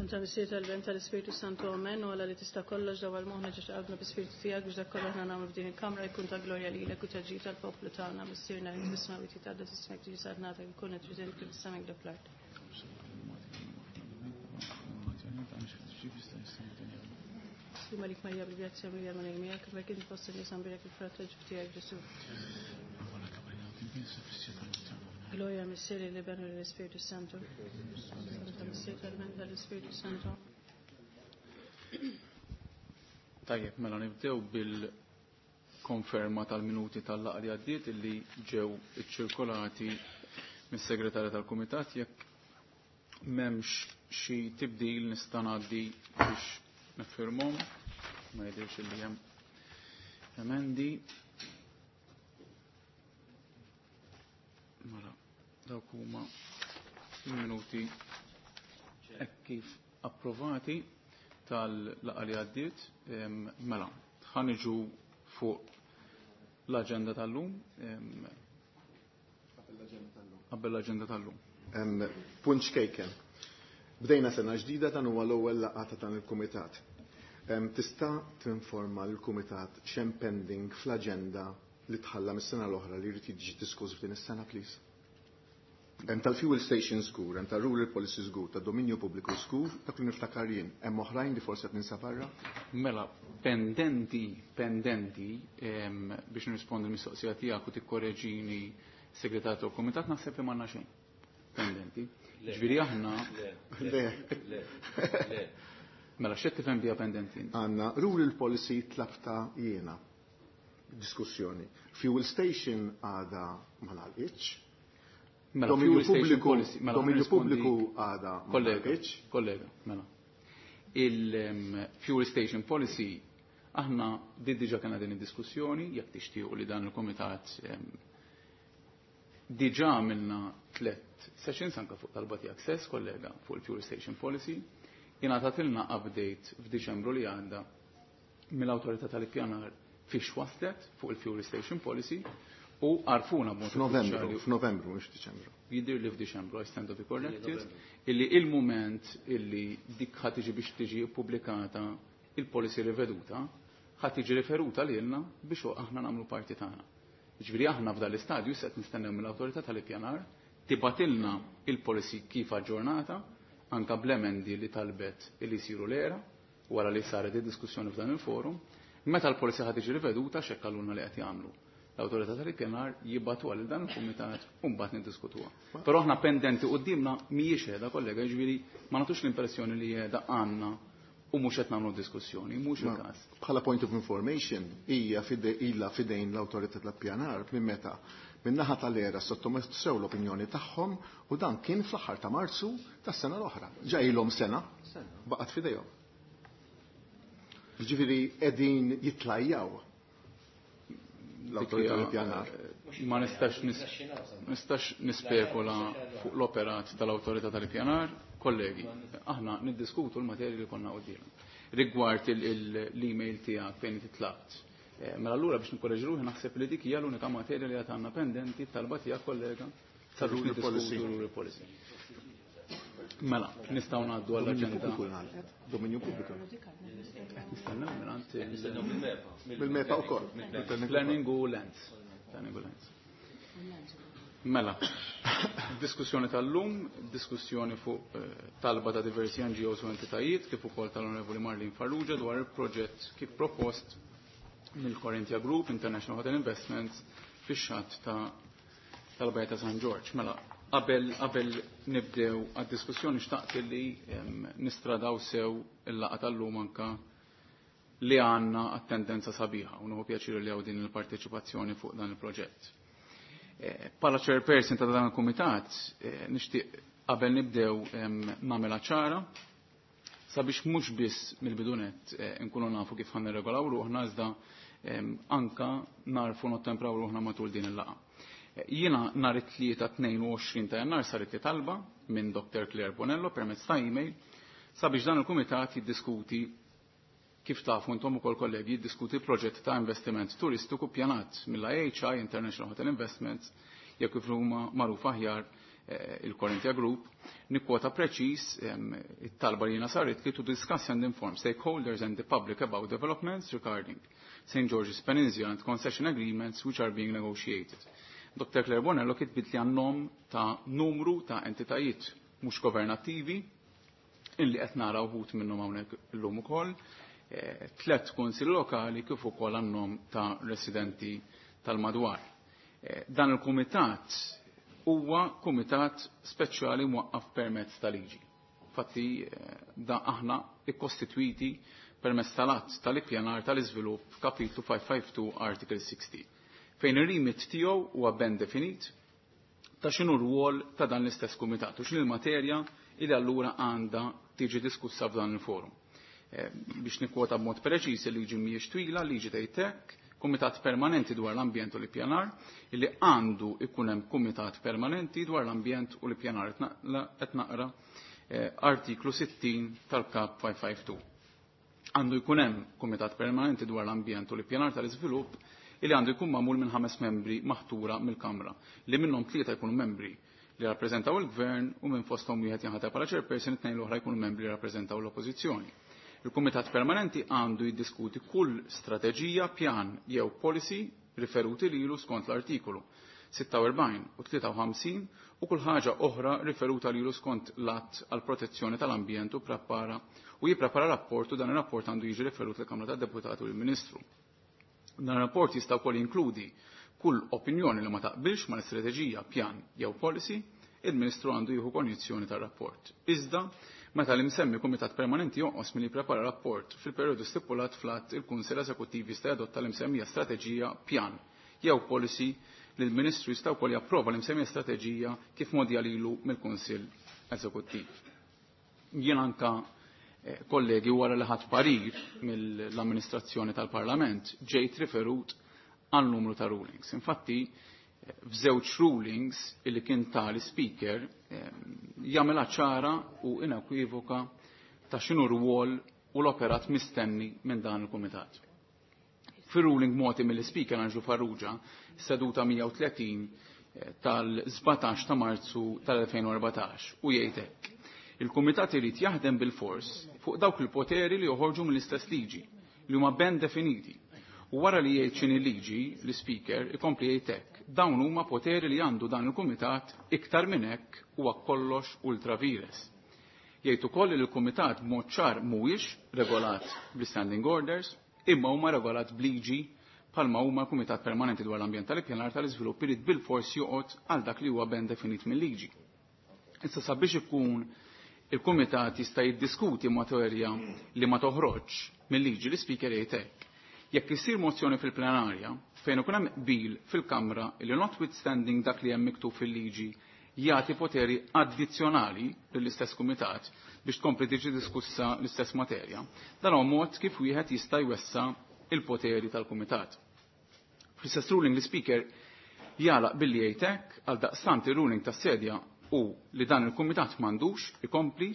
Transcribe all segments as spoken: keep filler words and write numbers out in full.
Anta missier tal-ben tal-Ispiritu Santu Amen u għala li tista' kollox ġewwa l-moħħna ġiex qalbna bl-Ispiritu tiegħek biex dak kollu aħna nagħmlu f'din il-kamra jkun ta' glorja lilek u ta' ġid tal-poplu tagħna missierna li tisma' u titgħadda tismek tiġi sadnata jkun qed riżent kif samek dak l-art. Malik Maria Bibliazza Maria Manemia, che perché ti possa disambire che fratello Gesù Gesù. Gloria Messiere libero dello Spirito Santo. Santa Messiere talmente dello Spirito Santo. Tajjeb, mela nibdew bil-konferma tal-minuti tal-laqgħa li għaddiet illi ġew iċċirkolati mis-segretarja tal-Kumitat jekk m'hemmx xi tibdil nista' ngħaddi biex nifirmhom ma jidhirx illi hemm emendi. Mela dawk huma il-minuti hekk kif approvati tal-laqgħa li għaddiet. Mela ħaniġu fuq l-aġenda tal-lum. Qabel l-aġenda tal-lum. Punt xkejken. Bdejna sena ġdida dan huwa l-ewwel laqgħa ta' dan il-kumitat. Tista' tinforma l-kumitat x'hemm pending fl-aġenda li tħalla mis-sena l-oħra li jrid jiġi diskuss f'din is-sena please. Hemm tal-fuel station żgur, hemm tal-rural policy żgur, tad-dominju pubbliku żgur, dak li niftakar jien, hemm oħrajn li forsi qed ninsab barra? Mela, pendenti, pendenti biex nirrispondi l-mistoqsija tiegħek u tikkoreġini segretarju tal-kumitat naħseb li m'għandna xejn. Pendenti. Ġifieri aħna Le. Le. Mela x'qed tifhem biha pendenti? Għandna rural policy tlabta jiena. Diskussjoni. Fuel station għada ma nagħlqitx. Mela fuel station policy. Dominju pubbliku għada ma nagħlqitx. Kollega, mela. Il-fuel station policy aħna diġà kien din id-diskussjoni jekk tixtiequ li dan il-kumitat diġà għamilna tliet sessions anke fuq talba tiegħek stess, kollega, fuq il-fuel station policy. Ingħatatilna update f'Diċembru li għadda mill-Awtorità tal-Ippjanar fiex waslet fuq il-fuel station policy u għarfuna b'mod F'Novembru, f'Novembru mhux Diċembru. Jidher li f'Diċembru I stand to be corrected, illi il-mument illi dik ħadd tiġi biex tiġi ppubblikata il-policy riveduta ħadd tiġi riferuta lilna biex aħna nagħmlu parti tagħna. Ġifieri aħna f'dan l-istadju se qed nistennew mill-Awtorità tal-Ippjanar tibatilna il-policy kif aġġornata anke bl-emendi li talbet li jsiru l-era wara li saret id-diskussjoni f'dan il-forum. Meta l-policy ħadd tiġi riveduta x'ekkalluna li qed jagħmlu l-Awtorità tal-Ippjanar jibbatu għal dan il-kumitat u mbagħad niddiskutuha. Però aħna pendenti qudiemna mhijiex qiegħda kollega, jiġifieri ma nagħtux l-impressjoni li qiegħda għandna u mhux qed nagħmlu diskussjoni, mhux il-każ. Bħala point of information hija ilha fidejn l-Awtorità tal-Ippjanar minn meta min-naħa tal-era sottomessew l-opinjoni tagħhom u dan kien fl-aħħar ta' Marzu tas-sena l-oħra. Ġajilhom sena baqgħet fidejhom. Jiġifieri qegħdin jitlajjaw l-Awtorità tal-Ippjanar. Ma nistax nistax nispekula fuq l-operat tal-Awtorità tal-Ippjanar, kollegi. Aħna niddiskutu l-materji li konna qudiemna. Rigward l-email tiegħek fejn titlabt. Mela allura biex nikkoreġruh naħseb li dik hija l-unika materja li għandna pendenti talba tiegħek kollega tar-rural policy. Mela, nistgħu ngħaddu għall-aġenda. Dominju pubbliku. Nistennew mingħand bil-mepa wkoll. Planning u lands. Planning u lands. Mela, diskussjoni tal-lum, diskussjoni fuq talba ta' diversi N G Os u entitajiet kif ukoll tal-Onorevoli Marlin Farrugia dwar il-proġett kif propost mill-Corinthia Group International Hotel Investments fix-xatt ta' tal-Bajja ta' San George. Mela, qabel qabel nibdew għad-diskussjoni xtaqt li nistradaw sew il-laqgħa tal-lum anke li għandna attendenza sabiħa u nieħu pjaċir li hawn din il-parteċipazzjoni fuq dan il-proġett. Bħala chairperson ta' dan il-kumitat nixtieq qabel nibdew nagħmilha ċara sabiex mhux biss mill-bidunet nkunu nafu kif ħan nirregolaw ruħna iżda anka narfu nottempraw ruħna matul din il-laqgħa. Jiena nhar it-tlieta tnejn u għoxrin ta' Jannar saret li talba minn Doktor Claire Bonello permezz ta' email sabiex dan il-kumitat jiddiskuti kif tafu intom ukoll kollegi jiddiskuti proġett ta' investiment turistiku ppjanat mill-I H I International Hotel Investments jekk kif huma magħruf aħjar il-Corinthia Group, nikkwota preċiż it-talba li jiena saret li to discuss and inform stakeholders and the public about developments regarding Saint George's Peninsula and concession agreements which are being negotiated. Doctor Claire Bonello kitbit li għannom ta' numru ta' entitajiet mhux governattivi illi qed nara wħud minnhom hawnhekk illum ukoll, tliet kunsilli lokali kif ukoll għannom ta' residenti tal-madwar. Dan il-kumitat huwa kumitat speċjali mwaqqaf permezz ta' liġi. Fatti da aħna ikkostitwiti permezz tal-att tal-ippjanar tal-iżvilupp f'kapitlu five fifty-two Article sixty, fejn ir-remit tiegħu huwa ben definit ta' x'inhu r-rwol ta' dan l-istess kumitat u x'inhi l-materja li allura għandha tiġi diskussa f'dan il-forum. Biex nikkwota b'mod preċiż il-liġi mhijiex twila, liġi tgħid hekk, kumitat permanenti dwar l-ambjent u l-ippjanar, illi għandu ikun hemm kumitat permanenti dwar l-ambjent u l-ippjanar qed naqra artiklu sittin tal-kap five fifty-two. Għandu jkun hemm kumitat permanenti dwar l-ambjent u l-ippjanar tal-iżvilupp illi għandu jkun magħmul minn ħames membri maħtura mill-Kamra, li minnhom tlieta jkunu membri li rappreżentaw il-Gvern u minn fosthom wieħed jinħatar bħala chairperson, it-tnejn l-oħra jkunu membri li rappreżentaw l-Oppożizzjoni. Il-Kumitat Permanenti għandu jiddiskuti kull strateġija, pjan jew policy riferuti lilu skont l-artikolu forty-six u three u kull ħaġa oħra riferuta lilu skont l-att għal protezzjoni tal-ambjent u prepara u jipprepara rapport u dan ir-rapport għandu jiġi referut lill-Kamra tad-Deputati u lill-Ministru. Dan ir-rapport jista' wkoll jinkludi kull opinjoni li ma taqbilx mal-istrateġija, pjan jew policy, il-Ministru għandu jieħu konjizzjoni tar-rapport. Iżda meta l-imsemmi kumitat permanenti jonqos milli jipprepara rapport fil-perjodu stipulat fl-att il-Kunsell Eżekuttiv jista' jadotta l-imsemmija strateġija, pjan jew policy li l-Ministru jista' wkoll japprova l-imsemmija strateġija kif modja lilu mill-Kunsill Eżekuttiv. Jien anka kollegi wara li ħadd parir mill-amministrazzjoni tal-Parlament ġejt riferut għal numru ta' rulings. Infatti, f'żewġ rulings illi kien tal-Speaker jagħmilha ċara u inekwivoka ta' x'inhu r-rwol u l-operat mistenni minn dan il-Kumitat. Fir-ruling mogħti mill-Speaker Anġu Farrugia seduta one thirty tal-seventeen ta' Marzu tal-twenty fourteen u jgħid hekk. Il-Kumitat irid jaħdem bil-fors fuq dawk il-poteri li joħorġu mill-istess liġi li huma ben definiti. U wara li jgħid x'inhi liġi, l-Speaker ikompli jgħid hekk. Dawn huma poteri li għandu dan il-Kumitat iktar minn hekk huwa kollox ultra vires. Jgħid ukoll li l-Kumitat b'mod ċar mhuwiex regolat bl-standing orders, imma huma regolat b'liġi bħalma huma Kumitat Permanenti dwar l-Ambjent tal-Ippjanar tal-Iżvilupp irid bil-fors joqgħod għal dak li huwa ben definit mill-liġi. Issa sabiex ikun il-Kumitat jista' jiddiskuti materja li ma toħroġ mill-liġi, l-Speaker jgħid hekk. Jekk isir mozzjoni fil-plenarja fejn ikun hemm qbil fil-Kamra li notwithstanding dak li hemm miktub fil-liġi jagħti poteri addizzjonali lill-istess kumitat biex tkompli tiġi diskussa l-istess materja, dan huwa mod kif wieħed jista' jwessa il-poteri tal-kumitat. Fl-istess ruling l-Speaker jalaq billi jgħid hekk għal daqstant ir-ruling tas-sedja u li dan il-kumitat m'għandux ikompli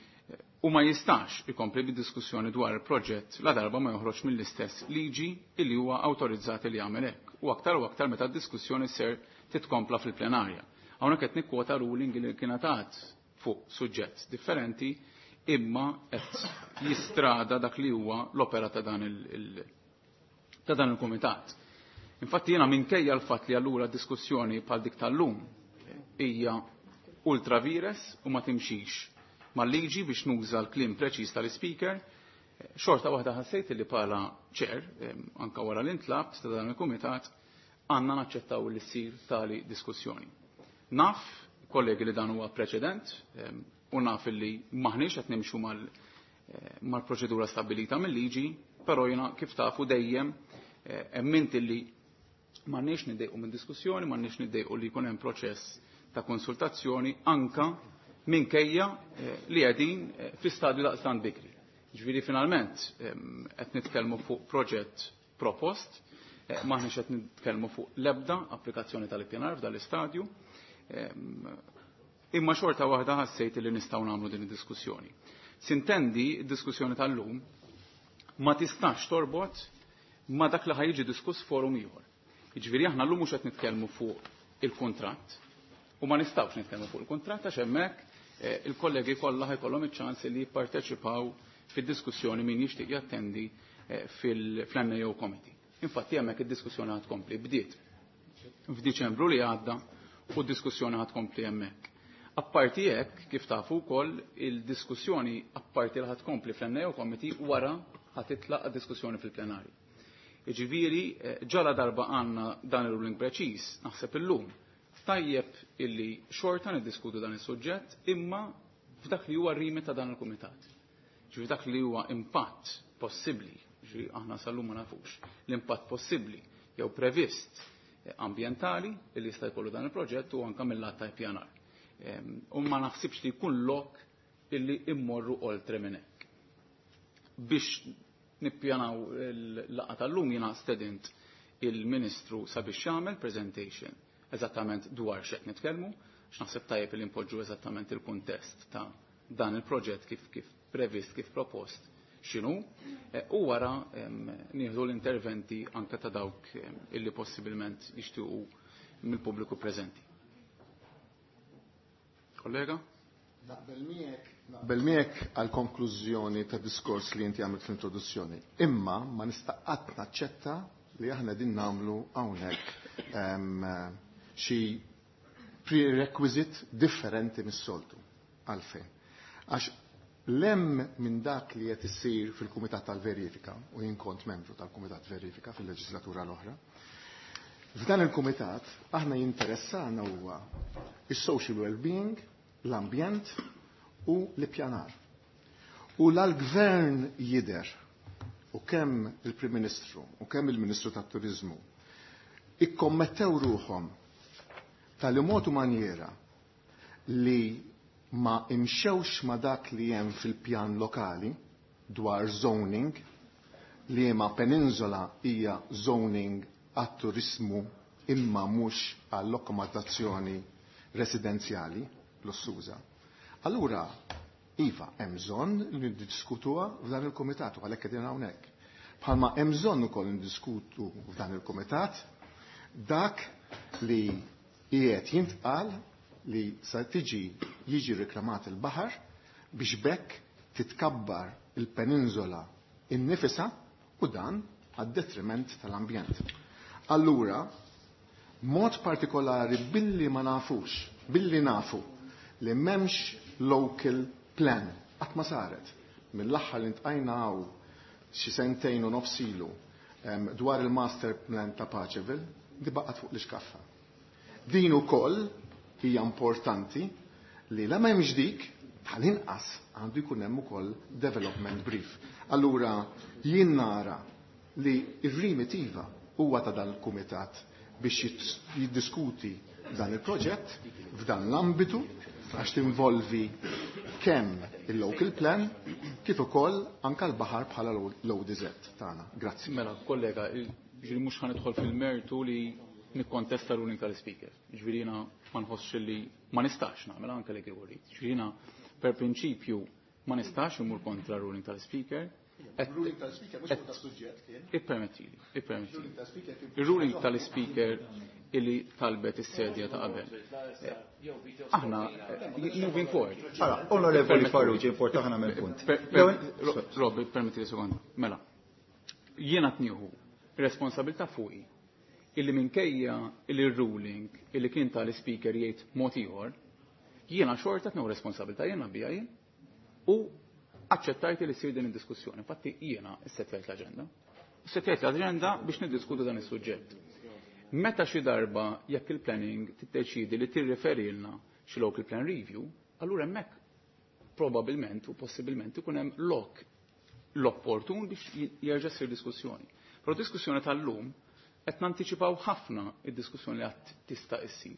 u ma jistax ikompli bid-diskussjoni dwar il-proġett la darba ma joħroġ mill-istess liġi illi huwa awtorizzati li jagħmel hekk u aktar u aktar meta d-diskussjoni ser titkompla fil-plenarja. Hawnhekk qed nikkwota ruling li kien ngħatat fuq suġġett differenti imma qed jistrada dak li huwa l-opera ta' dan il ta' dan il-kumitat. Infatti jiena minkejja l-fatt li allura diskussjoni bħal dik tal-lum hija ultra vires u ma timxix mal-liġi biex nuża l-klim preċiż tal-Speaker, xorta waħda ħassejt li bħala ċer, anka wara l-intlab ta' dan il-Kumitat, għandna naċċettaw li ssir tali diskussjoni. Naf, kollegi li dan huwa preċedent, u naf li maħniex qed nimxu mal-proċedura stabilita mill-liġi, però jiena kif tafu dejjem emminti li m'għandniex niddejqu minn diskussjoni, m'għandniex niddejqu li jkun hemm proċess ta' konsultazzjoni anka minkejja li qegħdin fi stadju daqstant bikri. Ġifieri finalment qed nitkellmu fuq proġett propost, m'aħniex qed nitkellmu fuq l-ebda applikazzjoni tal-ippjanar f'dan l-istadju, imma xorta waħda ħassejt li nistgħu nagħmlu din id-diskussjoni. Sintendi d-diskussjoni tal-lum ma tistax torbot ma dak li ħajġi diskuss forum ieħor. Jiġifieri aħna llum mhux qed nitkellmu fuq il-kuntratt U ma nistgħux nitkellmu fuq il-kuntratt għax hemmhekk il-kollegi kollha ħajkollhom iċ-ċans li jipparteċipaw fid-diskussjoni min jixtieq jattendi fil-N A O Committee. Infatti hemmhekk id-diskussjoni ħad tkompli bdiet f'Diċembru li għadda u d-diskussjoni ħad tkompli hemmhekk. Apparti hekk, kif tafu wkoll il-diskussjoni apparti li ħad tkompli fl-N A O Committee wara ħad titlaq diskussjoni fil-plenarju. Jiġifieri ġala darba għandna dan il-ruling preċiż naħseb illum tajjeb illi xorta niddiskutu dan is-suġġett imma f'dak li huwa r-remit ta' dan il-kumitat. Ġifieri dak li huwa impatt possibbli, ġifieri aħna sal-lum ma nafux l-impatt possibbli jew previst ambjentali illi jista' jkollu dan il-proġett u anke mill-lat ta' ippjanar. U ma naħsibx li jkun lok illi immorru oltre minn hekk. Biex nippjanaw l-laqgħa tal-lum jiena stedint il-Ministru sabiex jagħmel presentation eżattament dwar x'qed nitkellmu, x'naħseb tajjeb li npoġġu eżattament il-kuntest ta' dan il-proġett kif kif previst, kif propost x'inhu, u wara nieħdu l-interventi anke ta' dawk illi possibilment jixtiequ mill-pubbliku preżenti. Kollega? Naqbel miegħek għal konklużjoni ta' diskors li inti għamilt fl-introduzzjoni. Imma ma nista' qatt naċċetta li aħna din nagħmlu hawnhekk xi prerequisite differenti mis-soltu. Għalfejn. Għax lem minn dak li qed issir fil-Kumitat tal-Verifika, u jien kont membru tal-Kumitat Verifika fil-leġislatura l-oħra, f'dan il-Kumitat aħna jinteressana huwa is-social well-being, l-ambjent u l-ippjanar. U l-gvern jider u kemm il-Prim Ministru u kemm il-Ministru tat-Turiżmu ikkommettew ruhom tal-imod u manjera li ma imxewx ma dak li hemm fil-pjan lokali dwar zoning li ma peninzola hija zoning għat-turismu imma mhux għall-akkomodazzjoni residenzjali l-ossuża. Allura iva hemm bżonn li niddiskutuha f'dan il-kumitat u għalhekk qegħdin hawnhekk. Bħalma hemm bżonn ukoll niddiskutu f'dan il-kumitat dak li qiegħed jintqal li sa tiġi jiġi reklamat il-baħar biex bekk titkabbar il-peninzola innifisa u dan għad-detriment tal-ambjent. Allura, mod partikolari billi ma nafux, billi nafu li m'hemmx local plan qatt ma saret mill-aħħar li ntqajna hawn xi sentejn u nofsilu dwar il-master plan ta' Paċeville di baqgħet fuq l-iskaffa. Din ukoll hija importanti li la m'hemmx dik bħal-inqas għandu jkun hemm ukoll development brief. Allura jien nara li r-remit iva huwa ta' dan il-kumitat biex jiddiskuti dan il-proġett f'dan l-ambitu għax tinvolvi kemm il-local plan kif ukoll anke l-baħar bħala l-O D Z tagħna. Grazzi. Mela, kollega, ġifieri mhux ħanidħol fil-mertu li nikkontesta ruling tal-speaker. Ġifieri jiena ma nħossx li ma nistax nagħmel anke li kieku rrid. Ġifieri jiena per prinċipju ma nistax imur kontra ruling tal-speaker. Ruling tal-speaker mhux ta' suġġett kien. Ippermettili, ippermettili. Ir-ruling tal-speaker illi talbet is-sedja ta' qabel. Aħna moving forward. Allora, onorevoli Farrugia, importa ħana mill-punt. Robbi, permettili sekonda. Mela. Jiena tnieħu responsabilità fuqi illi minkejja illi ruling illi kien tal-speaker jgħid mod ieħor, jiena xorta tnieħu responsabilità jiena bija jien u aċċettajt li ssir din id-diskussjoni. Infatti jiena ssettjajt l-aġenda. Ssettjajt l-aġenda biex niddiskutu dan is-suġġett. Meta xi darba jekk il-planning tiddeċidi li tirreferilna xi local plan review, allura hemmhekk probabbilment u possibilment ikun hemm lok l-opportun biex jerġa' ssir diskussjoni. Però diskussjoni tal-lum qed nanticipaw ħafna id-diskussjoni li qatt tista' issir.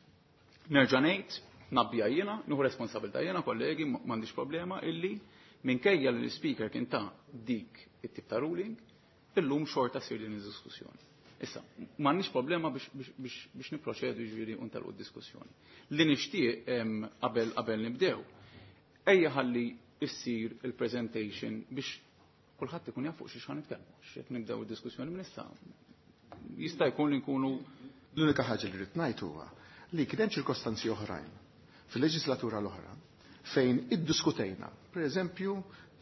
Nerġa' ngħid, nabbija jiena, nieħu responsabilità jiena kollegi m'għandix problema illi minkejja li l-speaker kien ta' dik it-tip ta' ruling, illum xorta ssir din id-diskussjoni. Issa, m'għandniex problema biex nipproċedu jiġifieri u ntelqu d-diskussjoni. Li nixtieq qabel qabel nibdew, ejja ħalli issir il-presentation biex kulħadd ikun jaf fuq xi x'ħan nitkellmu. X'qed nibdew id-diskussjoni minn issa. Jista' jkun li nkunu l-unika ħaġa li rrid ngħid huwa li kien hemm ċirkostanzi oħrajn fil-leġislatura l-oħra fejn iddiskutejna, pereżempju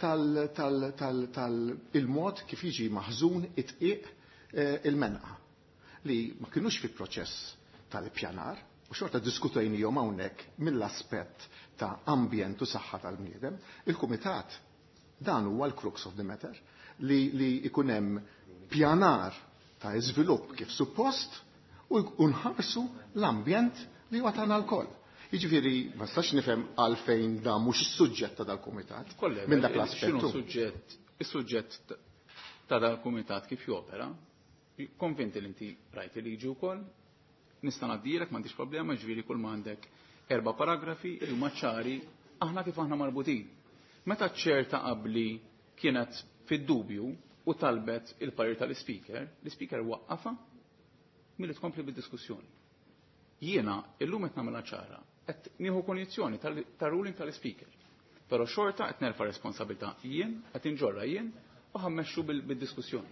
tal-il-mod kif jiġi maħżun it-tqiq il-menqa li ma kinux fi proċess tal-ippjanar u xorta diskutejnihom hawnhekk mill-aspett ta' ambjent u saħħa tal-bniedem, il-kumitat dan huwa l-crux of the matter li li ikun hemm pjanar ta' iżvilupp kif suppost u nħarsu l-ambjent li huwa tagħna l-koll. Jiġifieri ma stax nifhem għalfejn da mhux is-suġġett ta' dal-kumitat minn dak l-aspett. Suġġett is-suġġett ta' dal-kumitat kif jopera? Konvinti li inti rajt li jiġu wkoll, nista' ngħaddilek m'għandix problema, ġifieri kull ma għandek erba' paragrafi li huma ċari aħna kif aħna marbutin. Meta ċerta qabli kienet fid-dubju u talbet il-parir tal-speaker, l-speaker waqqafa milli tkompli bid-diskussjoni. Jiena illum qed nagħmilha ċara, qed nieħu kondizzjoni tar-ruling tal-speaker. Però xorta qed nerfa' responsabilità jien, qed inġorra jien u ħammexxu bil-diskussjoni.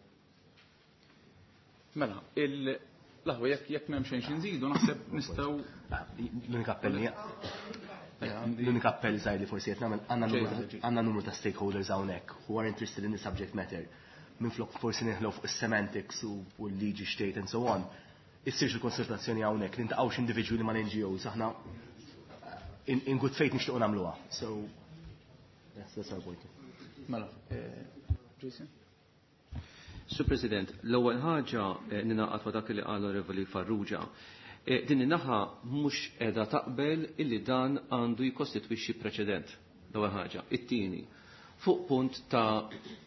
Mela, l-aħwa jekk jekk m'hemm xejn nżidu naħseb nistgħu l-unika appell l-unika appell żgħir li forsi qed nagħmel għandna numru ta' stakeholders hawnhekk who are interested in the subject matter. Minflok forsi neħlu fuq is-semantics u l-liġi state and so on. Issirx il-konsultazzjoni hawnhekk li ntaqgħux individwali mal-N G Os aħna in good faith nixtiequ nagħmluha. So that's our point. Mela, Jason? Sur President, l-ewwel ħaġa ninaqgħod ma' dak li qal Onorevoli Farrugia. Din in-naħa mhux qiegħda taqbel illi dan għandu jikkostitwixxi preċedent. L-ewwel ħaġa. It-tieni, fuq punt ta'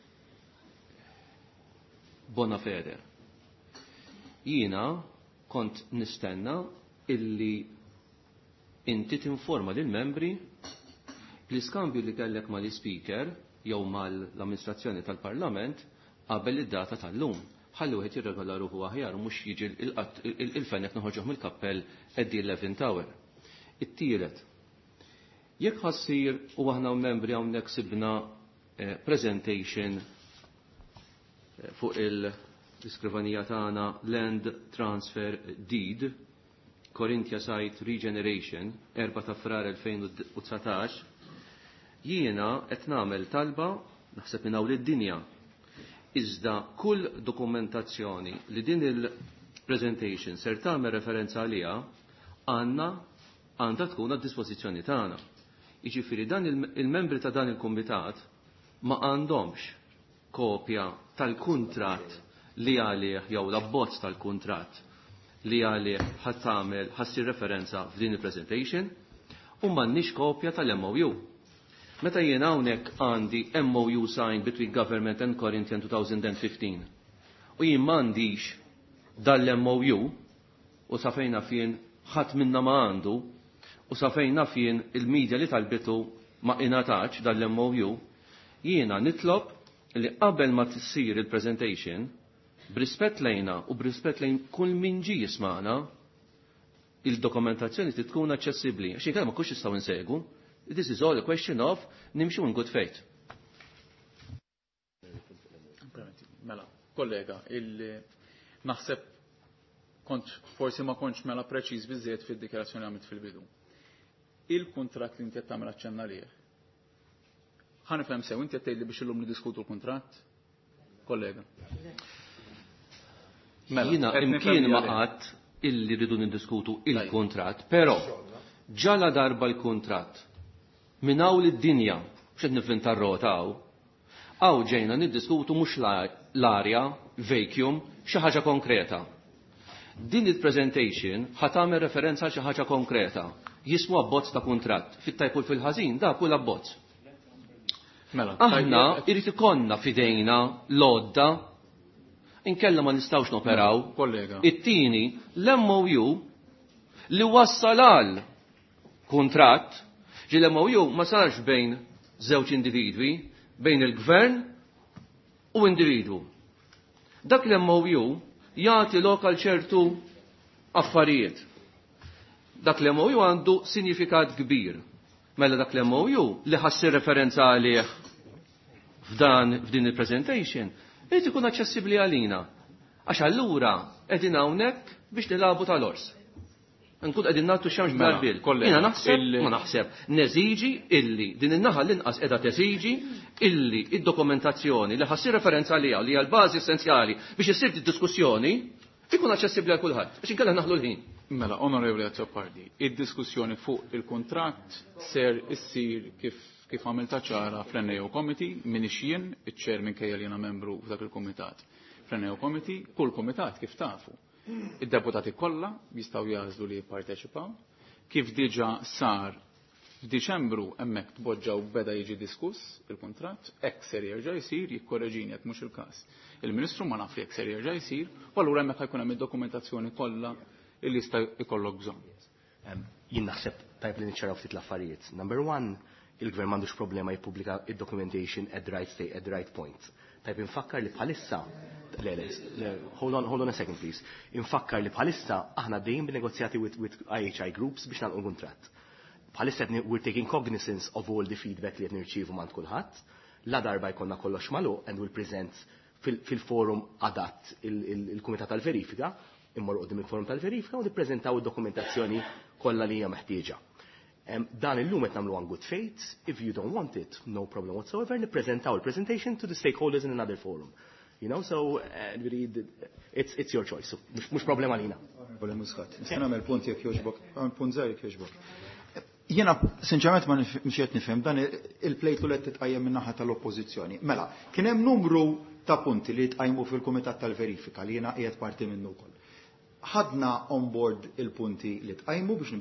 bona fede. Jiena kont nistenna illi inti tinforma lil membri l-iskambju li kellek mal speaker jew mal-amministrazzjoni tal-Parlament qabel id-data tal-lum. Ħallu wieħed jirregola ruħu aħjar mhux jiġi il-fenek noħorġuh mill-kappell qed eleven tower. It-tielet. Jekk ħassir u aħna membri hawnhekk sibna presentation fuq il-iskrivanija tagħna Land Transfer Deed, Corinthia Site Regeneration, erba' ta' frar elfejn u tsatax, jiena qed nagħmel talba naħseb minn hawn lid-dinja. Iżda kull dokumentazzjoni li din il-presentation ser tagħmel referenza għaliha għandna għandha tkun għad-dispożizzjoni tagħna. Jiġifieri dan il-membri ta' dan il-kumitat ma għandhomx kopja tal-kuntratt li għalih jew l-abbozz tal-kuntratt li għalih ħadd tagħmel ħassir referenza f'din il-presentation u m'għandniex kopja tal-M O U. Meta jien hawnhekk għandi M O U signed between Government and Corinthian twenty fifteen u jien m'għandix dal-M O U u sa fejna fien ħadd minna ma għandu u sa fejna fien il-medja li talbitu ma ingħatax dal-M O U, jiena nitlob li qabel ma tissir il-presentation b'rispett lejna u b'rispett lejn kull min ġi jisma'na il-dokumentazzjoni tkun aċċessibbli. Għax inkella ma kux jistgħu insegu. This is all a question of nimxu in good faith. Mela, kollega, il-naħseb kont forsi ma kontx mela preċiż biżżejjed fid-dikjarazzjoni għamilt fil-bidu. Il-kuntratt li inti qed tagħmel aċċennalih. Ħanifhem sew inti qed tgħidli biex illum niddiskutu l-kuntratt? Kollega. Jiena imkien ma qatt illi rridu niddiskutu il-kuntratt, però ġala darba l-kuntratt minn hawn lid-dinja x'qed nivvinta r-rotaw, hawn ġejna niddiskutu mhux l-arja, vacuum, xi ħaġa konkreta. Din il-presentation ħadd tagħmel referenza għal xi ħaġa konkreta. Jismu abbozz ta' kuntratt. Fit-tajb u fil-ħażin dak kull abbozz. Mela, aħna irid ikollna fidejna l-odda inkella ma nistgħux noperaw. Kollega. It-tieni l-M O U li wassal għal kuntratt ġi l-M O U ma sarx bejn żewġ individwi, bejn il-gvern u individwu. Dak l-M O U jagħti lokal ċertu affarijiet. Dak l-M O U għandu sinifikat kbir. Mela dak l-M O U li ħassir referenza għalih f'dan f'din il-presentation irid ikun aċċessibbli għalina. Għax allura qegħdin hawnhekk biex nilagħbu tal-ors. nkun qegħdin nagħtu xemx Mela, bil-bil. kollega, Jiena naħseb il- ma naħseb neżiġi illi din in-naħa l-inqas qiegħda teżiġi illi id-dokumentazzjoni li ħassir referenza għaliha li hija l-bażi essenzjali biex issir id-diskussjoni ikun aċċessibbli għal kulħadd biex inkella naħlu l-ħin. Mela, onorevoli Azzopardi, id-diskussjoni fuq il-kontratt ser issir kif kif għamilta ċara fl-N A O Committee minn ixjien, iċ-ċer minn kejja li jiena membru f'dak il-kumitat. Fl-N A O Committee, kull kumitat kif tafu. Id-deputati kollha jistgħu jażlu li jipparteċipaw. Kif diġà sar f'Diċembru hemmhekk tboġġaw beda jiġi diskuss il-kuntratt, hekk ser jerġa' jsir jikkoreġini jekk mhux il-każ. Il-Ministru ma naf li hekk ser jerġa' jsir, u allura hemmhekk ħajkun hemm id-dokumentazzjoni kollha li jista' jkollok bżonn. Jien naħseb tajb li niċċaraw ftit l-affarijiet. Number one, il-gvern m'għandux problema jippubblika id-documentation at the right state, at the right point. Tajb infakkar li bħalissa, le, le, le, hold on, hold on a second please. Infakkar li bħalissa aħna dejjem b'negozjati with, with I H I groups biex nagħlqu kuntratt. Bħalissa we're taking cognizance of all the feedback li qed nirċievu mand kulħadd. La darba jkollna kollox magħluq and we'll present fil-forum adatt il-Kumitat tal-Verifika, immorru qudiem il-forum tal-Verifika u nippreżentaw id-dokumentazzjoni kollha li hija meħtieġa. Um, dan illum qed nagħmlu on good faith, if you don't want it, no problem whatsoever, nippreżentaw il-presentation to the stakeholders in another forum. You know, so uh, really, it's, it's your choice. So, mhux problema lina. Problema muskat. Nista' nagħmel punt jekk jogħġbok, punt żgħir jekk jogħġbok. Jiena sinċerament ma mhux qed nifhem dan il-plejt li qed titqajjem min-naħa tal-oppożizzjoni. Mela, kien hemm numru ta' punti li tqajmu fil-Kumitat tal-Verifika li jiena qiegħed parti minnu wkoll. Ħadna on board il-punti li tqajmu biex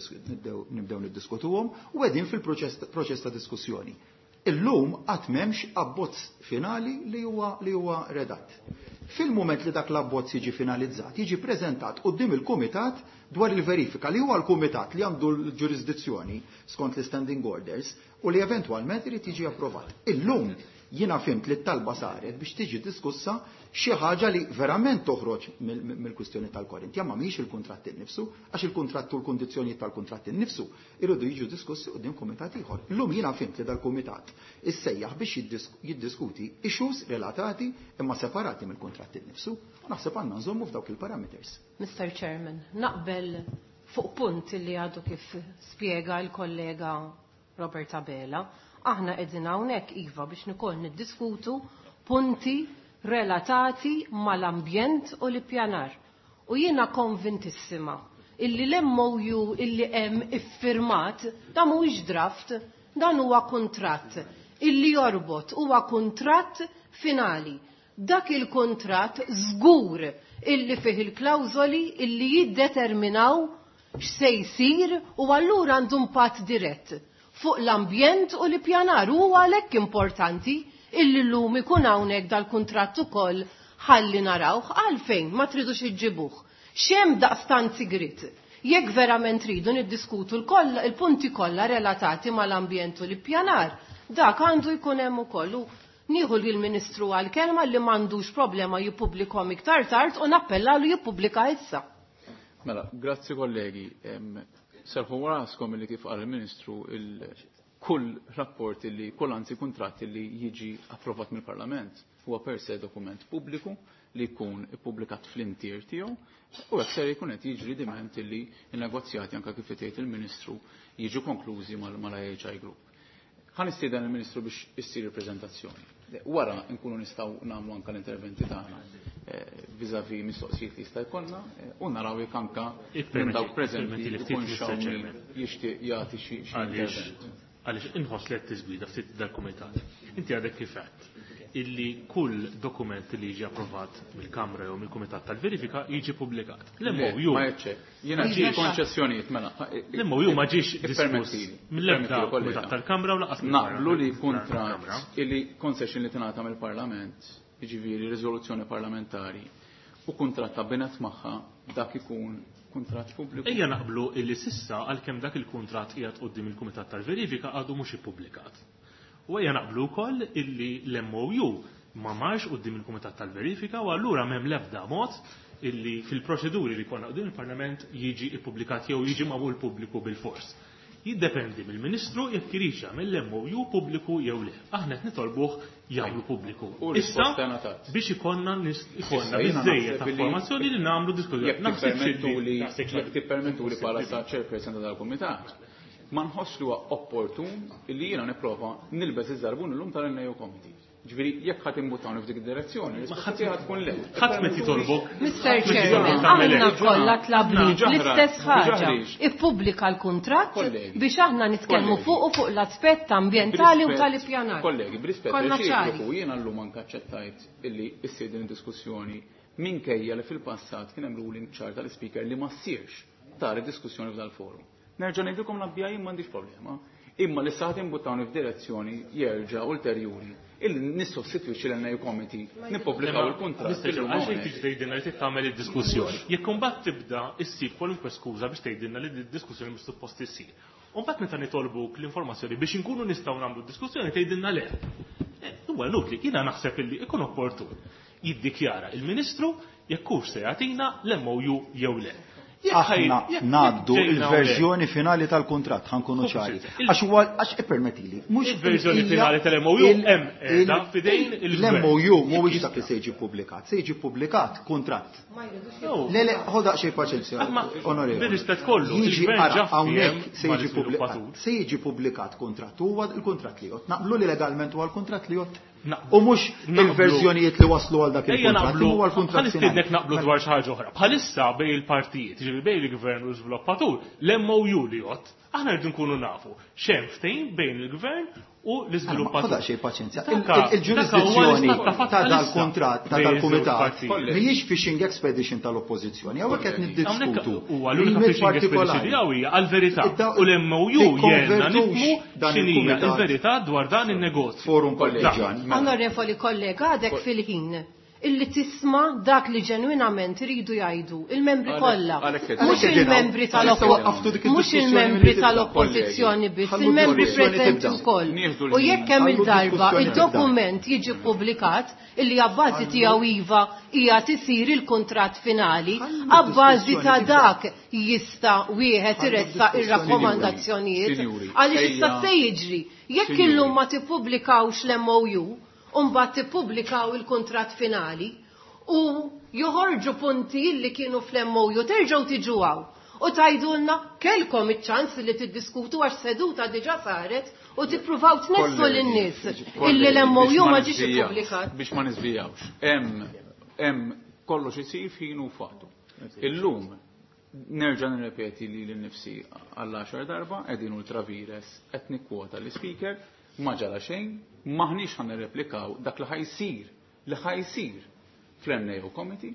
nibdew niddiskutuhom u qegħdin fil-proċess ta' diskussjoni. Illum qatt m'hemmx abbozz finali li huwa li huwa redatt. Fil-mument li dak l-abbozz jiġi finalizzat, jiġi preżentat quddiem il-Kumitat dwar il-verifika li huwa l-Kumitat li għandu l-ġurisdizzjoni skont l-standing orders u li eventwalment irid jiġi approvat. Illum jiena fimt li t-talba saret biex tiġi diskussa xi ħaġa li verament toħroġ mill-kwistjoni tal-korrent. Jamma mhix il-kuntratt innifsu, għax il-kuntratt u l-kundizzjonijiet tal-kuntratt innifsu irridu jiġu diskussi quddiem kumitat ieħor. Illum jiena fimt li dal-kumitat issejjaħ biex jiddiskuti issues relatati imma separati mill-kuntratt innifsu u naħseb għandna nżommu f'dawk il-parameters. mister Chairman, naqbel fuq punt li għadu kif spjega l-kollega Robert Abela, aħna qegħdin hawnhekk iva biex nikoll niddiskutu punti relatati mal-ambjent u l-ippjanar. U jiena konvintissima illi l-M O U illi hemm iffirmat dan mhuwiex draft, dan huwa kuntratt illi jorbot huwa kuntratt finali. Dak il-kuntratt żgur illi fih il-klawżoli illi jiddeterminaw x'se jsir u allura għandu impatt dirett fuq l-ambjent u l-ippjanar huwa għalhekk importanti illi llum ikun hawnhekk dal-kuntratt ukoll ħalli narawh għalfejn ma tridux iġġibuh. X'hemm daqstant sigrit. Jekk verament tridu niddiskutu il-punti kollha relatati mal-ambjent u l-ippjanar, dak għandu jkun hemm ukoll. Nieħu lill-Ministru għall-kelma li m'għandux problema jippubblikhom iktar tard u nappella lu jippubblika issa. Mela, grazzi kollegi. Serħu waraskom li kif qal il-Ministru kull rapport li, kull anzi kontrat li jiġi approvat mill-Parlament huwa per se dokument pubbliku li jkun ippubblikat fl-intir tiegħu u hekk ser jkun qed jiġri diment li n-negozjati anke kif qed il-Ministru jiġu konklużi mal-I H I Group. Ħan istieden il-Ministru biex issir il-preżentazzjoni. Wara nkunu nistgħu nagħmlu anke l-interventi tagħna viżavi mistoqsijiet li jista' jkollna u naraw jekk anke minn dawk preżenti jkun xi jixtieq jagħti xi intervent. Għaliex inħoss li qed tiżblida ftit dal-kumitat. Inti għadek kif qed illi kull dokument li jiġi approvat mill-Kamra jew mill-Kumitat tal-Verifika jiġi pubblikat. L-M O U ma jċek. Jiena ġi konċessjonijiet mela. L-M O U ma ġiex diskuss mill-ebda Kumitat tal-Kamra u laqas naqblu li kuntratt illi concession li tingħata mill-Parlament, jiġifieri riżoluzzjoni parlamentari u kuntratt ta' binet magħha dak ikun kuntratt pubbliku. Ejja naqblu illi sissa għalkemm dak il-kuntratt qiegħed quddiem il-Kumitat tal-Verifika għadu mhux ippubblikat. U ejja naqblu wkoll illi l-M O U ma marx quddiem il-Kumitat tal-Verifika u allura m'hemm l-ebda mod illi fil-proċeduri li konna quddiem il-Parlament jiġi ippubblikat jew jiġi magħmul pubbliku bil-fors. Jiddependi mill-Ministru jekk irix jagħmel l-M O U pubbliku jew le. Aħna qed nitolbuh jagħmlu pubbliku. Issa biex ikonna ikonna biżejjed ta' informazzjoni li nagħmlu diskussjoni. Jekk tippermettuli bħala chairperson tal-Kumitat, ma nħoss li huwa opportun li jiena nipprova nilbes iż-żarbun illum tal-N A U Committee. Ġifieri jekk ħadd imbutawni f'dik id-direzzjoni, ħadd tkun le. Ħadd meta jitolbok. mister Chairman, aħna kollha tlabni l-istess ħaġa. Ippubblika l-kuntratt biex aħna nitkellmu fuq u fuq l-aspett ambjentali u tal-ippjanar. Kollegi, b'rispett reċiproku jiena llum anke aċċettajt illi issir din id-diskussjoni minkejja li fil-passat kien hemm ruling ċar tal-Speaker li ma ssirx tara diskussjoni f'dal forum. Nerġa' ngħidilkom l-abbija jien m'għandix problema, imma li saħat imbutawni f'direzzjoni jerġa' ulterjuri illi nissostitwixxi l-N A U Committee nippubblikaw il-kuntratt. Għax inti tgħidilna li tagħmel id-diskussjoni. Jekk imbagħad tibda issib kwalunkwe skuża biex tgħidilna li d-diskussjoni mhux suppost issir. U mbagħad meta nitolbuk l-informazzjoni biex inkunu nistgħu nagħmlu d-diskussjoni tgħidilna le. Huwa nutli, jiena naħseb illi ikun opportun jiddikjara il-Ministru jekk hux se jagħtina l-M O U jew le. Aħna ngħaddu il-verżjoni finali tal-kuntratt ħankunu ċari. Għax huwa għax ippermettili. Mhux il-verżjoni finali tal-M O U hemm qiegħda f'idejn il-Gvern. L-M O U mhuwiex dak li se jiġi publikat, se jiġi publikat kuntratt. Le le ħoda xejn paċenzja. Onorevoli. Bir-rispett kollu, il-Gvern ġa hawnhekk se jiġi publikat. Se jiġi publikat kuntratt huwa l-kuntratt li jgħod. Naqblu li legalment huwa l-kuntratt li jgħod. U mhux il-verżjonijiet li waslu għal dak il-kuntratt huwa l-kuntratt. Ħanistidnek naqblu dwar xi ħaġa oħra. Bħalissa bejn il-partijiet, ġifieri bejn il-Gvern u l-żviluppatur, l-M O U li jgħod, aħna rridu nkunu nafu x'hemm ftehim bejn il-Gvern u l-iżviluppatur. Ħoda xejn paċenzja. Il-ġurisdizzjoni ta' dal-kuntratt ta' dal-kumitat mhijiex fishing expedition tal-oppożizzjoni, hawnhekk qed niddiskutu. Huwa l-unika fishing expedition li hija għall-verità u l-M O U jenna nifhmu x'inhija l-verità dwar dan in-negozju. Forum kolleġjali. Onorevoli kollega, għadek fil-ħin illi tisma dak li ġenwinament iridu jgħidu il-membri kollha. Mhux il-membri tal-oppożizzjoni, mhux il-membri tal-oppożizzjoni biss, il-membri preżenti wkoll. U jekk hemm il-darba id-dokument jiġi ppubblikat illi abbażi tiegħu iva hija tisir il-kuntratt finali, abbażi ta' dak jista' wieħed iressaq ir-rakkomandazzjonijiet għaliex issa se jiġri. Jekk illum ma tippubblikawx l-M O U, Umbat tippubblikaw il-kuntratt finali u joħorġu punti li kienu fl-M O U terġgħu tiġuwaw u tajdulna kelkom iċ-ċans li tiddiskutu għax seduta diġà saret u tippruvaw tnessu lin-nies illi l-M O U ma ġiex ippubblikat. Biex ma nisvijawx. Hemm hemm kollox isir f'ħin u fatu. Illum nerġa' nirrepeti li l-nifsi għall-għaxar darba qegħdin ultravires qed nikkwota l-Speaker ma ġara xejn, maħniex ħan nirreplikaw dak li ħajsir, li ħajsir fl-N A U Committee.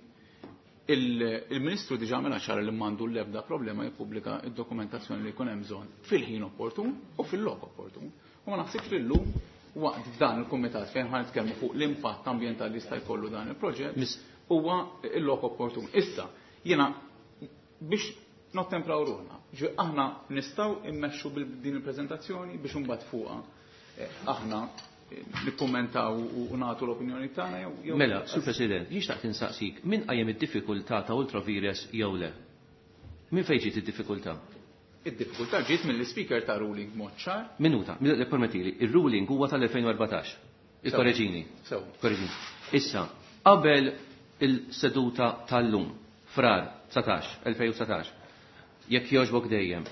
Il-Ministru diġà għamela ċara li mandu l-ebda problema jippubblika id-dokumentazzjoni li jkun hemm bżonn fil-ħin opportun u fil-lok opportun. U ma naħsibx li llum waqt dan il-kumitat fejn ħan nitkellmu fuq l-impatt ambjentali jista' jkollu dan il-proġett huwa l-lok opportun. Issa, jiena biex nottempraw ruħna, aħna nistgħu immexxu din il-preżentazzjoni biex imbagħad fuqha aħna nikkummentaw u nagħtu l-opinjoni tagħna jew. Mela, Sur President, jixtaq tinsaqsik, min qajjem id-diffikultà ta' ultravires jew le? Min fejn ġiet id-diffikultà? Id-diffikultà ġiet mill-Speaker ta' ruling mod ċar. Minuta, permettili, ir-ruling huwa tal-elfejn u erbatax. Ikkorreġini. Sew. Korreġini. Issa, qabel il-seduta tal-lum, frar tsatax, elfejn u tsatax, jekk jogħġbok dejjem,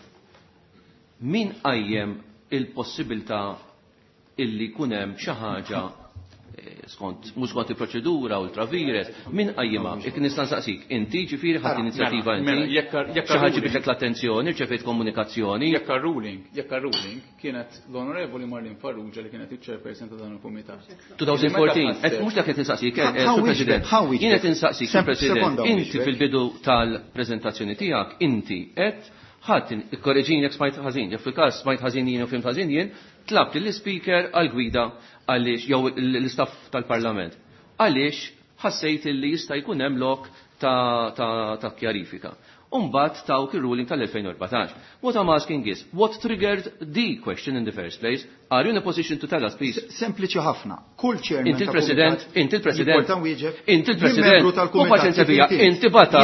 min qajjem il-possibilità illi kunem xi ħaġa skont mhux skont il-proċedura ultravires, min qajjimha, jekk nista' nsaqsik, inti ġifieri ħadd inizjattiva inti xi ħaġa biex l-attenzjoni, rċevejt komunikazzjoni. Jekk ruling, jekk ruling kienet l-Onorevoli Marlin Farrugia li kienet iċ-chairperson ta' dan il-kumitat. twenty fourteen, qed mhux dak qed insaqsik, Sur President. Jien qed insaqsik, Sur President, inti fil-bidu tal-preżentazzjoni tiegħek, inti qed ħadd ikkorreġini jekk smajt ħażin, jekk fil-każ smajt ħażin jien u fimt ħażin jien, tlabt l-Speaker għal-gwida għaliex jew l-istaff tal-Parlament. Għaliex ħassejt li jista' jkun hemm lok ta' kjarifika. Umbat tawk ir-ruling tal-twenty fourteen. What I'm asking is, what triggered the question in the first place? Are you in a position to tell us, please? Sempliċi ħafna. Kull chairman. Inti l-President, inti l-President, inti l-President, u paċenzja bija, inti bata,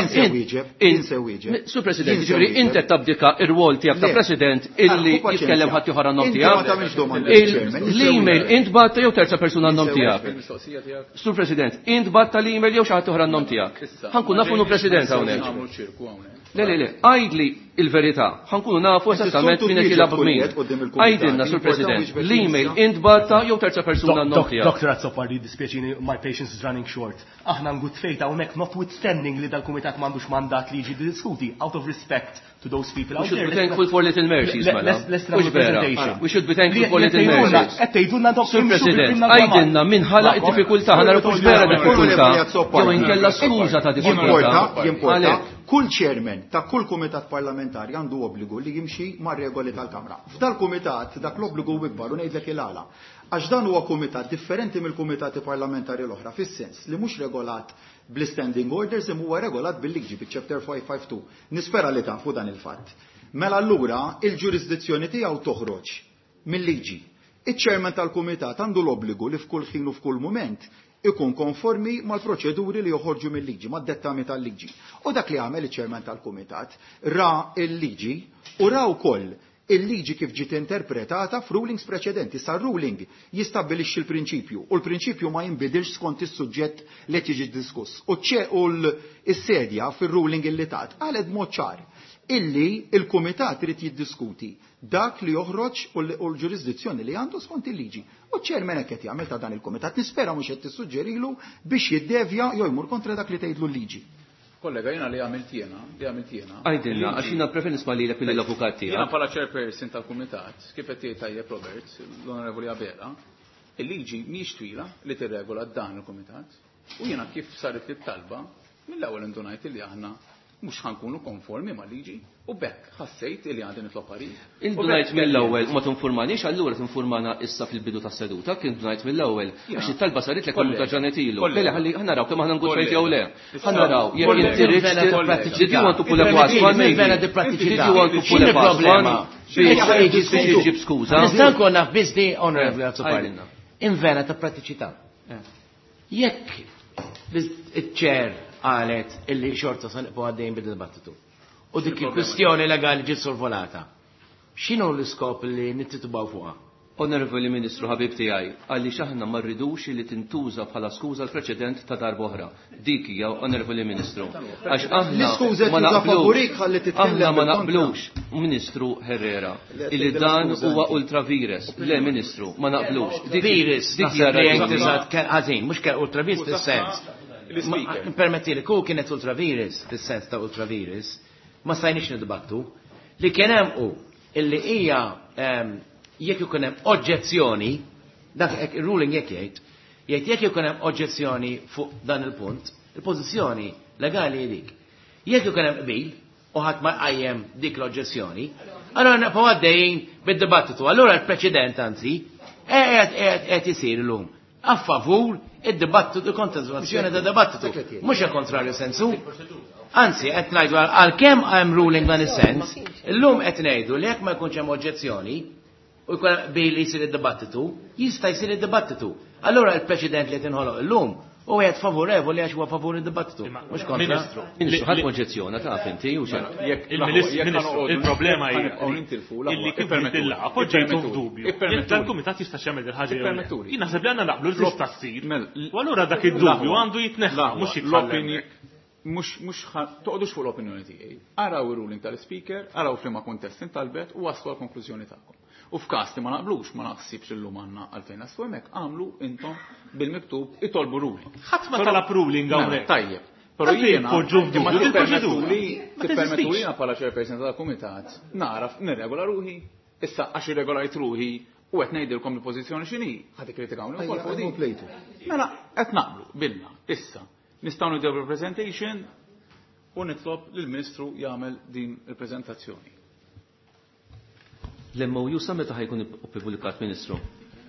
inti wieġeb. Su President, ġifri, inti tabdika ir-rwol tiegħek ta' President illi jitkellem ħadd ieħor għan-nom tiegħek. L-email int batta jew terza persuna għan-nom tiegħek. Su President, int batta l-email jew xi ħadd ieħor għan-nom tiegħek. Ħankun nafu nu President hawnhekk. Le, le, le, għajdli il-verità, ħankunu nafu esattament min qed jilab min. Għajdilna, Sur President, l-email intbatta jew terza persuna n-nom tiegħek. Doktor Azzopardi, dispjaċini, my patience is running short. Aħna ngud fejta hawnhekk notwithstanding li dal-kumitat m'għandux mandat li jiġi diskuti out of respect to those people. We should be thankful for little mercies, mela. Mhux vera. We should be thankful for little mercies. Qed tgħidulna Sur President, għajdilna min ħalaq id-diffikultà, ħana mhux vera diffikultà. Jew inkella skuża ta' diffikultà. Kull chairman ta' kull kumitat parlamentari għandu obbligu li jimxi mar regoli tal-Kamra. F'dal kumitat dak l-obbligu ikbar u ngħidlek il-għala. Għax dan huwa kumitat differenti mill-kumitati parlamentari l-oħra fis-sens li mhux regolat bl-standing orders imma huwa regolat bil-liġi biċ-Chapter five fifty-two. Nispera li tafu dan il-fatt. Mela allura il-ġurisdizzjoni tiegħu toħroġ mill-liġi. Iċ-chairman tal-kumitat għandu l-obbligu li f'kull ħin u f'kull mument ikun konformi mal-proċeduri li joħorġu mill-liġi, mad-dettami tal-liġi. U dak li għamel iċ-chairman tal-kumitat ra il-liġi u ra wkoll il-liġi kif ġiet interpretata f'rulings preċedenti. Sa ruling jistabbilixxi l-prinċipju u l-prinċipju ma jinbidilx skont is-suġġett li qed jiġi diskuss. U ċe u l-sedja fir-ruling illi tat qalet mod ċar illi il-kumitat irid jiddiskuti dak li joħroġ u l-ġurisdizzjoni li għandu skont il-liġi. U ċermen hekk qed jagħmel ta' dan il-kumitat. Nispera mhux qed tissuġġerilu biex jiddevja jew jmur kontra dak li tgħidlu l-liġi. Kollega, jiena li għamilt jiena, li għamilt jiena. Għajdilna, għax jiena prefer nisma' lilek mill-avukat tiegħek. Jiena bħala chairperson tal-kumitat, kif qed jgħid tajjeb Robert, l-Onorevoli Abela, il-liġi mhix twila li tirregola dan il-kumitat. U jiena kif saret it-talba, mill-ewwel indunajt li aħna mux ħankunu konformi ma' liġi u bekk ħassejt li għandi nitlob parir. Indunajt mill-ewwel ma tinformanix allura tinformana issa fil-bidu tas-seduta, kien indunajt mill-ewwel għax it-talba sarit lek kollu ta' ġanetilu. Lele ħalli ħana raw kemm aħna nkun fejt jew le. Ħana raw jekk inti rid did you want to pull a fast one maybe. Did you want to pull a fast one? Biex ġib skuża. Nista' nkun naf biss di onorevoli Azzopardi. Invena ta' prattiċità. Jekk iċ-ċer għalet illi xorta sanqbu għaddejn bid-dibattitu. U dik il-kwistjoni legali ġiet sorvolata. X'inhu l-iskop li nittitbaw fuqha? Onorevoli Ministru ħabib tiegħi, għalli x'aħna ma rridux li tintuża bħala skuża l-preċedent ta' darba oħra. Dik hija Onorevoli Ministru. Għax aħna ma naqblux. Aħna ma naqblux, Ministru Herrera, illi dan huwa ultravires. Le Ministru, ma naqblux. Virus, dik hija ħażin, mhux kien ultravirus fis-sens. Permetti li ku kienet ultravirus, fil-sens ta' ultravirus, ma stajniex nidibattu, li kien hemm u illi hija jekk ikun hemm oġġezzjoni, dak ir-ruling jekk jgħid, jgħid jekk ikun hemm oġġezzjoni fuq dan il-punt, il-pożizzjoni legali hi dik. Jekk ikun hemm qbil u ħadd ma qajjem dik l-oġġezzjoni, allura naqgħu għaddejjin bid-dibattitu. Allura l-preċedent anzi qed isir illum a favur id-dibattitu, il-konteżwazzjoni ta' dibattitu, mhux il-kontrarju sensu. Anzi, qed ngħidu għalkemm hemm ruling dan is-sens, illum qed ngħidu li jekk ma jkunx hemm oġġezzjoni u jkun bil jsir id-dibattitu, jista' jsir id-dibattitu. Allura l-preċedent li qed inħoloq illum u għed favorevoli għax huwa favur id-dibattitu. Mhux kontra. Ministru, ħadd oġġezzjona taf inti u xejn. Il-problema hi illi kif permettilla, poġġejtu f'dubju. Il-kumitat jista' x'jagħmel il-ħaġa jew. Jien naħseb li għandna naqblu l-flus tassir. U allura dak id-dubju għandu jitneħħa mhux jitħallem. Mux, mux, toqdux fuq l-opinjoni tiegħi. Araw ir-ruling tal-speaker, araw f'liema kuntest intalbet u waslu għall-konklużjoni tagħkom. U f'każ li ma naqblux ma naħsibx illum għandna għalfejn naslu hemmhekk għamlu intom bil-miktub itolbu ruling. Ħadd ma talab ruling hawnhekk. Tajjeb. Però jiena tippermettu li jiena bħala chairperson tal-kumitat naraf nirregola ruħi, issa għax irregolajt ruħi u qed ngħidilkom il-pożizzjoni x'inhi, ħadd ikkritikawni wkoll fuq din. Mela qed naqblu bilna issa. Nistgħu nibdew representation u nitlob lill-Ministru jagħmel din il-preżentazzjoni. L-M O U sa meta ħajkun ippubblikat, Ministru?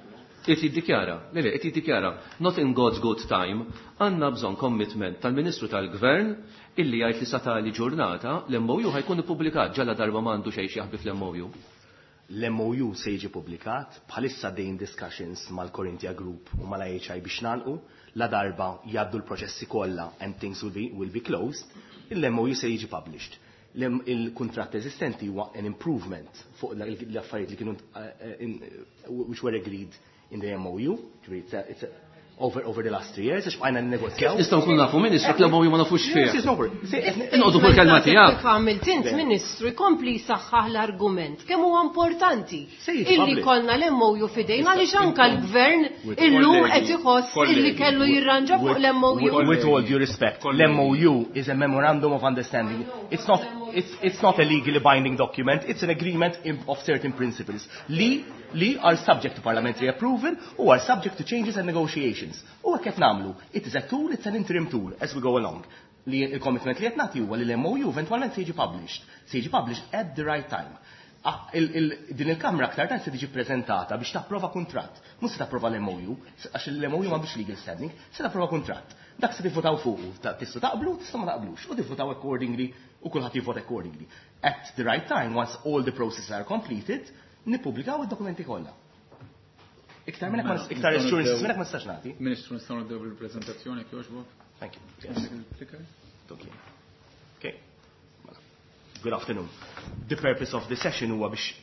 qed jiddikjara, le le, qed jiddikjara, not in God's good time, għandna bżonn commitment tal-Ministru tal-Gvern illi jgħid li satali ġurnata l-M O U ħajkun ippubblikat ġalla darba m'għandu xejn jaħbi fl-M O U. L-M O U se jiġi publikat bħalissa dejn discussions mal-Corinthia Group u mal-I H I biex nagħlqu la darba jgħaddu l-proċessi kollha and things will be, will be closed, il-M O U se jiġi published. Il-kuntratt eżistenti huwa an improvement fuq l-affarijiet li kienu which were agreed in the M O U. It's a, it's a, over over the last three years, għax bqajna n-negozjaw. Nistgħu nkunu nafu Ministru l-M O U ma nafux fih. Inqogħdu fuq il-kelma tiegħek. Għamilt int Ministru jkompli jsaħħaħ l-argument kemm huwa importanti illi kollna l-M O U fidejn għaliex anke l-Gvern illum qed iħoss illi kellu jirranġa fuq l-M O U. With all due respect, l-M O U is a memorandum of understanding. It's not It's, it's not a legally binding document, it's an agreement in, of certain principles. Li, li are subject to parliamentary approval or are subject to changes and negotiations. U għakif namlu, it is a tool, it's an interim tool as we go along. Li il-commitment li jtnati huwa li l-M O U eventualment se jiġi published. Se jiġi published at the right time. Ah, il, il, din il-Kamra aktar dan se tiġi prezentata biex tapprova kuntratt. Mhux se tapprova l-M O U, għax l-M O U m'għandux legal standing, se tapprova kuntratt. Dak se tivvotaw fuq, tistgħu taqblu, tistgħu ma taqblux, u tivvotaw accordingly u kulħadd jivvota accordingly. At the right time, once all the processes are completed, nippubblikaw id-dokumenti kollha. Iktar minn hekk iktar assurances minn hekk ma nistax nagħti. Ministru nistgħu nibdew bil-preżentazzjoni jogħġbok. Thank you. Okay. Okay. Good afternoon. The purpose of the session huwa biex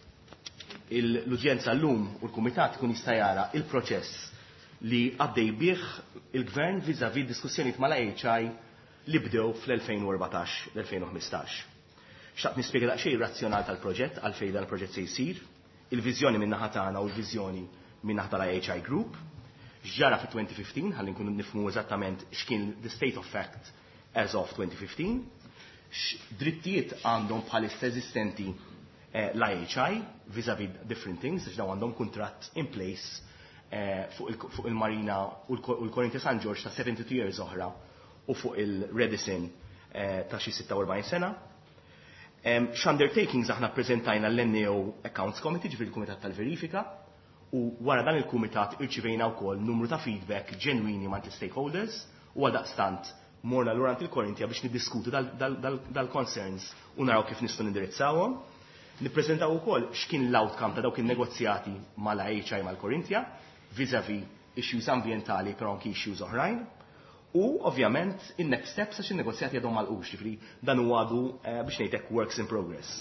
l-udjenza llum u l-kumitat ikun jista' jara il-proċess li għaddej bih il-Gvern viżavi diskussjonijiet mal-I H I li bdew fl-elfejn u erbatax l-elfejn u ħmistax. Xtaqt nispjega daqsxejn ir-razzjonal tal-proġett għalfejn dan il-proġett se jsir, il-viżjoni minn naħa tagħna u l-viżjoni minn naħa tal-I H I Group, x'ġara fi twenty fifteen ħalli nkunu nifhmu eżattament x'kien the state of fact as of twenty fifteen, x'drittijiet għandhom bħalissa eżistenti l-I H I vis-a-vis different things, x'daw għandhom kuntratt in place fuq il-Marina u l-Corinthia San George ta' seventy-two years oħra u fuq il-Redison ta' xi six forty sena. X'undertakings aħna ppreżentajna l-N A O Accounts Committee ġifieri il-Kumitat tal-Verifika u wara dan il-Kumitat irċivejna wkoll numru ta' feedback ġenwini ma' stakeholders u għaldaqstant morna lura il-Corinthia biex niddiskutu dal-concerns u naraw kif nistgħu nindirizzawhom. Nippreżentaw ukoll x'kien l-outcome ta' dawk in-negozjati mal-I H I mal-Corinthia vis-a-vis issues ambientali però anki issues oħrajn. U ovvjament in-next steps għax in-negozjati għadhom malqux, ġifri dan huwa għadu biex ngħidlek works in progress.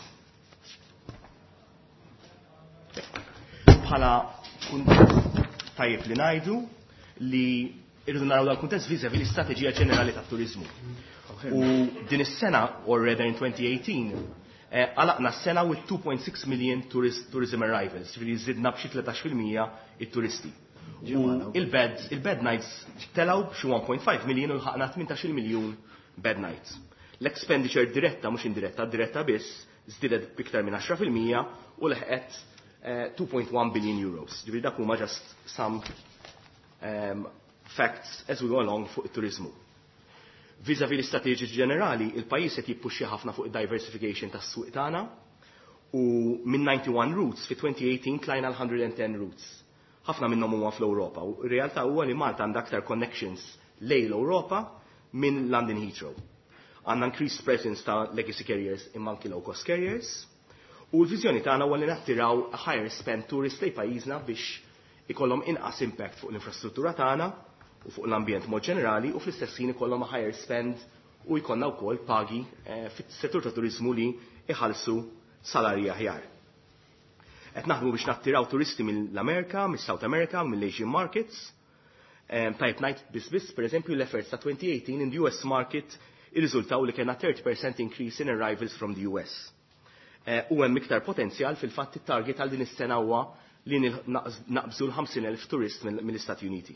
Bħala tajjeb li ngħidu li irridu naraw dal-kuntest viżavi l-istrateġija ġenerali tat-turiżmu. U din is-sena or rather in twenty eighteen għalaqna s-sena with two point six million tourism arrivals, ġifri żidna b'xi tletax fil-mija it-turisti. U il-bed, il-bed nights telaw b'xi one point five million u l-ħaqna eighteen miljun bed nights. L-expenditure diretta, mhux indiretta, diretta biss, żdiedet b'iktar minn ten fil-mija u leħqet two point one billion euros. Ġifieri dak huma just some um, facts as we go along fuq it-turizmu. Vis-a-vis l-istrateġi ġenerali, il-pajjiż qed jippuxxi ħafna fuq id-diversification tas-suq tagħna u minn ninety-one routes fi twenty eighteen tlajna l one hundred ten routes. Ħafna minnhom huma fl-Ewropa u r-realtà huwa li Malta għandha aktar connections lejn l-Ewropa minn London Heathrow. Għandna increased presence ta' legacy carriers imma anki low cost carriers u l-viżjoni tagħna huwa li nattiraw a higher spend tourist lejn pajjiżna biex ikollhom inqas impact fuq l-infrastruttura tagħna u fuq l-ambjent mod ġenerali u fl-istess ħin ikollhom a higher spend u jkollna wkoll pagi fit-settur ta' turiżmu li iħallsu salarji aħjar. Qed naħdmu biex nattiraw turisti mill-Amerika, mis-South America, mill-Asian markets. Tajb ngħid biss biss pereżempju l-efforts ta' twenty eighteen in the U S market irriżultaw li kellna thirty percent increase in arrivals from the U S. U hemm iktar potenzjal fil-fatt it-target għal din is-sena huwa li naqbżu l-ħamsin elf turist mill-Istati Uniti.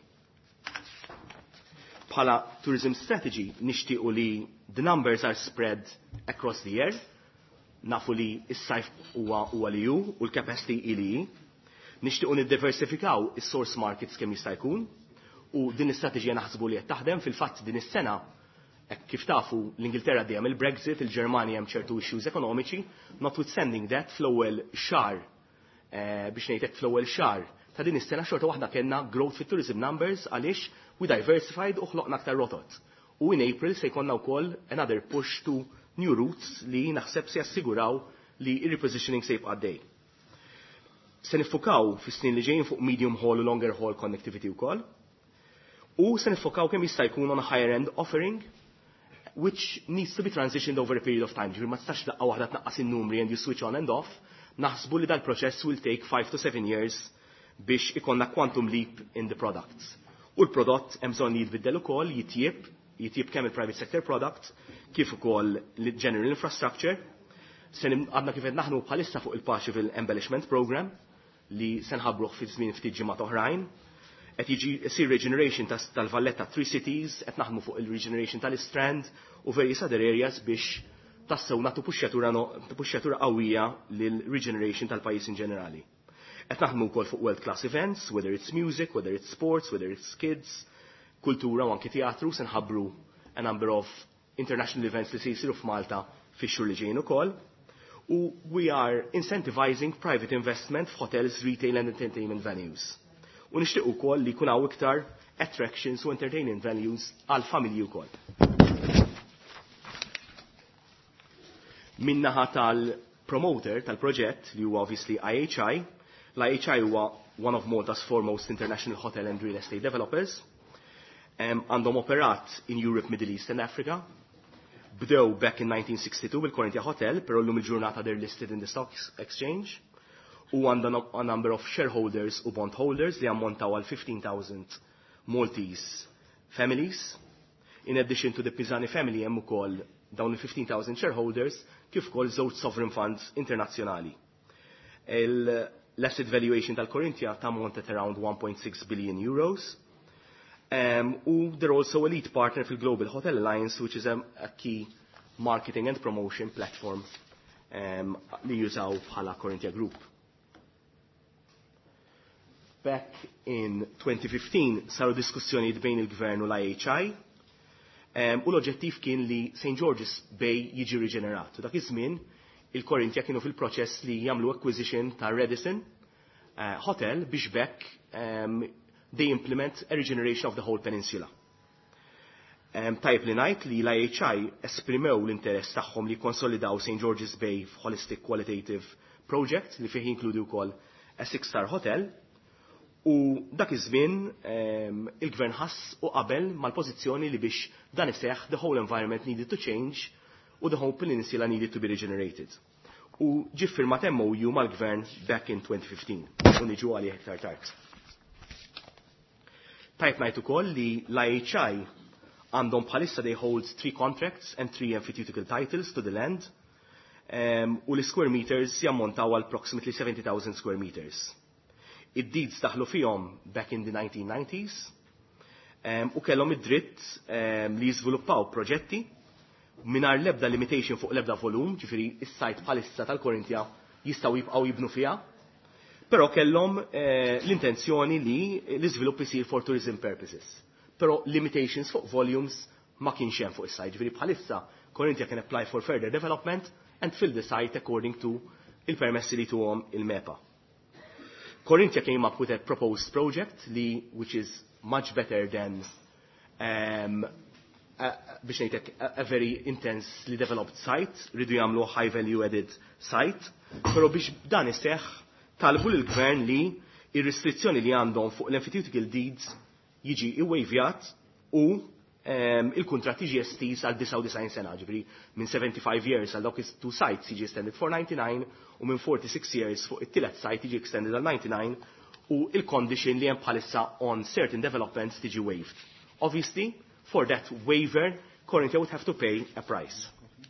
Bħala tourism strategy nixtiequ li the numbers are spread across the year. Nafu li s-sajf huwa li hu u l-capacity ili. Nixtiequ niddiversifikaw is-source markets kemm jista' jkun u din is-strateġija naħsbu li qed taħdem fil-fatt din is-sena kif tafu l-Ingilterra dejjem il-Brexit, il-Ġermanja hemm ċertu issues ekonomiċi, notwithstanding that fl-ewwel xahar biex ngħidlek fl-ewwel xahar ta' din is-sena xorta waħda kellna growth fit tourism numbers għaliex we diversified u ħloqna aktar rotot. U in April se jkollna wkoll another push to new routes li naħseb se jassiguraw li repositioning se jibqa' għaddej. Se nifukaw fis-snin li ġejjin fuq medium haul u longer haul connectivity wkoll. U se nifokaw kemm jista' jkun on a higher end offering which needs to be transitioned over a period of time. Ġifieri ma tistax daqqa waħda tnaqqas in-numri and you switch on and off. Naħsbu li dal-proċess will take five to seven years biex ikonna quantum leap in the products. U l-prodott hemm bżonn jitbiddel ukoll jitjieb, jitjieb kemm il-private sector product, kif ukoll l-general infrastructure. Se għadna kif qed naħnu bħalissa fuq il-Partial Embellishment Program li se nħabbruh fi żmien ftit ġimgħat oħrajn. Qed jiġi isir regeneration tal-Valletta Three Cities, qed naħdmu fuq il-regeneration tal-Strand u various other areas biex tassew nagħtu puxxjatura qawwija lil regeneration tal-pajjiż in ġenerali. Qed naħdmu wkoll fuq world class events, whether it's music, whether it's sports, whether it's kids, kultura u anke teatru, se nħabbru a number of international events li se jsiru f'Malta fix-xhur li ġejjin ukoll. U we are incentivizing private investment f'hotels, retail and entertainment venues. U nixtieq ukoll li jkun hawn iktar attractions u entertainment venues għal familji wkoll. Min-naħa tal-promoter tal-proġett li huwa obviously I H I, l-I H I huwa one of Malta's foremost international hotel and real estate developers. Għandhom operat in Europe, Middle East and Africa. Bdew back in nineteen sixty-two bil-Corinthia Hotel, però llum il-ġurnata they're listed in the stock exchange. U għandhom a number of shareholders u bondholders li ammontaw għal fifteen thousand Maltese families. In addition to the Pisani family hemm ukoll dawn il-fifteen thousand shareholders kif ukoll żewġ sovereign funds internazzjonali. L-asset valuation tal-Corinthia tammonta around one point six billion euros. Um, u they're also a lead partner fil-Global Hotel Alliance, which is a, a key marketing and promotion platform um, li jużaw bħala Corinthia Group. Back in twenty fifteen saru diskussjoni bejn il-Gvern u l-I H I um, u l-oġġettiv kien li Saint George's Bay jiġi riġenerat. U dak iż-żmien il-Corinthia kienu fil-proċess li jagħmlu acquisition ta' Radisson uh, Hotel biex bekk um, they implement a regeneration of the whole peninsula. Um, Tajb li ngħid li l-I H I esprimew l-interess tagħhom li konsolidaw Saint George's Bay Holistic Qualitative Project li fih jinkludi wkoll a six-star hotel. U dak iż-żmien um, il-Gvern ħass u qabel mal-pożizzjoni li biex dan iseħħ the whole environment needed to change u the whole peninsula needed to be regenerated. U ġie firmat M O U mal-Gvern back in twenty fifteen u niġu għalih iktar tard. Tajt ngħid ukoll li l-I H I għandhom bħalissa they hold three contracts and three emphysetical titles to the land um, u l-square meters jammontaw għal approximately seventy thousand square meters. Id-deeds daħlu fihom back in the nineteen nineties um, u kellhom id-dritt um, li jiżviluppaw proġetti mingħajr l-ebda limitation fuq l-ebda volum, ġifieri is-sajt bħalissa tal-Corinthia jistgħu jibqgħu jibnu fiha, però kellhom eh, l-intenzjoni li l-iżvilupp isir for tourism purposes. Però limitations fuq volumes ma kienx hemm fuq is-sajt, ġifieri bħalissa Corinthia can apply for further development and fill the site according to il-permessi li tuhom il-MEPA. Corinthia came up with a proposed project li, which is much better than um, a, biex ngħidlek a, a very intensely developed site, ridu jagħmlu high value added site, però biex dan iseħħ talbu lill-Gvern li ir-restrizzjoni li għandhom fuq l-emphysetical deeds jiġi iwejvjat u um, il-kuntratt jiġi estiż għal ninety-nine sena, ġifieri minn seventy-five years għal dawk two sites jiġi extended for ninety-nine u minn forty-six years fuq it-tielet site jiġi extended għal ninety-nine u il-condition li hemm bħalissa on certain developments tiġi waived. Obviously, for that waiver, Corinthia would have to pay a price.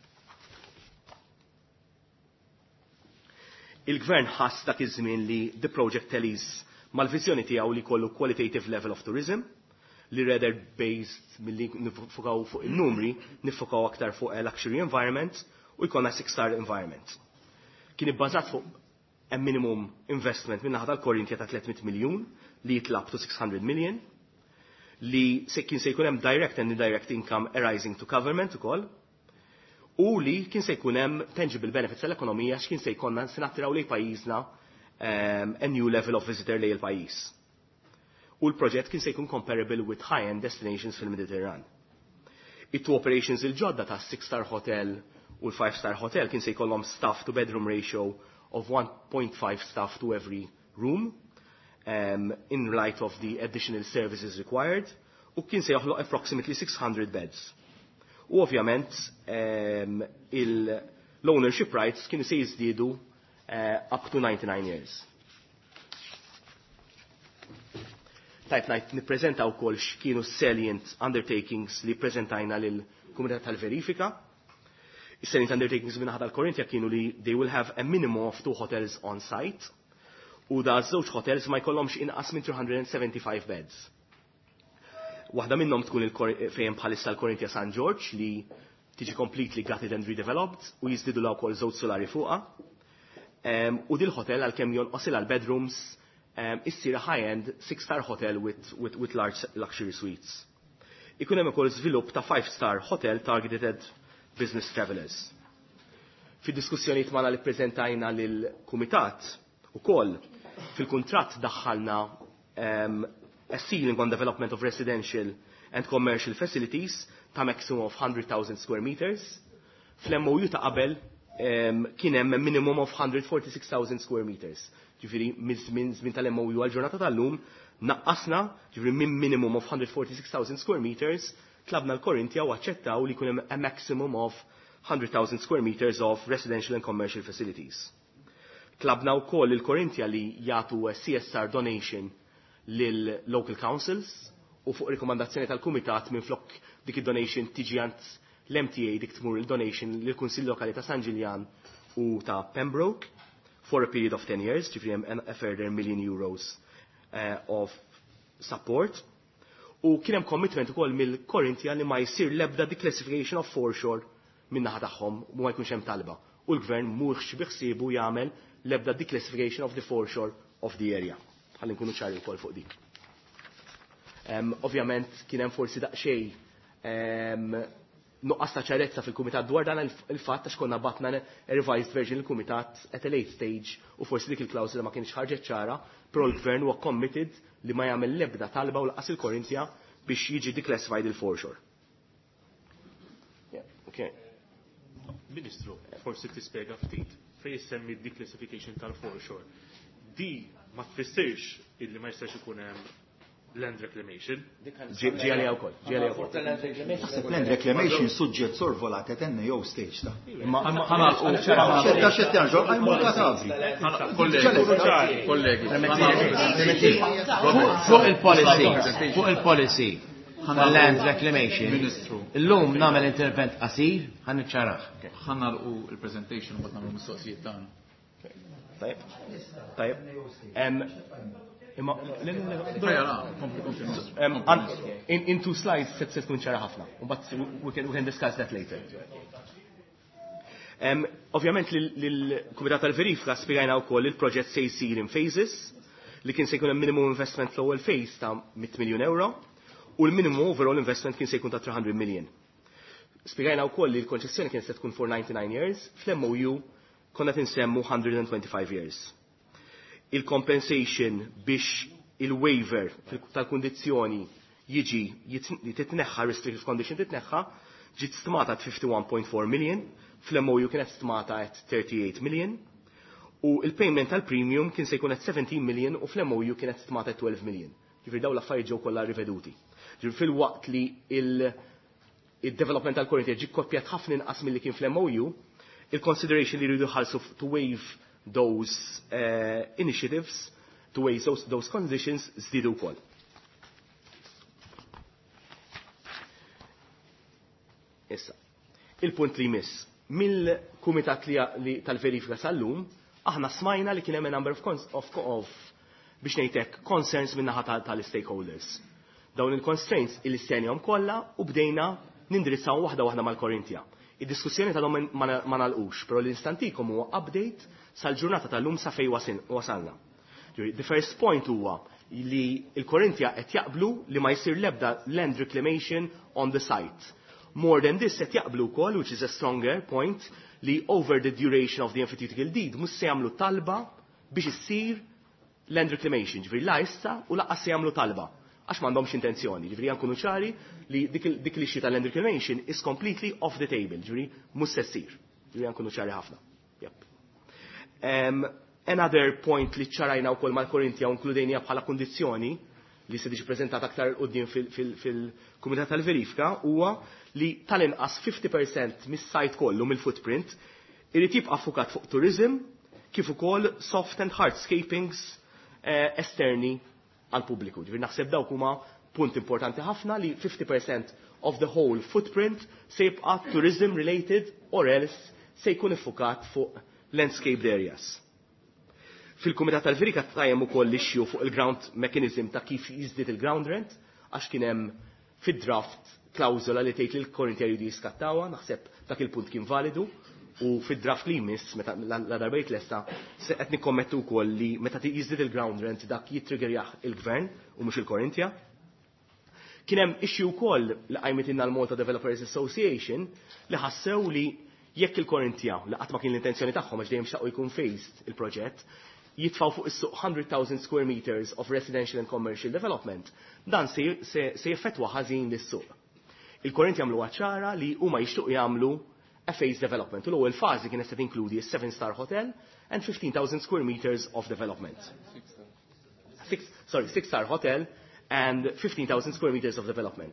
Il-Gvern ħass dak iż-żmien li the project telis mal-viżjoni tiegħu li kollu qualitative level of tourism, li rather based milli nifokaw fuq il-numri, nifokaw aktar fuq a luxury environment u jkollna six-star environment. Kien ibbażat fuq a minimum investment minn naħa tal-Corinthia ta' three hundred miljun li jitlab to six hundred million, li se kien se jkun hemm direct and indirect income arising to government ukoll, u li kien se jkun hemm tangible benefits tal-ekonomija x'kien se jkollna se nattiraw lejn pajjiżna um, a new level of visitor lejn il-pajjiż. U l-proġett kien se jkun comparable with high-end destinations fil-Mediterran. It-two operations il-ġodda ta' six-star hotel u l-five-star hotel kien se jkollhom staff to bedroom ratio of one point five staff to every room um, in light of the additional services required u kien se joħloq approximately six hundred beds. U ovvjament um, l-ownership rights kienu se jiżdiedu uh, up to ninety-nine years. Tajt najt nippreżenta wkoll x'kienu salient undertakings li preżentajna lil kumitat tal-verifika. Is-salient undertakings minn ħadd l-Korintja kienu li they will have a minimum of two hotels on site u da żewġ hotels ma jkollhomx inqas minn three hundred seventy-five beds. Waħda minnhom tkun fejn bħalissa l-Korintja San George li tiġi completely gutted and redeveloped u jiżdidu la wkoll żewġ solari fuqha. Um, u dil hotel għalkemm jonqosil għal bedrooms um, issir a high-end six-star hotel with, with, with large luxury suites. Ikun hemm ukoll żvilupp ta' five-star hotel targeted at business travelers. Fid-diskussjonijiet magħna li ppreżentajna lill-Kumitat ukoll fil-kuntratt daħħalna um, a ceiling on development of residential and commercial facilities ta' maximum of one hundred thousand square meters. Fl-M O U ta' qabel um, kien hemm minimum of one hundred forty-six thousand square meters. Ġifieri minn żmien tal-M O U għall-ġurnata tal-lum naqqasna ġifieri minn minimum of one hundred forty-six thousand square meters tlabna l-Korintja u aċċettaw li jkun hemm a maximum of one hundred thousand square meters of residential and commercial facilities. Tlabna wkoll il-Korintja li jagħtu a C S R donation lil local councils u fuq rikomandazzjoni tal-Kumitat minn flok dik id-donation tiġi għand l-M T A dik tmur il-donation lill-Kunsill Lokali ta' San Ġiljan u ta' Pembroke for a period of ten years, ġifri hemm a further million euros uh, of support. U kien hemm commitment ukoll mill-Korintja li ma jsir l-ebda declassification of foreshore min-naħa tagħhom u ma jkunx hemm talba. U l-Gvern mhux biħsiebu jagħmel l-ebda declassification of the foreshore of the area. Ħalli nkunu ċari wkoll fuq dik. Um, ovvjament kien hemm forsi daqsxejn um, nuqqas ta' ċarezza fil-Kumitat dwar dan il-fatt għax konna batna revised version il-Kumitat at a late stage u forsi dik il-klawsula ma kienx ħarġet ċara, però l-Gvern huwa committed li ma jagħmel l-ebda talba u laqas il-Korintja biex jiġi declassified il-foreshore. Yeah, okay. Ministru, forsi tispjega ftit fejn issemmi d-declassification tal-foreshore. Di ma tfissirx illi ma jistax ikun hemm land reclamation. Ġi għalija wkoll. Ġi għalija wkoll. Land reclamation suġġett sorvolata tenna jew stage ta'. Ma ħana ċerta xetta ġo għajmu katabli. Kollegi, Fuq il-policy, fuq il-policy, land reclamation, l-lum namel intervent qasir, ħan iċċaraħ. ħanna il-presentation u bat namlu mistoqsijiet tagħna. Tajb, tajb. Imma, in, in two slides, set set kun ċara ħafna, but we can, we can discuss that later. Um, Ovvjament l-Kumitat tal-Verifika spiegajna wkoll il-proġett se jsir in phases, li kien se jkun hemm minimum investment fl-ewwel phase ta' one million euro, u l-minimum overall investment kien se jkun ta' three hundred million. Spiegajna wkoll li l-konċessjoni kien se tkun for ninety-nine years, fl-M O U konna tinsemmu one hundred twenty-five years. Il-compensation biex il-waiver tal-kondizjoni jiġi titneħħa, restrictive condition titneħħa, ġiet stmata at fifty-one point four million, fl-M O U kienet stmata at thirty-eight million, u il-payment tal-premium kien se jkun at seventeen million u fl-M O U kienet stmata at twelve million. Ġifir daw l-affarijiet ġew kollha riveduti. Ġifir fil-waqt li il-development tal-Korintja ġi koppjat ħafna inqas milli kien fl-M O U, il-consideration li jridu ħalsu to waive those uh, initiatives, to waive those, those conditions, żdiedu wkoll. Issa, il-punt li jmiss. Mill-Kumitat li tal-Verifika sal-lum, aħna smajna li kien hemm a number of, of, of biex ngħidlek concerns min-naħa tal-stakeholders. Dawn il-constraints il-istenjhom kollha u bdejna nindirizzaw waħda waħda mal-Korintja. Id-diskussjoni tal-lum ma nagħlqux, però l-instantikom huwa update sal-ġurnata tal-lum sa fej wasalna. The first point huwa li l-Korintja qed jaqblu li ma jsir l-ebda land reclamation on the site. More than this qed jaqblu wkoll, which is a stronger point, li over the duration of the emphysetical deed mhux se jagħmlu talba biex issir land reclamation, ġifieri la issa u laqqas se jagħmlu talba għax m'għandhomx intenzjoni. Ġifieri nkunu ċari li dik l-ixxi tal-land reclamation is completely off the table, ġifieri mhux se ssir. Ġifieri nkunu ċari ħafna. Yep. Um, another point li ċarajna wkoll mal-Korintja u inkludejnija bħala kundizzjoni li se tiġi preżentat aktar quddiem fil-Kumitat tal-Verifika huwa li tal-inqas fifty percent mis-sajt kollu mill-footprint irid jibqa' fukat fuq tourism kif ukoll soft and hardscapings uh, esterni għal pubbliku. Ġifieri naħseb dawk huma punt importanti ħafna li fifty percent of the whole footprint se jibqa' tourism related or else se jkun iffukat fuq landscaped areas. Fil-Kumitat tal-Verifika tajjem ukoll l-issue fuq il-ground mechanism ta' kif jiżdied il-ground rent għax kien hemm fid-draft klawżola li tgħid li l-Korintja jridu jiskattawha, naħseb dak il-punt kien validu. U fid-draft li jmiss, meta la darbejt lesta, se qed nikkommettu wkoll li meta jiżdied il-ground rent dak jittriggerjah il-Gvern u mhux il-Korintja. Kien hemm issue wkoll li qajmet inna l-Malta Developers Association li ħassew li jekk il-Korintja li qatt ma kien l-intenzjoni tagħhom għax dejjem xtaqgħu jkun phased il-proġett, jitfgħu fuq is-suq one hundred thousand square meters of residential and commercial development, dan se se jeffettwa ħażin lis-suq. Il-Korintja jagħmlu ċara li huma jixtiequ jagħmlu a phase development. U l-ewwel fażi kienet se tinkludi a seven star hotel and fifteen thousand square meters of development. Six, sorry, six star hotel and fifteen thousand square meters of development.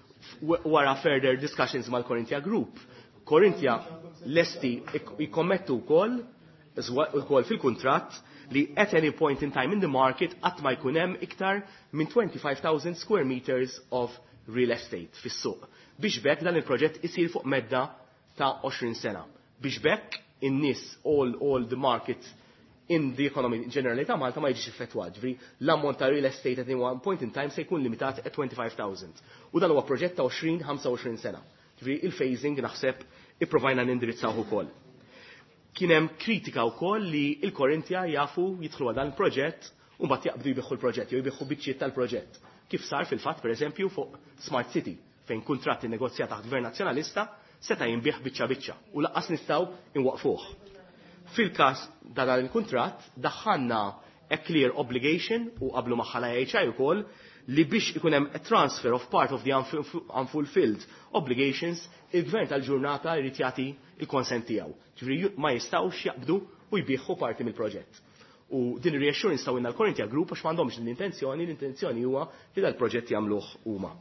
Wara further discussions mal-Korintja Group, Korintja lesti jikkommettu wkoll ukoll fil-kuntratt li at any point in time in the market qatt ma jkun hemm iktar minn twenty-five thousand square meters of real estate fis-suq. Biex bekk dan il-proġett isir fuq medda ta' twenty sena. Biex bekk in-nies all all the market in the economy generally ta' Malta ma jiġix effettwat. Ġifieri l-ammont ta' real estate at one point in time se jkun limitat at twenty-five thousand. U dan huwa proġett ta' twenty twenty-five sena. Ġifieri il-phasing naħseb ipprovajna nindirizzaw ukoll. Kien hemm kritika wkoll li l-Korintja jafu jidħlu għal dan il-proġett u mbagħad jaqbdu jbieħħu l-proġett jew jbieħħu biċċiet tal-proġett. Kif sar fil-fatt pereżempju fuq Smart City fejn kuntratt innegozjat taħt Gvern Nazzjonalista seta' jinbieħ biċċa biċċa u laqqas nistgħu inwaqfuh. Fil-każ ta' dan il-kuntratt daħħalna a clear obligation u qablu magħha l I H I wkoll li biex ikun hemm a transfer of part of the unfulfilled obligations, il-Gvern tal-ġurnata jrid jagħti il-konsent tiegħu. Ġifieri ma jistgħux jaqbdu u jbieħħu parti mill-proġett. U din ir-reassurance taw inna l-Korintja Group għax m'għandhomx l-intenzjoni, l-intenzjoni huwa li dal-proġett jagħmluh huma.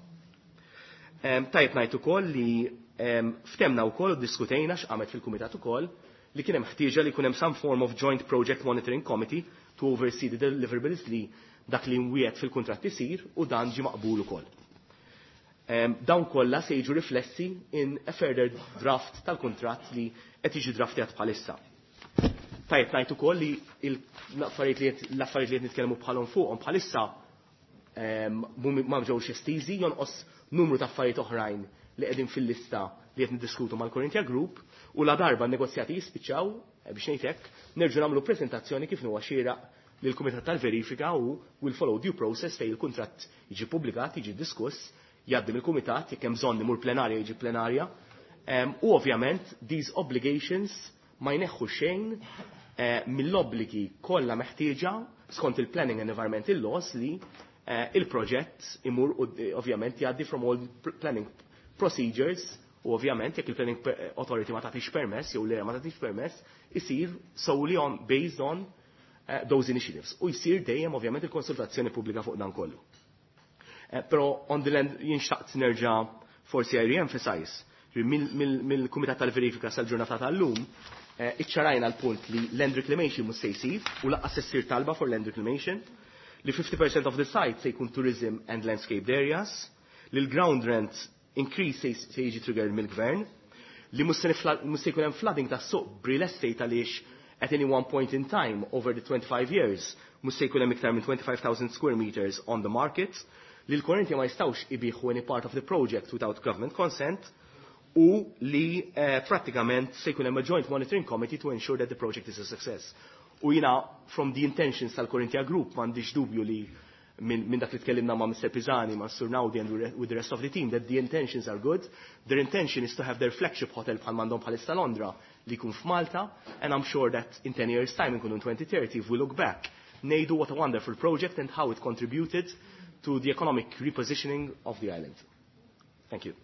Tajb ngħid ukoll li ftemna wkoll u diskutejna x'qamet fil-Kumitat ukoll li kien hemm ħtieġa li jkun hemm some form of joint project monitoring committee to oversee the deliverables li dak li mwiet fil-kuntratt isir u dan ġi maqbul ukoll. Dawn kollha se jiġu riflessi in a further draft tal-kuntratt li qed jiġi draftjat bħalissa. Tajb ngħid ukoll li l-affarijiet li qed nitkellmu bħalhom fuqhom bħalissa ma ġewx estiżi jonqos numru ta' affarijiet oħrajn li qegħdin fil-lista li qed niddiskutu mal-Korintja Group u la darba n-negozjati jispiċċaw biex ngħid hekk nerġgħu nagħmlu preżentazzjoni kif huwa xieraq lill kumitat tal-verifika u will follow due process fejn il-kuntratt jiġi pubblikat, jiġi diskuss, jgħaddim il-kumitat jekk hemm bżonn imur plenarja jiġi plenarja. U ovvjament these obligations ma jneħħu xejn mill-obbligi kollha meħtieġa skont il-planning and environmental laws li il-proġett imur ovvjament jgħaddi from all planning procedures u ovvjament jekk il-planning authority ma tagħtix permess jew le ma tagħtix permess isir solely on based on uh, those initiatives. U jsir dejjem ovvjament il-konsultazzjoni pubblika fuq dan kollu. Uh, Però on the land jinxtaqt nerġa' forsi I re-emphasize mill-Kumitat tal-Verifika sal-ġurnata tal-lum iċċarajna l-punt li land reclamation mhux se jsir u laqqas issir talba for land reclamation li fifty percent of the site se jkun tourism and landscaped areas, li l-ground rent increase se jiġi triggered mill-gvern, li mhux se jkun hemm flooding ta' suq real estate għaliex at any one point in time over the twenty-five years mhux se jkun hemm iktar minn twenty-five thousand square meters on the market, li l-Korintja ma jistgħux ibieħu any part of the project without government consent, u li uh, pratikament se jkun hemm a joint monitoring committee to ensure that the project is a success. U jina from the intentions tal-Korintja Group m'għandix dubju li minn min dak li tkellimna ma' Mister Pisani, ma' Sur Naudi and with the rest of the team that the intentions are good. Their intention is to have their flagship hotel bħal m'għandhom bħalissa Londra li jkun f'Malta, and I'm sure that in ten years time inkunu in twenty thirty if we look back ngħidu what a wonderful project and how it contributed to the economic repositioning of the island. Thank you.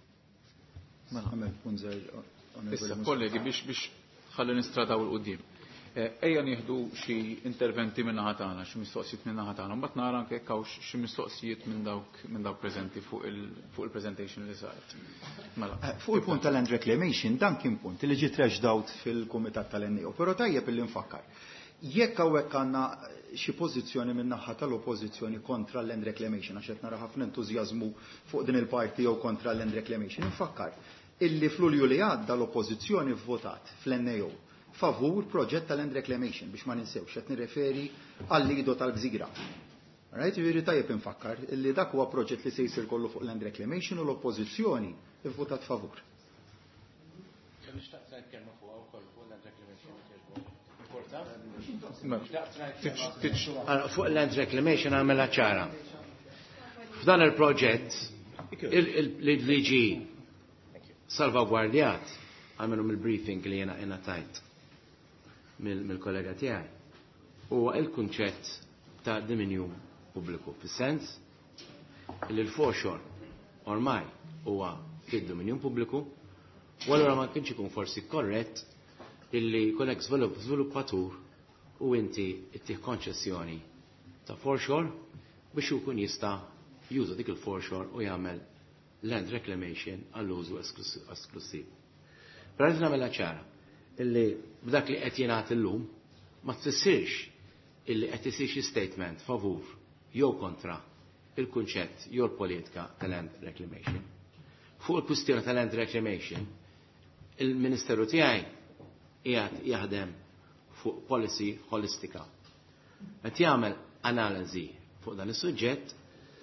Issa kollegi biex biex ħalli nistradaw il-qudiem. Ejja nieħdu xi interventi minn naħa tagħna, xi mistoqsijiet minn naħa tagħna, mbagħad nara anke hekk hawn xi mistoqsijiet minn dawk minn dawk preżenti fuq il-presentation li saret. Mela. Fuq il-punt tal-land reclamation dan kien punt li ġie trashed out fil-Kumitat tal-N E O, però tajjeb illi nfakkar. Jekk hawnhekk għandna xi pożizzjoni minn naħa tal-oppożizzjoni kontra l-land reclamation għax qed nara ħafna entużjażmu fuq din il-parti jew kontra l-land reclamation, infakkar illi fl-Ulju li għadda l-oppożizzjoni vvotat fl-N E O favur proġett tal-land reclamation biex ma ninsewx qed nirreferi għall-lido tal-Gżira. Right, jiġri tajjeb infakkar illi dak huwa proġett li se jsir kollu fuq land reclamation u l-oppożizzjoni ivvotat favur. Fuq land reclamation għamela ċara. F'dan il-proġett li ġi salvagwardjat għamilu mill-briefing li jena jena tajt mill-kollega tiegħi huwa il-kunċett ta' dominju pubbliku fis-sens li l-foreshore ormai huwa fid-dominju pubbliku u allura ma kienx ikun forsi korrett illi jkun hekk żviluppatur u inti ttieħ konċessjoni ta' foreshore biex ikun jista' juża dik il-foreshore u jagħmel land reclamation għall-użu esklusiv. Però qed nagħmilha ċara illi b'dak li qed jingħad illum ma tfissirx illi qed isir xi statement favur jew kontra il-kunċett jew l-politika tal-land reclamation. Fuq il-kwistjoni tal-land reclamation, il-Ministeru tiegħi qiegħed jaħdem fuq policy holistika. Qed jagħmel analiżi fuq dan is-suġġett,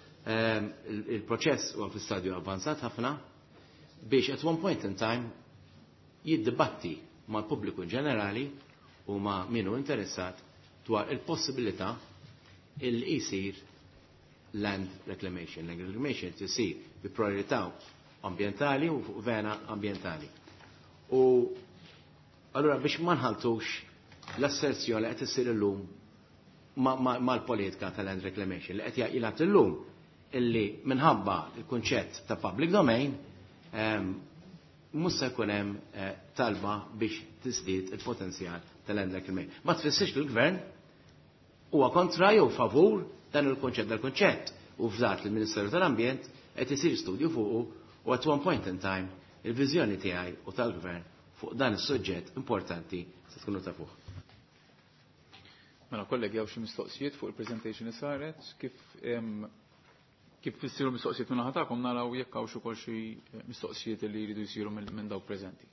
il-proċess huwa fi-stadju avvanzat ħafna biex at one point in time jiddibatti mal pubbliku ġenerali u ma' minu interessat dwar il-possibilità il jsir land reclamation. Land reclamation tisir bi priorità ambientali u fuq vena ambientali. U allura biex ma nħaltux l-asserzjoni li qed issir illum mal-politika tal-land reclamation li qed jaqilgħat illum illi minħabba il-kunċett ta' public domain mhux se jkun hemm talba biex tiżdied il-potenzjal tal-land reclamation. Ma tfissirx li l-Gvern huwa kontra jew favur dan il-kunċett dal-kunċett u f'dat il-Ministeru tal-Ambjent qed isir studju fuqu u at one point in time il-viżjoni tiegħi u tal-Gvern fuq dan is-suġġett importanti se tkunu ta' fuq. Mela kollegi hawn xi mistoqsijiet fuq il-presentation li saret kif kif fissiru mistoqsijiet minn ħatakom naraw jekk hawn ukoll xi mistoqsijiet li jridu jsiru minn dawk preżenti.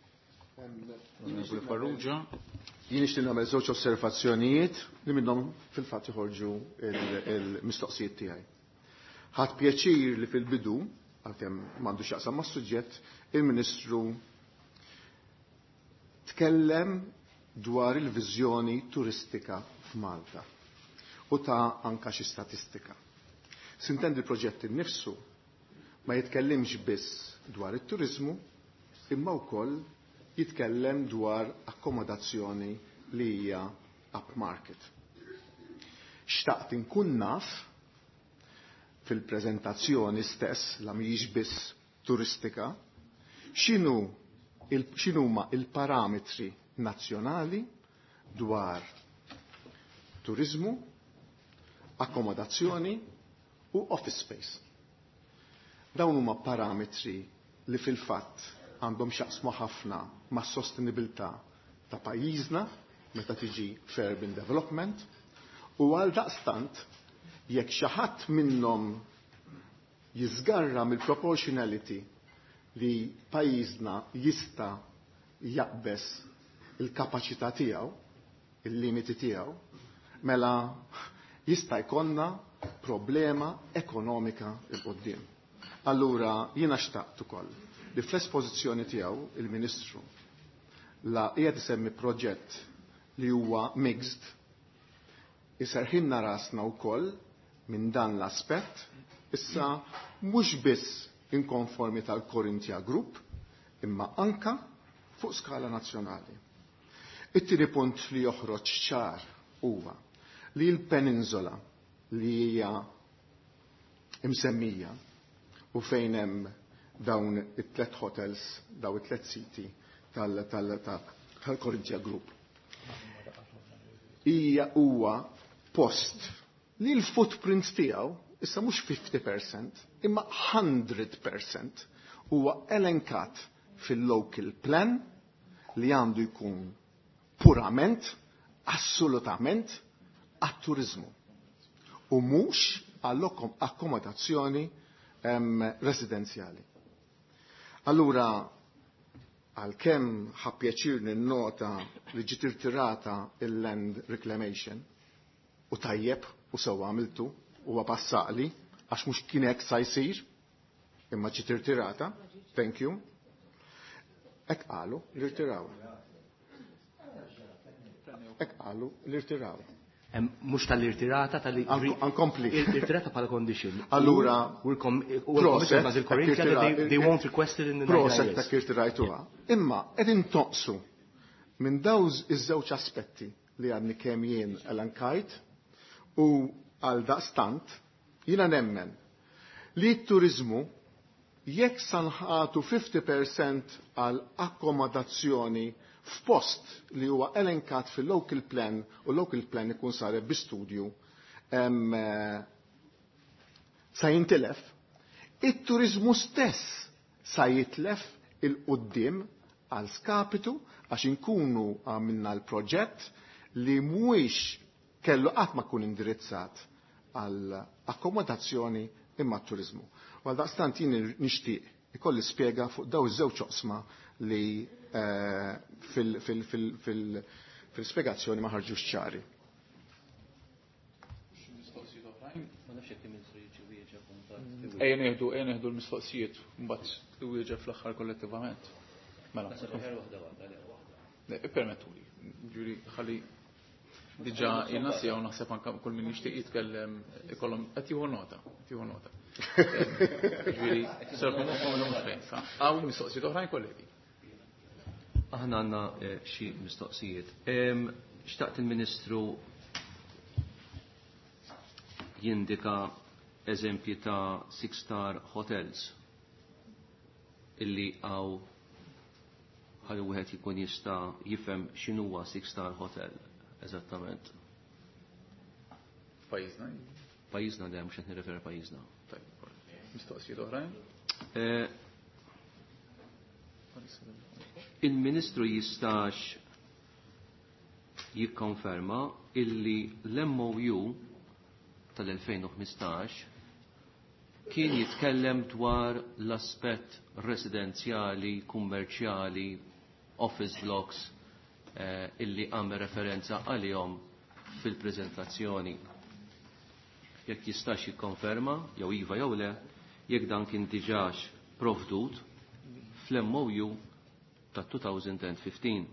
Farrugia. Jien nixtieq nagħmel żewġ osservazzjonijiet li minnhom fil-fatt joħorġu il-mistoqsijiet tiegħi. Ħadd pjaċir li fil-bidu għalkemm m'għandux x'jaqsam mas-suġġett il-Ministru tkellem dwar il-viżjoni turistika f'Malta u ta' anka xi statistika. Sintendi il-proġett innifsu ma jitkellimx biss dwar it-turizmu imma wkoll jitkellem dwar akkomodazzjoni li hija upmarket. Xtaqt inkun naf fil-preżentazzjoni stess la mhijiex biss turistika x'inhu x'inhuma il-parametri nazzjonali dwar turizmu, akkomodazzjoni u office space. Dawn huma parametri li fil-fatt għandhom xaqsmu ħafna ma' sostenibilità ta' pajjiżna meta tiġi urban development u għal daqstant jekk xi ħadd minnhom jiżgarra mill-proportionality li pajjiżna jista' jaqbes il-kapaċità tiegħu, il-limiti tiegħu, mela jista' jkollna problema ekonomika il-qoddim. Allura jiena xtaqt ukoll li fl-espożizzjoni tiegħu il-Ministru la qiegħed isemmi proġett li huwa mixed iserħinna rasna wkoll minn dan l-aspett issa mhux biss inkonformi tal-Corinthia Group imma anka fuq skala nazzjonali. It-tieni punt li joħroġ ċar huwa li l-Peninsula li hija imsemmija u fejn hemm dawn it-tlet hotels, daw it-tlet siti tal-Corinthia Group. Hija huwa post li l-footprint tiegħu issa mhux fifty percent imma one hundred percent huwa elenkat fil-local plan li għandu jkun purament, assolutament għat-turizmu u mhux għall-akkomodazzjoni residenzjali. Allura, għalkemm ħappjaċir nota li ġiet irtirata il-land reclamation u tajjeb u sewwa għamiltu huwa passaqli għax mhux kien hekk sa jsir imma ġiet irtirata, thank you. Hekk qalu li rtiraw. Hekk qalu li rtiraw. Mux tal-irtirata, tal-inkompli. Irtirata pala condition. Allura, proset, they won't request it in the proset ta' kirtirajtuha. Imma, edin toqsu minn dawż iż-żewġ aspetti li għadni kemm jien elenkajt u għal daqstant jiena nemmen li t-turizmu jekk sanħatu fifty percent għal akkomodazzjoni f'post li huwa elenkat fil-local plan u local plan ikun sare bi studju sa jintilef, it-turizmu stess sa jitlef il-qoddim għal skapitu għax inkunu għamilna l-proġett li mhuwiex kellu qatt ma kun indirizzat għal akkomodazzjoni imma t-turizmu. Għal daqstant jien nixtieq ikolli spjega fuq daw iż-żewġ oqsma li fil-spiegazzjoni ma ħarġux ċari. Ejja nieħdu l-mistoqsijiet mbagħad iwieġeb fl-aħħar kollettivament. Mela. Permettuli. Ġuri ħalli diġà il-nasja u naħseb anke kull min jixtieq jitkellem ikollhom qed jieħu nota, tieħu nota. Ġuri serkom mhux fejn. Hawn mistoqsijiet oħrajn kollegi. Aħna għandna xi mistoqsijiet. Xtaqt il-Ministru jindika eżempji ta' six star hotels illi għaw ħalli wieħed jkun jista' jifhem x'inhuwa six star hotel eżattament. Pajjiżna? Pajjiżna dejjem mhux qed nirreferi pajjiżna. Mistoqsijiet oħrajn? Il-Ministru jistax jikkonferma illi l-M O U tal-twenty fifteen kien jitkellem dwar l-aspett residenzjali, kummerċjali, office blocks eh, illi għam referenza għalihom fil-prezentazzjoni. Jekk jistax jikkonferma, jew iva jew le, jekk dan kien diġax provdut fl-M O U ta' twenty fifteen.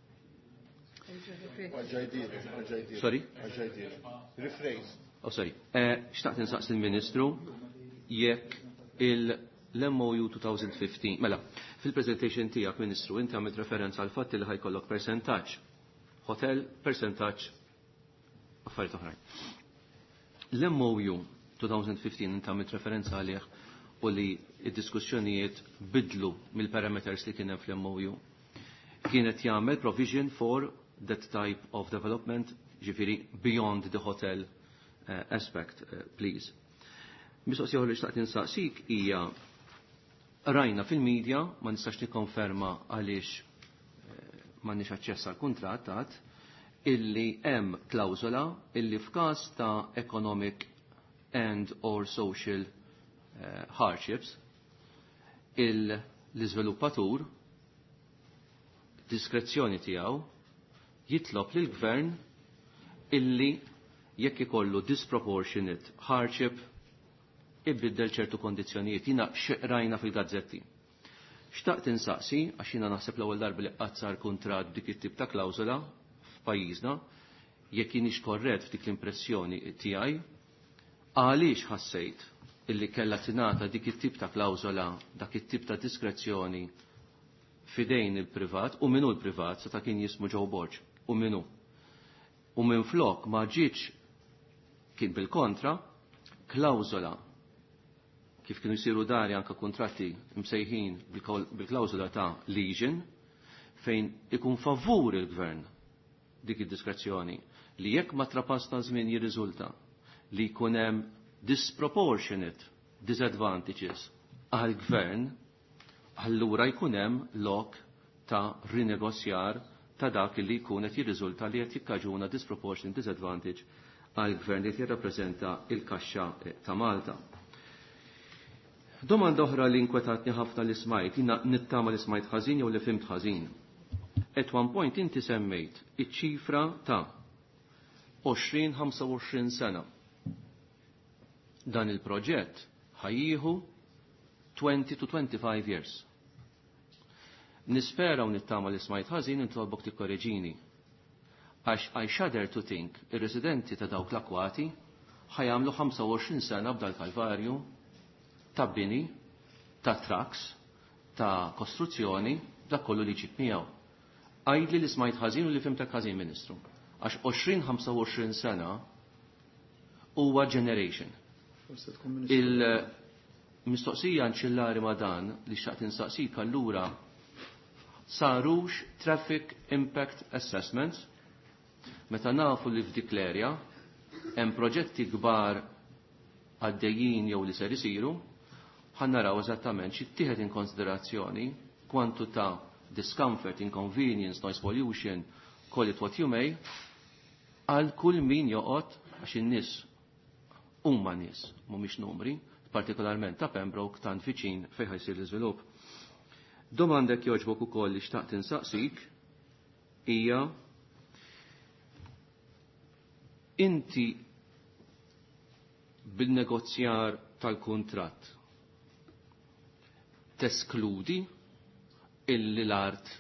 Sorry? Rephrase. Oh, sorry. Xtaqt insaqs il-Ministru jekk il-M O U twenty fifteen. Mela, fil-presentation tiegħek, Ministru, inti għamilt referenza għal fatt li ħajkollok percentaġġ. Hotel, percentaġġ, affarijiet oħrajn. L-M O U twenty fifteen inti għamilt referenza għalih u li id-diskussjonijiet bidlu mill-parameters li kien hemm fl-M O U. Kienet jagħmel provision for that type of development, ġifieri beyond the hotel uh, aspect, uh, please. Mistoqsija li xtaqt insaqsik hija rajna fil-medja ma nistax nikkonferma għaliex m'għandniex aċċess għall kuntrattat illi hemm klawżola illi f'każ ta' economic and or social uh, hardships l-iżviluppatur diskrezzjoni tiegħu jitlob lill gvern illi jekk ikollu disproportionate hardship ibiddel ċertu kondizzjonijiet. Jina rajna fil-gazzetti. Xtaqt insaqsi, għax jina naħseb l-ewwel darba li qatt sar kuntratt dik it-tip ta' klawżola f'pajjiżna, jekk jienix korrett f'dik l-impressjoni tiegħi, Għaliex ħassejt illi kella tingħata dik it-tip ta' klawżola, dak it-tip ta' diskrezzjoni fidejn il-privat u minu l-privat sa ta' kien jismu Joe Borg u minu. U minn flok ma ġietx kien bil-kontra klawżola kif kienu jsiru dari anka kontratti msejħin bil-klawżola ta' Legion fejn ikun favur il-gvern dik id-diskrezzjoni li jekk ma trapasta żmien jirriżulta li jkun hemm disproportionate disadvantages għal gvern allura jkun hemm lok ta' rinegozjar ta' dak li jkun qed jirriżulta li qed jikkaġuna disproportionate disadvantage għal gvern li jirrappreżenta il-Kaxxa ta' Malta. Domanda oħra li inkwetatni ħafna li smajt, jina nittama li smajt ħażin jew li fimt ħażin. At one point inti semmejt iċ-ċifra ta' għoxrin ħamsa u għoxrin sena. Dan il-proġett ħajjieħu twenty to twenty-five years. Nispera u nittama li smajt ħażin intolbok tikkorreġini. Għax I shudder to think ir-residenti ta' dawk l-akwati ħajamlu ħamsa u għoxrin sena b'dal kalvarju ta' bini, ta' traks, ta' kostruzzjoni, dak kollu li ġib miegħu. Għajdli li smajt ħażin u li fimtek ħażin, Ministru. Għax għoxrin ħamsa u għoxrin sena huwa generation. Il-mistoqsija nċillari ma' dan li xtaqt insaqsik allura sarux traffic impact assessments meta nafu li f'dik l-erja hemm proġetti kbar għaddejjin jew li ser isiru ħannaraw eżattament x'ittieħed in konsiderazzjoni kwantu ta' discomfort, inconvenience, noise pollution, call it what you may, għal kull min joqgħod għax in-nies huma nies mhumiex numri, partikolarment ta' Pembroke tant viċin fejn ħajsir l-iżvilupp. Domandek jogħġbok ukoll li xtaqt insaqsik hija inti bil-negozjar tal-kuntratt teskludi illi l-art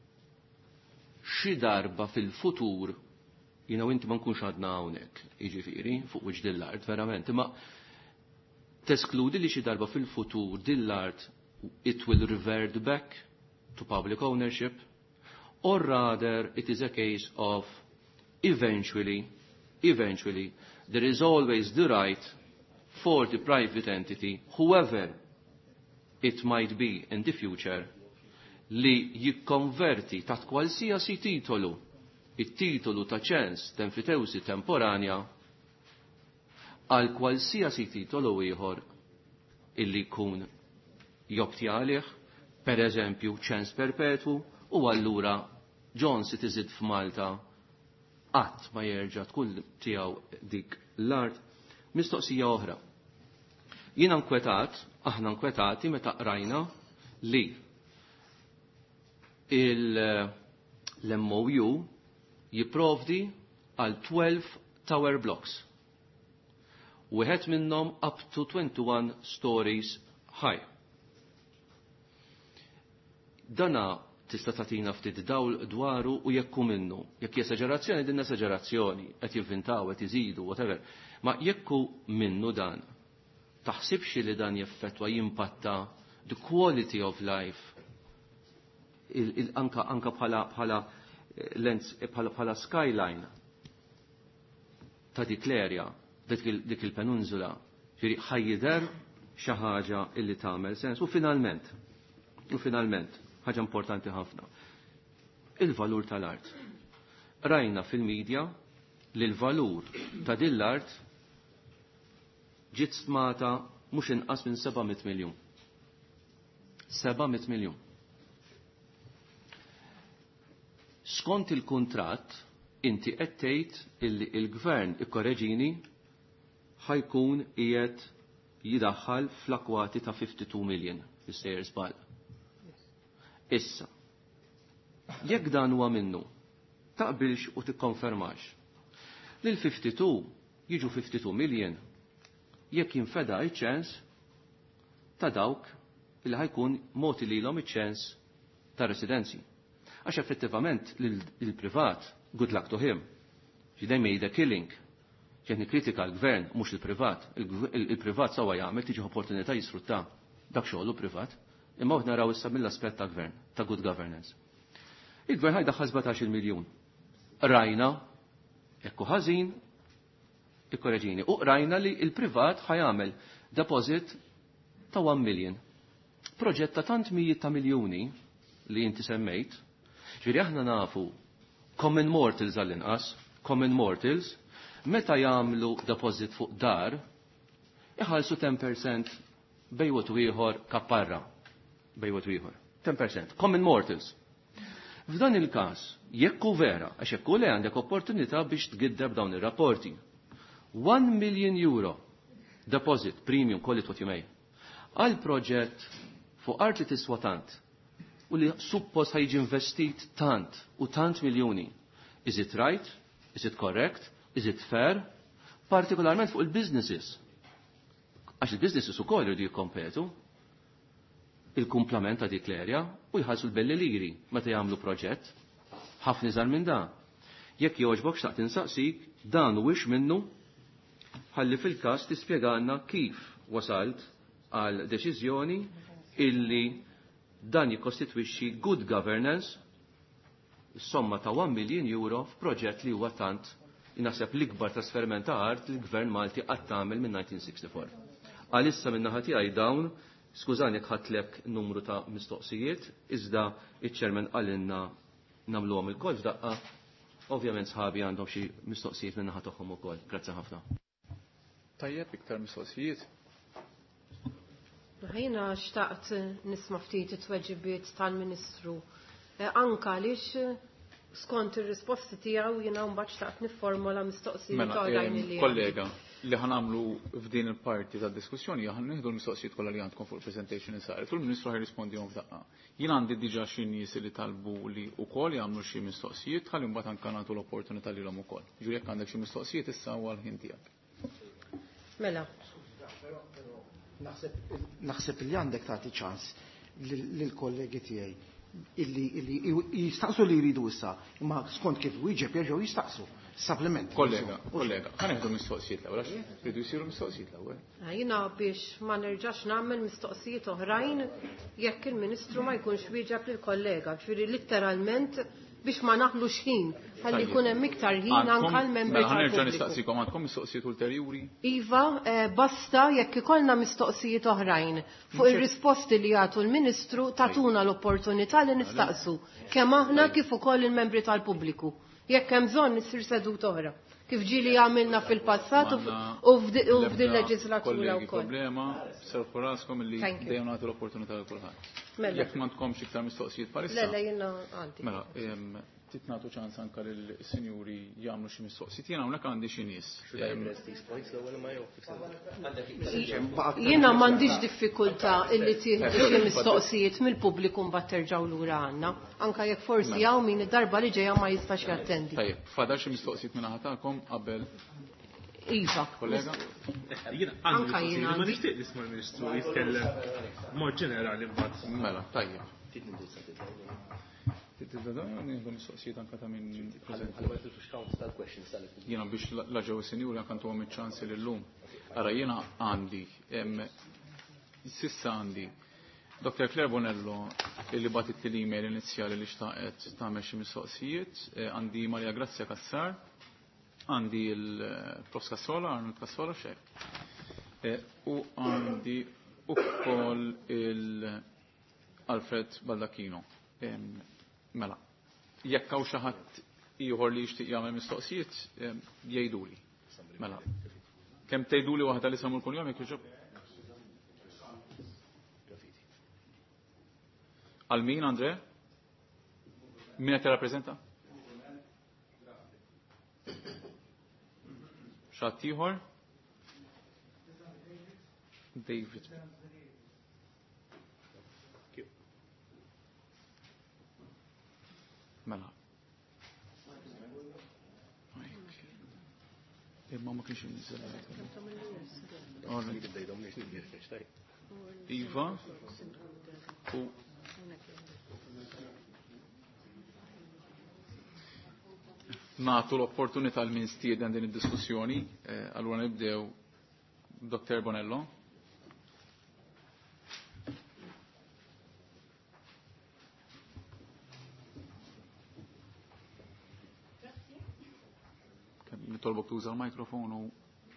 xi darba fil-futur jina inti ma nkunx għadna hawnhekk, jiġifieri fuq wiġ dill-art verament, imma teskludi li xi darba fil-futur dill-art it will revert back to public ownership, or rather it is a case of eventually, eventually, there is always the right for the private entity, whoever it might be in the future, li jikkonverti taħt kwalsiasi titolu, it-titolu ta' ċens tenfitewsi temporanja għal kwalsiasi titolu ieħor illi jkun jobti għalih, per eżempju ċens perpetu, u allura John citizen f'Malta qatt ma jerġa' tkun tiegħu dik l-art. Mistoqsija oħra. Jiena nkwetat, aħna nkwetati meta qrajna li l-M O U jipprovdi għal twelve tower blocks. Wieħed minnhom up to twenty-one stories high. Dana tista' tagħtina ftit dawl dwaru u jekku minnu. Jekk esaġerazzjoni din esaġerazzjoni qed jivvintaw qed iżidu whatever. Ma jekku minnu dan taħsibx li dan jeffettwa jimpatta the quality of life il, il, anka anka bħala bħala lens bħala bħala skyline ta' dik l-erja dik il-penunzula ġiri ħajjider xi ħaġa illi tagħmel sens u finalment u finalment ħaġa importanti ħafna. Il-valur tal-art. Rajna fil-medja li l-valur ta' din l-art ġiet stmata mhux inqas minn sebgħumiet miljun. sebgħumiet miljun. Skont il-kuntratt inti qed tgħid illi l-gvern ikkoreġini ħajkun qiegħed jidaħħal fl-akwati ta' fifty-two million fis-sejjer żball. Issa, jekk dan huwa minnu, taqbilx u tikkonfermax. Lil fifty-two jiġu fifty-two million jekk jinfeda iċ-ċens ta' dawk li ħajkun moti lilhom iċ-ċens ta' residenzi. Għax effettivament il-privat, good luck to him, they made a killing. ġen kritika l-gvern mhux il-privat. Il-privat sawa jagħmel tiġi opportunità jisfrutta dak xogħlu privat. Imma qed naraw issa mill-aspett ta' gvern, ta' good governance. Il-gvern ħajdaħħal sebgħtax-il miljun. Rajna ekku ħażin, ikkoreġini, u rajna li il-privat ħajamel deposit ta' one million. Proġett ta' tant mijiet ta' miljuni li inti semmejt, ġifieri aħna nafu common mortals għall-inqas, common mortals, meta jagħmlu deposit fuq dar, iħallsu ten percent bejwot ieħor kapparra. Bejwot ieħor. ten percent. Common mortals. F'dan il-każ, jekk hu vera, għax jekk hu le għandek opportunità biex tgiddeb dawn ir-rapporti. one million euro deposit premium, call it what you may, għal proġett fuq art li tiswa tant u li suppost ħajġi investit tant u tant miljoni. Is it right? Is it correct? Is it fair? Partikolarment fuq il-businesses. Għax il-businesses ukoll irdu jikkompetu il-kumplament ta' dik l-erja u jħallsu l-belli liri meta jagħmlu proġett. Ħafna iżgħar minn dan. Jekk jogħġbok xtaqt insaqsik dan huwiex minnu ħalli fil-każ tispjegalna kif wasalt għal deċiżjoni illi dan jikkostitwixxi good governance somma ta' one million euro f'proġett li huwa tant inaħseb l-ikbar trasferiment ta' art li l-Gvern Malti qatt tagħmel minn nineteen sixty-four. Għalissa minn naħa tiegħi dawn, skużani jekk ħadlek numru ta' mistoqsijiet, iżda iċ-ċermen qalilna nagħmluhom il-kol f'daqqa. Ovvjament sħabi għandhom xi mistoqsijiet minn naħa tagħhom ukoll. Grazzi ħafna. Tajjeb iktar mistoqsijiet. Ħajna xtaqt nisma' ftit it-tweġibiet tal-Ministru. Anka għaliex skont ir-risposti tiegħu jiena mbagħad xtaqt nifformula mistoqsijiet oħrajn li kollega li ħanamlu f'din il-parti tad-diskussjoni ħan nieħdu l-mistoqsijiet kollha li għandkom fuq il-presentation insaret u l-Ministru ħajrispondihom f'daqqa. Jien għandi diġà xi nies li talbu li wkoll jagħmlu xi mistoqsijiet ħalli mbagħad anke nagħtu l-opportunità lilhom ukoll. Ġifieri jekk għandek xi mistoqsijiet issa huwa l-ħin tiegħek. Mela. Naħseb li għandek tagħti ċans lill-kollegi tiegħi illi jistaqsu li jridu issa, imma skont kif wieġeb jerġgħu jistaqsu. Supplement. Kollega, kollega, ħanieħdu mistoqsijiet l-ewwel għax rridu jsiru mistoqsijiet l-ewwel. Jiena biex ma nerġax nagħmel mistoqsijiet oħrajn jekk il-Ministru ma jkunx wieġeb lill-kollega, ġifieri litteralment biex ma naħlux ħin, ħalli jkun hemm iktar ħin anke l-membri tal-pubbliku. Ħanerġa' nistaqsikom għandkom mistoqsijiet ulterjuri? Iva, basta jekk ikollna mistoqsijiet oħrajn fuq ir-risposti li jagħtu l-Ministru tatuna l-opportunità li nistaqsu kemm aħna kif ukoll il-membri tal-pubbliku. Jekk hemm bżonn issir sedut oħra. Kif ġieli għamilna fil-passat u f'din leġislatura wkoll. Problema serfu raskom li dejjem nagħtu l-opportunità lil kulħadd. Jekk m'għandkomx iktar mistoqsijiet bħalissa. Lele jiena għandi. Mela, titnagħtu ċans anke lill-sinjuri jagħmlu xi mistoqsijiet. Jien hawnhekk għandi xi nies. Jiena m'għandix diffikultà illi tieħdu xi mistoqsijiet mill-pubbliku mbagħad terġgħu lura għandna. Anke jekk forsi hawn min id-darba li ġejja ma jistax jattendi. Tajjeb, fadal xi mistoqsijiet minn ħatakom qabel. Iva. Kollega? Anka jiena. Ma nixtieq nisma' l-Ministru jitkellem mod ġenerali mbagħad. Mela, tajjeb. Nieħdu mistoqsijiet anke ta' min jiena biex laġew is-senjuri anke għandhom iċ-ċansi lillum. Ara jiena għandi sissa għandi Doktor Claire Bonello illi batit l-email inizjali li xtaqet tagħmel xi mistoqsijiet, għandi Maria Grazia Kassar, għandi il-Prof Kassola, Arnold Kassola xejn. U għandi ukoll il-Alfred Baldacchino. Mela, jekk hawn xi ħadd ieħor li jixtieq jagħmel mistoqsijiet, jgħiduli. Mela, kemm tgħiduli waħda li semmu l-kunjom jekk jiġob? Għal min, Andre? Min qed tirrappreżenta? X'att ieħor? David. Mela. Imma ma kienx jinżel. Iva. U nagħtu l-opportunità l min stieden din id-diskussjoni. Allura nibdew Doktor Bonello. Nitolbok tuża l-mikrofon u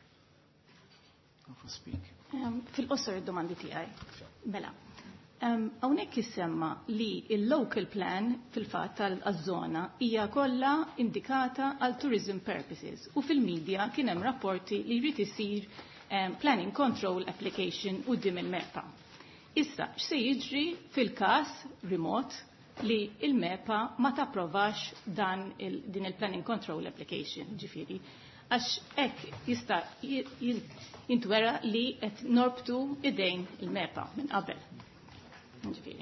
Fil-qosor id-domandi tiegħi. Mela. Hawnhekk issemma li il-local plan fil-fatt tal-żona hija kollha indikata għal tourism purposes u fil-media kien hemm rapporti li jrid isir planning control application quddiem il-MEPA. Issa x'se jiġri fil-każ remote li il-MEPA ma tapprovax dan il, din il-planning control application, ġifieri. Għax hekk jista' jintwera li qed norbtu idejn il-MEPA minn qabel. Ġifieri.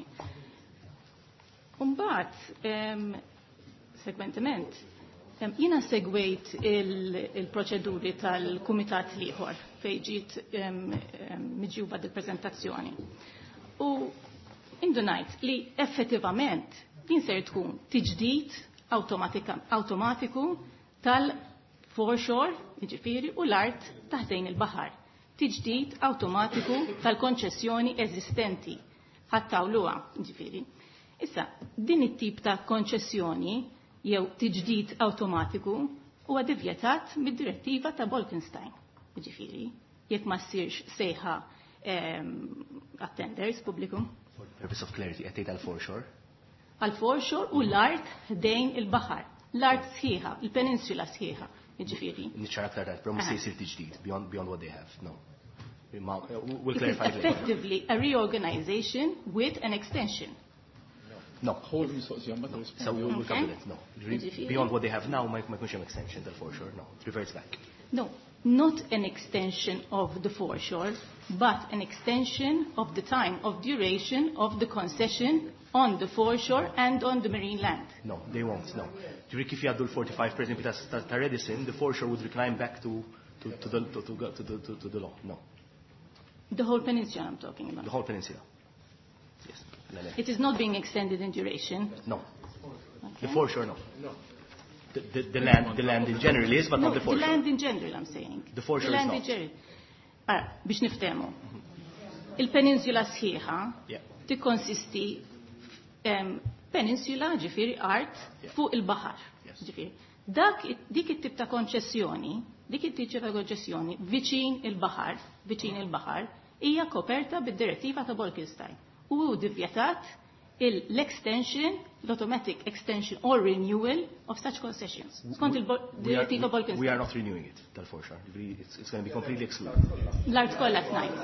Umbagħad segmentament jiena segwejt il-proċeduri tal-kumitat ieħor fejn ġiet miġjuba il-preżentazzjoni. U indunajt li effettivament din ser tkun tiġdid awtomatiku tal-foreshore, jiġifieri, u l-art taħdejn il-baħar. Tiġdid awtomatiku tal-konċessjoni eżistenti. Ħattawluha, ġifieri. Issa, din it-tip ta' konċessjoni jew tiġdid awtomatiku huwa divjetat mid-direttiva ta' Bolkenstein. Ġifieri, jekk ma ssirx sejħa attenders pubbliku. For the purpose of clarity, qed tgħid għall-foreshore? Għall-foreshore u l-art ħdejn il-baħar. L-art sħiħa, il-peninsula sħiħa, ġifieri. Niċċara aktar art, però mhux se jsir tiġdid beyond beyond what they have. No. We'll clarify it is effectively a reorganization with an extension. No. Hold so we'll okay. come to it. No. Beyond what they have now, my my question extension the foreshore. No. It reverts back. No. Not an extension of the foreshore, but an extension of the time of duration of the concession on the foreshore and on the marine land. No, they won't. No. If you had the forty-five, for example, that's Redison, the foreshore would recline back to to to the to to to the to the law. No. The whole peninsula I'm talking about. The whole peninsula. Yes. It is not being extended in duration. No. Okay. The foreshore, no. No. The, the, the land, the land in general is, but no, not the foreshore. The land in general, I'm saying. The foreshore the land is not. in general. Ah, biex niftemu. Il-peninsula sħiħa tikkonsisti peninsula ġifieri art fuq il-baħar. Ġifieri. Dak dik it-tip ta' konċessjoni, dik it-tip ta' konċessjoni viċin il-baħar, viċin il-baħar, hija koperta bid-direttiva ta' Bolkenstein. U divjatat l-extension, l-automatic extension or renewal of such concessions. Skont il-direttiva Bolkenstein. We are not renewing it, tal-foreshore. It's, it's going to be completely excluded. L-art kollha tnajn.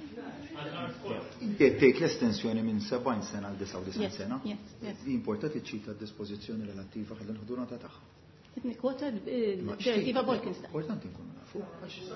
Tejt l-estensjoni minn sebgħin sena għal disa' sena. Yes. Importanti ċita dispożizzjoni relattiva ħalli nħodu nota tagħha. Kwota direttiva Bolkenstein. Importanti nkunu nafu.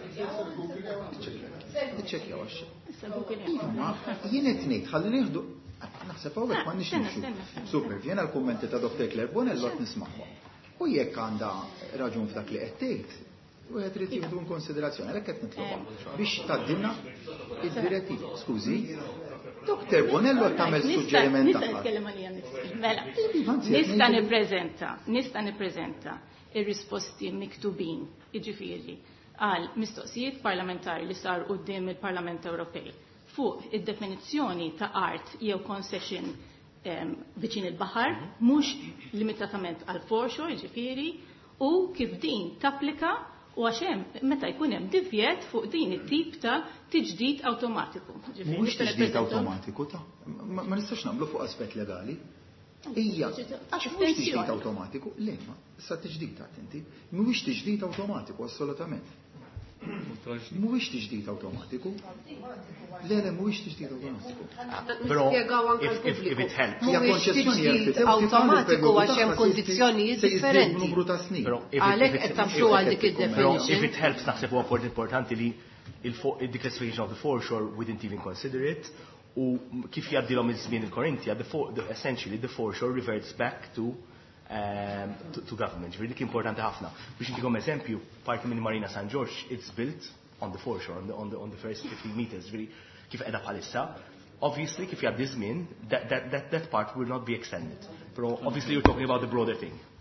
Iċċekkjaw għax. Jien qed ngħid ħalli nieħdu naħseb hawnhekk ma nix nimxu. Super, vjena l-kummenti ta' Doktor Claire Bonello qed nismagħhom. U jekk għandha raġun f'dak li qed tgħid, u qed trid jieħdu konsiderazzjoni għalhekk qed nitlobha biex tgħaddilna id-direttiva. Skużi. Doktor Bonello tagħmel suġġeriment tagħha. Nista' nitkellem għalija nifsi. Mela. Nista' nippreżenta, nista' nippreżenta ir-risposti miktubin, jiġifieri għal mistoqsijiet parlamentari li sar quddiem il-Parlament Ewropej fuq id-definizzjoni ta' art jew concession viċin il-baħar, mhux limitatament għal foreshore, jiġifieri, u kif din tapplika u għaxem meta jkun hemm divjet fuq din it-tip ta' tiġdid awtomatiku. Mhux tiġdid awtomatiku ta' ma nistax nagħmlu fuq aspett legali. Ija, għax mhux tiġdid awtomatiku, le ma sa tiġdid attenti, mhuwiex tiġdid awtomatiku assolutament. Mhuwiex tiġdid awtomatiku. Le le mhuwiex tiġdid awtomatiku. Però if it helps. Mhuwiex tiġdid awtomatiku għax hemm kondizzjonijiet differenti. Għalhekk qed tafxu għal dik id-definition. If it helps naħseb huwa importanti li il-declassification of the foreshore we didn't even consider it. U kif jaddilhom iż-żmien il-Korintja, essentially the foreshore reverts back to um, to, to government. Ġifieri dik importanti ħafna. Biex intikom eżempju, parti minn Marina San George, it's built on the foreshore, on the, on the, on the first fifteen meters, ġifieri kif qiegħda bħalissa. Obviously, kif jgħaddi żmien, that, that, that, that part will not be extended. Pero obviously you're talking about the broader thing.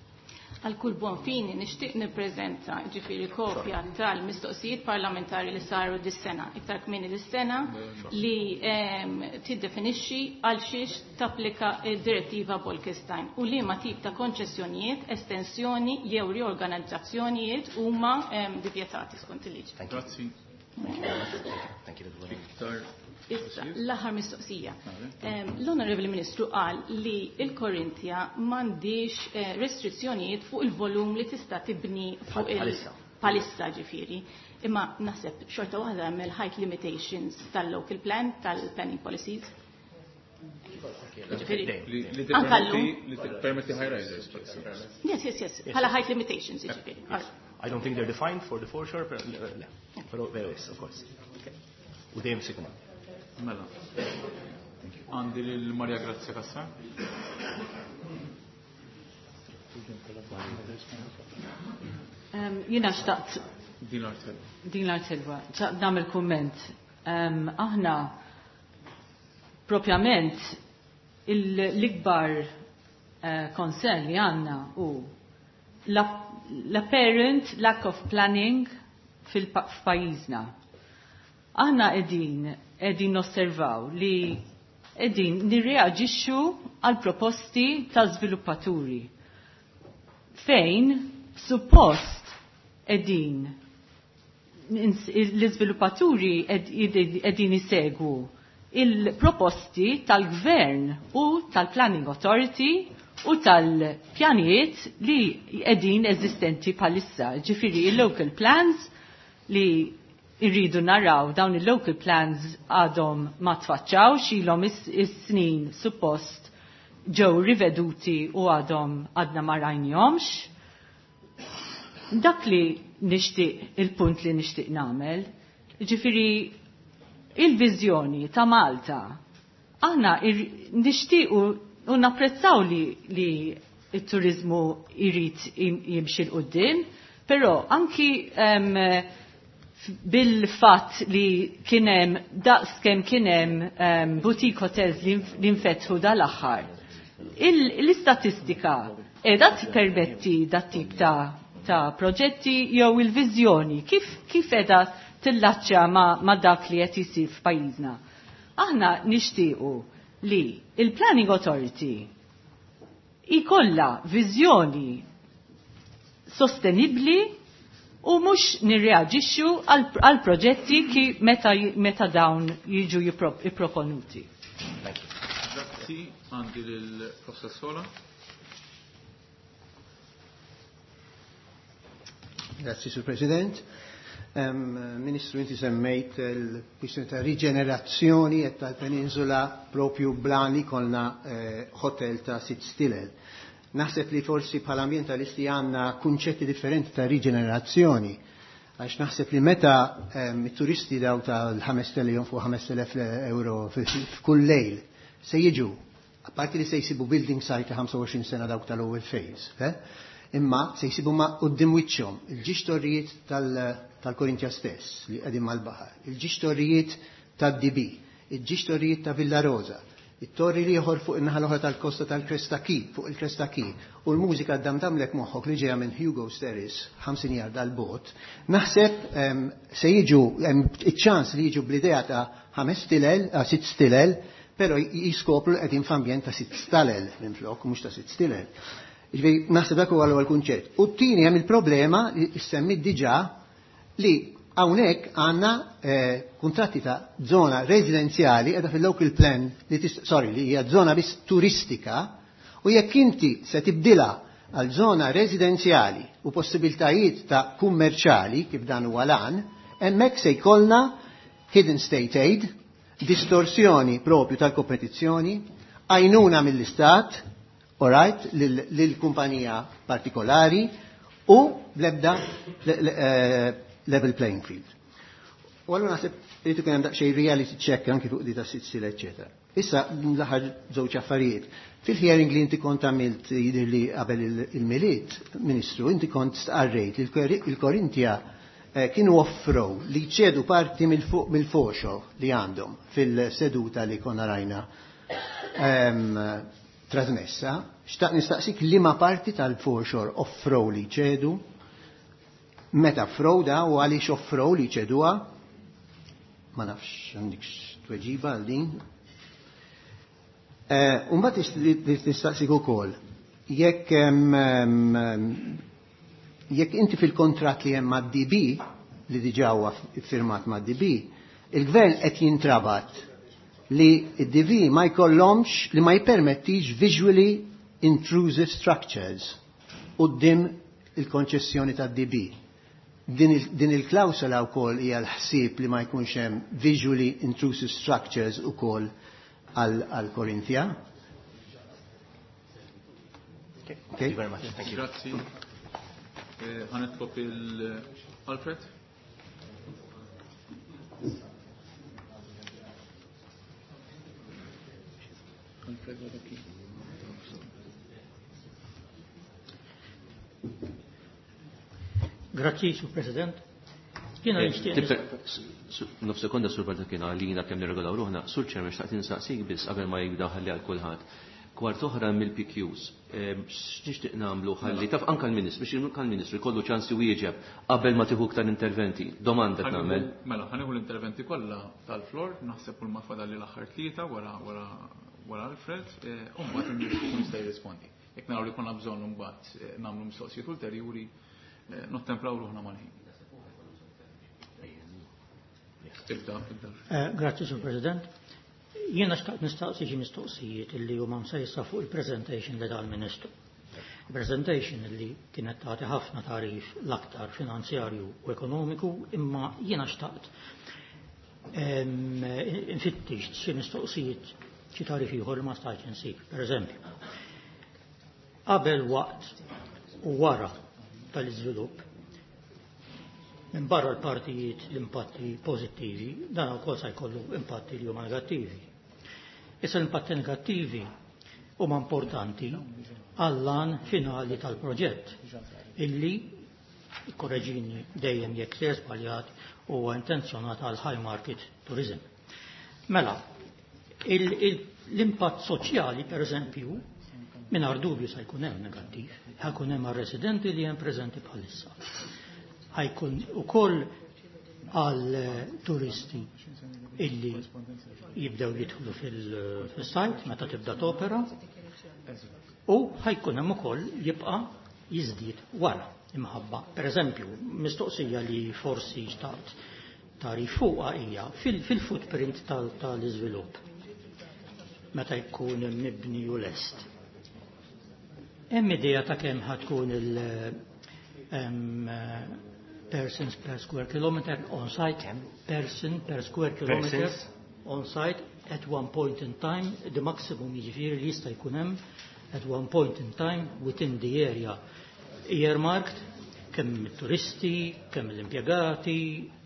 Għal kull bon fini nixtieq nippreżenta ġifieri kopja tal-mistoqsijiet parlamentari li saru dis-sena, iktar kmieni dis-sena li tiddefinixxi għal xiex tapplika d-direttiva Bolkestein u li ma tip ta' konċessjonijiet, estensjoni jew riorganizzazzjonijiet huma divjetati skont il-liġi. Grazzi. Issa, l-aħħar mistoqsija. L-Onorevoli Ministru qal li l-Korintja m'għandix restrizzjonijiet fuq il-volum li tista' tibni fuq il-palissa ġifieri. Imma naħseb xorta waħda hemm il-height limitations tal-local plan, tal-planning policies. Li permetti high rises. Yes, yes, yes. Bħala height limitations ġifieri. I don't think they're defined for the foreshore, but no. There is, of course. U dejjem sikuna. Mela. Għandi l-Marja Grazia Kassa. Jina xtaqt din l-artelwa. Din l-artelwa. ċaqt namel komment. Aħna propjament l-ikbar concern li għanna u l-apparent lack of planning fil-pajizna. Aħna edin edin osservaw li edin nirreagġixxu għal proposti ta' żviluppaturi fejn suppost edin l-żviluppaturi edin isegwu il-proposti tal-gvern u tal-planning authority u tal-pjanijiet li edin eżistenti palissa, ġifiri il-local plans li irridu naraw dawn il-local plans għadhom ma tfaċċaw xilhom is-snin suppost ġew riveduti u għadhom għadna ma rajnjomx. Dak li nixtieq il-punt li nixtieq nagħmel, ġifieri il-viżjoni ta' Malta. Aħna nixtiequ u napprezzaw li li it-turizmu jrid jimxi l-qudiem, però anki um, bil-fatt li kienem daqskem kienem um, boutique hotels li infetħu dal-aħħar. L-istatistika edha permetti dat tip ta', ta proġetti jew il-vizjoni kif, kif edha tillaċċa ma, ma dak li qed isir f'pajjiżna. Aħna nixtiequ li il-Planning Authority ikolla viżjoni sostenibbli u mux nirreagġixxu għal proġetti ki meta, meta dawn jiġu jiproponuti. Grazzi, għandi l-professora. Grazzi, Sur President. Um, Ministru, inti semmejt il-kwistjoni ta' riġenerazzjoni e tal-peninsula propju blani kolna eh, hotel ta' Sitt Stilel. Naħseb li forsi bħala ambientalisti għanna kunċetti differenti ta' riġenerazzjoni. Għax naħseb li meta il-turisti daw ta' l-ħames telef fuq ħames telef euro f'kull lejl se jiġu, apparti li se jisibu building site ta' ħamsa u għoxrin sena dawk tal-ewwel phase, eh? Imma se jisibu ma' qudiem wiċċhom il-ġistorijiet tal-Korintja stess li qegħdin mal-baħar, il-ġistorijiet tad-Dibi, il-ġistorijiet ta' Villa Rosa, it-torri li jħor fuq in-naħa l-oħra tal-kosta tal-Krestaki, fuq il-Krestaki, u l-mużika d-damdamlek moħħok li ġeja minn Hugo Steris, ħamsin jard dal-bot, naħseb se jiġu, iċ-ċans li jiġu bl-idea ta' ħames stilel, sitt stilel, pero jiskopru qegħdin f'ambjent ta' sitt stalel minn flok, mhux ta' sitt stilel. Ġifieri naħseb dak huwa l-ewwel kunċett. U t-tieni hemm il-problema li semmit diġà li hawnhekk għandna kuntratti ta' zona residenzjali qiegħda fil-local plan li sorry li hija żona biss turistika u jekk inti se tibdilha għal żona residenzjali u possibiltajiet ta' kummerċali kif dan huwa lan, hemmhekk se jkollna hidden state aid, distorsjoni propju tal-kompetizzjoni, għajnuna mill-istat, all right, lill-kumpanija partikolari u l-ebda level playing field. U għallu naħseb li tukun hemm daqsxejn reality check anki fuq di ta' sitsil, eċetera. Issa l-aħħar żewġ affarijiet. Fil-hearing li inti kont għamilt jidher li qabel il-miliet, Ministru, inti kont stqarrejt li il-Korintja kienu offrow li ċedu parti mill-foxo li għandhom fil-seduta li konna rajna trasmessa, xtaq nistaqsik li ma parti tal-foreshore offrow li ċedu, meta offrow da u għaliex offrow li ċeduha, ma nafx għandix tweġiba għal din. Mbagħad nistaqsik ukoll jekk jekk inti fil-kontratt li hemm mad-D B li diġà huwa firmat mad-D B, il-gvern qed jintrabat li d-D B ma jkollhomx li ma jippermettix visually intrusive structures quddiem il-konċessjoni tad-D B. Din il-klawsola wkoll hija l-ħsieb li ma jkunx hemm visually intrusive structures ukoll għal Korinthia. Okay. Thank you very much. Thank you. Grazzi. Għanetlop il-Alfred. Alfred, għadaki. Grazzi, Sur President. Kiena Nof sekonda sur barda kiena li jina kemm nirregolaw ruħna, sur ċermen xtaqt insaqsik biss qabel ma jibdaw ħalli għal kulħadd. Kwart oħra mill-P Qs, x'nixtieq nagħmlu ħalli taf anke l-Ministru, biex anke l-Ministru jkollu ċans li wieġeb qabel ma tieħu aktar interventi. Domanda tagħmel. Mela, ħanieħu l-interventi kollha tal-flor, naħseb kull ma fadalli l-aħħar tlieta wara wara wara Alfred, u mbagħad il-Ministru jista' jirrispondi. Jekk naraw li konna bżonn mbagħad nagħmlu mistoqsijiet ulterjuri, nottemplaw ruħna mal-ħin. Grazie, Sur President. Jiena xtaqt nistaqsi xi mistoqsijiet illi huma msejsa fuq il-presentation li tal-Ministru. Il-presentation illi kienet tagħti ħafna tarif l-aktar finanzjarju u ekonomiku, imma jiena xtaqt infittix xi mistoqsijiet xi tarif ieħor ma stajtx insib. Pereżempju, qabel waqt u wara tal-iżvilupp minn barra l-partijiet l-impatti pozittivi, dan ukoll se jkollu impatti li huma negattivi. Issa l-impatti negattivi huma importanti għall-lan finali tal-proġett, illi korreġini dejjem jekk se żbaljat huwa intenzjonat għal high market tourism. Mela, l-impatt soċjali, per eżempju, mingħajr dubju se jkun hemm negattiv, ħajkun hemm għar-residenti li hemm preżenti bħalissa. Ħajkun ukoll għal turisti illi jibdew jidħlu fil-sajt meta tibda topera u ħajkun hemm ukoll jibqa' jiżdied wara imħabba. Pereżempju, mistoqsija li forsi xtaqt tarif fuqha hija fil-footprint tal-iżvilupp meta jkun mibni u lest. Hemm idea ta' kemm ħatkun il- persons per square kilometer on site, person per square kilometer Persons. on site at one point in time, the maximum jiġifieri li jista' jkun hemm at one point in time within the area earmarked, kemm it-turisti, kemm l-impjegati,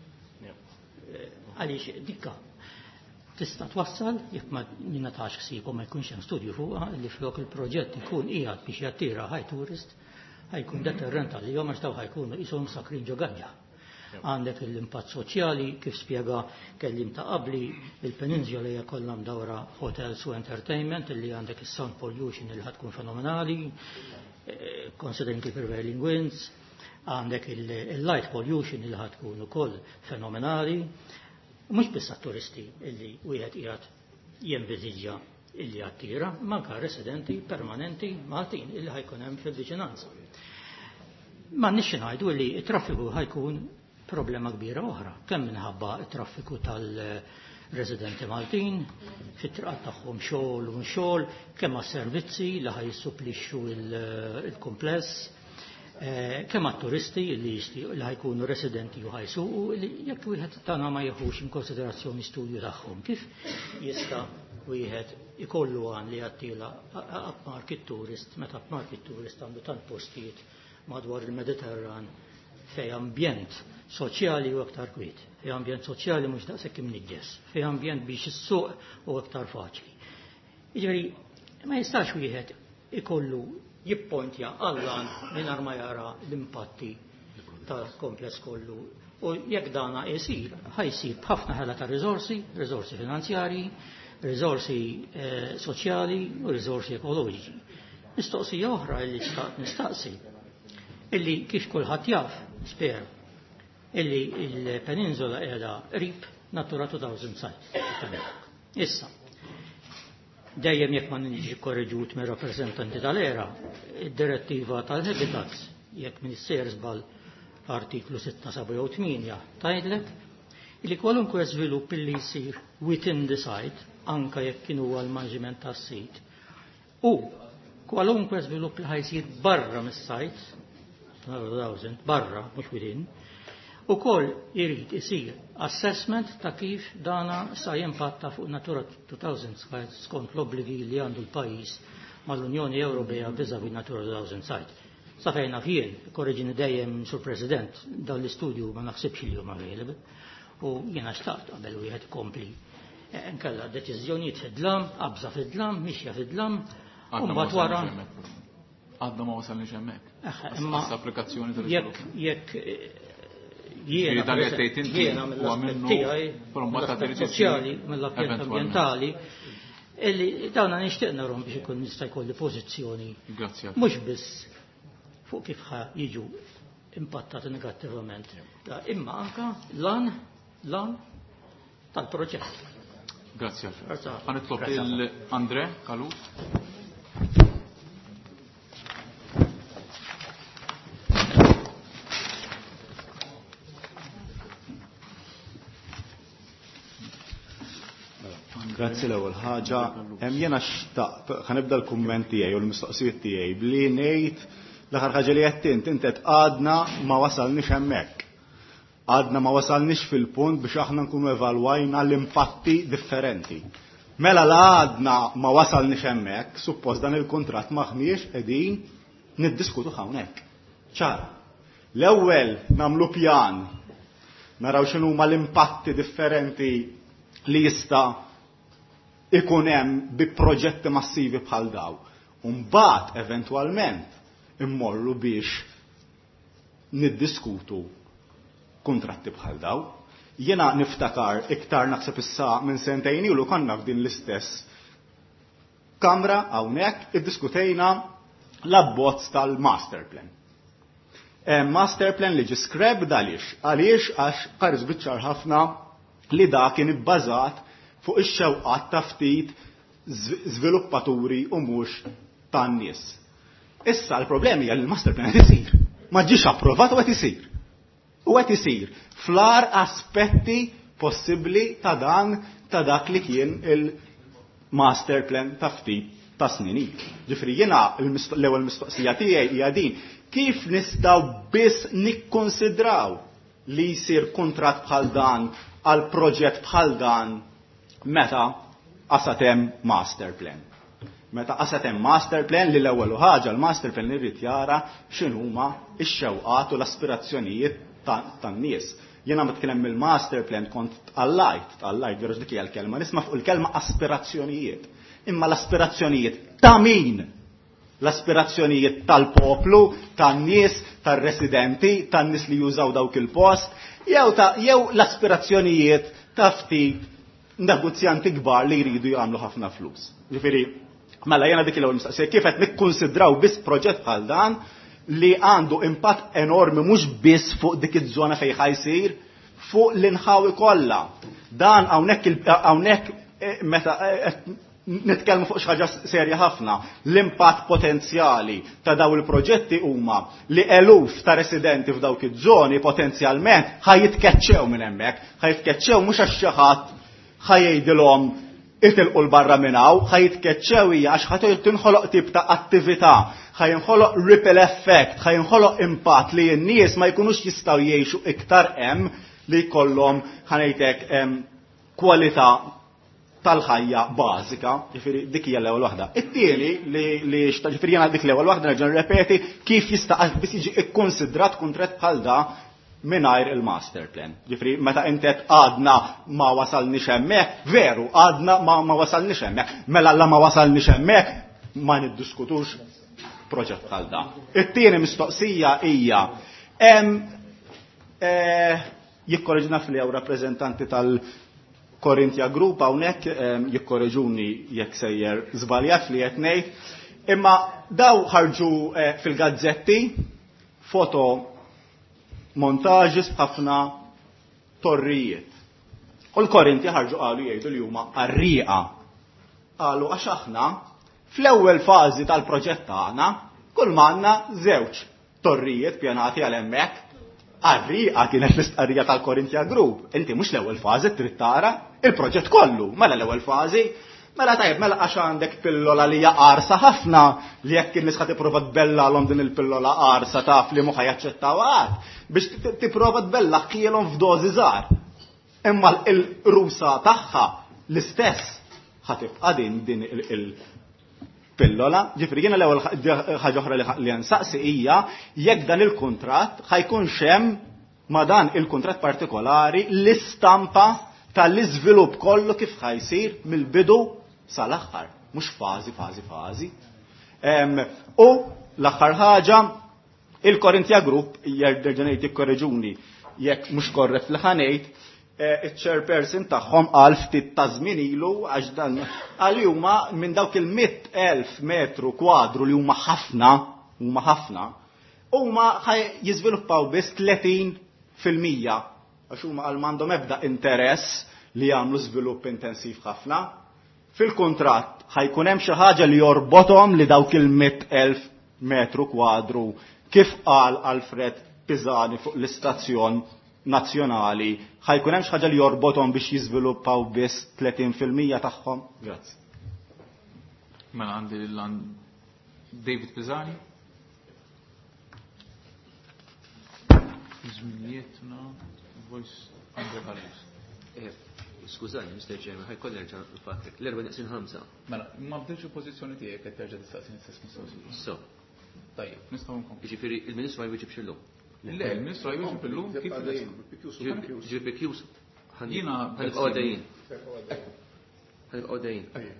għaliex dikka tista' twassal jekk ma jingħatax ħsieb u ma jkunx hemm studju fuqha li flok il-proġett ikun qiegħed biex jattira high tourist ħajkun deterrent li jom għax ħajkunu jisom sakrin ġoganja. Għandek l-impatt soċjali, kif spjega kellim ta' qabli, il-Peninsula hija kollha mdawra hotels u entertainment, li għandek is-sound pollution li ħatkun fenomenali, considering il-prevailing winds, għandek il-light pollution li ħatkun ukoll fenomenali, mhux biss turisti illi wieħed qiegħed jenviżiġġja illi attira, manka residenti permanenti Maltin illi ħajkun hemm fil-viċinanza. Ma nixxi ngħidu li t-traffiku ħajkun problema kbira oħra, kemm minħabba t-traffiku tal-residenti Maltin, fit-triqat tagħhom xogħol u xogħol, kemm għas-servizzi li ħajsupplixxu il-kumpless, kemm għat-turisti li ħajkunu residenti u ħajsuqu li jekk wieħed tagħna ma jieħux in konsiderazzjoni studju tagħhom kif jista' wieħed ikollu għan li għattila upmarket tourist, meta upmarket tourist għandu tant postijiet madwar il-Mediterran fej ambjent soċjali u aktar kwiet, fej ambjent soċjali mhux daqshekk imniġġes, fej ambjent biex is-suq u aktar faċli. Jiġifieri ma jistax wieħed ikollu jippointja għallan mingħajr ma jara l-impatti tal-kompless kollu. U jekk dana jsir, ħajsir b'ħafna ħela ta' riżorsi, riżorsi finanzjarji, riżorsi soċjali u riżorsi ekoloġiċi. Mistoqsija oħra li xtaqt nistaqsi illi kif kulħadd jaf spera illi il-Peninsula qiegħda qrib Natura two thousand site. Issa, dejjem jekk ma niġi korreġut minn rappreżentanti tal-era, id-direttiva tal-Habitats jekk min isser żball artiklu sitta seba' jew tminja tgħidlek li kwalunkwe żvilupp li jsir within the site anke jekk kien huwa l-manġiment tas-sit u kwalunkwe żvilupp li ħajsir barra mis-sajt barra mhux within ukoll irid isir assessment ta' kif dana sa jimpatta fuq Natura two thousand site skont l-obbligi li għandu l-pajjiż mal-Unjoni Ewropea viżavi Natura two thousand site. Sa fejna fien, korreġini dejjem sur President, dawn l-istudju ma naħsibx li huma available u jiena xtaqt qabel wieħed ikompli nkella deċiżjonijiet fid-dlam, qabża fid-dlam, mixja fid-dlam, u mbagħad wara għadna ma wasalniex hemmhekk. Imma applikazzjoni tal jekk jekk jiena jiena mill-aspett tiegħi mill-aspett soċjali, mill-aspett ambjentali, illi dawna nixtieq narhom biex ikun nista' jkolli pożizzjoni mhux biss fuq kif ħa jiġu impattati negattivament, imma anka lan lan tal-proġett. Grazie. Għanitlob il-Andre Kalus. Grazzi l-ewwel ħaġa. Hemm jiena xtaqt ħanibda l-kumment tiegħi u l-mistoqsijiet tiegħi bli ngħid l-aħħar ħaġa li qed int intet għadna ma wasalniex hemmhekk. Għadna ma wasalniex fil-punt biex aħna nkunu evalwajna l-impatti differenti. Mela la għadna ma wasalniex hemmhekk, suppost dan il-kuntratt maħniex qegħdin niddiskutu hawnhekk. ċara. L-ewwel nagħmlu pjan naraw x'inhuma l-impatti differenti li jista' ikun hemm bi proġetti massivi bħal daw. U mbagħad eventwalment immorru biex niddiskutu kontratti bħal daw. Jiena niftakar iktar naħseb issa minn sentejn ilu konna f'din l-istess kamra hawnhekk iddiskutejna l-abbozz tal-master plan. Master plan li ġi scrapped għaliex għaliex għax qaris biċċar ħafna li da kien ibbażat fuq ix-xewqat ta' ftit żviluppaturi u mhux tan-nies. Issa l-problemi hija li l-master plan qed isir. Ma ġiex approvat u qed isir. U qed isir fl-ar aspetti possibbli ta' dan ta' dak li kien il-master plan ta' ftit ta' snin. Ġifri jiena l-ewwel mistoqsija tiegħi hija din kif nistgħu biss nikkonsidraw li jsir kuntratt bħal dan għal proġett bħal dan meta qasatem master plan. Meta qasatem master plan li l-ewwel ħaġa l-master plan irid jara x'inhuma x-xewqat u l-aspirazzjonijiet tan-nies. Jiena ma tkellem mill-master plan kont tqallajt, tqallajt veru dik hija l-kelma, nisma' fuq il-kelma aspirazzjonijiet. Imma l-aspirazzjonijiet ta' min? L-aspirazzjonijiet tal-poplu, tan-nies, tar-residenti, tan-nies li jużaw dawk il-post, jew ta' jew l-aspirazzjonijiet ta' ftit negozjanti kbar li jridu jagħmlu ħafna flus. Ġifieri, mela jiena dik l-ewwel mistaqsija kif qed nikkunsidraw biss proġett bħal dan li għandu impatt enormi mhux biss fuq dik iż-żona fejn ħajsir, fuq l-inħawi kollha. Dan hawnhekk hawnhekk meta nitkellmu fuq xi ħaġa serja ħafna, l-impatt potenzjali ta' daw il-proġetti huma li eluf ta' residenti f'dawk iż-żoni potenzjalment ħajjitkeċċew minn hemmhekk, ħajtkeċċew mhux għax xi ħadd ħajjgħidilhom itilqu l-barra minn hawn, ħajtkeċċew hija għax ħadd tinħoloq tip ta' attività, ħajinħoloq ripple effect, ħajinħoloq impatt li n-nies ma jkunux jistgħu jgħixu iktar hemm li jkollhom ħanejtek kwalità tal-ħajja bażika, ġifieri dik hija l-ewwel waħda. It-tieni li li ġifieri jiena dik l-ewwel waħda nerġa' nirrepeti kif jista' biss jiġi ikkonsidrat kuntratt bħal da mingħajr il-master plan. Ġifieri meta inti għadna ma wasalniex hemmhekk, veru għadna ma ma wasalniex hemmhekk, mela alla ma wasalniex hemmhekk ma niddiskutux proġett bħal da. It-tieni mistoqsija hija hemm jikkorreġna fil-jew rappreżentanti tal Corinthia Group hawnhekk jikkoreġuni jekk sejjer żbaljat li qed ngħid, imma daw ħarġu fil-gazzetti foto montaġis b'ħafna torrijiet. U l-Korinthia ħarġu qalu jgħidu li huma qarrieqa. Qalu għax aħna fl-ewwel fażi tal-proġett tagħna kull m'għandna żewġ torrijiet pjanati għal hemmhekk. Qarrieqa kienet l-istqarrija tal-Corinthia Group. Inti mhux l-ewwel fażi trid tara il-proġett kollu, mela l-ewwel fażi, mela tajjeb, mela għax għandek pillola li hija qarsa ħafna li jekk in-nies ħad tipprova tbellalhom din il-pillola qarsa taf li mhux ħajaċċettawha biex tipprova tbellaħħielhom f'dożi żgħar. Imma l-rusa tagħha l-istess ħatibqa' din din il-pillola. Ġifri jiena l-ewwel ħaġa oħra li nsaqsi hija jekk dan il-kuntratt ħajkunx hemm ma' dan il-kuntratt partikolari l-istampa tal-iżvilupp kollu kif ħajsir mill-bidu sal-aħħar, mhux fażi fażi fażi. U l-aħħar ħaġa il-Corinthia Group jerġa' ngħid jikkorreġuni jekk mhux korrett li ħanejt, iċ-chairperson tagħhom qal ftit ta' żmien ilu għax dan għal huma minn dawk il-mitt elf metru kwadru li huma ħafna, huma ħafna, huma jiżviluppaw biss tletin fil-mija għax huma għal m'għandhom ebda interess li jagħmlu żvilupp intensiv ħafna. Fil-kuntratt ħajkun hemm xi ħaġa li jorbothom li dawk il-mitt elf metru kwadru kif qal Alfred Pisani fuq l-istazzjon nazzjonali ħajkun hemm xi ħaġa li jorbothom biex jiżviluppaw biss tletin fil-mija tagħhom. Grazzi. Mela għandi David Pisani. Żminijiet voice Andre Carlos. Skużani, mister Chairman, ħaj kollerġa l-fattek. L-erba neqsin ħamsa. Mela, ma bdejx il-pożizzjoni tiegħek qed terġa' tistaqsi l-istess mistoqsija. So. Tajjeb, nistgħu nkomplu. Jiġifieri il-Ministru ma jwieġibx illum. Le, il-Ministru jwieġib illum kif ġieb ikjus. Jiena ħanibqgħu għaddejjin. Ħanibqgħu għaddejjin.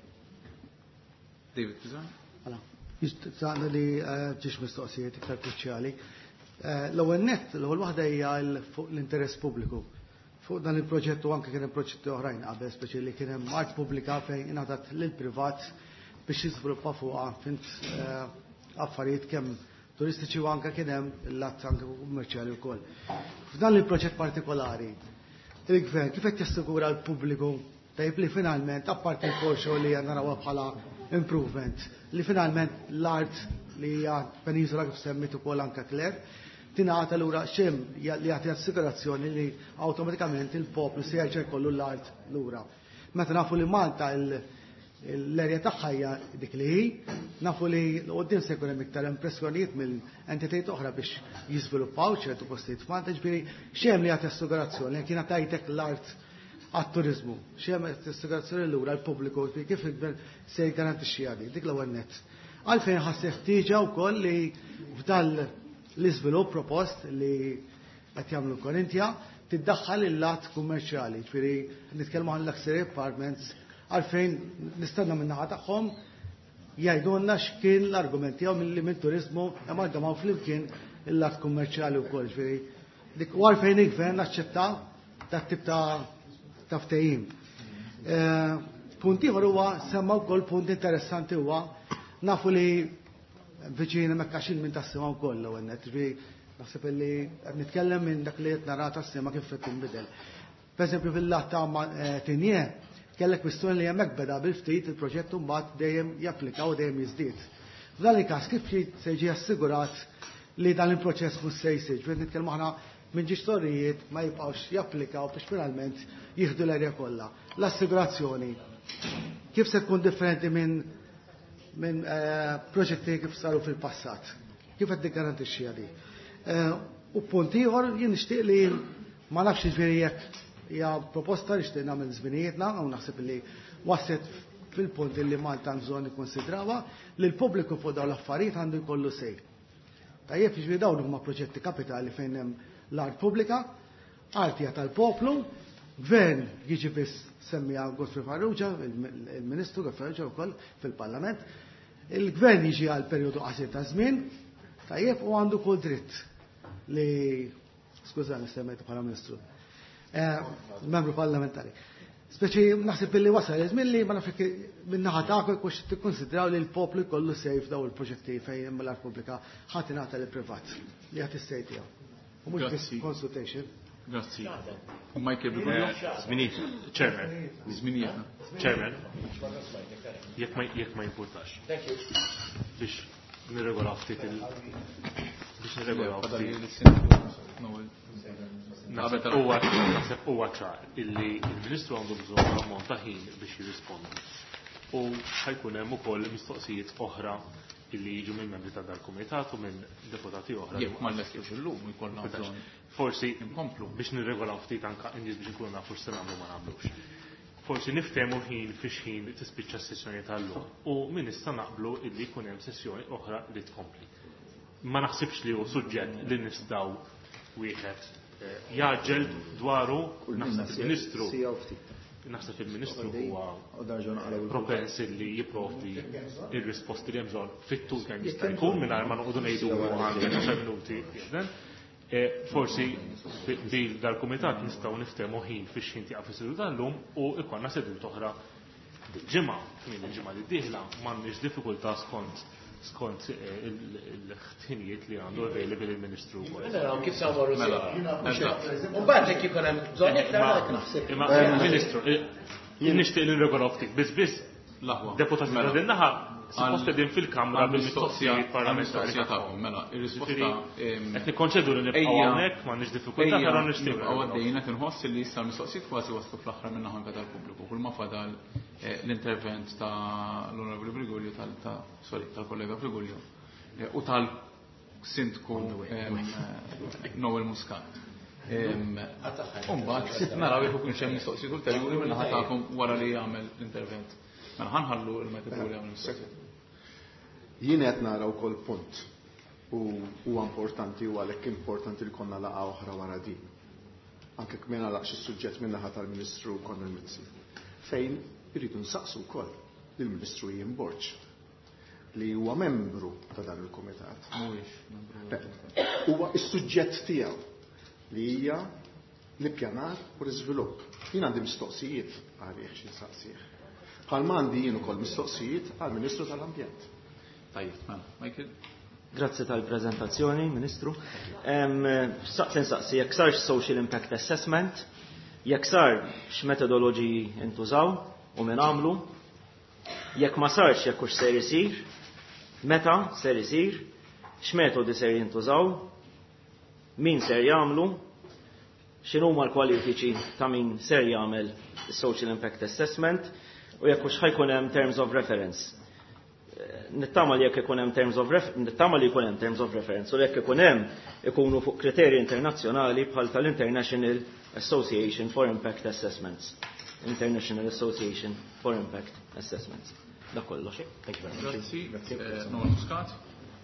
David Pisani? Mela, jistaqna li ġiex mistoqsijiet iktar kruċjali. L-ewwel nett, l-ewwel waħda hija fuq l-interess pubbliku. Fuq dan il-proġett u anke kien hemm proġetti oħrajn qabel speċi li kien hemm art pubblika fejn ingħatat lil privat biex jiżviluppa fuqha fint affarijiet kemm turistiċi u anke kien hemm l-att anke kummerċjali wkoll. F'dan il-proġett partikolari, il-gvern kif qed jassigura l-pubbliku tajb li finalment apparti l-porxo li għandna narawha bħala improvement, li finalment l-art li hija peninsula kif semmit ukoll anke Kler, tingħata lura xem li jagħti assigurazzjoni li awtomatikament il-poplu se jerġa' jkollu l-art lura. Meta nafu li Malta l-erja tagħha hija dik li hi, nafu li l-qudiem se jkun hemm iktar impressjonijiet mill-entitajiet oħra biex jiżviluppaw ċertu postijiet f'Malta, ġifieri xem li jagħti assigurazzjoni jekk jiena tajtek l-art għat-turizmu, xem jagħti assigurazzjoni lura l-pubbliku kif il-gvern se jgarantixxi għadi, dik l-ewwel nett. Għalfejn ħassef tiġa wkoll li f'dal l-iżvilupp propost li qed jagħmlu Corinthia tiddaħħal il-lat kummerċjali, ġifieri nitkellmu għan luxury apartments għalfejn nistenna min-naħa tagħhom jgħidulna x'kien l-argument tiegħu milli mit-turiżmu amalgamaw flimkien il-lat kummerċjali wkoll, ġifieri dik għalfejn il-gvern aċċetta dak tip ta' ftehim. Punt ieħor huwa semma wkoll punt interessanti huwa nafu li viċina mekkaxin minn tas-sema wkoll l-ewwel nett, naħseb li qed nitkellem minn dak li qed nara tas-sema kif qed tinbidel. Pereżempju fil-lat ta' Tinje kellek kwistjoni li hemmhekk beda bil-ftit il-proġett mbagħad dejjem japplika u dejjem jiżdied. F'dan il-każ kif se jiġi assigurat li dan il-proċess mhux se jsir, ġifieri nitkellmu aħna minn ġistorijiet ma jibqgħux japplikaw biex finalment jieħdu l-erja kollha. L-assigurazzjoni kif se tkun differenti minn minn proġetti kif saru fil-passat. Kif qed tikgarantixxi għadi. U punt ieħor jien nixtieq li ma nafx jiġifieri jekk hija proposta li xtieq nagħmel żminijietna u naħseb li waslet fil-punt li Malta bżonn ikkonsidrawha li l-pubbliku fuq dawn l-affarijiet għandu jkollu sej. Tajjeb jiġifieri dawn huma proġetti kapitali fejn hemm l-art pubblika, artija tal-poplu, gvern jiġi biss semmija Godfrey Farrugia, il-Ministru Godfrey Farrugia wkoll fil-Parlament, il-gvern jiġi għal perjodu qasir ta' żmien, tajjeb u għandu kull dritt li skużani semmejtu bħala Ministru, membru parlamentari. Speċi naħseb li wasal iż-żmien li ma nafek min-naħa tagħkom kux tikkonsidraw li l-poplu jkollu sejf daw il-proġetti fejn hemm l-art pubblika ħadd ingħata lil privat li qed issej tiegħu. U mhux biss consultation. Grazzi. Michael Bibulio. Zminiet. Chairman. Zminiet. Chairman. Jekk ma jekk ma jimpurtax. Biex nirregolaw ftit il biex nirregolaw ftit. Naħseb huwa ċar illi il-Ministru għandu bżonn ammont ta' ħin biex jirrispondi. U ħajkun hemm ukoll mistoqsijiet oħra illi jiġu minn membri ta' dal-kumitat u minn deputati oħra. Jekk ma nlestux illum jkollna bżonn. Forsi inkomplu biex nirregolaw ftit anke nies biex ikunu nafu x'se nagħmlu ma nagħmlux. Forsi niftehmu ħin fiex ħin tispiċċa s-sessjoni tal-lum u min issa naqblu illi jkun hemm sessjoni oħra li tkompli. Ma naħsibx li hu suġġett li nistgħu wieħed jaġġel dwaru naħseb il-Ministru. Naħseb il-Ministru huwa propens li jipprovdi ir-risposti li hemm bżonn fit-tul kemm jista' jkun mingħajr ma noqogħdu ngħidu għandek għaxar minuti jeden. Forsi bil dal-kumitat nistgħu niftehmu ħin fix ħin tieqa' fis-seduta llum u ikollna seduta oħra ġimgħa minn il-ġimgħa li d-dieħla m'għandniex diffikultà skont skont il-ħtinijiet li għandu available il-Ministru. Kif sa' morru U bħadġek jikun hemm bżonn iktar naħseb. Imma il-Ministru, nixtieq li nregolaw ftit biss biss deputati ta' din naħa suppost qegħdin fil-Kamra bil-mistoqsijiet parlamentari tagħhom. Mela, ir-risposta qed nikkonċedu li nibqgħu hawnhekk m'għandniex diffikultà però nixtieq. Għaddejjin qed inħoss li issa l-mistoqsijiet kważi waslu fl-aħħar minn naħa tal-pubbliku. Kull ma fadal l-intervent ta' l-Onorevoli Frigolio tal sorry tal-kollega Frigolio u tal-Sindku Noel Muscat. Umbagħad naraw jekk ikun hemm mistoqsijiet ulterjuri minn naħa tagħkom wara li jagħmel l-intervent. Mela ħanħallu l-Metropoli għamlu s-sekret. Jien qed nara wkoll punt u huwa importanti u għalhekk importanti li konna laqgħa oħra wara din. Anke kmien għalaqx is-suġġett min naħa tal-Ministru Konrad Mizzi. Fejn irridu nsaqsu wkoll lill-Ministru Ian Borg li huwa membru ta' dan il-Kumitat. Mhuwiex huwa s-suġġett tiegħu li hija l-ippjanar u l-iżvilupp. Jien għandi mistoqsijiet għalih xi nsaqsih. Bħal m'għandi jien ukoll mistoqsijiet għall-Ministru tal-Ambjent. Tajjeb, Michael. Grazzi tal-prezentazzjoni, Ministru. Saqsen saqsi, jekk sarx social impact assessment, jekk sar x'metodoloġi intużaw u min għamlu, jekk ma sarx jekk hux ser isir, meta ser isir, x'metodi ser jintużaw, min ser jagħmlu, x'inhuma l-kwalifiċi ta' min ser jagħmel is-social impact assessment u jekk hux ħajkun hemm terms of reference. Nittama li jekk ikun hemm terms of reference, nittama li jkun hemm terms of reference u jekk ikun hemm ikunu fuq kriterji internazzjonali bħal tal-International Association for Impact Assessments. International Association for Impact Assessments. Dak kollox. Thank you very much. Grazzi. Noel Muscat.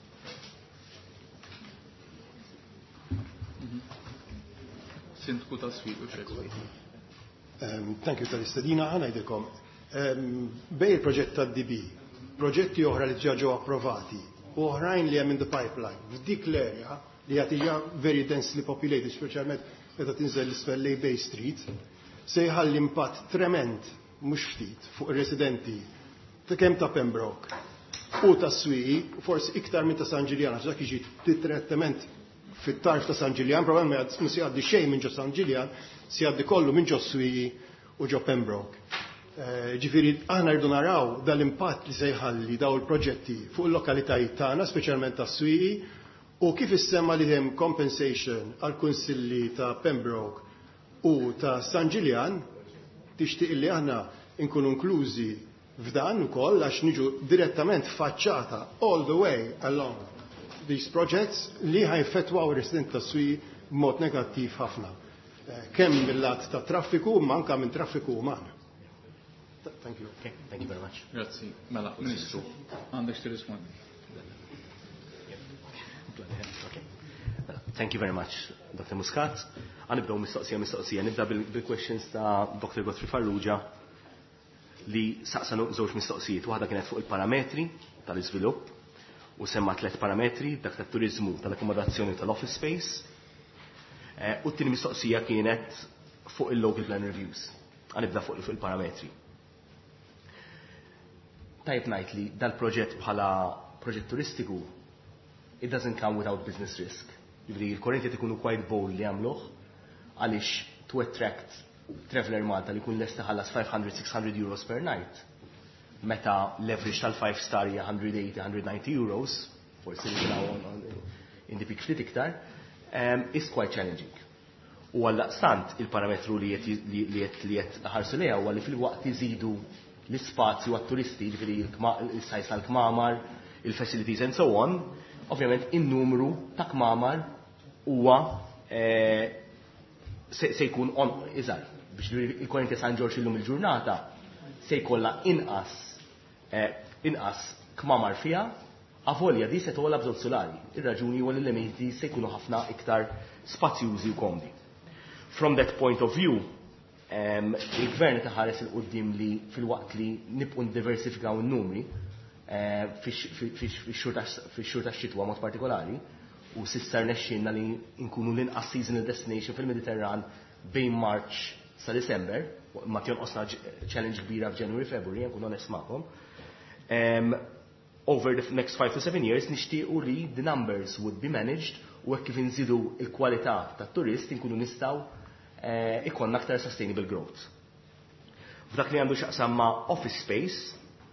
Sindku ta' Swieq u Thank you tal-istadina ħanajdilkom. Bej il-proġett tad-D B, proġetti oħra li ġaġu approvati, u oħrajn li hemm in the pipeline, f'dik l-area li għatija very densely populated, speċjalment meta tinżel l-isfel lej Bay Street, se jħalli impatt trement mhux ftit fuq ir-residenti ta' kemm ta' Pembroke u ta' Swieq, forsi iktar minn ta' San Ġiljan, għax dak jiġi titrettament fit-tarf ta' San Ġiljan, probabbilment ma si għaddi xejn minn ġo San Ġiljan, si għaddi kollu minn ġo Swieq u ġo Pembroke. Ġifieri aħna rridu naraw dal-impatt li se jħalli daw il-proġetti fuq il-lokalitajiet tagħna, speċjalment ta' Swieq, u kif issemma li hemm compensation għal kunsilli ta' Pembroke u ta' San Ġiljan, tixtieq li aħna nkunu inklużi f'dan ukoll għax niġu direttament faċċata all the way along these projects li ħajfettwaw ir-residenti ta' Swieq b'mod negattiv ħafna. Kemm mill-lat ta' traffiku ma anke minn traffiku uman. Thank you. Okay, thank you very much. Grazzi. Mela, Ministru, għandek tirrispondi. Thank you very much, Doctor Muscat. Għanibdew mistoqsija mistoqsija. Nibda bil-questions ta' Doctor Godfrey Farrugia li saqsanu żewġ mistoqsijiet. Waħda kienet fuq il-parametri tal-iżvilupp u semma tliet parametri dak tat-turizmu, tal-akkomodazzjoni tal-office space. U t-tieni mistoqsija kienet fuq il-local plan reviews. Għanibda fuq il-parametri. Tajb ngħid li dal-proġett bħala proġett turistiku it doesn't come without business risk. Jibri il-Korinti ikunu quite bold li għamluh għaliex to attract traveler Malta li kun lesta ħallas five hundred to six hundred euros per night. Meta leverage tal-five star hija one hundred eighty to one hundred ninety euros, forsi in the peak ftit iktar, um, is quite challenging. U għal-laqstant il-parametru li jett ħarsu leja u għalli fil-waqt jizidu l-spazju għat-turisti, il-sajs tal-kmamar, il-facilities and so on, ovvjament in-numru ta' kmamar huwa se jkun on iżar. Biex il-Korinti San George illum il-ġurnata se jkollha inqas inqas kmamar fija, avolja di se tola bżonn solari. Ir-raġuni huwa l-elementi se jkunu ħafna iktar spazjużi u komdi. From that point of view, um, il-gvern taħares il-qoddim li fil-waqt li nibqu diversifikaw n-numri uh, fix-xhur tax-xitwa mod partikolari u sissa rnexxinna li nkunu l-inqas seasonal destination fil-Mediterran bejn March sa December, ma tionqosna challenge kbira f'January February, nkun onest magħkom. Um, over the next five to seven years nixtiequ li the numbers would be managed u hekk kif inżidu l-kwalità tat-turist inkunu nistgħu ikonna aktar sustainable growth. F'dak li għandu xaqsam ma' office space,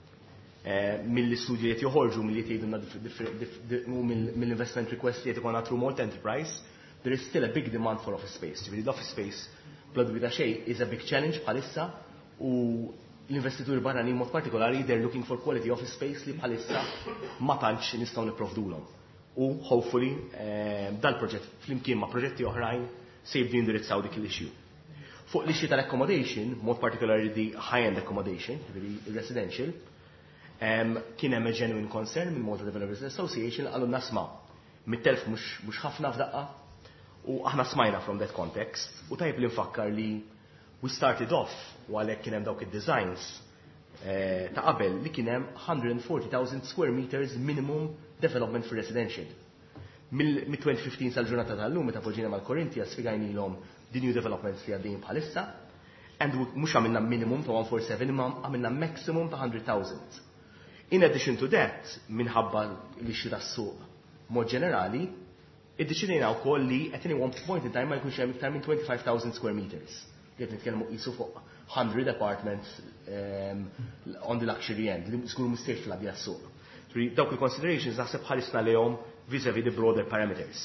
mill-istudji li joħorġu mill-li jtejduna mill-investment request li jtikonna through Malt Enterprise, there is still a big demand for office space. Ġifieri l-office space bla dubju ta' xejn is a big challenge bħalissa u l-investituri barranin mod partikolari they're looking for quality office space li bħalissa ma tantx nistgħu nipprovdulhom. U hopefully dal-proġett flimkien ma' proġetti oħrajn se jibdu jindirizzaw dik l-issue. Fuq l-issue tal-accommodation, mod partikolari di high-end accommodation, residential, um, kien hemm a genuine concern minn Malta Developers Association għallu nasma mit-telf mhux ħafna f'daqqa u aħna smajna from that context u tajb li nfakkar li we started off u għalhekk kien hemm dawk id-designs eh, ta' qabel li kien hemm one hundred forty thousand square meters minimum development for residential. Mid-twenty fifteen sal-ġurnata tal-lum meta poġġina mal-Korintia sfigajnilhom di new developments li għaddejjin bħalissa and mhux għamilna minimum ta' one forty-seven imma għamilna maximum ta' one hundred thousand. In addition to that, minħabba l-ixxu tas-suq mod ġenerali, iddeċidejna wkoll li at any one point in time ma jkunx hemm iktar minn twenty-five thousand square meters. Qed nitkellmu qisu fuq one hundred apartments um, on the luxury end li skunu mistejfla bi s-suq. Dawk il-considerations naħseb ħarisna lehom vis-a-vis the broader parameters.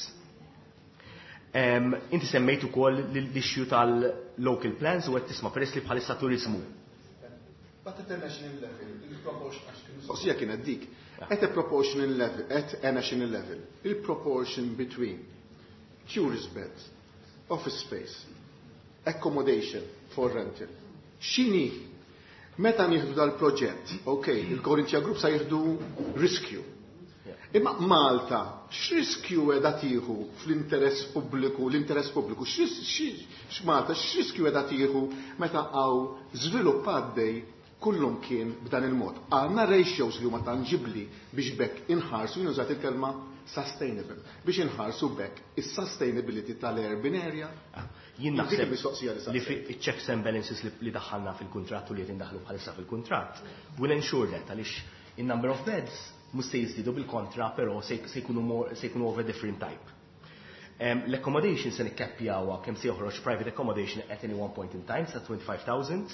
Um, inti semmejtu ukoll l-issue tal-local plans u qed tisma' peress li bħalissa turizmu. But at a national level, il-proportion kienet dik. At a proportional level, at a national level, il-proportion between tourist beds, office space, accommodation for rental. X'inhi meta nieħdu dal-proġett, ok, il-Korintia Group sa jieħdu riskju. Imma Malta, x'riskju qiegħda tieħu fl-interess pubbliku, l-interess pubbliku, x'Malta x'riskju qiegħda tieħu meta hawn żvilupp għaddej kullum kien b'dan il-mod. Għandna ratios li huma tangibbli biex bekk inħarsu jinużat il-kelma sustainable, biex inħarsu bekk is-sustainability tal-urban area. Jien naħseb li fi-checks and balances li daħħalna fil-kuntratt u li qed indaħlu bħalissa fil-kuntratt will ensure that għaliex in-number of beds mhux se jiżdiedu bil-kontra però se jkunu over different type. Um, L-accommodation se nikkappjawha kemm se joħroġ private accommodation at any one point in time sa twenty-five thousand.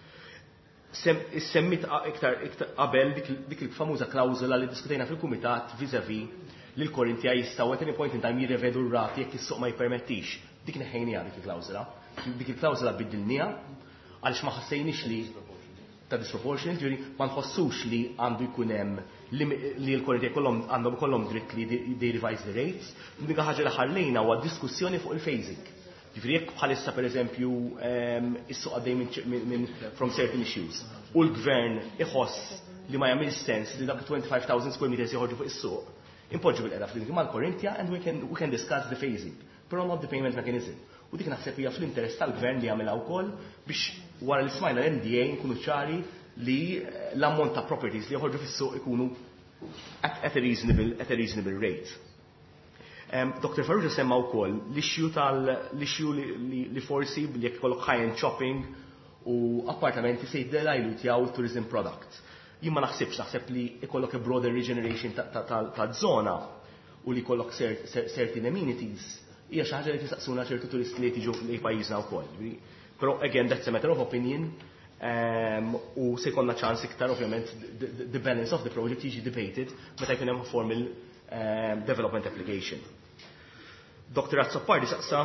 Semmit iktar qabel dik il-famuża klawżola li diskutejna fil-kumitat vis-a-vis li l-Korintia jistgħu at any point in time jirrevedu r-rati jekk is-suq ma jippermettix. Dik neħejnija dik il-klawżola. Dik il-klawżola biddilnija għaliex ma ħassejniex li ta' disproportionate, ġuri ma nħossux li għandu jkun hemm li l-Korintia għandhom kollhom dritt li they revise the rates. Dik ħaġa li ħallejna huwa diskussjoni fuq il-phasing. Ġifri jekk bħalissa pereżempju is-suq għaddej minn from certain issues u l-gvern iħoss li ma jagħmel sens li dak twenty-five thousand square meters joħorġu fuq is-suq, impoġġu bil-qeda flimkien mal-Korintia and we can, we can discuss the phasing, però not the payment mechanism. U dik naħseb hija fl-interess tal-gvern li jagħmilha wkoll biex wara li smajna l-N D A nkunu ċari li l-ammont ta' properties li joħorġu fis-suq ikunu at, at a reasonable at a reasonable rate. Um, Doctor Farrugia semma wkoll l-issue tal l-issue li, li, li forsi li jekk ikollok high-end shopping u appartamenti se jiddilajlutjaw il-tourism product. Jien ma naħsibx naħseb li ikollok a broader regeneration ta' żona u li kollok certain amenities hija xi ħaġa li tistaqsuna ċertu turisti li jiġu li pajjiżna wkoll. Però again that's a matter of opinion um, u se jkollna ċans iktar ovvjament the, the balance of the project jiġi debated meta jkun hemm formal um, development application. Doctor Azzopardi saqsa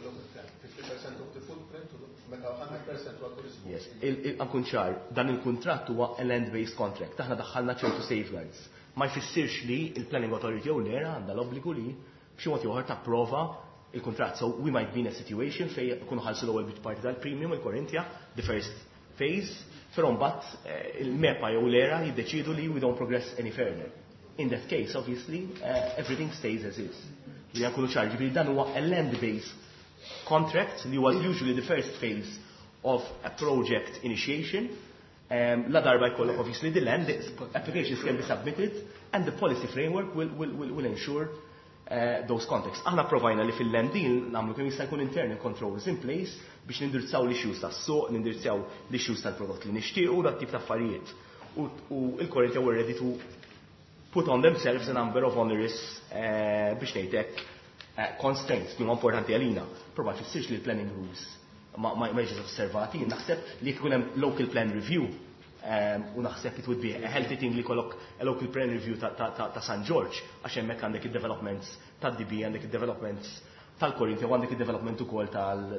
Yes, il-ankun ċar, dan il-kontratt huwa a land-based contract, aħna daħħalna ċertu safeguards. Ma jfissirx li il-Planning Authority jew l-era għandha l-obbligu li b'xi mod ieħor tapprova il-kontratt. So we might be in a situation fej kunu ħallsu l-ewwel bit parti tal-premium il-Korinthja, the first phase, però mbagħad il-mepa jew l-era jiddeċidu li we don't progress any further. In that case, obviously, uh, everything stays as is. Li nkunu ċar, ġifieri dan huwa a land-based contract li was usually the first phase of a project initiation. Um, la darba jkollok obviously the land, the applications can be submitted and the policy framework will, will, will, will ensure uh, those contexts. Aħna provajna li fil-land deal namlu kemm jista' jkun internal controls in place biex nindirizzaw l-issues tas-suq, nindirizzaw l-issues tal-prodott li nixtiequ dat tip ta' affarijiet. U, u il-Korinthja were ready to put on themselves a number of onerous uh, biex ngħidlek uh, constraints li huma importanti għalina. Però ma jfissirx li l-planning rules ma ma jiġux osservati, naħseb li jkun hemm local plan review um, u naħseb it would be a healthy thing li kollok a local plan review ta', ta, ta, ta San George għax hemmhekk għandek id-developments tad-D B, għandek id-developments tal-Korinthja u għandek id-development ukoll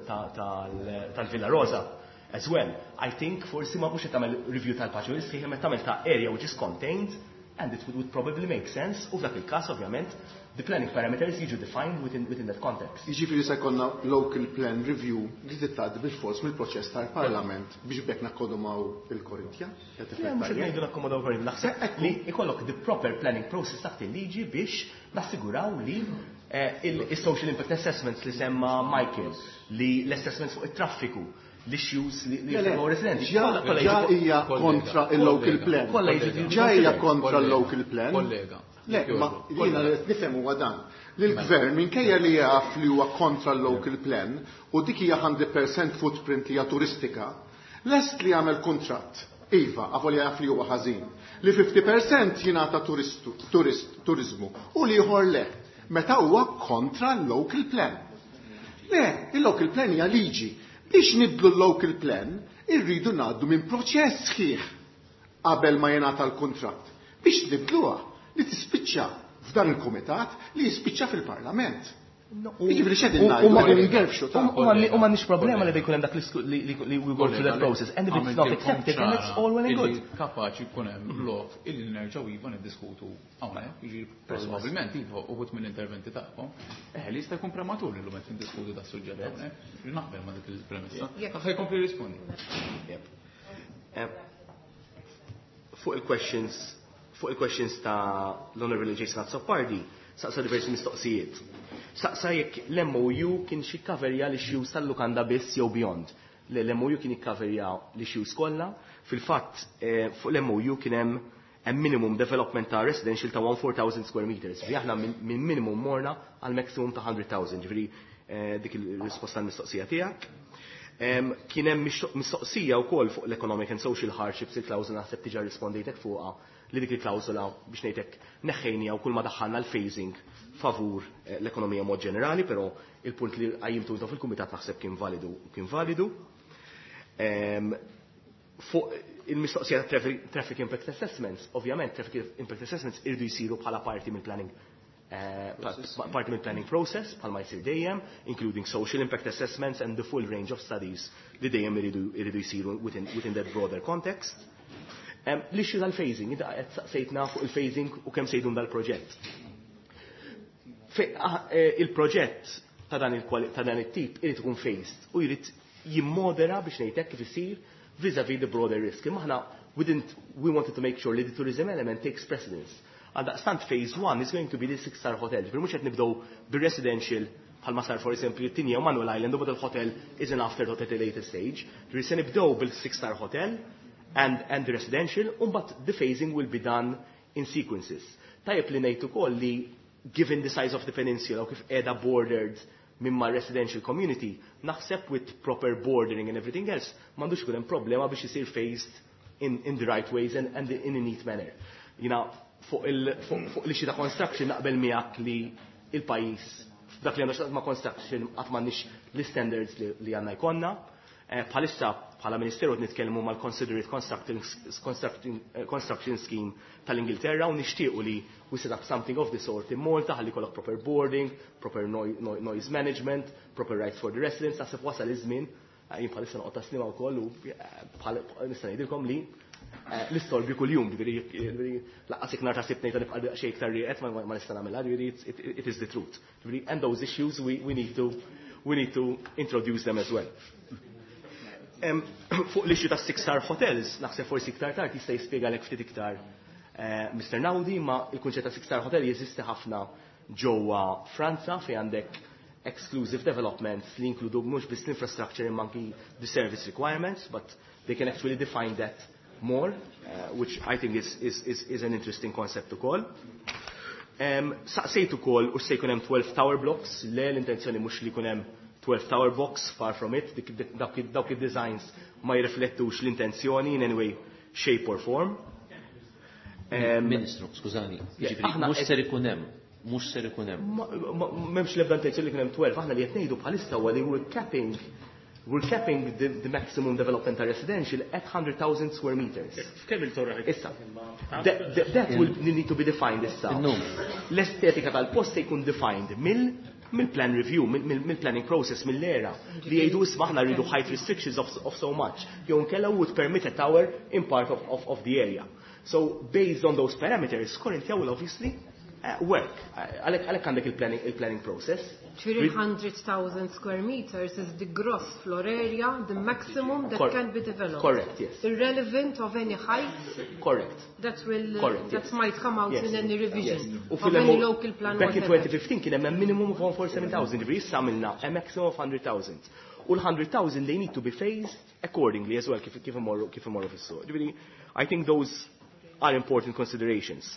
tal-Villa Rosa as well. I think forsi ma mhux qed tagħmel review tal-paċi, issi qed tagħmel ta' area which is contained and it would, would probably make sense u f'dak il-każ ovvjament the planning parameters jiġu defined within, within that context. Jiġifieri se jkollna local plan review li titgħaddi bil-fors mill-proċess tal-Parlament biex bekk nakkodomaw il-Korinthja? Le mhux qed ngħidu nakkomodaw il-Korinthja, naħseb li ikollok the proper planning process taħt il-liġi biex nassiguraw li il-social impact assessments li semma Michael, li l-assessments fuq it-traffiku, l-issues li fuq residenti. Ġa hija kontra il-local plan. Ġa hija kontra il-local plan. Kollega. Le, ma jiena nifhem huwa dan. L-gvern minkejja li jaf li huwa kontra l-local plan u dik hija one hundred percent footprint li hija turistika, lest li jagħmel kuntratt. Iva, għafu li jaf li huwa ħażin. Li fifty percent jingħata turizmu u li ieħor le. Meta huwa kontra l-local plan. Le, il-local plan hija liġi. Biex nibdlu l-local plan, irridu ngħaddu minn proċess sħiħ qabel ma jingħata l-kuntratt. Biex nibdluha li tispiċċa f'dan il-kumitat li jispiċċa fil-Parlament. Jiġifieri x'qegħdin ngħidu u m'għandniex problema li jkun hemm dak li we go through that process and if it's not accepted then it's all well and good. Kapaċi jkun hemm lok illi nerġgħu iva niddiskutu hawnhekk, jiġi probabbilment iva uħud mill-interventi tagħhom. Eh li jista' jkun prematur li qed niddiskutu da' suġġett hawnhekk. Naqbel ma' dik il-premessa. Ħaj kompli rispondi. Fuq il-questions fuq il-questions ta' l-Honorable Jason Azzopardi, saqsa diversi mistoqsijiet. Saqsa jekk l-M O U kien xi coverja l-issues tal-lukanda biss jew beyond. L-M O U kien ikkaverja l-issues kollha. Fil-fatt fuq l-M O U kien hemm hemm minimum development ta' residential ta' fourteen thousand square meters. Ġifieri aħna minn minimum morna għal maximum ta' one hundred thousand. Ġifieri dik il-risposta l-mistoqsija tiegħek. Kien hemm mistoqsija wkoll fuq l-economic and social hardships il-klawżola naħseb tiġa rispondejtek fuqha li dik il-klawżola biex ngħidlek neħħejnija u kull ma daħħalna l-phasing favur l-ekonomija mod ġenerali, però il-punt li qajjimtu intom fil-kumitat naħseb kien validu kien validu. Fuq il-mistoqsija ta' traffic impact assessments, ovvjament traffic impact assessments irdu jsiru bħala parti mill-planning parti mill-planning process bħalma jsir dejjem, including social impact assessments and the full range of studies li dejjem iridu jsiru within, within that broader context. Um, L-issue tal-phasing, id qed saqsejtna fuq il-phasing u kemm sejdun dal-proġett. Il-proġett ta' dan it-tip irid ikun phased u jrid jimmodera biex ngħidlek kif isir vis-à-vis the broader risk. Imma aħna we wanted to make sure li the tourism element takes precedence. Għaldaqstant phase one is going to be the six-star hotel. Ġifieri mhux qed nibdew bir-residential bħalma sar for example it-Tinja u Manuel Island u the hotel is an afterthought at a later stage. Ġifieri se nibdew bil-six-star hotel and and the residential, but the phasing will be done in sequences. Tajjeb li ngħid ukoll li given the size of the peninsula u kif qiegħda bordered mimma residential community, naħseb with proper bordering and everything else, m'għandux ikun hemm problema biex isir phased in, in the right ways and, and in a neat manner. You know, fuq l-ixi ta' construction naqbel miegħek li il-pajjiż dak li għandu ma' construction qatt m'għandniex l-standards li għandna jkollna. Bħalissa bħala Ministeru qed nitkellmu mal-Considerate Construction Scheme tal-Ingilterra u nixtiequ li we set up something of the sort in Malta ħalli kollok proper boarding, proper noise management, proper rights for the residents. Naħseb wasal iż-żmien jien bħalissa noqgħod taslima wkoll u nista' ngħidilkom li l-istolbi kuljum, laqqas iknar ta' sibtnej ta' nibqa' xejn iktar rieqed ma nista' nagħmilha, it is the truth. And those issues we, we need to we need to introduce them as well. Fuq l-issue ta' six-star hotels, naħseb forsi iktar tard jista' jispjegalek ftit iktar Mister Naudi, ma il-kunċett ta' six-star hotel jeżisti ħafna ġewwa Franza fejn għandek exclusive developments li inkludu mhux biss l-infrastructure imma anki the service requirements, but they can actually define that more, uh, which I think is, is, is, is an interesting concept to call. Um, Saqsejt ukoll u se jkun hemm twelve tower blocks, le l-intenzjoni mhux li jkun hemm twelve tower blocks, far from it, dawk id-designs ma jirriflettux l-intenzjoni in any way, shape or form. Ministru, skużani, mhux ser ikun hemm, mhux ser ikun hemm. M'hemmx l-ebda intenzjoni li jkun hemm twelve, aħna li qed ngħidu bħalissa huwa li we're capping We're capping the, the maximum development residential at one hundred thousand square meters. Issa. That, that, that will need to be defined issa. L-estetika tal-post jkun defined mill mill-plan review, mill-planning process, mill-era. Li jgħidu isma' aħna rridu height restrictions of, of so much. Jew nkella would permit a tower in part of, of, of the area. So based on those parameters, Corinthia will obviously uh, work. Għalhekk għandek il-planning il-planning process. three hundred thousand square meters is the gross floor area, the maximum that Cor can be developed. Correct, yes. Irrelevant of any height. Correct. That will, Correct, that yes. might come out yes. in any revision yes. of any local plan. Back in twenty fifteen kien hemm minimum of one hundred forty-seven thousand, ġifieri issa għamilna a maximum of one hundred thousand. U l-one hundred thousand they need to be phased accordingly as well, kif kif imorru kif imorru fis-suq. Ġifieri I think those are important considerations.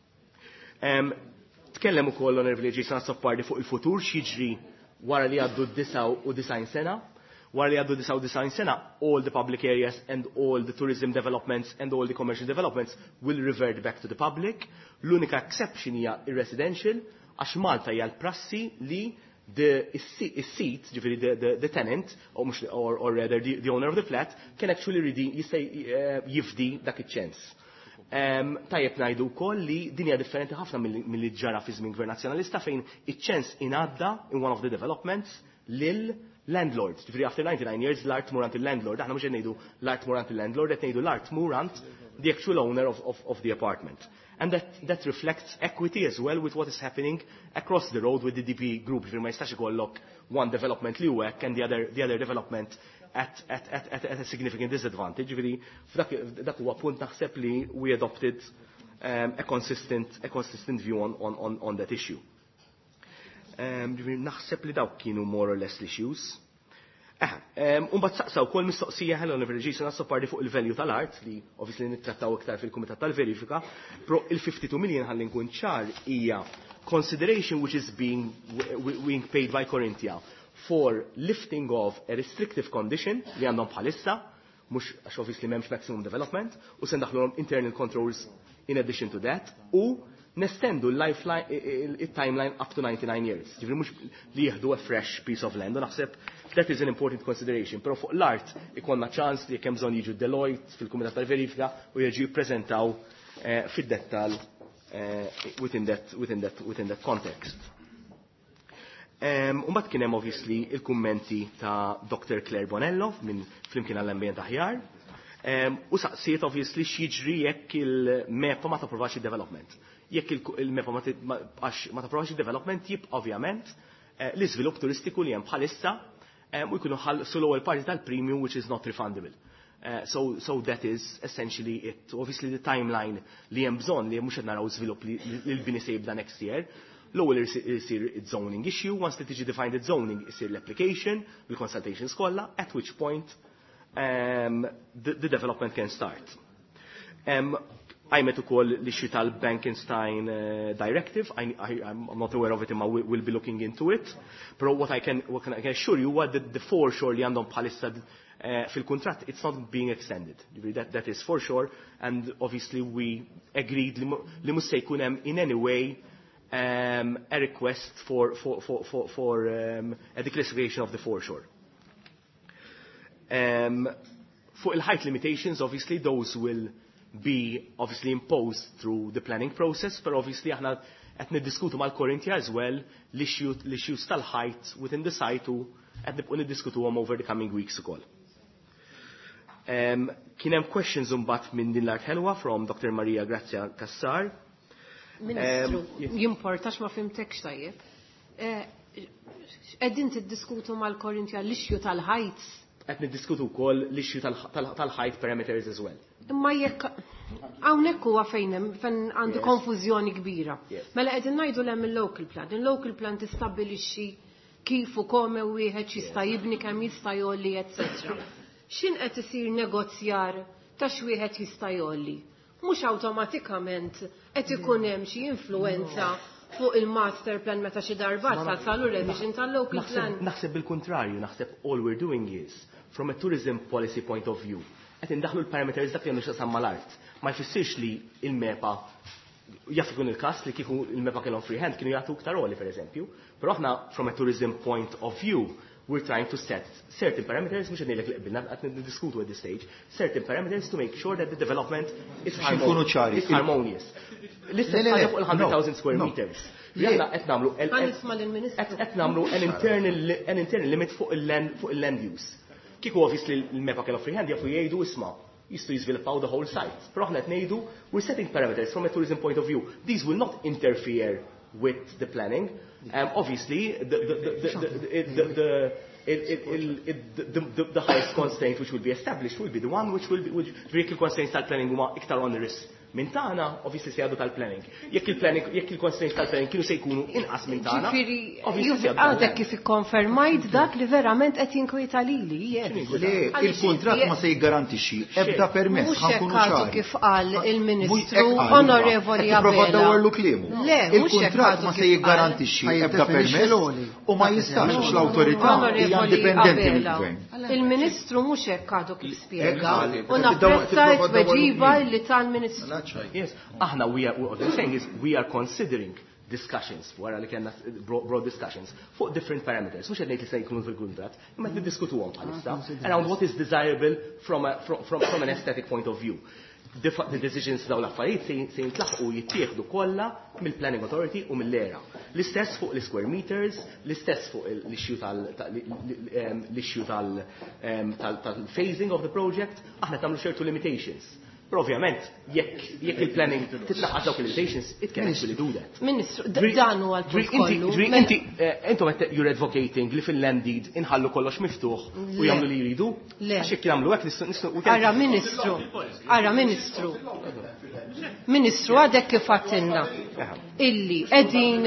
Um, Tkellem ukoll Honorable Jason Sappardi fuq il-futur x'jiġri wara li għaddu d-disa u design sena. Wara li għaddu disa u design sena, all the public areas and all the tourism developments and all the commercial developments will revert back to the public. L-unika exception hija ir-residential għax Malta hija l-prassi li the seat, ġifieri the, the, the tenant or, or, or rather the, the owner of the flat can actually redeem jista' jifdi dak iċ-ċens. Um, Tajjeb ngħidu wkoll li din hija differenti ħafna milli ġara fi żmien gvern nazzjonalista fejn iċ-ċens ingħadda in one of the developments lil landlord. Ġifieri after ninety-nine years l-art murant il-landlord, aħna mhux qed ngħidu l-art murant il-landlord, qed ngħidu l-art murant the actual owner of, of, of the apartment. And that, that reflects equity as well with what is happening across the road with the D P group. Ġifieri ma jistax ikollok one development li huwa and the other, the other development At, at, at, at, at a significant disadvantage. Dak huwa punt naħseb li we adopted um, a consistent a consistent view on, on, on, on that issue. Um, naħseb li dawk kienu more or less issues. Ah, um, Umbat saqsaw kol mistoqsija ħallu l-verġisna s-soppardi fuq il-value tal-art li obviously nittrattaw iktar fil-Kumitat tal-Verifika, pro il-fifty-two million ħalli nkun ċar hija consideration which is being, being paid by Corinthia for lifting of a restrictive condition li għandhom bħalissa, mux għax obviously memx maximum development, u sen daħlhom internal controls in addition to that, u nestendu il-timeline up to ninety-nine years. Ġifri mux li jihdu a fresh piece of land, u naħseb that is an important consideration. Pero fuq l-art ikonna ċans li kemm bżonn jiġu Deloitte fil-Kumitat tal-Verifika u jiġu jippreżentaw uh, fid-dettal uh, within, that, within, that, within that context. Umbat kien hemm obviously il-kummenti ta' Doctor Claire Bonello minn flimkien għall-ambjent aħjar. Um, u saqsiet obviously x'jiġri jekk il-mepa ma tapprovax id-development. Jekk il-mepa ma tapprovax id-development jibqa' ovvjament uh, l-iżvilupp turistiku li hemm bħalissa um, u jkunu ħallsu l-ewwel parti tal-premium which is not refundable. Uh, so, so that is essentially it. Obviously the timeline li hemm bżonn li mhux qed naraw żvilupp li l-bini se jibda next year. L-ewwel isir zoning issue, once li tiġi defined zoning isir l-application, bil-consultations kollha, at which point um, the, the development can start. Um, għajmet ukoll l-issue tal-Bankenstein uh, Directive. I, I, I'm not aware of it, imma we'll, we'll be looking into it. But what I can, what can, I can assure you was that the foreshore li għandhom bħalissa uh, fil-contratt, it's not being extended. That, that is for sure. And obviously we agreed li mhux se jkun hemm in any way um, a request for, for, for, for, for um, a declassification of the foreshore. Um, for il-height limitations, obviously, those will be obviously imposed through the planning process, but obviously aħna qed niddiskutu mal-Corinthia as well l-issues tal-height within the site u qed nibqgħu niddiskutuhom over the coming weeks ukoll. Um, Kien hemm questions imbagħad minn din l-art ħelwa from Doctor Maria Grazia Kassar. Ministru, jimportax ma fimtekx tajjeb. Qegħdin tiddiskutu mal-Corinthia l-issue tal-heights. Qed niddiskutu wkoll l-issue tal-height parameters as well. Imma jekk hawnhekk huwa fejn hemm fejn għandu konfużjoni kbira. Mela qegħdin ngħidu hemm il-local plan. Il-local plan tistabbilixxi kif u kome wieħed jista' jibni kemm jista' jolli, et cetera. X'in qed isir negozjar ta' x'wieħed jista' jolli? Mhux awtomatikament qed ikun hemm xi influenza fuq il-master plan meta xi darbat ta' salu revision tal-local plan. Naħseb bil-kontrarju, naħseb all we're doing is from a tourism policy point of view. Qed indaħlu l-parameters dak li għandu x'aqsam mal-art. Ma jfissirx li il-mepa jaf ikun il-każ li kieku il-mepa kellhom freehand kienu jagħtu iktar oli pereżempju, però aħna from a tourism point of view we're trying to set certain parameters, mhux ngħidlek li qbilna qed niddiskutu at this stage, certain parameters to make sure that the development is harmonious. Listen, ħaġa fuq il-one hundred thousand square meters. Jalla qed nagħmlu qed nagħmlu an internal limit fuq il-land use. Kieku obviously l-mepa kellha freehand jafu jgħidu isma' jistgħu jiżviluppaw the whole site. Però aħna qed ngħidu we're setting parameters from a tourism point of view. These will not interfere with the planning. Um, obviously, the, the, the, the, the, the, the, the, the highest constraint which will be established will be the one which will be, which vehicle constraints tal-planning huma iktar onerous. Min tagħna obviously se jgħadu tal-planning. Jekk il-planning, jekk il-constraints tal-planning kienu se jkunu inqas minn tagħna. Ġifieri għadek kif ikkonfermajt dak li verament qed jinkwita lili. Le, il-kuntratt ma se jiggarantixxi ebda permess ħankunu ċari. Kif qal il-Ministru Onorevoli Abela. Le, il-kuntratt ma se jiggarantixxi ebda permess u ma jistax l-awtorità hija indipendenti mill-gvern. Il-Ministru mhux hekk għadu kif spjega u napprezza t-tweġiba li tal-Ministru. Yes, aħna we are what I'm saying is we are considering discussions wara li kellna broad discussions fuq different parameters. Mhux qed ngħid li se jkunu fil-kuntratt, imma qed niddiskutuhom bħalissa around what is desirable from a from, from, from an aesthetic point of view. The, the decisions daw l-affarijiet se jintlaħqu jittieħdu kollha mill-Planning Authority u mill-era. L-istess fuq l-square meters, l-istess fuq l-issue tal-issue tal-phasing of the project, aħna tagħmlu certain limitations. Però ovvjament, jekk il-planning titlaqqas dawk il-limitations, it can actually do that. Ministru, dan huwa l-kollu. Inti, intom you're advocating li fil-land deed inħallu kollox miftuħ u jagħmlu li jridu? Għax jekk jagħmlu hekk nistgħu. Ara Ministru, ara Ministru. Ministru għadek kif għattilna illi qegħdin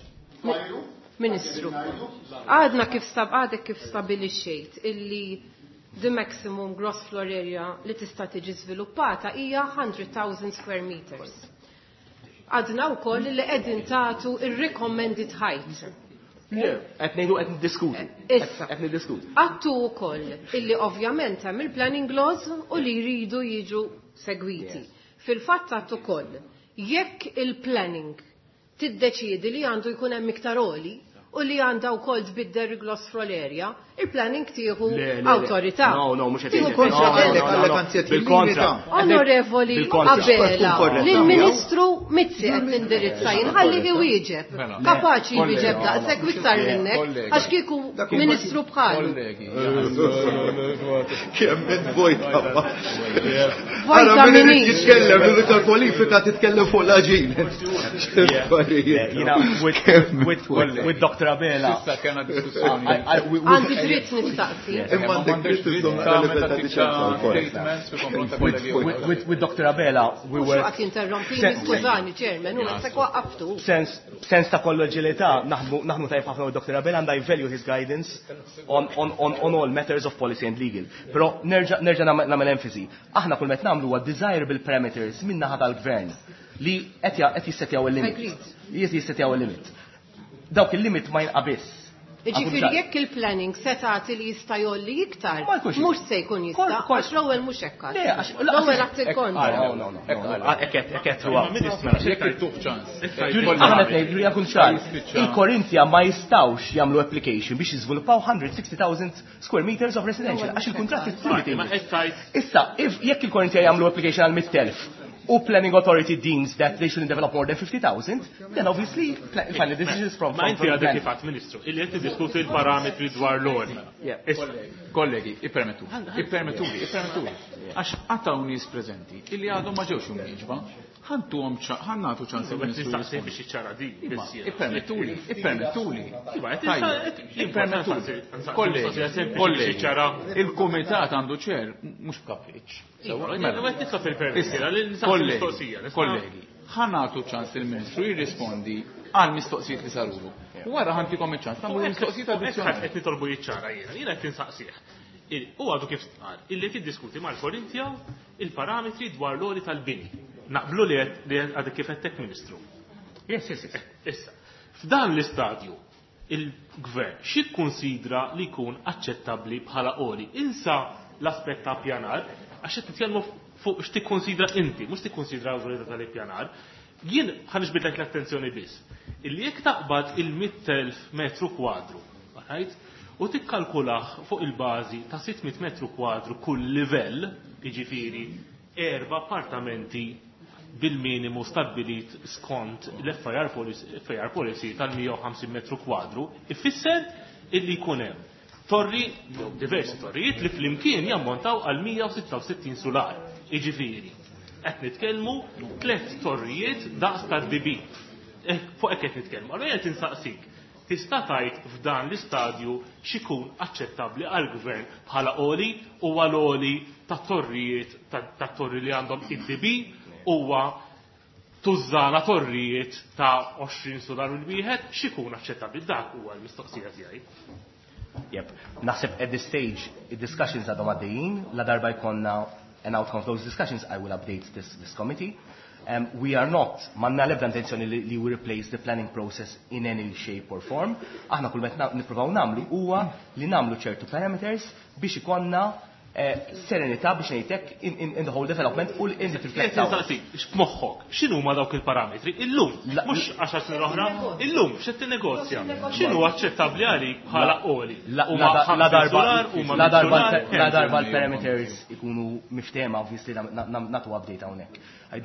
Ministru, għadna kif stab għadek kif stabilixxejt illi the maximum gross floor area li tista' tiġi żviluppata hija one hundred thousand square meters. Għadna wkoll li qegħdin tagħtu ir-recommended height. Le, qed ngħidu qed niddiskutu. Issa. Qed niddiskutu. Għattu wkoll illi ovvjament hemm il-planning laws u li jridu jiġu segwiti. Fil-fatt għattu wkoll jekk il-planning tiddeċiedi li għandu jkun hemm iktar oli u li għanda u kol tbidder gloss fl-area, il-planning tieħu autorità. No, no, mux tieħu kontra bil-kontra. Onorevoli Abela, l-Ministru Mizzi għed nindirizza jinħalli ki wieġeb. Kapaċi wieġeb daqsek wiktar minnek, għax kieku Ministru bħalu. Kemmet vojta. Vojta minni. Titkellem, l-iktar kwalifika titkellem fuq l-ġin. With Doctor Abela. Issa kena diskussjoni. Trid nistaqsi. Imma għandek trid With Doctor Abela, we were... Għat jinterrompini, skużani, ċermen, u għet waqqaftu. Sens ta' kollu ġilita, naħmu tajf ħafna with Doctor Abela, and I value his guidance on, on, on, on all matters of policy and legal. Pero nerġa' namel enfasi. Aħna kull met namlu għad desirable parameters minna ħad għal-gvern li qed jissetjaw il-limit. Jissetjaw il-limit. Dawk il-limit ma jinqabis. Ġifiri jekk il-planning setati li jista' jolli iktar, mhux se jkun jista' għax l-ewwel mhux hekk. L-ewwel għat il-kontra. No, no, no. Ekket, ekket huwa. Jekk irtuħ ċans. Aħna ngħidu li jkun ċans. Il-Korinthja ma jistgħux jagħmlu application biex jiżviluppaw one hundred sixty thousand square meters of residential għax il-kuntratt is-limit. Issa, jekk il-Korinthja jagħmlu application għal mid telf u planning authority deems that they shouldn't develop more than fifty thousand, then obviously final decisions from Ma inti għadek kifat, Ministru, illi qed tiddiskuti l-parametri dwar l-ori. Kollegi, ippermettu, ippermettu li, ippermettu li. Għax għataw nies preżenti illi għadhom ma ġewx imwieġba, ħantuhom ħannatu ċans il-Ministru biex iċċara di. Ippermettu li, ippermettu li. Ippermettu li. Kollegi, il-Kumitat għandu ċer mhux b'kapriċċ. Kollegi, ħanatu ċans il-Ministru jirrispondi għal mistoqsijiet li sarulu. Wara ħantikom iċ-ċans tagħmlu mistoqsijiet addizzjonali. Qed nitolbu jiċċara jiena, jiena qed tinsaqsih. U għadu kif tqal, illi tiddiskuti mal-Korinthja il-parametri dwar l-oli tal-bini. Naqblu li għadek kif qed Ministru. Yes, yes, yes. Issa, f'dan l-istadju il-Gvern xi konsidra li jkun aċċettabbli bħala oli. Insa l-aspett ta' pjanar għax qed titkellmu fuq x'tikkonsidra inti, mhux tikkonsidra l-awtorità tal-ippjanar. Jien ħaniġbidlek l-attenzjoni biss. Illi jekk taqbad il-mid elf metru kwadru, right? U tikkalkulah fuq il-bażi ta' sitt mit metru kwadru kull livell, jiġifieri erba' appartamenti bil-minimu stabbilit skont l-F I R policy tal-mija u ħamsin metru kwadru, ifisser illi jkun hemm torri, diversi torrijiet li fl-imkien jammontaw għal mija u sitta u sittin solar. Iġifieri, qed nitkellmu tliet torrijiet daqs tad-D B. Fuq hekk qed nitkellmu. Allura qed insaqsik, tista' tgħid f'dan l-istadju x'ikun aċċettabbli għall-Gvern bħala oli u għal-oli tat-torrijiet tat-torri li għandhom id-D B huwa tużżana torrijiet ta' għoxrin solar u l-wieħed x'ikun aċċettabbli dak huwa l-mistoqsija tiegħi. Yep. Naħseb at this stage, il-discussions għadhom għaddejjin, la darba jkollna an outcome of those discussions, I will update this, this committee. Um, we are not, manna lebda intenzjoni li, li we replace the planning process in any shape or form. Aħna kull met niprofaw namlu huwa li namlu ċertu parameters biex ikonna serenità biex ngħidlek in the whole development u l indi tiflettaw. X'moħħok, x'inhu ma dawk il-parametri? Illum, mhux għaxar snin oħra, illum x'qed tinnegozja. X'inhu aċċettabbli għalik bħala qoli? La darba l-parameters ikunu miftema obviously nagħtu update hawnhekk.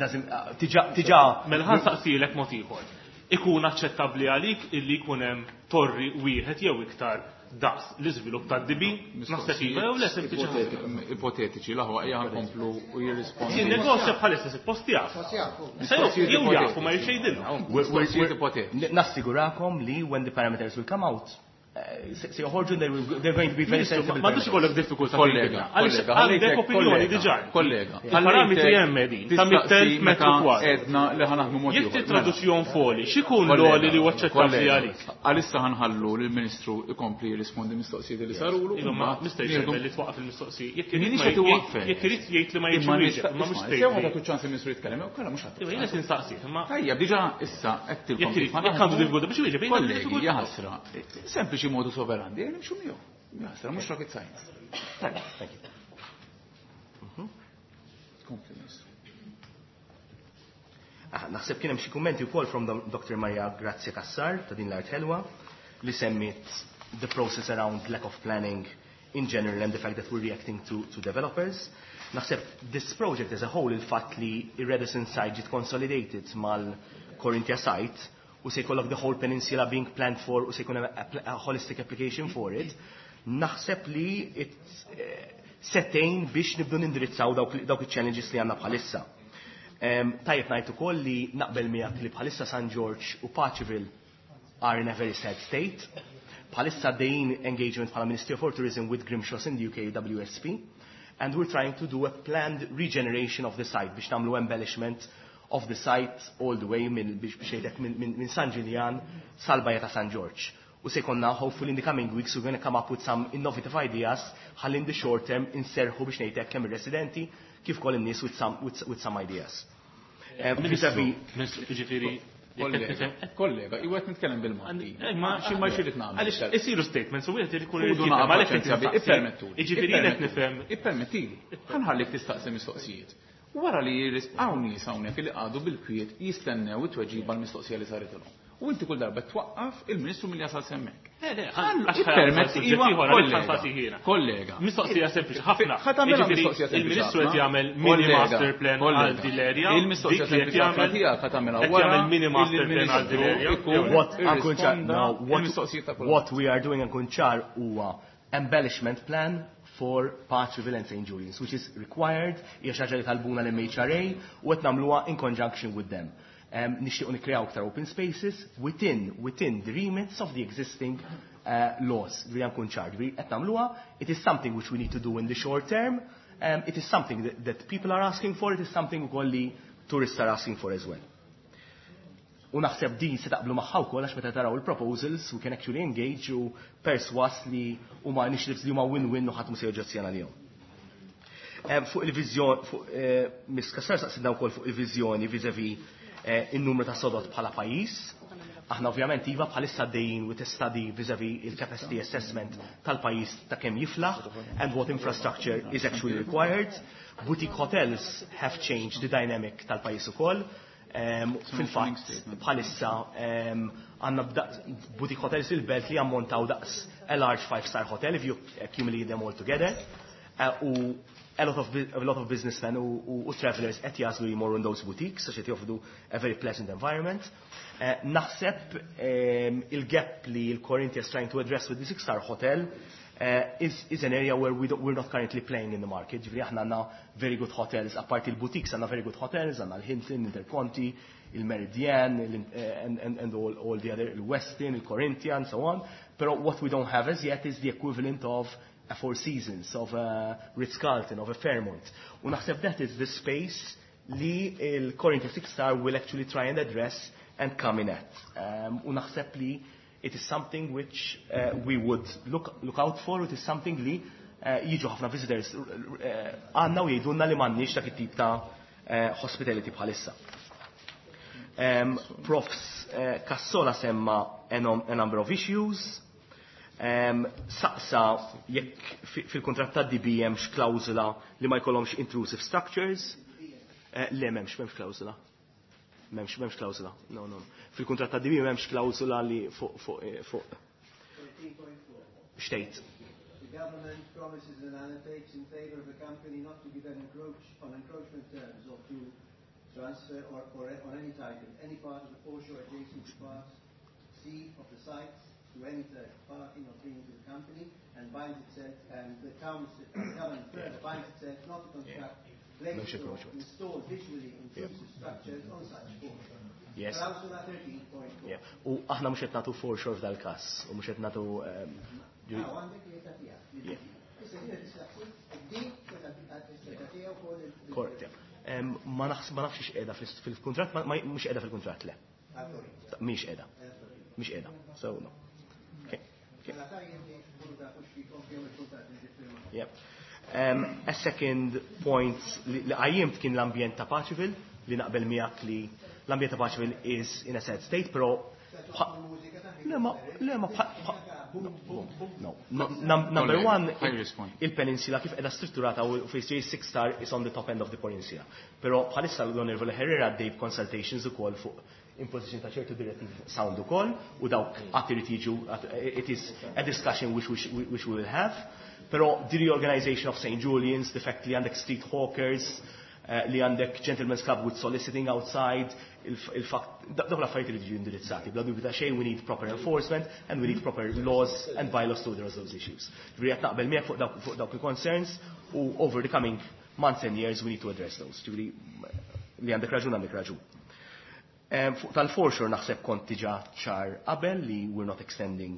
Tiġa Melħan saqsilek mod ieħor. Ikun aċċettabbli għalik illi jkun hemm torri wieħed jew iktar daqs l-iżvilupp tad-D B, naħseb iva jew le sempliċement ipotetiċi laħu ejja nkomplu u jirrispondi. In-negozja bħalissa suppost jaf. Jew jafu ma jxejdilna. Nassigurakom li when the parameters will come out, se joħorġu they're going to be very sensible. Ma tux ikollok diffikultà kollega. Għandek opinjoni diġà. Kollega. Il-parametri hemm din ta' mittel metru kwadru. Edna li ħanaħdmu mod Jekk traduzzjon foli, x'ikun l-għoli li waċċettabbli għalik? Għalissa ħanħallu lill-Ministru ikompli jirrispondi mistoqsijiet li sarulu. Ma mistejx li twaqaf il-mistoqsijiet. Jekk irid jgħid li ma jiġix ma mhux tgħid. Sew ma tagħtu ċans il-Ministru jitkellem, jew kellha mhux ħadd. Jiena tinsaqsi. Tajjeb, diġà issa qed tilkom. Jekk għandu diffikultà biex wieġeb. Kollegi, jaħasra. Sempliċi modu soverandi, jgħem nimxu miegħu. Jaħsra, mhux rocket science. Naħseb kien hemm xi kummenti wkoll from Doctor Maria Grazia Kassar ta' din l-art ħelwa li semmit the process around lack of planning in general and the fact that we're reacting to, to developers. Naħseb this project as a whole il-fatt li ir-Redison site ġiet consolidated mal-Corinthia site u se jkollok the whole peninsula being planned for u se jkun a holistic application for it, naħseb li it settejn biex nibdu nindirizzaw dawk il-challenges li għandna bħalissa. Tajjeb ngħid ukoll li naqbel miegħek li bħalissa San George u Patcheville are in a very sad state, Bħalissa dejn engagement bħala Ministry of Tourism with Grimshaws in the U K W S P, and we're trying to do a planned regeneration of the site biex nagħmlu embellishment of the site all the way minn biex biex minn min San Ġiljan sal-Bajja ta' San George. U se konna hopefully in the coming weeks we're going to come up with some innovative ideas ħalli in the short term inserħu biex ngħidlek kemm ir-residenti kif kol in-nies with some with, with some ideas. Kollega, iwet nitkellem bil-Malti. Ma xi ma xi nagħmel. Għaliex isiru statements u wieħed ikun ippermettu. Jiġifieri qed nifhem. Ippermettili. Ħanħallik tistaqsi mistoqsijiet. Wara li hawn nies hawnhekk li qagħdu bil-kwiet jistennew it-tweġiba l-mistoqsija li saret ilhom. U inti kull darba twaqqaf il-Ministru milli jasal semmek. Kollega. Mistoqsija sempliċi ħafna. Il-Ministru qed jagħmel mini master plan għal din l-area. Il-mistoqsija sempliċi ħafna tiegħek qed tagħmilha wara mini master plan għal din l-area. What we are doing in Kunċar huwa embellishment plan for Patchville and Saint Julian's, which is required, hija xi ħaġa li talbuna l-M H R A u qed nagħmluha in conjunction with them. Um, nixtiequ nikkreaw aktar open spaces within within the remits of the existing uh, laws. Li nkun ċar, qed nagħmluha, it is something which we need to do in the short term. Um, it is something that, that people are asking for. It is something ukoll li tourists are asking for as well. U naħseb din se taqblu magħha wkoll għax meta taraw il-proposals we can actually engage u perswas li huma initiatives li huma win-win u ħadd mhux se joġġezzjona lihom. Um, fuq il-viżjon fuq uh, Miss Kassar saqsidna wkoll fuq il-viżjoni vis-à-vis il-numru ta' sodot bħala pajjiż. Aħna ovvjament iva bħalissa dejjin with a study vis-à-vis il-capacity assessment tal-pajjiż ta' kemm jiflaħ and what infrastructure is actually required. Boutique hotels have changed the dynamic tal-pajjiż ukoll. Um, Fil-fatt bħalissa għandna um, boutique hotels fil-belt li ammontaw daqs a large five-star hotel if you accumulate them all together. Uh, u A lot of a lot of businessmen u, u travelers qed jaslu jmorru in those boutiques għax qed joffru a very pleasant environment. Uh, Naħseb um, il-gap li l-Corinthia is trying to address with the six-star hotel uh, is, is an area where we don't, we're not currently playing in the market. Ġifieri aħna għandna very good hotels, apart il-boutiques għandna very good hotels, għandna l-Hilton, Interconti, il-Meridian, il and, and, and all, all the other, il-Westin, il-Corinthia and so on. But what we don't have as yet is the equivalent of a Four Seasons, of a Ritz-Carlton, of a Fairmont. U naħseb that is the space li il-Corinthia Six Star will actually try and address and come in at. Um, u naħseb li it is something which uh, we would look, look out for, it is something li uh, jiġu ħafna visitors għanna uh, u jgħidunna li m'għandniex dak it-tip ta' uh, hospitality bħalissa. Um, Profs uh, Kassola semma a, a number of issues. Um, saqsa jekk fil-kontratt ta' D B hemmx klawżula li ma jkollhomx intrusive structures. Uh, le m'hemmx m'hemmx klawżula. M'hemmx m'hemmx klawżula. No, no. Fil-kontratt ta' D B m'hemmx klawżula li fuq fuq fuq. Xtejt. The government promises and annotates in favor of a company not to give an encroach on encroachment terms or to transfer or, or on any title any part of the foreshore adjacent to part C of the site to any third party not being to the company and binds itself and the council the government further binds itself not to construct place or install visually intrusive structures on such foreshore. Yes. Clausula thirteen point four. Yeah. U aħna mhux qed nagħtu foreshore f'dal-każ u mhux qed nagħtu Korrekt. Ma nafx x'qiegħda fil-kuntratt, mhux qiegħda fil-kuntratt le. Mhix qiegħda. Mhix qiegħda. So no. Yeah. Um, a second point li għajjimt kien l-ambjent ta' Patchville li naqbel miegħek li l-ambjent ta' Patchville is in a sad state, però lema lema no. Number one, il-peninsula kif qiegħda strutturata u fejn six star is on the top end of the peninsula. Però bħalissa l-Onorevole Herrera għaddej consultations ukoll fuq imposition ta' ċertu direttivi sound ukoll u dawk qatt irid jiġu it is a discussion which, which, which we will have. Però the reorganization of Saint Julian's, the fact li għandek street hawkers, uh, li għandek gentlemen's club with soliciting outside, il-fatt dawk l-affarijiet irid jiġu indirizzati. Bla dubju ta' xejn we need proper enforcement and we need proper laws and bylaws to address those issues. Ġifieri qed naqbel miegħek fuq dawk il-concerns u over the coming months and years we need to address those. Ġifieri li għandek raġun għandek raġun. Um, Tal-foreshore naħseb kont diġà ċar qabel li we're not extending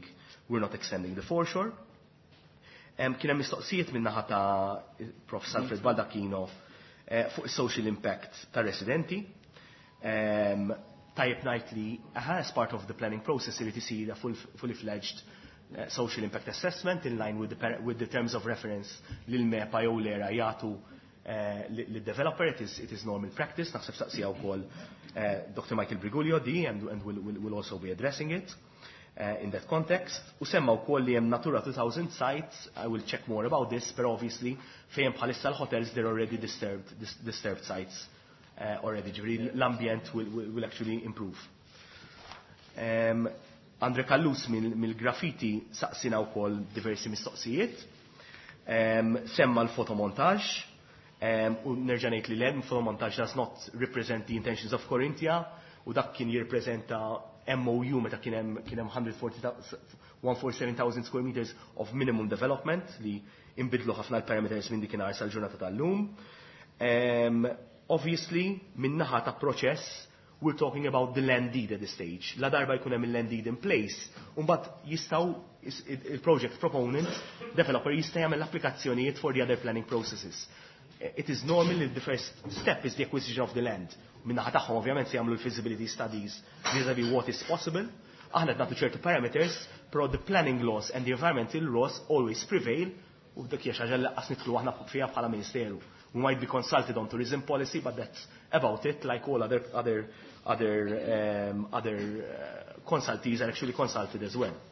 we're not extending the foreshore. Um, kien hemm mistoqsijiet min-naħa ta' Professor Alfred Baldacchino uh, fuq is-social impact ta' residenti. Um, tajjeb ngħid li aha, as part of the planning process irid isir a full, fully fledged uh, social impact assessment in line with the, with the terms of reference li l-MEPA jew l-era jagħtu uh, lid-developer. It is, it is normal practice. Naħseb staqsija wkoll uh, Doctor Michael Briguglio di and, and we'll, we'll, we'll also be addressing it. Uh, in that context, u semma wkoll li hemm Natura two thousand sites, I will check more about this, but obviously fejn bħalissa l-hotels they're already disturbed, dis disturbed sites uh, already, ġifieri l-ambjent will, will, will actually improve. Um, Andre Kallus mill-graffiti saqsina wkoll diversi mistoqsijiet, um, semma l-fotomontaġġ, um, u nerġa' ngħid li l-fotomontaġġ does not represent the intentions of Corinthia, u dak kien jirrepreżenta M O U meta kien hemm kien hemm one hundred forty-seven thousand square meters of minimum development li inbidlu ħafna l-parameters minn dikinhar sal-ġurnata tal-lum. Um, obviously, min-naħa ta' proċess, we're talking about the land deed at this stage. La darba jkun hemm il-land deed in place, u mbagħad jistgħu il-project proponent, developer jista' jagħmel l-applikazzjonijiet for the other planning processes. It is normal that the first step is the acquisition of the land. Minnaħa tagħhom ovvjament se jagħmlu l-feasibility studies vis-à-vis what is possible. Aħna qed nagħtu ċertu parameters, però the planning laws and the environmental laws always prevail u dak hija xi ħaġa li laqqas nidħlu aħna fiha bħala Ministeru. We might be consulted on tourism policy, but that's about it, like all other other other um, other uh, consultees are actually consulted as well.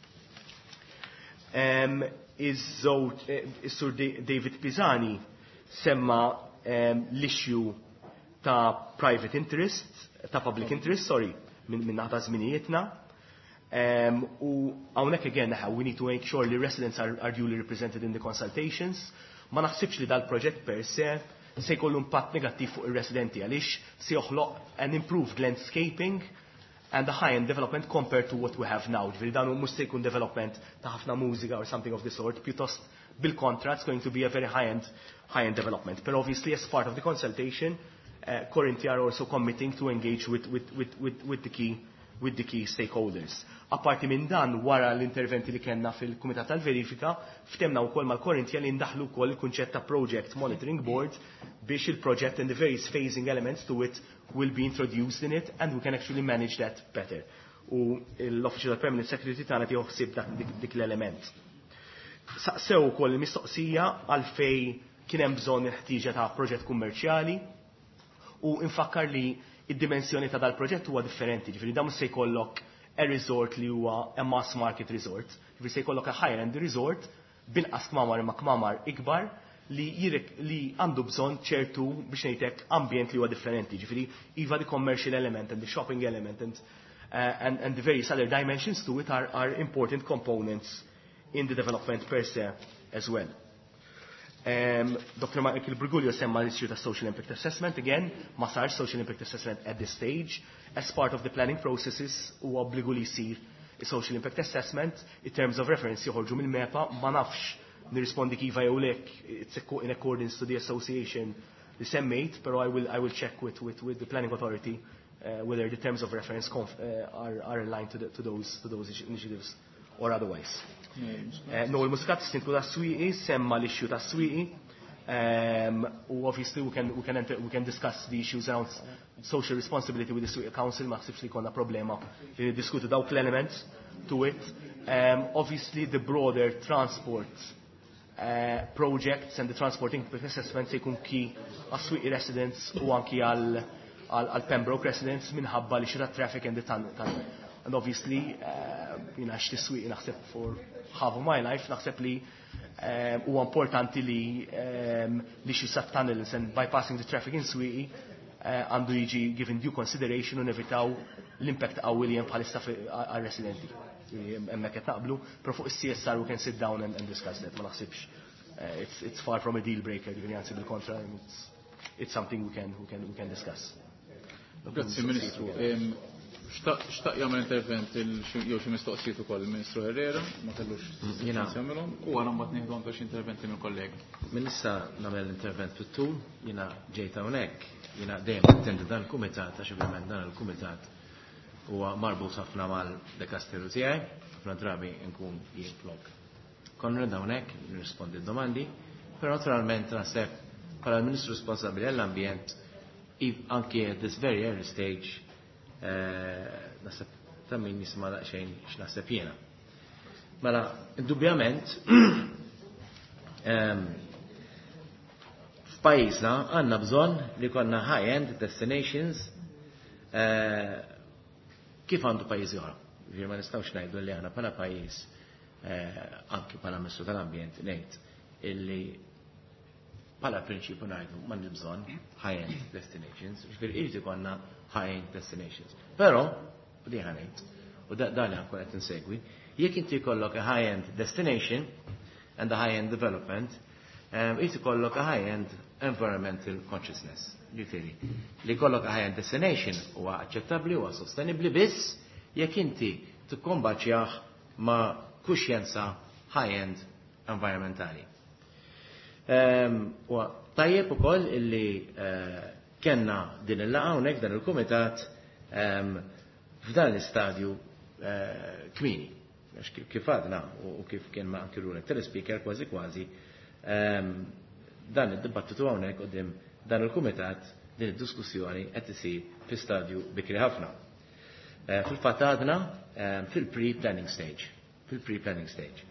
Um, is so uh, Sir David Pisani semma um, l-issue ta' private interest, ta' public interest, sorry, minn min naħta żminijietna. Um, u hawnhekk again we need to make sure li residents are, are duly represented in the consultations. Ma naħsibx li dal-proġett per se se jkollu impatt negattiv fuq ir-residenti għaliex se joħloq an improved landscaping and a high-end development compared to what we have now. Ġifieri dan mhux se jkun development ta' ħafna mużika or something of the sort, pjuttost bil-kontra it's going to be a very high-end high-end development. But obviously as part of the consultation, uh, Corinthia are also committing to engage with, with, with, with, with, the key, with the key stakeholders. Apparti minn dan, wara l-interventi li kellna fil-Kumitat tal-Verifika, ftemna wkoll mal-Corinthia li ndaħlu wkoll il-kunċett ta' Project Monitoring Board biex il-project and the various phasing elements to it will be introduced in it and we can actually manage that better. U l-Office tal-Permanent Secretary tagħna tieħsib dik l-element. Saqsew ukoll il-mistoqsija għalfej kien hemm bżonn il-ħtieġa ta' proġett kummerċjali u infakkar li id-dimensjoni ta' dal-proġett huwa differenti. Ġifieri dan mhux se jkollok a resort li huwa a mass market resort. Ġifieri se jkollok a higher end resort binqas kmamar ma' kmamar ikbar li jirek li għandu bżonn ċertu biex ngħidlek ambjent li huwa differenti. Ġifieri iva the commercial element and the shopping element and, uh, and, and the various other dimensions to it are, are important components in the development per se as well. Um, Doctor Michael Briguglio semma l-issue ta' social impact assessment. Again, ma sarx social impact assessment at this stage. As part of the planning processes, u obbligu li jsir social impact assessment in terms of reference joħorġu mill-MEPA, ma nafx nirrispondi kiva jew lek, it's in accordance to the association li semmejt, pero I will, I will check with, with, with the planning authority uh, whether the terms of reference conf, uh, are, are aligned to, the, to, those, to those initiatives or otherwise. Uh, no, il-muskat stintku ta' swieqi, semma l-issue ta' swieqi, um, u obviously we can, we, can enter, we can discuss the issues around social responsibility with the Swieqi Council, ma ħsibx li konna problema li diskutu dawk l-elements to it. Um, obviously the broader transport uh, projects and the transport impact assessment se jkun ki għas-Swieqi residents u anki għal Pembroke residents minħabba li xita traffic and the tunnel. And obviously, uh, jina xti Swieqi naħseb for half of my life, naħseb li u um, importanti li um, li xi sat tunnels and bypassing the traffic in Swieqi għandu uh, jiġi given due consideration u nevitaw l-impact qawwi li hemm bħalissa għal-residenti. Hemmhekk qed naqblu, però fuq is-C S R we can sit down and, and discuss that, ma naħsibx. Uh, it's, it's far from a deal breaker, jiġifieri anzi bil-kontra, it's, it's something we can, we can, we can discuss. Grazie Ministru. Xtaq jagħmel intervent jew xi mistoqsijiet ukoll il-Ministru Herrera, ma kellux jagħmelhom, u għara mbagħad nieħdu anke xi interventi mill-kollegi. Min issa nagħmel l-intervent fit-tul, jiena ġejt hawnhekk, jiena dejjem attendi dan il-kumitat għax ovvjament dan il-kumitat huwa marbut ħafna mal-dekasteru tiegħi, ħafna drabi nkun jien flok. Konna hawnhekk nirrispondi d-domandi, però naturalment naħseb bħala l-Ministru responsabbli għall-ambjent anke at this very early stage naħseb ta' min nisma' daqsxejn x'naħseb jiena. Mela, indubjament f'pajjiżna għandna bżonn li konna high-end destinations kif għandu pajjiżi oħra. Ġifieri ma nistgħux ngħidu li aħna bħala pajjiż anke bħala Ministru tal-Ambjent ngħid illi bħala prinċipju ngħidu m'għandniex bżonn high-end destinations, ġifieri irid ikollna high-end destinations. Però di ħanejt, u dan ankun qed insegwi, jekk inti jkollok a high-end destination and a high-end development, irid ikollok a high-end environmental consciousness. Ġifieri, li jkollok a high-end destination huwa aċċettabbli huwa sostenibbli biss jekk inti tikkombaċjah ma' kuxjenza high-end environmentali. U tajjeb ukoll illi kenna din il-laqgħa hawnhekk dan il-kumitat f'dan l-istadju kmini. Kif għadna u kif kien ma' anki rulet tal-speaker kważi kważi dan id-dibattitu hawnhekk qudiem dan il-kumitat din id-diskussjoni qed isir fi stadju bikri ħafna. Fil-fatt għadna fil-pre-planning stage. Fil-pre-planning stage.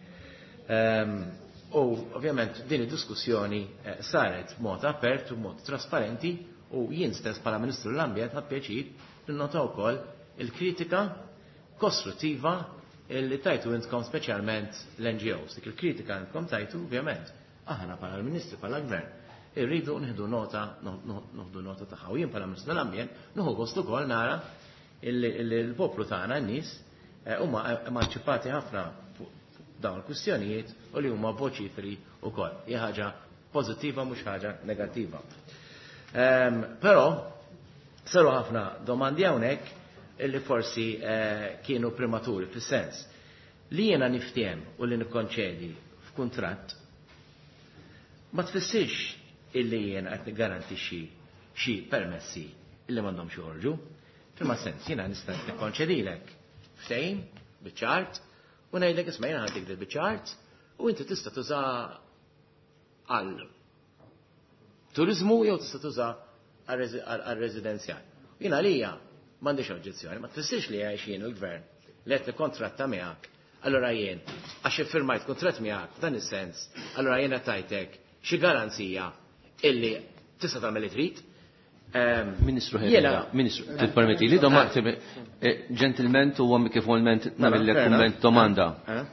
U ovvjament din id-diskussjoni saret b'mod apert u b'mod trasparenti u jien stess bħala Ministru l-Ambjent ħadd pjaċir ninnota wkoll il-kritika kostruttiva li tajtu intkom speċjalment l-N G Os. Dik il-kritika intkom tajtu ovvjament aħna bħala l-Ministri bħala Gvern irridu nieħdu nota noħdu nota tagħha. Jien bħala Ministru tal-Ambjent nieħu gost ukoll nara il-poplu tagħna n-nies huma emanċipati ħafna dawn il-kwistjonijiet u li huma voċiferi wkoll. Hija ħaġa pożittiva mhux ħaġa negattiva. Però saru ħafna domandi hawnhekk illi forsi kienu primaturi fis-sens li jiena niftiem u li nikkonċedi f'kuntratt ma tfissirx illi jiena qed niggarantixxi xi permessi illi m'għandhomx joħorġu. F'ma sens jiena nista' nikkonċedilek ftehim biċ-ċart u ngħidlek isma' jiena ħadik biċ-ċart u inti tista' tuża għal turizmu jew tista' tuża għal residenzjal. Jiena għalija m'għandix oġġezzjoni, ma tfissirx li għajxin il-gvern li qed nikkontratta miegħek, allura jien għax iffirmajt kuntratt miegħek f'dan is-sens, allura jiena tajtek xi garanzija illi tista' tagħmel li trid. Ministru Ħelja, Ministru, tippermetti li domanda ġentilment u għam kif għolment nagħmellek kumment domanda.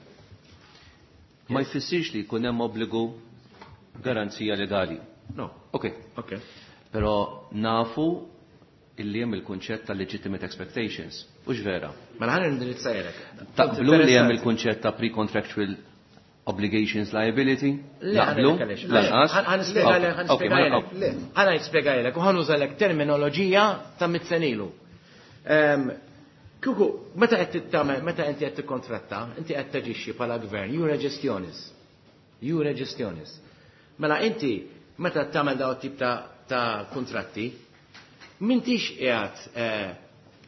Ma jfissirx li jkun hemm obbligu garanzija legali. No. Ok. Ok. Però nafu illi hemm il-kunċett ta' legitimate expectations. Ux vera. Ma ħan indirizzajlek. Taqblu li hemm il-kunċett ta' pre-contractual obligations liability? Naqblu? Ħana jispjegajlek u ħan użalek terminoloġija ta' mitzenilu. Kuku, meta qed tagħmel, meta inti qed tikkontratta, inti qed taġixxi bħala gvern, jure ġestjonis. Jure ġestjonis. Mela inti meta tagħmel daw tip ta' kontratti, m'intix qiegħed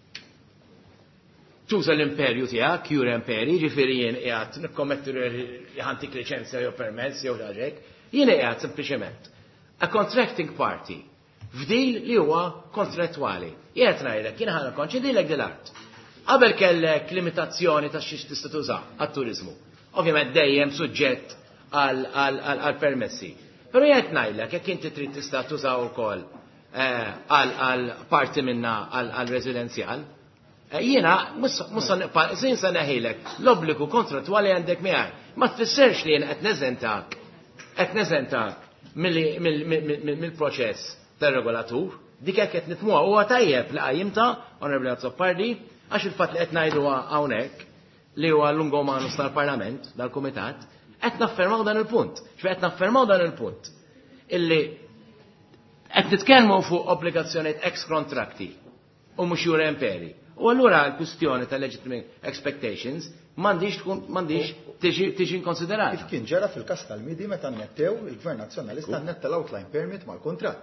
tuża l-imperju tiegħek, jure imperi, ġifieri jien qiegħed nikkommetti ħantik liċenzja jew permess jew ħaġek, jien qiegħed sempliċement a contracting party f'dil li huwa kontrattwali. Qiegħed ngħidlek jien ħana konċedilek dil-art. Qabel kellek limitazzjoni ta' xiex tista' tuża għat-turiżmu. Ovvjament dejjem suġġett għal permessi. Però jgħid ngħidlek jekk inti trid tista' tuża wkoll għal parti minna għal residenzjal, jiena sin sa neħilek l-obbligu kontrattwali għandek miegħi. Ma tfissirx li jien qed neżentak qed neżentak mill-proċess tar-regolatur. Dik hekk qed nitmuha huwa tajjeb li qajjimta Onorevoli Azzopardi għax il-fatt li qed ngħidu hawnhekk li huwa l-lungomanus tal-Parlament, dal-Kumitat, qed naffermaw dan il-punt. X'qed naffermaw dan il-punt illi qed nitkellmu fuq obbligazzjonijiet ex contracti u mhux jure imperi. U allura l-kwistjoni ta' legitimate expectations m'għandix tkun m'għandix tiġi konsiderata. Kif kien ġara fil-każ tal-midi meta nnettew il-Gvern Nazzjonalista nnetta l-outline permit mal-kuntratt.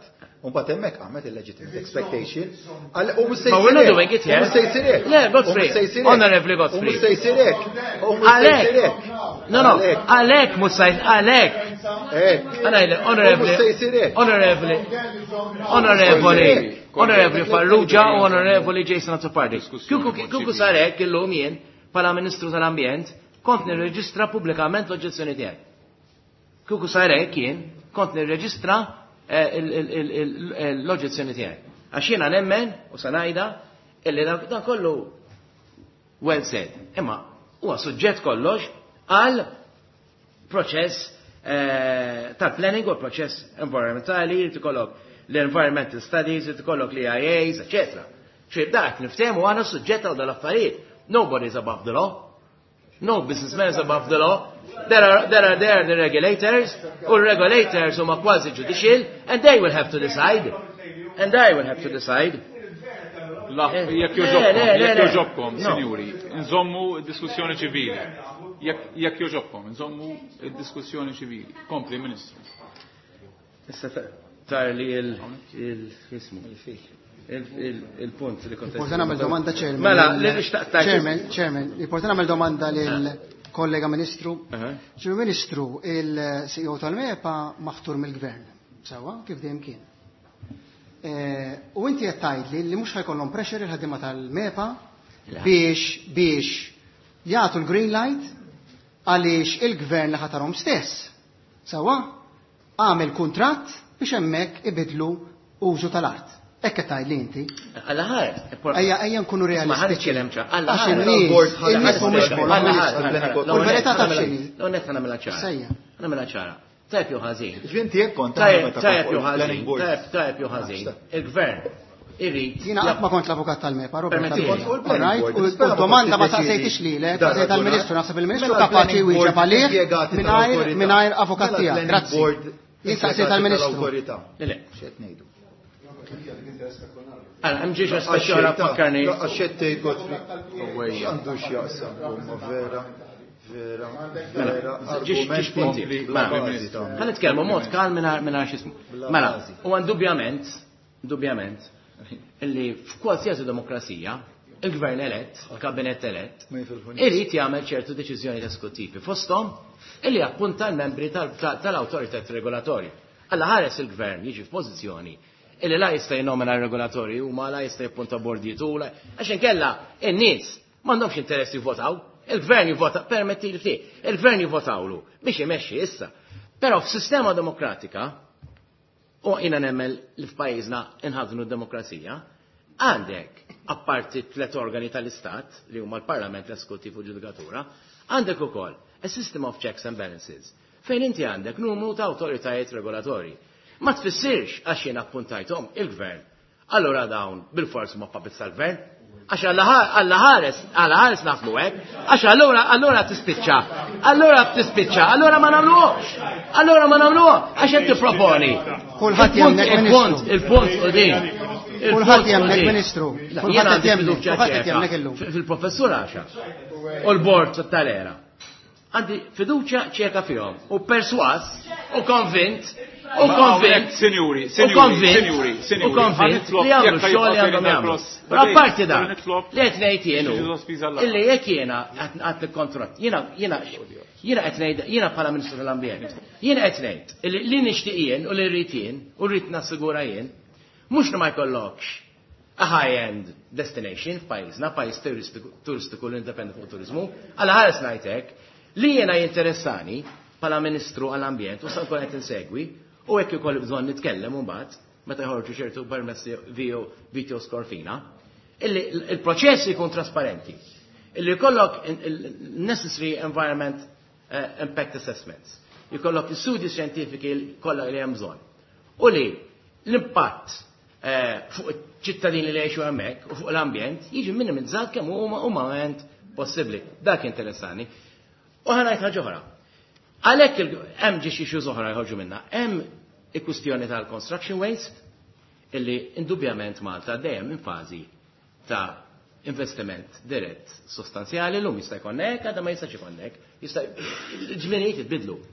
Un bat hemmhekk għamet il-legitimate expectation. Ma we're not doing it here. U se jsirek. Le, Godfrey. Honorable Godfrey. U se jsirek. Għalek. No, no. Għalek musajt, għalek. Honorable. Honorable. Honorable. Honorable Farrugia u Honorable Jason Azzopardi. Kuku sarek illum jien pala Ministru tal-Ambjent kont nirreġistra pubblikament l-oġġezzjoni tiegħi. Kuku sarek jien kont nirreġistra l-oġġezzjoni tiegħi. Għax jiena nemmen u sanajda illi dan kollu well said. Imma huwa suġġett kollox għal proċess tal-planning u proċess environmentali li tikollok l-environmental studies, li tikollok l-I A As, et cetera. ċib dak niftehmu għana suġġett għal dal-affarijiet. Nobody is above the law. No businessman is above the law. There are there are there the regulators, or regulators huma quasi judicial, and they will have to decide. And they will have to decide. Jekk joġobkom, jekk joġobkom, sinjuri, nżommu diskussjoni ċivili. Jekk joġobkom, nżommu diskussjoni ċivili. Kompli, Ministru. Issa tar li il-ismu, il-punt li kontet. Portan għamil domanda ċermen. Mela, li nishtaqta. ċermen, ċermen, portan għamil domanda l-kollega Ministru. ċermen Ministru, il-C E O tal-MEPA maħtur mill-Gvern. Sawa, kif dejjem kien. U inti qed tgħidli li mhux ħajkollhom pressure il-ħaddiema tal-MEPA biex biex jagħtu l-green light għaliex il-Gvern li ħatarhom stess. Sawa? Għamel kuntratt biex hemmhekk ibidlu użu tal-art. Hekk qed tgħidli inti. Alla ħar. Ejja ejja nkunu realistiċi. Alla ħar. Il-nies mhumiex bol. U l-verità ta' xini. L net nagħmilha ċara. Sejja. Nagħmilha ċara. Tajb jew ħażin. Ġvinti jekk kont tajb jew ħażin. Tajb jew ħażin. Il-Gvern irrid. Jiena qatt ma kont l-avukat tal-MEPA, Robert. U l-domanda ma saqsejtix lilek, saqsejt tal-Ministru, naħseb il-Ministru kapaċi wieġeb għalih mingħajr avukat tiegħek. Grazzi. Jien saqsejt tal-Ministru. Le, x'qed ngħidu. Għala, hemm ġiex speċjala fakkarni. Għaxed tgħid Godfrey. Għandu x'jaqsam vera. Vera, vera, ġiex punti. Għan nitkellmu mod kal minna xismu. Mela, u għan dubjament, dubjament, illi f'kwalsiasi demokrazija, il-gvern elett, il-kabinet elett, irrid jagħmel ċertu deċiżjoni eżekuttivi fosthom illi appunta l-membri tal-awtoritet regolatorji. Alla ħares il-gvern jiġi f'pożizzjoni illi la jista' jnomina regolatorji u ma la jista' jippunta bordi tula, għax inkella in-nies m'għandhomx interess jivvotaw. Il-gvern jivvota, permetti li fti, il-gvern jivvotawlu biex jimexxi issa. Però f'sistema demokratika, u jina nemmel li f'pajjiżna inħadnu d-demokrazija, għandek, apparti tlet organi tal-Istat, li huma l-Parlament, l-Eżekuttiv u l-Ġudikatura, għandek ukoll a system of checks and balances, fejn inti għandek numru ta' awtoritajiet regolatorji. Ma tfissirx għax jien appuntajthom il-gvern. Allora dawn bil-fors ma puppets tal-gvern, għax għalla ħares, għalla ħares naflu għek, għax allora, allora tispiċċa, allora tispiċċa, allora ma namluħx, allora ma namluħx, għax jek proponi. Kulħat jemmek Ministru. Il-punt u din. Kulħat jemmek Ministru. Kulħat jemmek illum. Fil-professur għaxa, u l-bord tal-era. Għandi fiduċa ċeka fjom, u perswas, u konvint, u konvint, senjuri, senjuri, senjuri, u konvint, li għamlu xogħol li għandhom jagħmlu. Però apparti da, li qed ngħid jienu, illi jekk jiena għad il-kontratt, jiena jiena jiena qed ngħid jiena bħala Ministru tal-Ambjent, jiena qed ngħid li nixtieq jien u li rrid jien u rrid nassigura jien, mhux li ma jkollokx a high-end destination f'pajjiżna, pajjiż turistiku l-independent fuq turizmu, għal ħares ngħidlek li jiena jinteressani bħala Ministru għall-Ambjent u sa nkun qed insegwi u hekk ikolli bżonn nitkellem imbagħad meta jħorġu ċertu permessi video skorfina, illi il-proċess ikun trasparenti, illi jkollok necessary environment impact assessments, jkollok is-studji xjentifiki kollha li hemm bżonn. U li l-impatt fuq iċ-ċittadini li jgħixu hemmhekk u fuq l-ambjent jiġi minimizzat kemm huma umament possibbli. Dak interessani. U ħanajt ħaġa oħra. Għalhekk hemm ġi xi oħra jħorġu minnha. Hemm il-kwistjoni tal-construction waste, illi indubjament Malta dejjem minn fażi ta' investiment dirett sostanzjali, l-lum jista' jkun hekk, għadha ma jistax ikun hekk, jista' ġminijiet jitbidlu.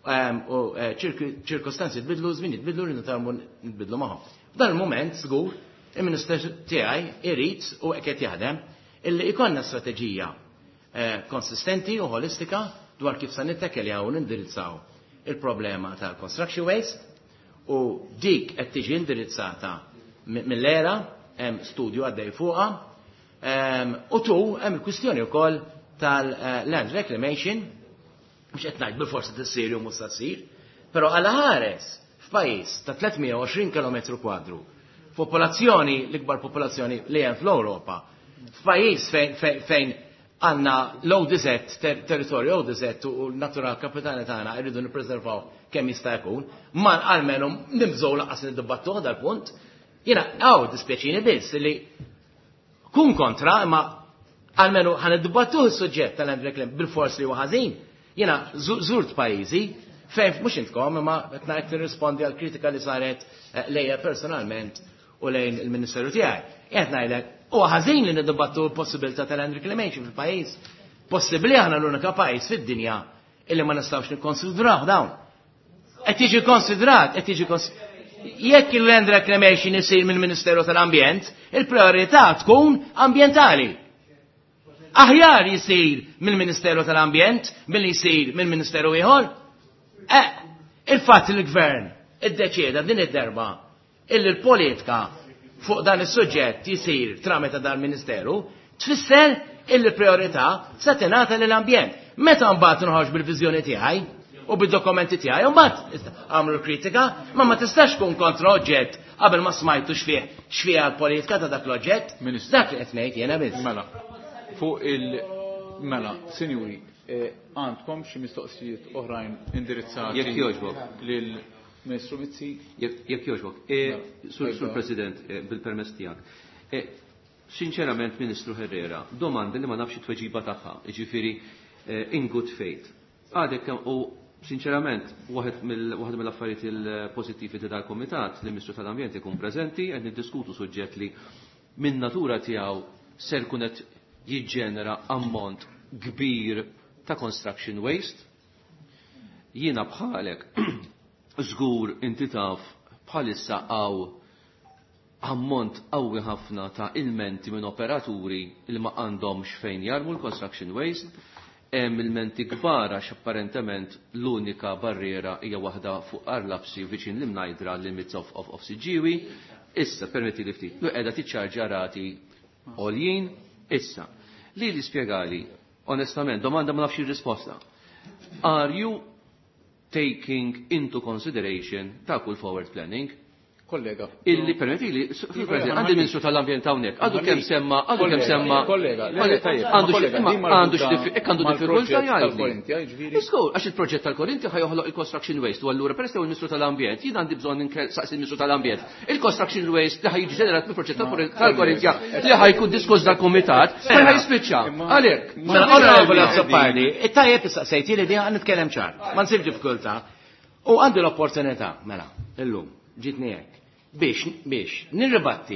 u ċirkostanzi tbidlu, żmien jitbidlu, rridu tarmu nbidlu magħhom. Dan il-moment żgur il-Minister tiegħi irid u qed jaħdem illi ikonna strateġija konsistenti u holistika dwar kif se nittakkeljaw u nindirizzaw il-problema tal-construction waste u dik qed tiġi indirizzata mill-era hemm studju għaddej fuqha u tu hemm il-kwistjoni wkoll tal-land reclamation mhux qed ngħid bil-forsi tissir jew mhux se ssir, però għal ħares f'pajjiż ta' tlietmija u għoxrin kilometru kwadru, popolazzjoni l-ikbar popolazzjoni li hemm fl-Ewropa, f'pajjiż fejn għandna low desert, territorju low desert u l-natural kapitali tagħna rridu nippreservaw kemm jista' jkun, ma almenu nibżgħu laqas niddibattuh dal-punt. Jiena hawn dispjaċini biss li kun kontra imma almenu ħaniddibattuh is-suġġett tal-land reclaim bil-fors li huwa ħażin. Jiena żurt pajjiżi fejn mhux intkom imma qed ngħid nirrispondi għall kritika li saret lejja personalment u lejn il-Ministeru tiegħi. Qed ngħidlek huwa ħażin li niddibattu l-possibilità tal-land reclamation fil-pajjiż. Possibbli aħna l-unika pajjiż fid-dinja illi ma nistgħux nikkonsidraw dawn. Qed jiġi konsidrat, qed jiġi jekk il-land reclamation isir mill-Ministeru tal-Ambjent, il-priorità tkun ambjentali. Aħjar jisir mill-Ministeru tal-Ambjent milli jsir mill-Ministeru ieħor. Eh, il-fatt il-Gvern iddeċieda din id-darba illi l-politika fuq dan is-suġġett jisir tramita dal-Ministeru, tfisser illi priorità se tingħata lill-ambjent. Meta mbagħad inħarġ bil-viżjoni tiegħi u bid-dokumenti tiegħi u mbagħad għamlu kritika, ma ma tistax tkun kontra oġġett qabel ma smajtu xfih xfih l-politika ta' dak l-oġġett. Dak li qed ngħid jiena biss. Mela, fuq il-mela, sinjuri, għandkom xi mistoqsijiet oħrajn indirizzati jekk jogħġbok lill-Ministru Mizzi? Jekk jogħġbok. Sur President, bil-permess tiegħek. Sinċerament, Ministru Herrera, domanda li ma nafx it-tweġiba tagħha, jiġifieri in good faith. Għadek u sinċerament, waħed mill-affarijiet il-pożittivi ta' dal-Komitat li Ministru tal-Ambjent ikun preżenti qed niddiskutu suġġett li min natura tiegħu ser kun qed jiġġenera ammont kbir ta' construction waste. Jiena bħalek żgur inti taf bħalissa għaw ammont qawwi ħafna ta' ilmenti minn operaturi li ma għandhomx fejn jarmu l-construction waste. Hemm ilmenti kbar għax apparentement l-unika barriera hija waħda fuq Arlapsi viċin l-imnajdra limits of of Siġġiewi. Issa permetti li ftit, qiegħda tiċċarġa rati għoljin. Issa, li li spjegali, onestament, domanda ma nafx ir-risposta. Are you taking into consideration ta' kull forward planning? Kollega. Illi permetti li, għandi Ministru tal-Ambjent hawnhekk, għadu kemm semma, għadu kemm semma. Kollega, għandu diffikultà jgħid. Iskur, għax il-proġett tal-Korinti ħajoħloq il-construction waste, u allura peress il Ministru tal-Ambjent, jien għandi bżonn saqsi il-Ministru tal-Ambjent. Il-construction waste li ħajġi ġenerat mill-proġett tal-Korintja li ħajkun diskoss dal-Kumitat, ħaj ħajspiċċa. Għalhekk. Onorevoli Azzopardi, it-tajjeb saqsejti li din nitkellem ċar, ma nsib diffikultà. U għandi l-opportunità, mela, illum, ġitni hekk. Biex, biex, nirribatti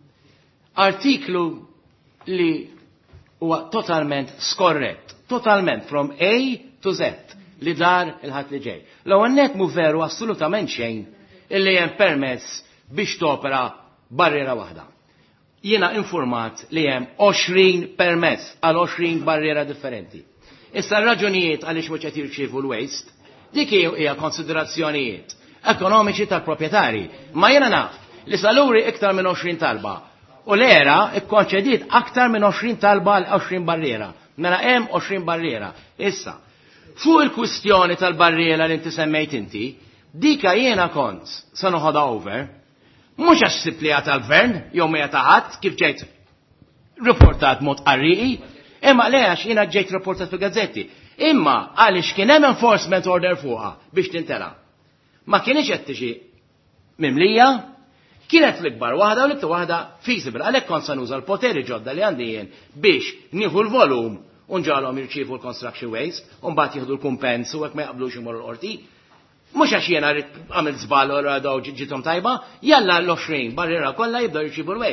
artiklu li huwa totalment skorrett, totalment from A to Z li dar il-ħadd li ġej. L-ewwel net mu veru assolutament xejn illi hemm permezz biex topera barriera waħda. Jiena informat li hemm għoxrin permezz għal għoxrin barriera differenti. Issa r-raġunijiet għaliex mhux qed jirċievu l-waste, dik hija konsiderazzjonijiet ekonomiċi tal-proprietari. Ma jena naf li saluri iktar minn għoxrin talba u l-era ikkonċediet aktar minn għoxrin talba għal għoxrin barriera. Mela hemm għoxrin barriera. Issa, fuq il-kwistjoni tal-barriera li inti semmejt inti, dika jiena kont se noħodha over, mhux għax siplija tal-gvern jew mejja taħat kif ġejt riportat mod qarriqi, imma le għax jiena ġejt riportat fil-gazzetti. Imma għaliex kien hemm enforcement order fuqha biex tintela. Ma kienx qed tiġi mimlija, kienet l-ikbar waħda u l-iktar waħda feasible. Għalhekk kont se nuża l-poteri ġodda li għandi jien biex nieħu l-volum u nġalhom jirċievu l-construction waste u mbagħad jieħdu l-kumpens u hekk ma jaqblux imorru l-qorti. Mhux għax jiena għamilt żball u daw ġiethom tajba, jalla l-għoxrin barriera kollha jibdew jirċievu l-waste.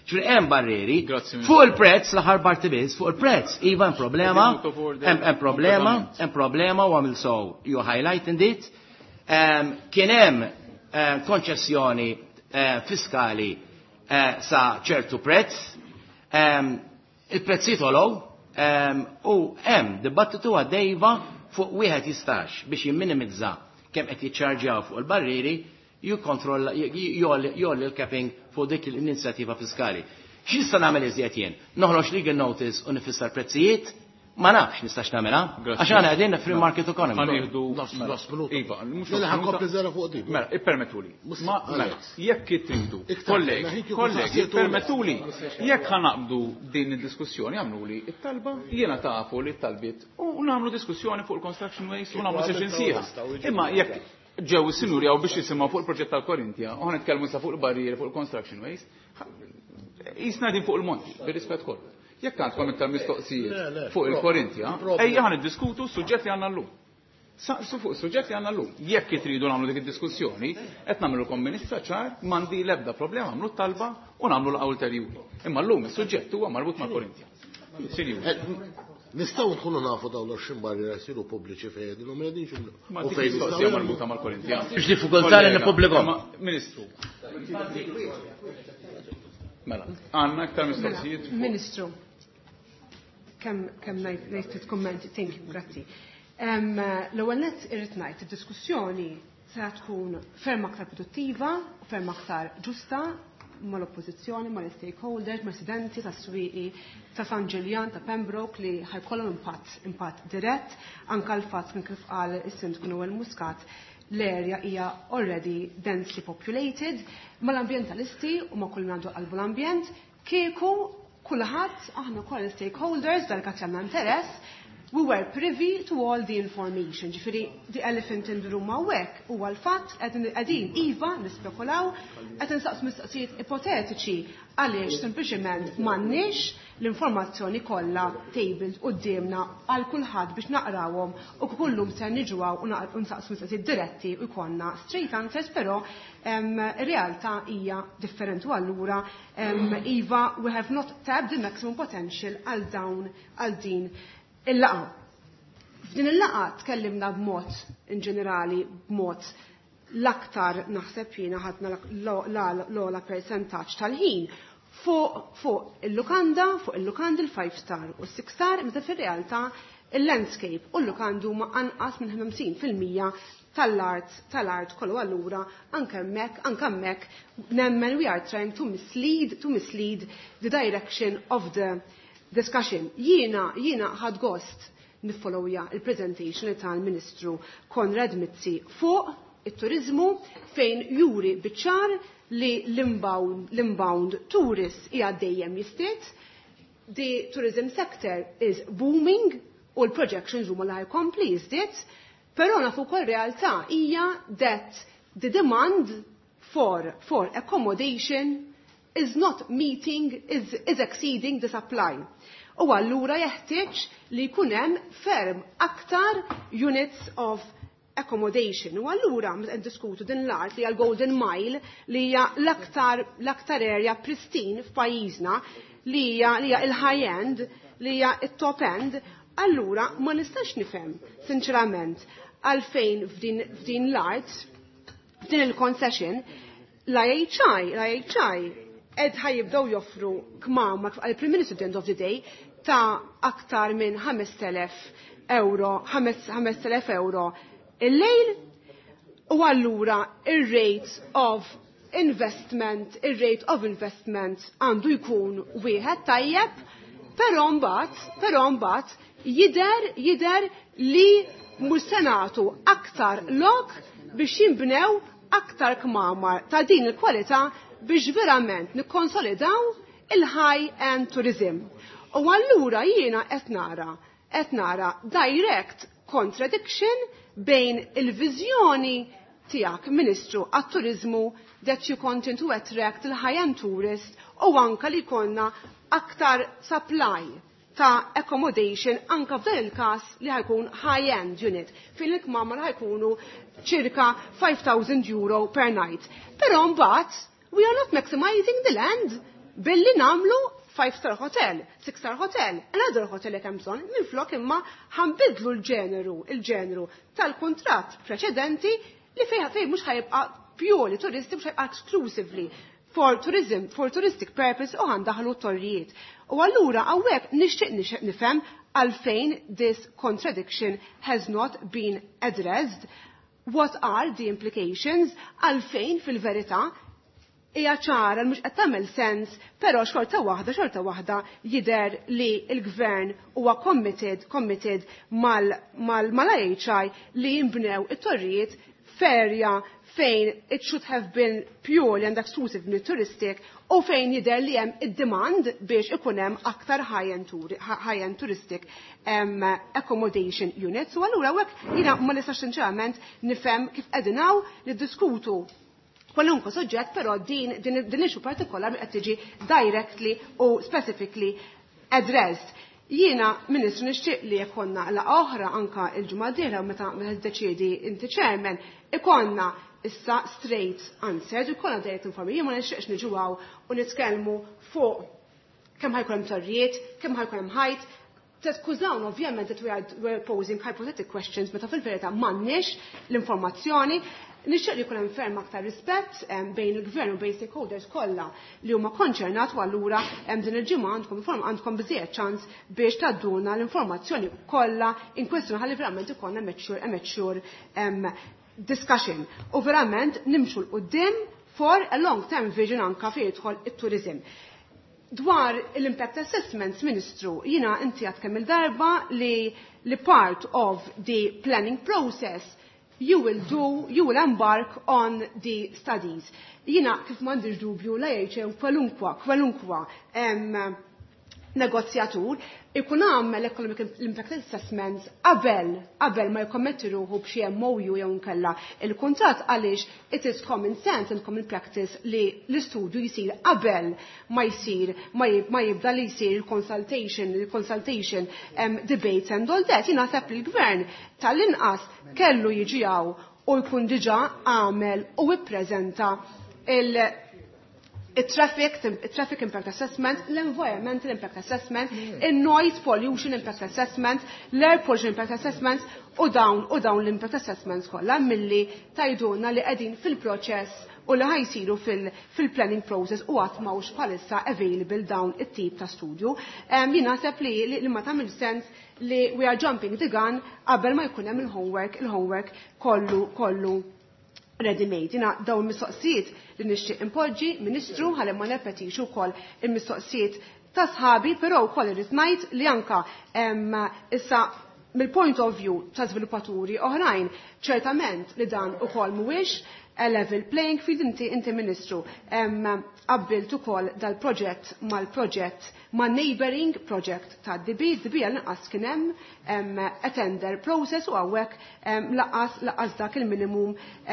ċri hemm barrieri fuq il-prezz l-aħħar parti biss fuq il-prezz. Iva hemm problema, hemm problema, hemm problema u għamil sow you highlighting it. Kien hemm konċessjoni fiskali sa ċertu prezz, il-prezzi tolgħu u hemm dibattitu għaddejva fuq wieħed jistax biex jimminimizza kemm qed jiċċarġjaw fuq il-barrieri jikkontrolla jolli l-capping fuq dik l-inizjattiva fiskali. X'nista' nagħmel iżjed jien? Noħroġ legal notice u nifisser prezzijiet? Ma nafx nistax nagħmilha. Għax aħna qegħdin free market economy. Ħanieħdu iva, mhux ħankompli żara fuq dik. Mela, ippermettuli. Ma mela, jekk tridu, kollegi, kollegi, ippermettuli, jekk ħanaqbdu din id-diskussjoni għamluli it-talba, jiena tafu li t-talbiet u nagħmlu diskussjoni fuq il-construction waste u nagħmlu seġenzija. Imma jekk ġew is-sinjuri għaw biex jisimgħu fuq il-proġett tal-Korintja, u nitkellmu sa fuq il-barrieri fuq il-construction waste, jisna din fuq il-monti, bir-rispett kollu. Jekk għandkom iktar mistoqsijiet fuq il-Korintja, ejja ħan iddiskutu s-suġġett li għandna llum. Saqsu fuq is-suġġett li għandna llum. Jekk tridu nagħmlu dik id-diskussjoni, qed nagħmlukom ministra ċar, m'għandi l-ebda problema nagħmlu talba u nagħmlu l ulterjuri. Imma llum is-suġġett huwa marbut mal-Korintja. Nistgħu nkunu nafu dawn l-għoxrin barriera jsiru pubbliċi fejn u m'għedinx u fejn mistoqsija marbuta mal-Korintja. Biex diffikultà li nippubblikhom. Ministru. Mela, għandna iktar mistoqsijiet. Ministru. Kemm kemm ngħid ftit kummenti, thank you, grazzi. L-ewwel nett irrid ngħid id-diskussjoni se tkun ferm aktar produttiva u ferm aktar ġusta mal-oppożizzjoni, mal-stakeholders, mal-residenti tas-swieqi ta' San Ġiljan, ta' Pembroke li ħajkollhom impatt impatt dirett anke l-fatt minn kif qal is-Sindku Noel Muscat l-area hija already densely populated mal-ambjentalisti u ma' kull għandu qalbu l-ambjent kieku kulħadd aħna kollha stakeholders dal-każ għandna interess we were privy to all the information. Ġifieri the elephant in the room hawnhekk huwa l-fatt qegħdin iva nispekulaw qed insaqsu mistoqsijiet ipotetiċi għaliex sempliċement m'għandniex l-informazzjoni kollha tabled qudiemna għal kulħadd biex naqrawhom u kullum se niġuwaw u nsaqsu mistoqsijiet diretti u jkollna straight answers, però ir-realtà hija differenti u allura iva we have not tapped the maximum potential għal dawn għal din il-laqa. F'din il-laqa tkellimna b'mod in ġenerali b'mod l-aktar naħseb jiena ħadna l-ola percentaġġ tal-ħin fuq il-lukanda, fuq il-lukanda il-five star u six star, meta fir-realtà il-landscape u l-lukandu ma anqas minn ħamsin fil-mija tal-art tal-art kollu allura anke hemmhekk anke hemmhekk nemmen we are trying to mislead to mislead the direction of the discussion. Jiena jiena ħad gost niffollowja il-presentation tal-Ministru Konrad Mizzi fuq it-turizmu fejn juri biċċar li l-inbound l-inbound tourists hija dejjem jistiet, the tourism sector is booming u l-projections huma li jkompli jistiet, però nafu wkoll realtà hija that the demand for for accommodation is not meeting, is, is exceeding the supply. U allura jeħtieġ li jkun hemm ferm aktar units of accommodation. U allura qed diskutu din l-art li hija l-Golden Mile li hija l-aktar l-aktar area pristine f'pajjiżna li hija li hija il-high end, li hija it-top end, allura ma nistax nifhem sinċerament għalfejn f'din f'din l-art f'din il-concession l-I H I, l-I H I ed ħajibdew joffru kmam għal-Prim Minister at the end of the day ta' aktar minn ħames telef euro, ħames telef euro il-lejl u allura il-rate of investment, il-rate of investment għandu jkun wieħed tajjeb, però mbagħad, però mbagħad jider jider li mhux se nagħtu aktar lok biex jinbnew aktar kmamar ta' din il-kwalità biex verament nikkonsolidaw il-high-end tourism. U allura jiena qed nara, qed nara direct contradiction bejn il-viżjoni tiegħek Ministru għat-Turiżmu that you continue to attract il-high-end tourist u anke li jkollna aktar supply ta' accommodation anke f'dan il-każ li ħajkun high-end unit fejn il-kmamar ħajkunu ċirka five thousand euro per night. Però mbagħad we are not maximizing the land billi namlu five star hotel, six star hotel, another hotel jekk hemm bżonn, minflok imma ħanbidlu l-ġeneru, il-ġeneru tal-kuntratt preċedenti li fejn fejn mhux ħajibqa' purely turisti mhux ħajibqa' exclusively for tourism, for touristic purpose u ħandaħlu torrijiet. U allura hawnhekk nixtieq nixtieq nifhem għalfejn this contradiction has not been addressed. What are the implications għalfejn fil-verità hija ċara mhux qed tagħmel sens, però xorta waħda xorta waħda jidher li l-gvern huwa committed committed mal-I H I li jinbnew it-torrijiet ferja fejn it should have been purely and exclusively touristic u fejn jidher li hemm id-demand biex ikun hemm aktar high-end touristic um, accommodation units. U allura hekk jiena ma nistax sinċerament nifhem kif qegħdin hawn niddiskutu kwalunkwe soġġett, però din din din issue partikolari qed tiġi directly u specifically addressed. Jiena Ministru nixtieq li jkollna laqgħa oħra anka l-ġimgħa d-dieħla meta ddeċiedi inti chairman ikollna issa straight answers, ikollna direct information, jien ma nixtieqx niġu hawn u nitkellmu fuq kemm ħajkun hemm torrijiet, kemm ħajkun hemm ħajt. Teskużawna ovvjament that we are posing hypothetical questions meta fil-verità m'għandniex l-informazzjoni. Nixtieq li jkun hemm ferm aktar rispett bejn il-gvern u bejn stakeholders kollha li huma konċernat u allura hemm din il-ġimgħa għandkom inform għandkom biżejjed ċans biex tadduna l-informazzjoni kollha in kwestjoni ħalli verament ikollna mature discussion u verament nimxu l qudiem for a long term vision anka fejn jidħol it-tourism. Dwar l-impact assessments, Ministru, jiena inti għad kemm il-darba li li part of the planning process you will do, you will embark on the studies. Jiena kif m'għandix dubju la jgħid kwalunkwa, kwalunkwa negozjatur ikun għamel economic impact assessments qabel qabel ma jkommetti ruħu b'xi M O U jew nkella il-kuntratt għaliex it is common sense and common practice li l-istudju jsir qabel ma jsir ma jibda li jsir il-consultation il-consultation um, debates and all that. Jiena naħseb li l-gvern tal-inqas kellu jiġi hawn u jkun diġà għamel u ippreżenta il- il-traffic, il-traffic impact assessment, l-environmental impact assessment, il-noise pollution impact assessment, l-air pollution impact assessment, u dawn u dawn l-impact assessments kollha milli tajduna li qegħdin fil-proċess u li ħajsiru fil-planning process u qatt m'hawnx bħalissa available dawn it-tip ta' studju. Jien naħseb li li ma tagħmel sens li we are jumping the gun qabel ma jkun hemm il-homework, il-homework kollu kollu ready-made. Jina daw il-mistoqsijiet li nixtieq impoġġi, Ministru, ħalli ma nepetix ukoll il-mistoqsijiet ta' sħabi, però wkoll irid ngħid li anka issa mill-point of view ta' żviluppaturi oħrajn, ċertament li dan ukoll mhuwiex a level playing field. Inti inti Ministru qabbilt ukoll dal-proġett mal-proġett ma' neighboring project ta' D B. D B għal-naqas kien hemm a tender process u hawnhekk laqas laqas dak il-minimum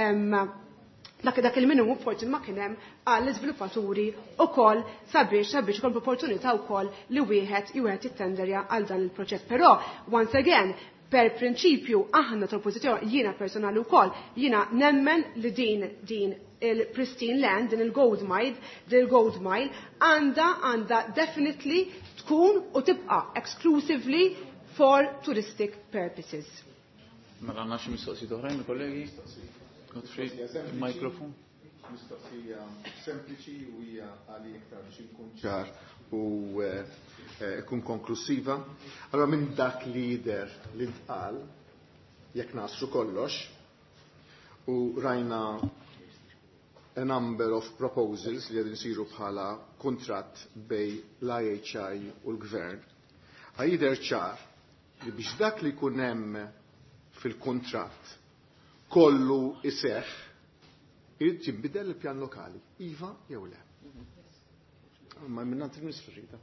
dak dak il-minimum forsi ma kien hemm għall-iżviluppaturi ukoll sabiex sabiex ikun opportunità wkoll li wieħed wieħed jittenderja għal dan il-proġett. Però once again per prinċipju aħna tal-pożizzjoni jiena personali wkoll jiena nemmen li din din il-pristine land, din il-gold mine, din il-gold mine għandha għandha definitely tkun u tibqa' exclusively for touristic purposes. Mela għandna xi mistoqsijiet oħrajn kollegi? Godfrey, il-mikrofon. Mistoqsija sempliċi u hija għali iktar biex inkun ċar u ikun konklusiva. Allora minn dak li jidher li ntqal jekk nasru kollox u rajna a number of proposals li għedin siru bħala kontratt bej l-I H I u l-gvern. Għajider ċar li biex dak li kun hemm fil-kontratt kollu iseħ irid jinbidel il-pjan lokali. Iva jew le. Ma minnant il-Ministru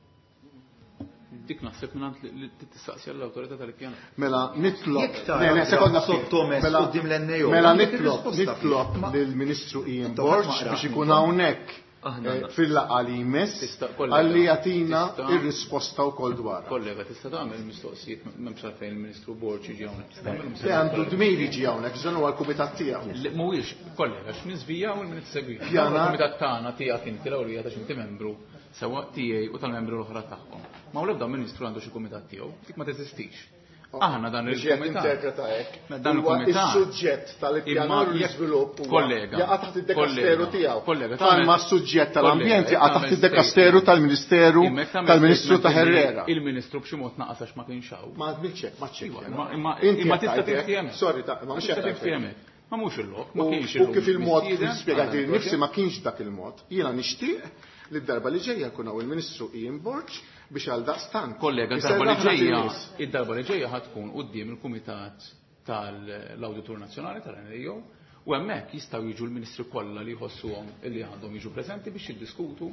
dik naħseb minnant li tistaqsija l-awtorità tal-pjan. Mela nitlob. Sekonda sottomess qudiem l-N A O. Mela nitlob nitlob lill-Ministru Ian Borch biex ikun hawnhekk fil-laqgħa li jmiss għalli jagħtina ir-risposta wkoll dwar. Kollega tista' tagħmel mistoqsijiet m'hemmx għalfejn il-Ministru Borch jiġi hawnhekk. Le għandu dmir jiġi hawnhekk, dan huwa l-kumitat tiegħu. Mhuwiex kollega x'miżvija u l-Ministru segwi. Il-kumitat tagħna tiegħek inti l-awrija ta' x'inti membru sewa tiegħi u tal-membri l-oħra tagħhom. Ma l-ebda ministru għandu xi kumitat tiegħu, dik ma teżistix. Aħna dan il-kumitat. Interpreta hekk. Dan il-kumitat. Is-suġġett tal-ippjanar u l-iżvilupp kollega jaqa' taħt id-dekasteru tiegħu. Kollega. Bħalma s-suġġett tal-ambjent jaqa' taħt id-dekasteru tal-Ministeru tal-Ministru ta' Herrera. Il-Ministru b'xi mod naqas għax ma kienx hawn. Ma għadbilx hekk, ma ċċekkja. Imma tista' tifhem. Sorry, ma mhux tifhem. Ma mhux il-lok, ma kienx il-lok. U kif il-mod spjegat li nifsi ma kienx dak il-mod. Jiena nixtieq li d-darba li ġejja jkun hawn il-Ministru Ian Borg biex għal daqstan. Kollega, d-darba li ġejja, id-darba li ġejja ħatkun quddiem il-Kumitat tal-Awditur Nazzjonali tal-N R O u hemmhekk jistgħu jiġu l-Ministri kollha li jħossuhom li għandhom jiġu preżenti biex jiddiskutu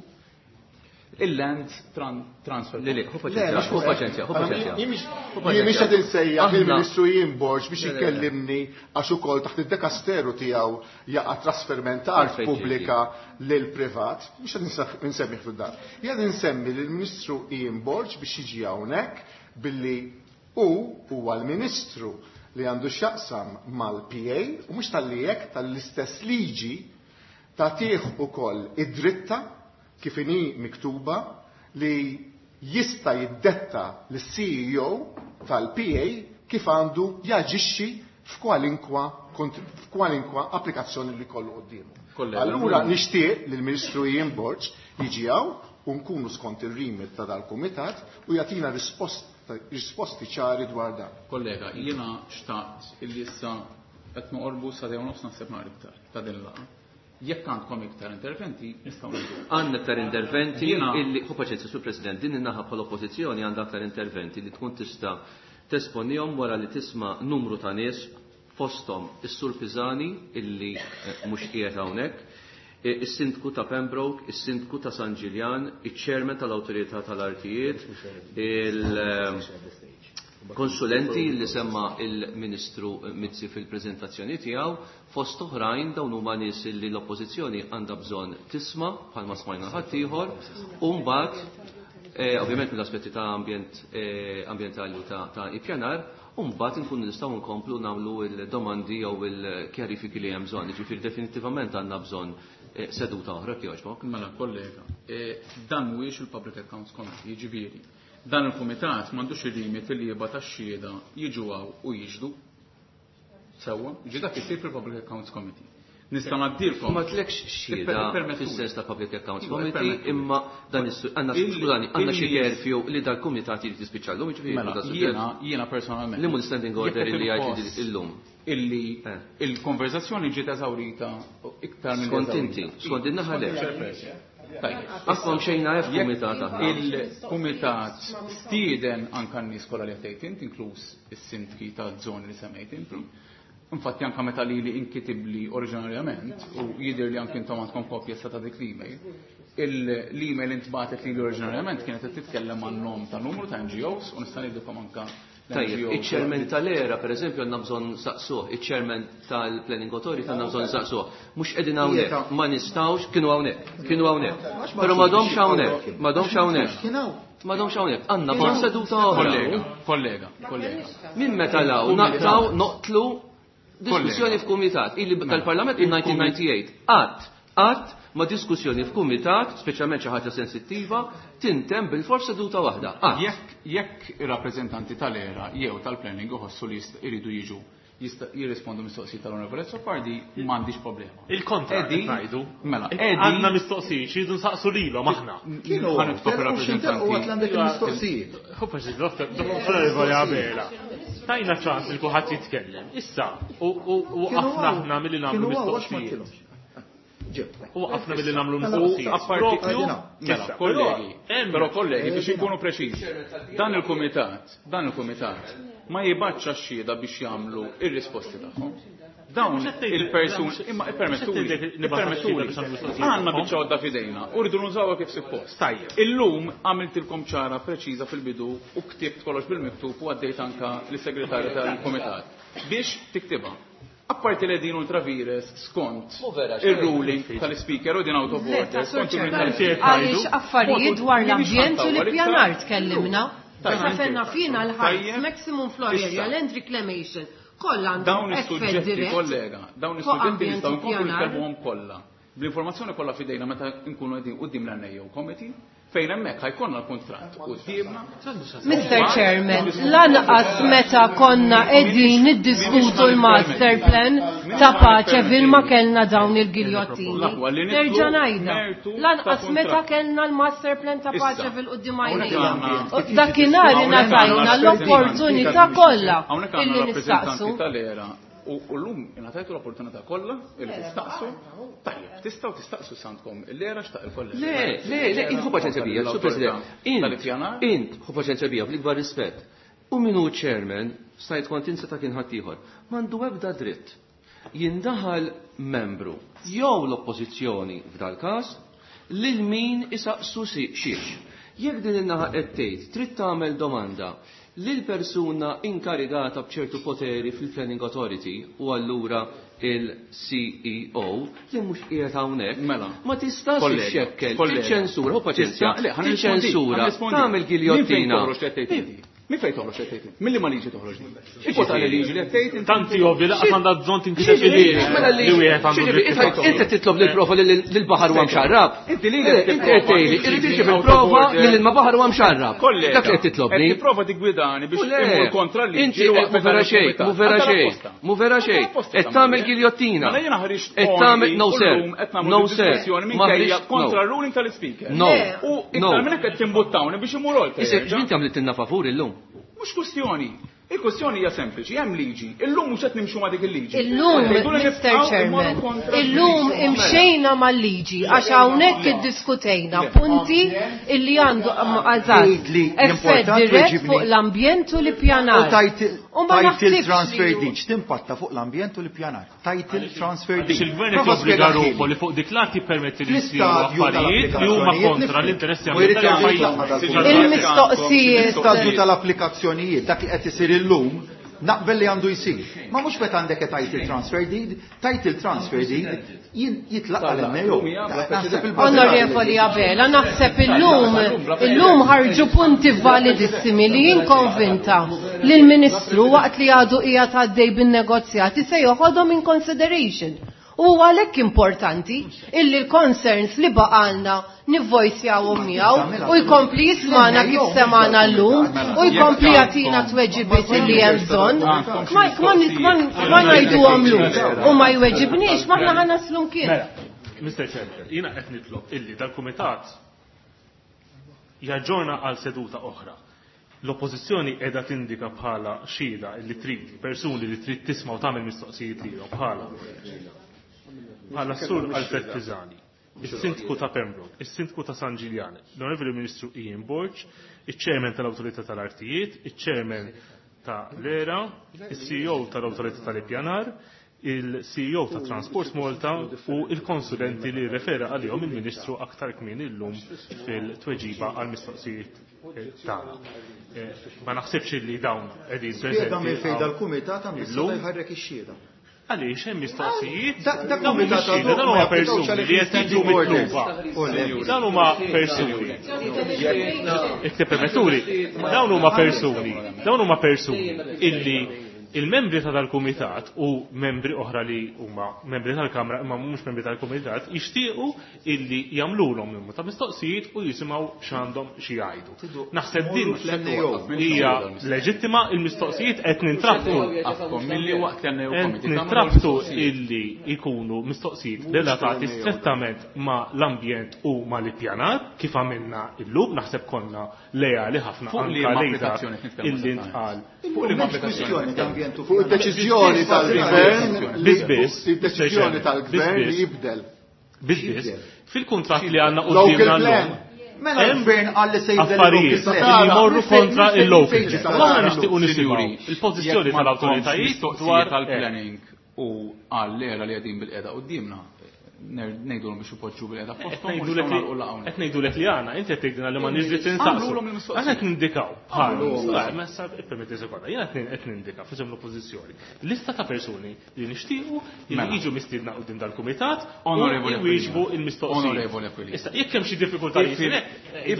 il-land transfer. Li li, hu paċenzja, hu paċenzja, hu paċenzja. Jien mhix qed insejjaħ il-Ministru Ian Borg biex ikellimni għax ukoll taħt id-dekasteru tiegħu jaqa' trasferment ta' art pubblika lil privat, mhux qed insemmi fid-dar. Jien insemmi lill-Ministru Ian Borg biex jiġi hawnhekk billi hu huwa l-Ministru li għandu x'jaqsam mal-P A u mhux tal-li hekk tal-istess liġi tagħtih ukoll id-dritta kif inhi miktuba li jista' jiddetta lis-C E O tal-P A kif għandu jaġixxi f'kwalinkwa f'kwalinkwa applikazzjoni li kollu qudiemu. Allura nixtieq li l-Ministru Ian Borg jiġi hawn u nkunu skont ir-remit ta' dal-Kumitat u jagħtina risposti ċari dwar dan. Kollega, jiena xtaqt illi issa qed noqorbu sa dew nofs naħseb nhar iktar ta' din laqgħa. Jekk għandkom iktar interventi, nistgħu nagħmlu. Għandna iktar interventi illi hu paċenzja sur President, din in-naħa bħall-Oppożizzjoni għandha aktar interventi li tkun tista' tesponihom wara li tisma' numru ta' nies fosthom is-Sur Pisani illi mhux qiegħed hawnhekk, is-Sindku ta' Pembroke, is-Sindku ta' San Ġiljan, iċ-Chairman tal-Awtorità tal-Artijiet, il- konsulenti li semma il-Ministru Mizzi fil-prezentazzjoni tiegħu fost oħrajn dawn huma nies li l-Oppożizzjoni għandha bżonn tisma' bħalma smajna ħadd ieħor u mbagħad ovvjament mill-aspetti ta' ambjent ambjentali u ta' ippjanar u mbagħad inkunu nistgħu nkomplu nagħmlu l-domandi jew il-kjarifiki li hemm bżonn. Jiġifieri definittivament għandna bżonn seduta oħra kjoġbok. Mela kollega, dan mhuwiex il-Public Accounts Committee, jiġifieri dan il-Kumitat m'għandux ir-rimit li jibgħat tax-xhieda jiġu hawn u jiġdu sewwa, ġi dak isir fil-Public Accounts Committee. Nista' ngħaddilkom. Ma tlekx xhieda fis-sens ta' Public Accounts Committee imma dan għandna skużani għandna xi kerfju li dal-Kumitat irid jispiċċallhom jiġifieri. Jiena jiena personalment. Li standing order li jgħid illum. Illi il-konverzazzjoni ġiet eżawrita iktar minn skont inti, skont in-naħa lek. Għafhom xejna F kumitat aħna. Il-kumitat stieden anke n-nies kollha li qed int inkluż is-sindki taż-żoni li semmejt inti. Infatti anke meta lili inkitibli oriġinarjament u jidher li anke intom għandkom kopja sa ta' dik l-email. L-email intbagħtet lili oriġinarjament kienet qed titkellem għan-nom ta' numru ta' N G Os u nista' ngħidilkom anke Tajjeb, iċ-chairman tal-era, per eżempju, għandna bżonn saqsuh, iċ-chairman tal-Planning Authority għandna bżonn saqsuh. Mhux qegħdin hawnhekk, ma nistgħux, kienu hawnhekk, kienu hawnhekk. Però m'għadhomx hawnhekk, m'għadhomx hawnhekk. M'għadhomx hawnhekk. Għandna bżonn seduta oħra. Kollega, kollega. Min meta law naqtaw noqtlu diskussjoni f'kumitat illi tal-Parlament in nineteen ninety-eight. Qatt, qatt ma diskussjoni f'kumitat, speċjalment xi ħaġa sensittiva, tintem bil-fors seduta waħda. Jekk jekk ir-rappreżentanti tal-era jew tal-planning iħossu li jridu jiġu jirrispondu mistoqsijiet tal-Onorevole Soffardi m'għandix problema. Il-kontra ngħidu. Mela, għandna mistoqsijiet x'iridu nsaqsu lilhom aħna. Kienu rappreżentanti għandek il-mistoqsijiet. Onorevole Abela. Tajna ċans il kulħadd jitkellem. Issa u waqafna aħna milli nagħmlu mistoqsijiet. U għafna billi namlu mistoqsijiet. Kollegi, però kollegi biex ikunu preċiżi. Dan il-kumitat, dan il-kumitat ma jibaċċa xhieda biex jagħmlu ir-risposti tagħhom. Dawn il-persuni imma ippermettuli ippermettuli għandna biċċa għodda f'idejna u rridu nużawha kif suppost. Illum għamiltilkom ċara preċiża fil-bidu u ktibt kollox bil-miktub u għaddejt anke lis-segretarju tal-kumitat biex tiktibha. Apparti li din ultravires skont il-ruling tal-speaker u din out of order skont għaliex affarijiet dwar l-ambjent u l-ippjanar tkellimna. Saferna fina l-ħajt, maximum floor area, land reclamation, kollha dawn is-suġġetti kollega, dawn is-suġġetti nistgħu nkomplu nitkellmuhom kollha. Bl-informazzjoni kollha f'idejna meta nkunu qegħdin quddiem l-N A O committee fejn hemmhekk ħajkonna l-kuntratt qudiemna. mister Chairman, lanqas meta konna qegħdin niddiskutu l-master plan ta' paċe fil ma kellna dawn il-giljottini. Nerġa' ngħidha. Lanqas meta kellna l-master plan ta' paċe fil-qudiem għajnejna. Dakinhar ingħatajna l-opportunità kollha illi nistaqsu. U l-lum ingħatajtu l-opportunità kollha illi tistaqsu. Tajjeb, tistgħu tistaqsu santkom il-lera xtaq il-kollega. Le, le, le, int ħu paċenzja bija, Sur President. Int, int ħu paċenzja bija, bl-ikbar rispett. U minu chairman, stajt kont inseta kien ħaddieħor, m'għandu ebda dritt. Jindaħal membru, jew l-oppożizzjoni f'dal każ, lil min isaqsu xiex. Jekk din in-naħa qed tgħid trid tagħmel domanda lil persuna inkarigata b'ċertu poteri fil-Planning Authority u allura il-C E O li mhux qiegħed hawnhekk. Mela. Ma tistax ixxekkel tiċċensura u paċenzja tiċċensura tagħmel giljottina. Min fejn toħroġ qed tgħid? Milli ma liġi toħroġ. Ipota li liġi li qed tgħid. Tanti ovvji laqgħa għandha bżonn tinkiseb li wieħed għandu. Inti titlob lil prova lil baħar u mxarrab. Inti li inti qed tgħidli irid tiġib il-prova lil ma baħar u mxarrab. Dak li qed titlobni. Qed tipprova tiggwidani biex immur kontra li. Inti mu vera xejn, mu vera xejn, mu vera xejn. Qed tagħmel giljottina. Qed tagħmel no sir. No sir. Ma kontra ruling tal-speaker. No. U iktar minn hekk qed timbuttawni biex imur oltre. Inti għamlet inna favur illum. Mux kwestjoni. Il-kwestjoni hija sempliċi, hemm liġi. Illum mhux qed nimxu ma' dik il-liġi. Illum, mister Chairman, illum imxejna mal-liġi għax hawnhekk iddiskutejna punti illi għandu għażat effett dirett fuq l-ambjent u l-ippjanar. U ma title transfer deed timpatta fuq l-ambjent u l-ippjanar. Title transfer deed. Biex il-gvern jobbliga ruħu li fuq dik l-atti permetti li jsiru affarijiet li huma kontra l-interessi ambientali. Il-mistoqsijiet. Stadju tal-applikazzjonijiet dak li qed isir illum naqbel li għandu jsir. Ma mhux meta għandek title transfer deed, title transfer deed jitlaq għal-M A O. Onorevoli Abela, naħseb illum illum ħarġu punti validissimi li jien konvinta li l-Ministru waqt li għadu qiegħed għaddej bin-negozjati se joħodhom in consideration. U għalhekk importanti illi l-concerns li baqalna nivvojsjawhom miegħu u jkompli jismana kif semana llum u jkompli jagħtina tweġibiet li hemm bżonn. Ma ngħiduhom lum u ma jweġibniex m'aħna ħanaslu mkien. mister Chairman, jiena qed nitlob illi dal-Kumitat jaġġorna għal seduta oħra. L-oppożizzjoni qiegħda tindika bħala xhieda li trid persuni li trid tisma' u tagħmel mistoqsijiet lihom bħala bħala Sur Alfred Pisani, is-Sindku ta' Pembroke, is-Sindku ta' San Ġiljani, l-Onorevoli Ministru Ian Borg, iċ-Chairman tal-Awtorità tal-Artijiet, iċ-Chairman ta' Lera, is-C E O tal-Awtorità tal-Ippjanar, il-C E O ta' Transport Malta u il-konsulenti li refera għalihom il-Ministru aktar kmieni llum fil-tweġiba għall-mistoqsijiet tagħna. Ma naħsibx li dawn qegħdin preżenti. Fejn dal-Kumitat għandu jħarrek ix-xhieda. Għaliex hemm mistoqsijiet, dawn il-xhieda dan huma persuni li qed jiġu mitluba. Dan huma persuni. Ikti permetturi, dawn huma persuni, dawn huma persuni illi il-membri ta' tal-Kumitat u membri oħra li huma membri tal-Kamra imma mhux membri tal-Kumitat jixtiequ illi jagħmluhom numru ta' mistoqsijiet u jisimgħu x'għandhom xi jgħidu. Naħseb din hija leġittima il-mistoqsijiet qed nintrabtu qed nintrabtu illi jkunu mistoqsijiet relatati strettament ma' l-ambjent u ma' l-ippjanar kif għamilna illum naħseb konna lejali ħafna anke lejda illi ntqal. Fuq id-deċiżjoni tal-gvern biss id-deċiżjoni tal-gvern li jibdel. Biss fil-kuntratt li għandna qudiemna llum. Mela l-gvern għalli se jibdel affarijiet li jmorru kontra il-local. Aħna nixtiequ nisimgħu il-pożizzjoni tal-awtoritajiet dwar tal-planning u għall-era li qegħdin bil-qiegħda qudiemna. Ngħidu biex ipoġġu bil-qiegħda fosthom u nagħlqu qed ngħidulek li għandna inti qed tgħidilna li ma niġri tinsaqsu. Aħna qed nindikaw bħal ma sa ippermetti sekonda. Jiena qed nindika f'isem l-oppożizzjoni. Lista ta' persuni li nixtiequ li jiġu mistiedna quddiem dal-Kumitat u jwieġbu l-mistoqsijiet. Issa jekk hemm xi diffikultajiet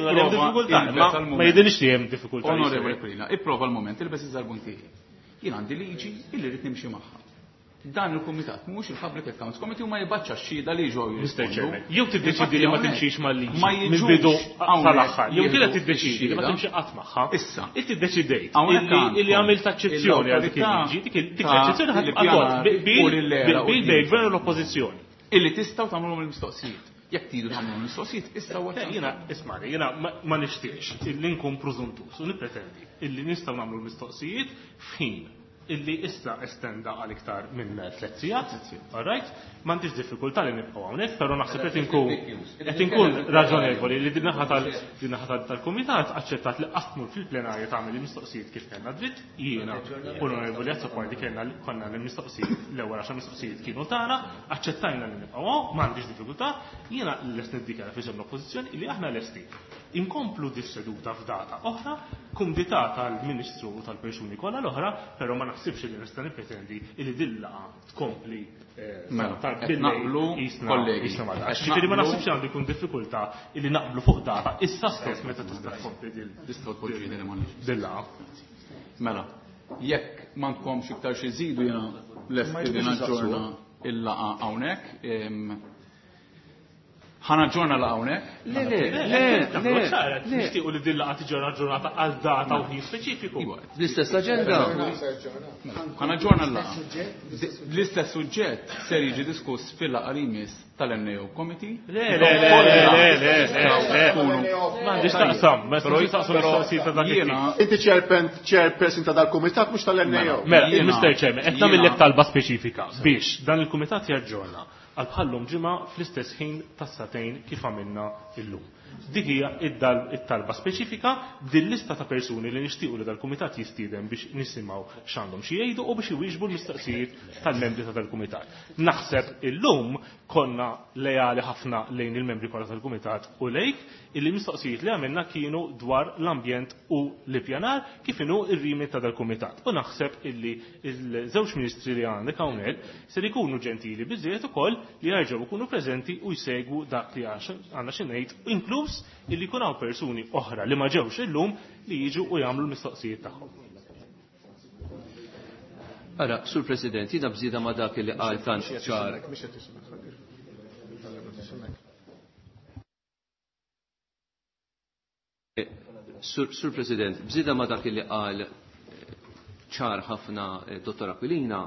ma jidhirx li hemm diffikultajiet. Onorevoli Aquilina, ipprova l-moment ilbes iż-żarbun tiegħi. Jien għandi liġi illi rid nimxi magħha. dan il-Kumitat mhux il-Public Accounts Committee u ma jibbaċċa xhieda li ġew mister Chairman, jew tiddeċidi li ma timxix mal-liġi mill-bidu tal-aħħar, jew kienet tiddeċidi li ma timxi qatt magħha. Issa, inti ddeċidejt li għamilt eċċezzjoni għal dik il-liġi, dik l-eċċezzjoni ħadd bil-gvern u l-oppożizzjoni. Illi tistgħu tagħmluhom il-mistoqsijiet. Jekk tridu tagħmluhom il-mistoqsijiet, issa huwa jiena ismani, jiena ma nixtieqx illi nkun preżuntus u nippretendi illi nistgħu nagħmlu l-mistoqsijiet f'ħin illi issa estenda għal iktar minn tliet sigħat, all right? M'għandix diffikultà li nibqgħu hawnhekk, però naħseb qed inkun qed inkun raġonevoli li din naħa tal-Kumitat aċċettat li qasmu fil-plenarja tagħmel il-mistoqsijiet kif kellna dritt, jiena onorevoli Azzopardi kellna konna l-mistoqsijiet l-ewwel għaxa mistoqsijiet kienu tagħna, aċċettajna li nibqgħu m'għandix diffikultà, jiena lest niddikjara fisem l-oppożizzjoni li aħna lesti inkomplu dis-seduta f'data oħra kumdità tal-Ministru u tal-persuni kollha l-oħra, però ma naħsibx li nista' nippretendi li dilla tkompli naqblu kollegi. Ġifieri ma naħsibx għandu jkun diffikultà li naqblu fuq data issa stess meta tista' tkompli dilla. Mela, jekk ma tkomx iktar xi żidu jiena lest li naġġorna il-laqa hawnhekk. ħana ġorna la hawnhekk? Le, le, le, le. Nixtiequ li din laqgħa tiġi ġurnata għal data u ħin speċifiku. L-istess aġenda. Ħana ġorna l-laqgħa. L-istess suġġett ser jiġi diskuss fil-laqgħa li jmiss tal-N A O Committee. Le, le, le, le, le, le. M'għandix taqsam, ma jistax taqsam mistoqsijiet ta' dak jiena. Inti chairperson ta' dal-kumitat mhux tal-N A O. Mela, il-Mister Chairman, qed nagħmellek talba speċifika biex dan il-kumitat jaġġorna għal bħallum ġimgħa fl-istess ħin tas-satejn kif għamilna illum. Dik hija it-talba speċifika din-lista ta' persuni li nixtiequ li dal-kumitat jistieden biex nisimgħu x'għandhom xi jgħidu u biex iwieġbu l-mistoqsijiet tal-membri ta' dal-kumitat. Naħseb illum konna lejali ħafna lejn il-membri kollha tal-kumitat u lejk illi mistoqsijiet li għamilna kienu dwar l-ambjent u l-ippjanar kif inhu ir-rimi ta' dal-kumitat. U naħseb illi l-żewġ ministri li għandek hawnhekk ser ikunu ġentili biżżejjed ukoll li jerġgħu jkunu preżenti u jsegwu dak li għandna xi ngħid, inkluż illi jkun hawn persuni oħra li ma ġewx illum li jiġu u jagħmlu l-mistoqsijiet tagħhom. Ara, Sur President, jiena bżieda ma dak li qal tant ċar. Sur, Sur President, bżida ma dak li qal ċar ħafna Dottor Aquilina,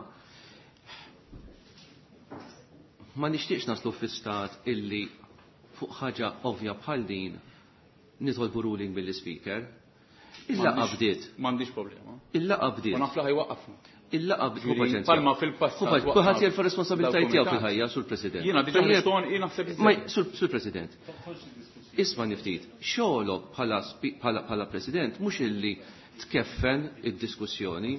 ma nixtieqx naslu fi-stat illi fuq ħaġa ovvja bħal din nitolbu ruling bil-speaker. Il-laqa bdiet. M'għandix problema. Il-laqa bdiet. U nafla ħajwaqafna. Il-laqa bdiet. Palma fil-passat. Kulħadd jerfa' responsabilitajiet tiegħu fil-ħajja, Sur President. Jiena diġà nistgħu naħseb. Sur President. Isma' niftit, xogħolok bħala President mhux illi tkeffen id-diskussjoni.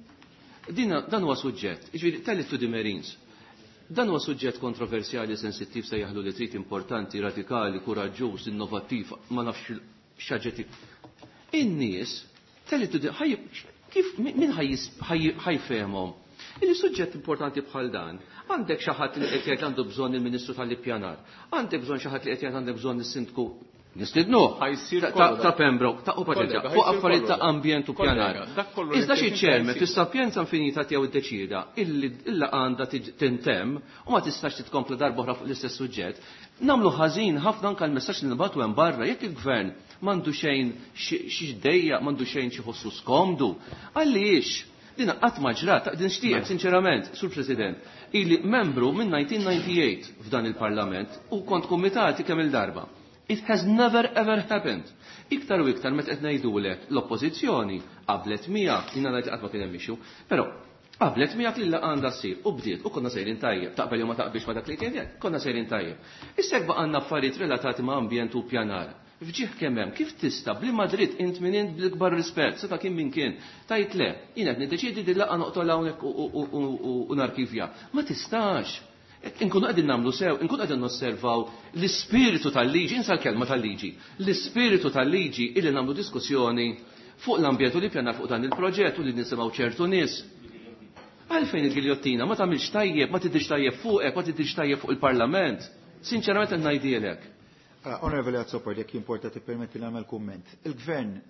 Dan huwa suġġett, jiġifieri tell it to the Marines. Dan huwa suġġett kontroversjali, sensittiv se jaħlu li trid importanti, radikali, kuraġġuż, innovattiv, ma nafx x'aġġettiv. In-nies tell it to the kif min ħajfehmhom? Il-suġġett importanti bħal dan, għandek xi ħadd li qed jgħid għandu bżonn il-Ministru tal-Ippjanar, għandek bżonn xi ħadd li qed jgħid għandek bżonn is-Sindku nistidnuh ta' Pembroke, ta' Opaġġa, fuq affarijiet ta' ambjent u pjanar. Iżda xi ċerme fis-sapjenza infinita tiegħu iddeċida illi għandha tintemm u ma tistax titkompla darba oħra fuq l-istess suġġett. Nagħmlu ħażin ħafna anke l-messaġġ li nibgħatu hemm barra jekk il-Gvern m'għandu xejn xi ġdejja, m'għandu xejn xi ħossu skomdu. Għaliex Dina qatt ma ġrat, din xtieq sinċerament, Sur President, ili membru minn nineteen ninety-eight f'dan il-Parlament u kont kumitati kemm il-darba. It has never ever happened. Iktar u iktar meta qed ngħidulek l-oppożizzjoni qablet miegħek, jiena ngħid qatt ma kien hemm issue, però qablet miegħek li għandha ssir u bdiet u konna sejrin tajjeb, taqbel jew ma taqbilx ma dak li kien jgħid, konna sejrin tajjeb. Issa hekk għandna affarijiet relatati ma' ambjent u pjanar. Fġieħ kemm hemm, kif tista' bli Madrid int minn int bl-ikbar rispett, seta' kien min kien, tajt le, jien qed niddeċiedi li laqgħa noqtol hawnhekk u narkivja. Ma tistax. Inkunu qegħdin nagħmlu sew, inkunu qegħdin nosservaw l-ispiritu tal-liġi, insa l-kelma tal-liġi, l-ispiritu tal-liġi illi nagħmlu diskussjoni fuq l-ambjent u li pjanar fuq dan il-proġett u li nisimgħu ċertu nies. Għalfejn il-giljottina ma tagħmilx tajjeb, ma tidhirx tajjeb fuqek, ma tidhirx tajjeb fuq il-Parlament. Sinċerament qed ngħidilek. Onorevoli Azzopor, jekk importa tippermetti nagħmel kumment. Il-Gvern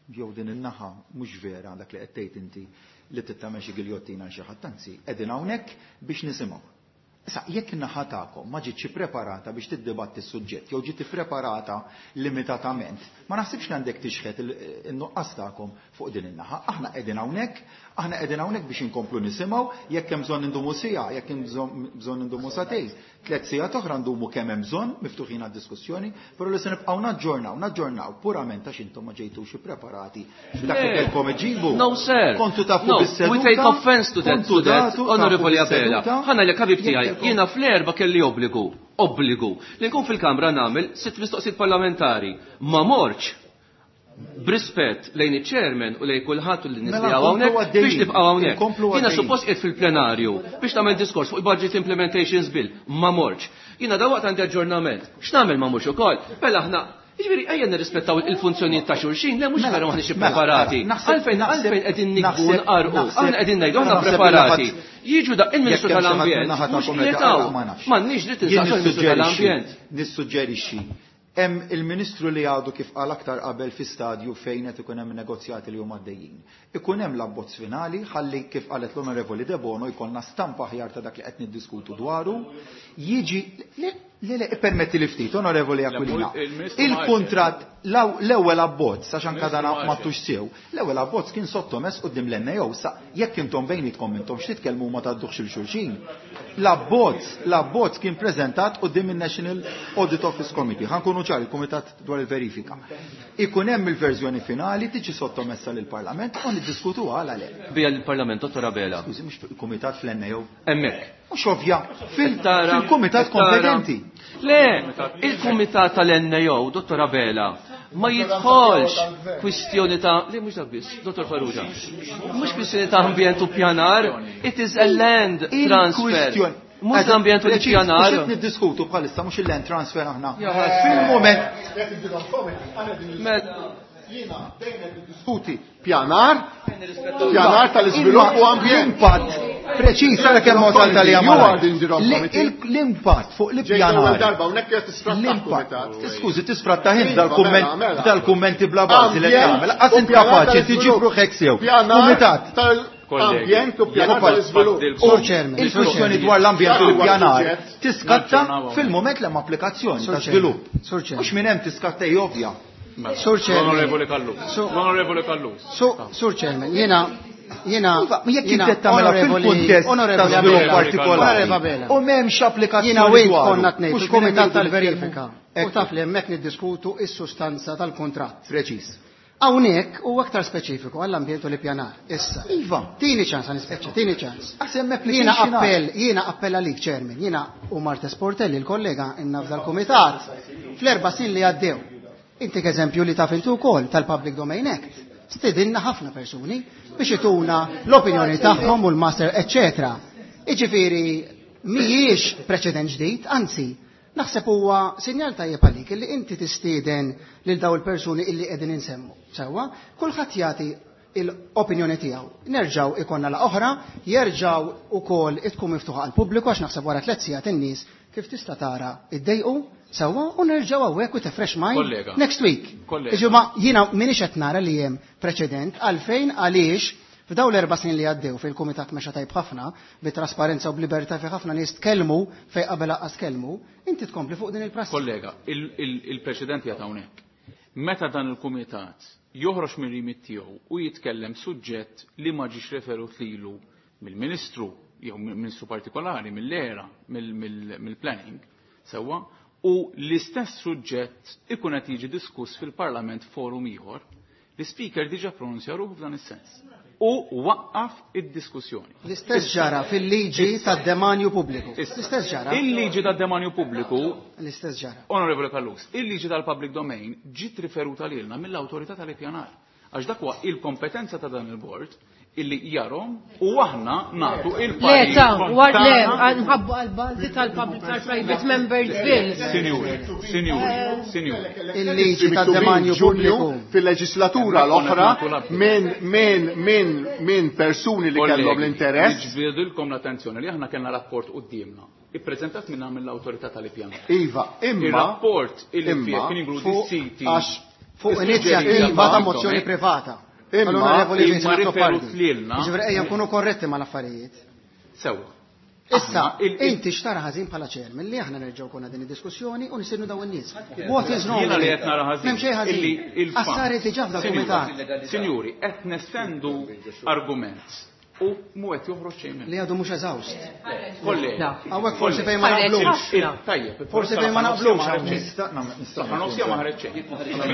jew din in-naħa mhux vera dak li qed tgħid inti li tittamel xi giljottina xi ħadd anzi qegħdin hawnhekk biex nisimgħu. Issa jekk in-naħa tagħkom ma ġietx ippreparata biex tiddibatti s-suġġett jew ġiet ippreparata limitatament, ma naħsibx li għandek tixħet in-nuqqas tagħkom fuq din in-naħa. Aħna qegħdin hawnhekk, aħna qegħdin hawnhekk biex inkomplu nisimgħu, jekk hemm bżonn indumu siegħa, jekk hemm bżonn indumu satejn. Tliet sigħat oħra ndumu kemm hemm bżonn miftuħin għad-diskussjoni, però li se nibqgħu naġġornaw, naġġornaw purament għax intom ma ġejtux ippreparati. Dak li kellkom iġibu. No sir. Kontu tafu bis-seduta. We take offense to that, to that, Onorevoli Abela. Ħanna li kabib tiegħi, jiena fl-erba kelli obbligu, obbligu li nkun fil-Kamra nagħmel sitt mistoqsijiet parlamentari. Ma morċ brispett lejn iċ-chairman u lejn kulħadd li nisbiegħu hawnhekk biex nibqgħu hawnhekk. Jiena suppost qiegħed fil-plenarju biex tagħmel diskors fuq il-Budget Implementations Bill, ma morċ. Jiena dawaqt għandi aġġornament. X'nagħmel ma mhux ukoll? Mela aħna jiġifieri ejja nirrispettaw il-funzjonijiet ta' xulxin, le mhux vera maħniex ippreparati. Għalfejn għalfejn qegħdin nikbu nqarqu, aħna qegħdin ngħidu aħna preparati. Jiġu da il-Ministru tal-Ambjent. Mhux qiegħu. M'għandniex dritt insaqsu il-Ministru tal-Ambjent. Nissuġġerixxi hemm il-Ministru li għadu kif qal aktar qabel fi stadju fejn qed ikun hemm negozjati li huma għaddejjin. Ikun hemm l-abbozz finali ħalli kif qalet l-Onorevoli De Bono jkollna stampa aħjar ta' dak li qed niddiskutu dwaru, jiġi li li permetti li ftit, Onorevoli Aquilina. Il-kuntratt l-ewwel abbozz għax anke dan ma tux sew, l-ewwel abbozz kien sottomess quddiem l-N A O sa jekk intom bejnietkom intom x'titkellmu ma tgħaddux il-xulxin. L-abbozz, l-abbozz kien preżentat quddiem il-National Audit Office Committee. Ħankunu ċar il-Kumitat dwar il-verifika. Ikun hemm il-verżjoni finali tiġi sottomessa lill-Parlament u niddiskutuha għal għalhekk. Bija l-Parlament, Dottor Abela. Skużi, mhux il-Kumitat fl-N A O. Hemmhekk. Mhux ovvja fil-Kumitat kompetenti. Le, il-Kumitat tal-N A O, Dottor Abela, ma jidħolx kwistjoni ta' li mhux dak biss, Dottor Farrugia. Mhux kwistjoni ta' ambjent u pjanar, it is a land transfer. Mhux l-ambjent u l-pjanar. Mhux niddiskutu bħalissa mhux il-land transfer aħna. Fil-moment jiena dejjem niddiskuti pjanar, pjanar tal-iżvilupp u ambjent. L-impatt preċiż għal kemm wasal tal-jamal. L-impatt fuq l-pjanar. L-impatt. Skużi tisfratta ħin dal-kumment dal-kummenti bla bażi li tagħmel. Qas int kapaċi tiġi bruħek sew. Kumitat ambjent u pjanar tal-iżvilupp. Il-kwistjoni dwar l-ambjent u l-pjanar tiskatta fil-moment l-hemm applikazzjoni ta' żvilupp. Mhux minn hemm tiskatta ovvja. Sur Chairman. Onorevole Kallu. Onorevole Kallu. Sur Chairman, jena jena jekk inti tagħmilha fil-kuntest ta' żvilupp partikolari. U m'hemmx applikazzjoni. Jiena wejt konna tnejn fil-Kumitat tal-Verifika. U taf li hemmhekk niddiskutu is-sustanza tal-kuntratt. Preċiż. Hawnhekk u aktar speċifiku għall-ambjent u l-pjanar. Issa. Iva, tieni ċans nispeċċa, tieni ċans. Jiena appell, jiena appell għalik, Chairman. Jiena u Marta Sportelli, l-kollega innaf dal-Kumitat, fl-erba' sin li għaddew. Inti eżempju li taf intu wkoll tal-Public Domain Act. Stedinna ħafna persuni biex ituna l-opinjoni tagħhom u l-master, eccetera. Iġifieri mhijiex preċedent ġdid, anzi, naħseb huwa sinjal tajjeb għalik li inti tistieden lil daw il-persuni illi qegħdin insemmu. Sewwa, kulħadd jagħti l-opinjoni tiegħu. Nerġgħu ikonna la oħra, jerġgħu ukoll tkun miftuħa għall pubbliku għax naħseb wara tliet sigħat in-nies kif tista' tara iddejqu sewwa u nerġgħu hawnhekk with a fresh mind next week. Iġuma jiena m'iniex qed nara li hemm preċedent għalfejn għaliex f'daw l-erba' snin li għaddew fil-Kumitat mexa tajb ħafna bit-trasparenza u b'libertà fi ħafna nies tkellmu fejn qabel aqqas kellmu, inti tkompli fuq din il-prassi. Kollega, il-President jagħta hawnhekk. Meta dan il-Kumitat joħroġ mir-remit tiegħu u jitkellem suġġett li ma ġiex referut lilu mill-Ministru jew Ministru partikolari mill-era mill-planning sewwa u l-istess suġġett ikun qed jiġi diskuss fil-Parlament forum ieħor, l-Speaker diġà pronunzja ruħu f'dan is-sens u waqqaf id-diskussjoni. L-istess ġara fil-liġi tad-demanju pubbliku. L-istess ġara. Il-liġi tad-demanju pubbliku. L-istess ġara. Onorevole Kallus, il-liġi tal-public domain ġiet riferuta lilna mill-awtorità tal-ippjanar. Għax dak huwa il-kompetenza ta' dan il-bord illi jarom u aħna nagħtu il-parti. Le ta' ward le nħabbu għall-bażi tal-public tal-private members bill. Sinjuri, sinjuri, sinjuri. Il-liġi tad-demanju pubbliku fil-leġislatura l-oħra minn minn minn minn persuni li kellhom l-interess. Ġbidilkom l-attenzjoni li aħna kellna rapport qudiemna. Ippreżentat minna mill-awtorità tal-ippjanar. Iva, imma ir-rapport il-fih kien inkludi siti Fuq inizjattiva ta' mozzjoni privata. Imma imma riferu tlilna. Ġifieri ejja nkunu korretti mal-affarijiet. Sewwa. Issa, inti xtara ħażin bħala ċermen li aħna nerġgħu konna din id-diskussjoni u nisirnu daw in-nies. What is wrong? Jiena li qed nara ħażin. M'hemm xejn ħażin. Assaret diġà f'dak il-kumitat. Sinjuri, qed nestendu argument. U mu qed joħroġ xejn minn. Li għadu mhux eżawst. Kolleg. Hawnhekk forsi fejn ma naqblux. Tajjeb. Forsi fejn ma naqblux. Nista' nofsija ma ħareġ xejn.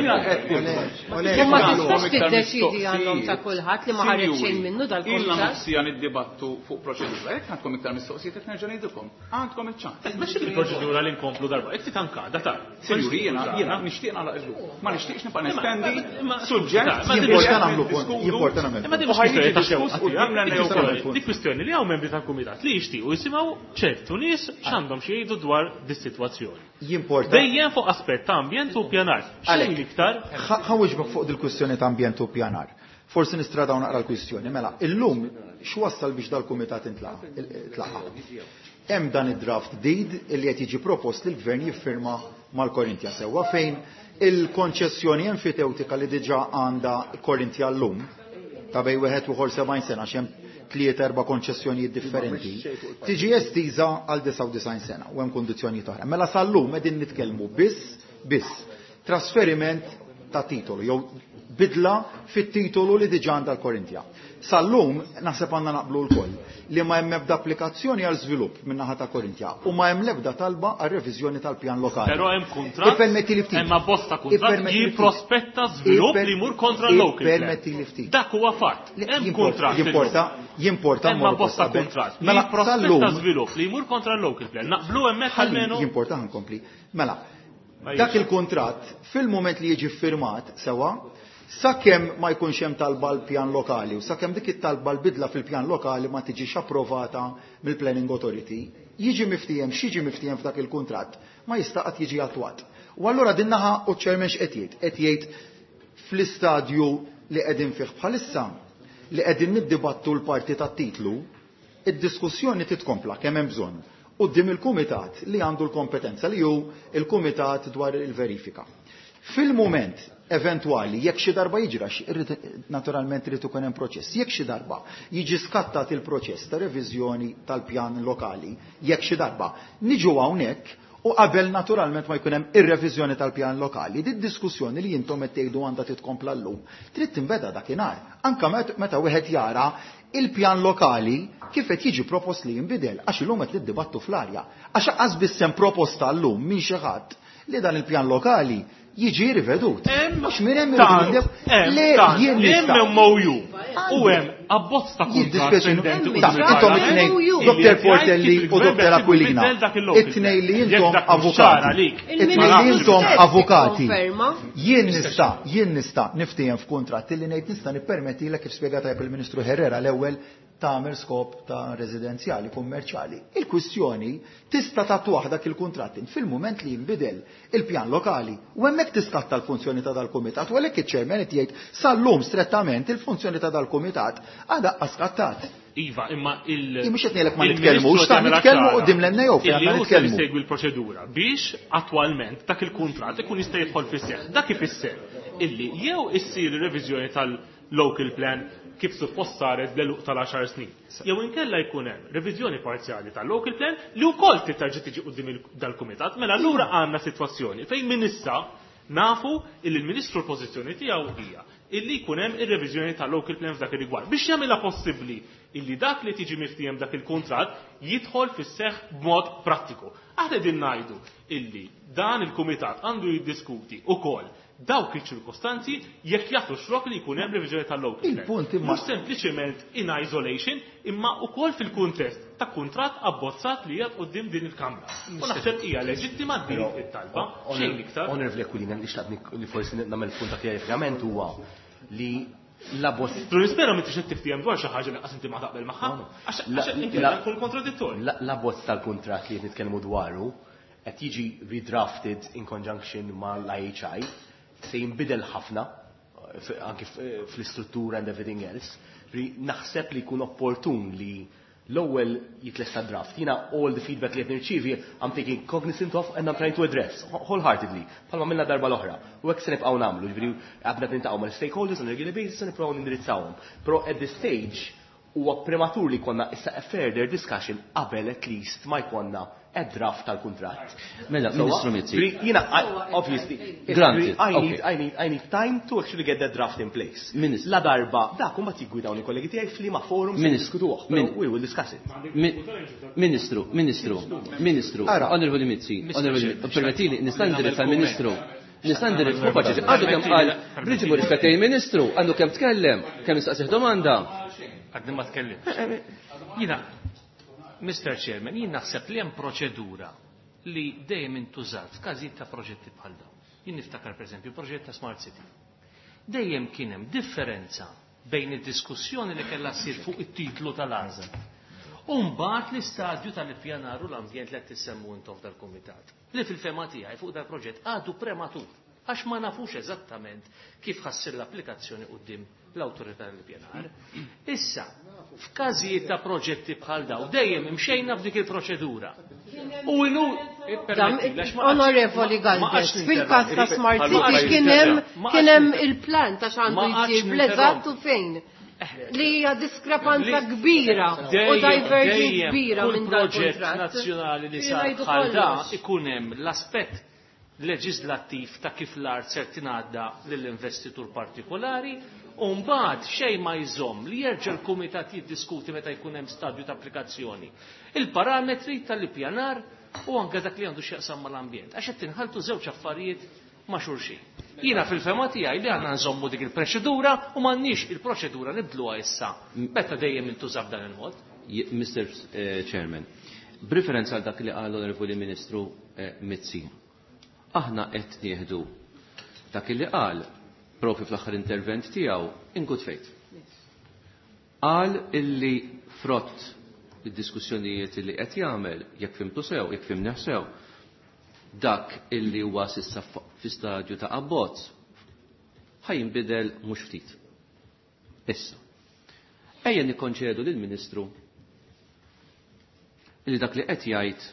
Ma tistax tiddeċidi għandhom ta' kulħadd li ma ħareġ xejn minnu dal-kumitat. Illa nofsija niddibattu fuq proċedura. Jekk għandkom iktar mistoqsijiet qed nerġa' ngħidilkom. Għandkom iċ-ċans. Mhux il-proċedura li nkomplu darba. Qed titanka data. Sinjuri, jiena jiena nixtieq nagħlaq illum. Ma nixtieqx nibqa' nestendi suġġett jimporta nagħmlu jimporta nagħmlu. Imma din mhux diskuss Dik kwistjoni li hawn membri tal-kumitat li jixtiequ jisimgħu ċertu nies x'għandhom xi jgħidu dwar dis-sitwazzjoni. Jimporta. Dejjem fuq aspett ta' ambjent u pjanar. Xejn iktar. Ħawġbok fuq dil-kwistjoni ta' ambjent u pjanar. Forsi nistradaw naqra l-kwistjoni. Mela, illum x'wassal biex dal-kumitat intlaqa. Hemm dan id-draft deed li qed jiġi propost li l-gvern jiffirma mal-Korintja sewwa fejn il-konċessjoni enfiteutika li diġà għandha Korintja llum ta' bej wieħed u sebgħin sena x'hemm tliet erba' konċessjonijiet differenti, tiġi estiża għal disa' u disgħin sena u hemm kundizzjonijiet oħra. Mela sal-lum qegħdin nitkellmu biss biss trasferiment ta' titolu jew bidla fit-titolu li diġà għandha l-Korintja. Sal-lum naħseb għandna naqblu l-koll li ma hemm ebda applikazzjoni għal żvilupp min-naħa ta' Korintja u ma hemm l-ebda talba għal reviżjoni tal-pjan lokali. Però hemm kuntratt. Ippermetti li ftit. Hemm abbosta kuntratt jipprospetta żvilupp li jmur kontra l-local plan. Ippermetti li ftit. Dak huwa fatt. Hemm kuntratt. Jimporta jimporta hemm abbosta kuntratt. Mela jipprospetta żvilupp li jmur kontra l-local plan. Naqblu hemmhekk almenu. Jimporta nkompli. Mela, dak il-kuntratt fil-moment li jiġi firmat sewa sakemm ma jkunx hemm talba l-pjan lokali u sakemm dik it-talba l-bidla fil-pjan lokali ma tiġix approvata mill-Planning Authority, jiġi miftijem x'jiġi miftijem f'dak il-kuntratt ma jista' qatt jiġi attwat. U allura din naħa u ċermen x'qed jgħid? Qed jgħid fl-istadju li qegħdin fih bħalissa li qegħdin niddibattu l-parti tat-titlu, id-diskussjoni titkompla kemm hemm bżonn quddiem il-kumitat li għandu l-kompetenza li hu il-kumitat dwar il-verifika. Fil-mument eventwali, jekk xi darba jiġra, naturalment irid ikun hemm proċess, jekk xi darba jiġi skattat il-proċess ta' reviżjoni tal-pjan lokali, jekk xi darba niġu hawnhekk u qabel naturalment ma jkun hemm ir-reviżjoni tal-pjan lokali, di diskussjoni li intom qed tgħidu għandha titkompla llum, trid tinbeda dakinhar. Anke meta wieħed jara il-pjan lokali kif qed jiġi propost li jinbidel għax illum qed niddibattu fl-arja. Għax qas biss hemm proposta llum min xi ħadd li dan il-pjan lokali jiġi rivedut. Mux minn hemm irrivedut. Le jien nista' hemm M O U u hemm abbozz ta' kuntratt pendenti. Intom it-tnejn Doktor Portelli u Doktor Aquilina. It-tnejn li intom avukati. It-tnejn li intom avukati. Jien nista' jien nista' niftijem f'kuntratt li ngħid nista' nippermettilek kif spjegata il-Ministru Herrera l-ewwel tagħmel skop ta' residenzjali, kummerċjali. Il-kwistjoni tista' tagħtuh dak il-kuntratti fil-mument li jinbidel il-pjan lokali u hemmhekk tiskatta l-funzjoni ta' dal-kumitat u għalhekk iċ-ċermen qed jgħid sal-lum strettament il-funzjoni ta' dal-kumitat għadha qaskattat. Iva, imma il- Mhux qed ngħidlek ma nitkellmux, ta' nitkellmu quddiem l-N A O fejn għandna nitkellmu. Segwi l-proċedura biex attwalment dak il-kuntratt ikun jista' jidħol fis-seħħ. Dak ifisser illi jew issir reviżjoni tal-local plan kif suppost saret deluq tal-għaxar snin. Jew inkella jkun hemm reviżjoni parzjali tal-local plan li wkoll tittarġi tiġi quddiem dal-kumitat, mela allura għandna sitwazzjoni fejn min issa nafu illi l-Ministru l-pożizzjoni tiegħu hija illi jkun hemm ir-reviżjoni tal-local plan f'dak ir-rigward biex jagħmilha possibbli illi dak li tiġi miftijem dak il-kuntratt jidħol fis-seħħ b'mod prattiku. Aħna din ngħidu illi dan il-kumitat għandu jiddiskuti wkoll dawk iċ-ċirkostanzi jekk jagħtu xrok li jkun hemm reviżjoni tal-local plan. Il-punt imma mhux sempliċement in isolation imma wkoll fil-kuntest ta' kuntratt abbozzat li jgħid quddiem din il-Kamra. U naħseb hija leġittima din it-talba xejn iktar. Onorevoli Aquilina, nixtaq li forsi nagħmel punt ta' kjarifjament huwa li l-abbozz. Nispera ma tixtieq tiftijem dwar xi ħaġa li qas inti ma taqbel magħha. Għax inkella jkun kontradittorju. L-abbozz tal-kuntratt li qed nitkellmu dwaru qed jiġi redrafted in conjunction mal-I H I se jinbidel ħafna anke fl-istruttura and everything else. Naħseb li jkun opportun li l-ewwel jitlesta draft. Jiena all the feedback li qed nirċievi I'm taking cognizance of and I'm trying to address wholeheartedly. Bħalma minna darba l-oħra. U hekk se nibqgħu nagħmlu, ġifieri qabla nintaqgħu mal-stakeholders on a regular basis se nippruvaw nindirizzawhom. Però at this stage huwa prematur li konna issa a further discussion qabel at least ma jkollna a draft tal-kuntratt. Mela, Ministru Mizzi. Jiena obviously Granted. I need Okay. I need I need time to actually get that draft in place. Ministru. La darba dak huma tiggwidaw il kollegi tiegħi f'liema forum se diskutuh. We will discuss it. Ministru, Ministru, Ministru, Onorevoli Mizzi, Onorevoli, permettili, nista' indirizza l-Ministru. Nista' indirizza fuq paċi. Għadu kemm qal, Briġi mu rispettej il-Ministru, għandu kemm tkellem, kemm nistaqsih domanda. Għadni ma tkellim. Jina, Mister Chairman, jien naħseb li hemm proċedura li dejjem intużat f'każijiet ta' proġetti bħal dawn. Jien niftakar pereżempju proġett ta' Smart City. Dejjem kien hemm differenza bejn id-diskussjoni li kellha ssir fuq it-titlu tal-għażel. U mbagħad l-istadju tal-ippjanar u l-ambjent li qed tissemmu intom tal-kumitat. Li fil-fema tiegħi fuq dal-proġett għadu prematur għax ma nafux eżattament kif ħassir l-applikazzjoni quddiem l-awtorità tal-ippjanar. Issa, f'każijiet ta' proġetti bħal daw dejjem imxejna f'dik il-proċedura. U ilu Onorevoli Galvez, fil-każ ta' Smart City kien hemm il-plan ta' x'għandu jsir bl-eżatt u fejn. Li hija diskrepanza kbira u diverġi kbira minn dal-proġett nazzjonali li sar bħal da ikun hemm l-aspett leġislattiv ta' kif l-art ser tingħadda lill-investitur partikolari u mbagħad xejn ma jżomm li jerġa' l-kumitat jiddiskuti meta jkun hemm stadju ta' applikazzjoni. Il-parametri tal-ippjanar u anke dak li għandu x'jaqsam mal-ambjent. Għax qed tinħaltu żewġ affarijiet ma' xulxin. Jiena fil-fema tiegħi li għandna nżommu dik il-proċedura u m'għandniex il-proċedura nibdluha issa. Meta dejjem intuża f'dan il-mod. Mister Chairman, b'referenza għal dak li qal l-Onorevoli Ministru Mizzi. Aħna qed nieħdu dak li qal profi fl-aħħar intervent tiegħu in good faith. Qal illi frott id-diskussjonijiet illi qed jagħmel jekk fimtu sew, jekk fimneħ sew, dak illi huwa s'issa fi stadju ta' abbozz ħajinbidel mhux ftit. Issa. Ejja nikkonċedu lill-Ministru illi dak li qed jgħid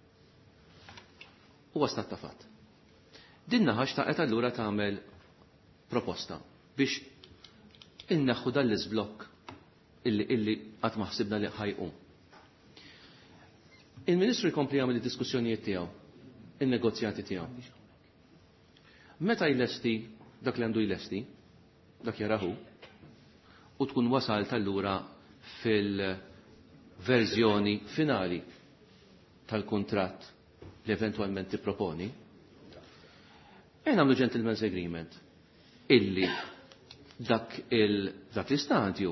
huwa stat ta' fatt. Din naħa xtaqet allura tagħmel proposta biex inneħħu dan l-iżblokk illi illi qatt ma ħsibna li ħajqum. Il-Ministru jkompli jagħmel id-diskussjonijiet tiegħu, in-negozjati tiegħu. Meta jlesti dak li għandu jlesti, dak jaraħu, u tkun wasalt allura fil-verżjoni finali tal-kuntratt li eventwalment tipproponi, ejn għamlu gentleman's agreement illi dak l-istadju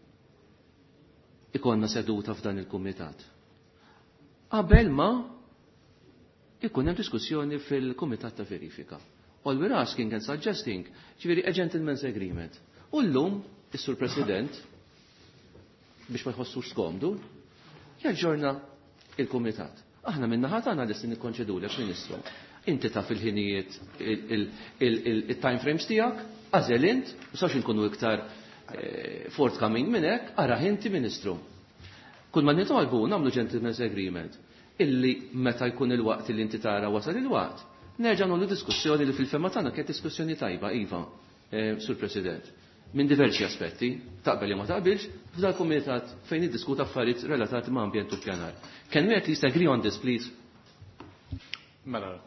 ikonna seduta f'dan il-kumitat. Qabel ma ikun hemm diskussjoni fil-kumitat ta' verifika. All we're asking and suggesting, ġifieri a gentleman's agreement. U llum is-Sur President biex ma jħossux skomdu jaġġorna il-kumitat. Aħna minna ħatana l-istin nikkonċedulek, Ministru. Inti taf il-ħinijiet il-time frames tiegħek, għażel int, u sax inkunu iktar forthcoming minn hekk, ara inti Ministru. Kull ma nitolbu nagħmlu gentleman's agreement illi meta jkun il-waqt illi inti tara wasal il-waqt, nerġa' nagħmlu diskussjoni li fil-fema tagħna kienet diskussjoni tajba, iva, Sur President, minn diversi aspetti, taqbel jew ma taqbilx, f'dal kumitat fejn iddiskuta affarijiet relatati ma' ambjent u pjanar. Can we at least agree on this, please? Mela.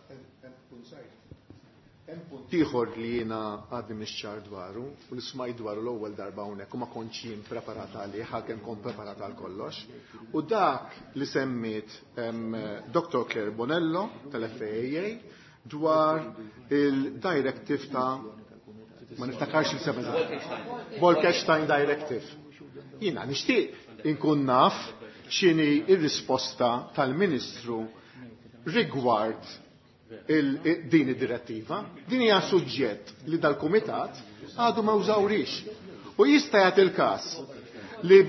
Hemm punt ieħor li jiena għadni mix-ċar dwaru u li smajt dwaru l-ewwel darba hawnhekk u ma kontx jien preparat għalih ħakemm kont preparat għal kollox. U dak li semmiet Doktor Claire Bonello tal-F A A dwar il-directive ta' ma niftakarx il-seba' Bolkestein Directive. Jiena nixtieq inkun naf x'inhi ir-risposta tal-Ministru rigward din id-direttiva. Din hija suġġett li dal-Kumitat għadu ma użawrix. U jista' jagħti il-każ li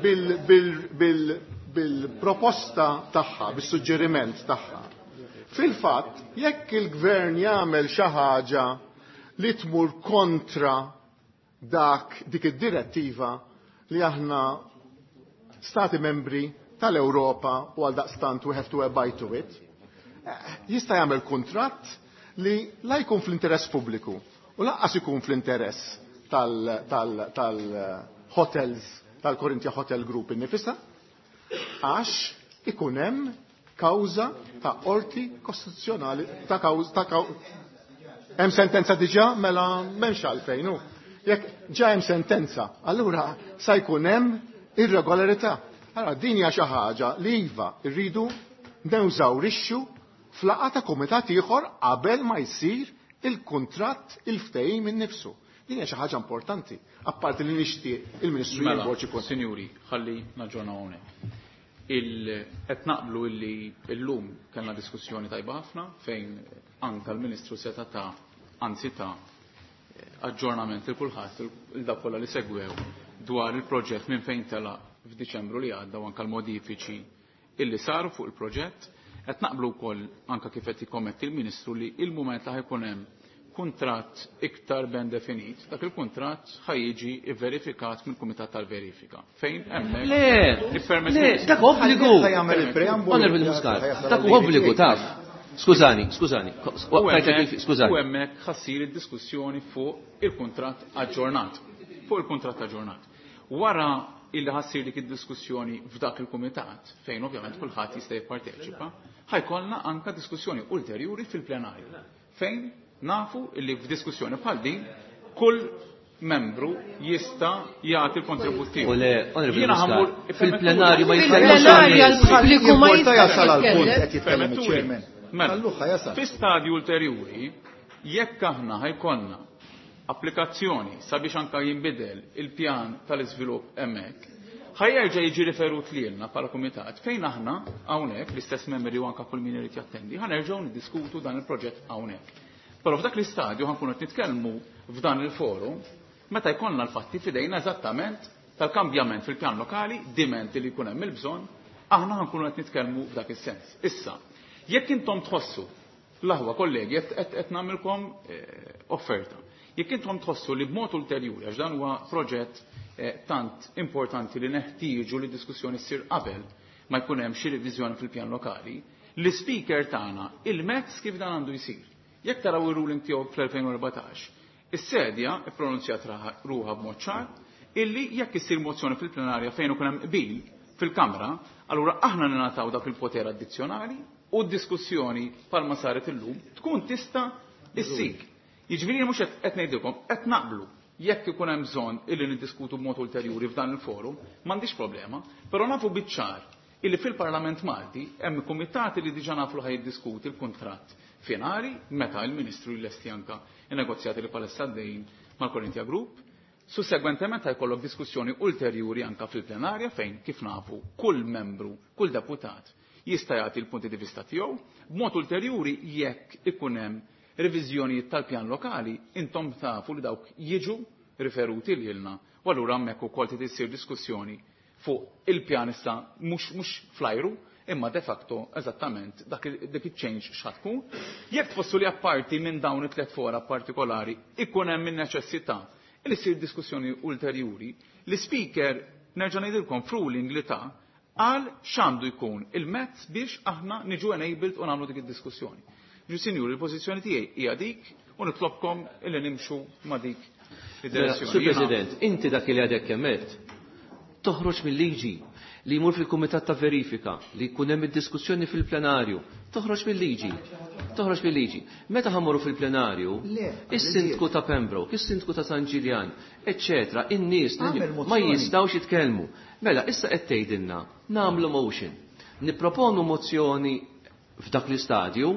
bil-proposta tagħha, bis-suġġeriment tagħha, fil-fatt jekk il-Gvern jagħmel xi ħaġa li tmur kontra dak dik id-direttiva li aħna Stati membri tal-Ewropa u għal daqstant we have to abide to it, jista' jagħmel kuntratt li la jkun fl-interess pubbliku u laqqas ikun fl-interess tal-hotels, tal-Corinthia Hotel Group innifisha, għax ikun hemm kawża ta' qorti kostituzzjonali ta' kawża ta' hemm sentenza diġà mela m'hemmx għalfejn hu. Jekk ġa hemm sentenza, allura sa jkun hemm irregolarità. Allora din hija xi ħaġa li iva rridu newżawrixxu fl-laqgħa ta' kumitat ieħor qabel ma jsir il-kuntratt il-ftehim innifsu. Din hija xi ħaġa importanti, apparti li nixtieq il-Ministru jibgħod ikun. Sinjuri, ħalli naġġornaw hawnhekk. Qed naqblu illi llum kellna diskussjoni tajba ħafna fejn anke l-Ministru seta' ta' anzi ta' aġġornament il kulħadd il dak kollha li segwew dwar il-proġett minn fejn tela f'Diċembru li għadda u anke l-modifiċi illi saru fuq il-proġett. Qed naqblu wkoll anke kif qed jikkommetti il-Ministru li il-mument li ħajkun hemm kuntratt iktar ben definit, dak il-kuntratt ħajjiġi verifikat mill-Kumitat tal-Verifika. Fejn hemmhekk Le, le, dak obbligu. Onorevoli Muscat, dak obbligu taf. Skużani, skużani. Skużani. U hemmhekk ħassir id-diskussjoni fuq il-kuntratt aġġornat. Fuq il-kuntratt aġġornat. Wara illi ħassir dik id-diskussjoni f'dak il-kumitat, fejn ovvjament kulħadd jista' jipparteċipa, ħajkollna anke diskussjoni ulterjuri fil-plenarju. Fejn nafu illi f'diskussjoni bħal din kull membru jista' jagħti l-kontribut tiegħu. Jiena ħammur fil-plenarju ma jistax. Fi stadju ulterjuri, jekk aħna ħajkollna applikazzjoni sabiex anka jinbidel il-pjan tal-iżvilupp hemmhekk, ħajjerġa' jiġi riferut lilna bħala kumitat fejn aħna hawnhekk l-istess membri u anke kull min irid jattendi, ħanerġgħu niddiskutu dan il-proġett hawnhekk. Però f'dak l-istadju ħankunu qed nitkellmu f'dan il-forum meta jkollna l-fatti f'idejna eżattament tal-kambjament fil-pjan lokali, dimenti li jkun hemm il-bżonn, aħna ħankunu qed nitkellmu f'dak is-sens. Issa, jekk intom tħossu, l-aħwa kollegi, qed nagħmilkom offerta. Jekk intom tħossu li b'mod ulterjuri, għax dan huwa proġett tant importanti li neħtieġu li diskussjoni ssir qabel ma jkun hemm xi reviżjoni fil-pjan lokali, l-speaker tagħna il-mezz kif dan għandu jsir. Jekk taraw ir-ruling tiegħu fl-elfejn u erbatax, is-sedja ippronunzjat ruħha b'mod ċar illi jekk issir mozzjoni fil-plenarja fejn ikun hemm qbil fil-Kamra, allura aħna ningħataw dak il-poter addizzjonali u d-diskussjoni palma saret illum tkun tista' issir. Jiġifieri mhux qed ngħidilkom qed naqblu jekk ikun hemm bżonn illi niddiskutu b'mod ulterjuri f'dan il-forum, m'għandix problema, però nafu biċ-ċar illi fil-Parlament Malti hemm kumitati li diġà nafu ħajiddiskuti l-kuntratt finali meta l-Ministru jlesti anke in-negozjati li palissa għaddejjin mal-Corinthia Group. Sussegwentement jkollok diskussjoni ulterjuri anke fil-plenarja fejn kif nafu kull membru, kull deputat jista' jagħti l-punti di vista tiegħu, b'mod ulterjuri jekk ikun hemm reviżjonijiet tal-pjan lokali, intom tafu li dawk jiġu riferuti lilna. U allura hemmhekk ukoll trid issir diskussjoni fuq il-pjan issa mhux mhux flajru, imma de facto eżattament dak dik iċ-change x'ħatkun. Jekk tfossu li apparti minn dawn it-tliet fora partikolari ikun hemm in-neċessità li ssir diskussjoni ulterjuri, l-speaker nerġa' ngħidilkom f'ruling li ta' qal x'għandu jkun il-mezz biex aħna niġu enabled u nagħmlu dik id-diskussjoni. Ġu sinjur, il-pożizzjoni tiegħi hija dik u nitlobkom illi nimxu ma' dik id-direzzjoni. Sur President, inti dak li għadek kemmet toħroġ mill-liġi li jmur fil-Kumitat ta' Verifika, li jkun hemm id-diskussjoni fil-plenarju, toħroġ mill-liġi. Toħroġ mill-liġi. Meta ħammorru fil-plenarju, is-sindku ta' Pembroke, is-sindku ta' San Ġiljan, eċċetera, in-nies ma jistgħux jitkellmu. Mela, issa qed tgħidilna nagħmlu motion. Nipproponu mozzjoni f'dak l-istadju,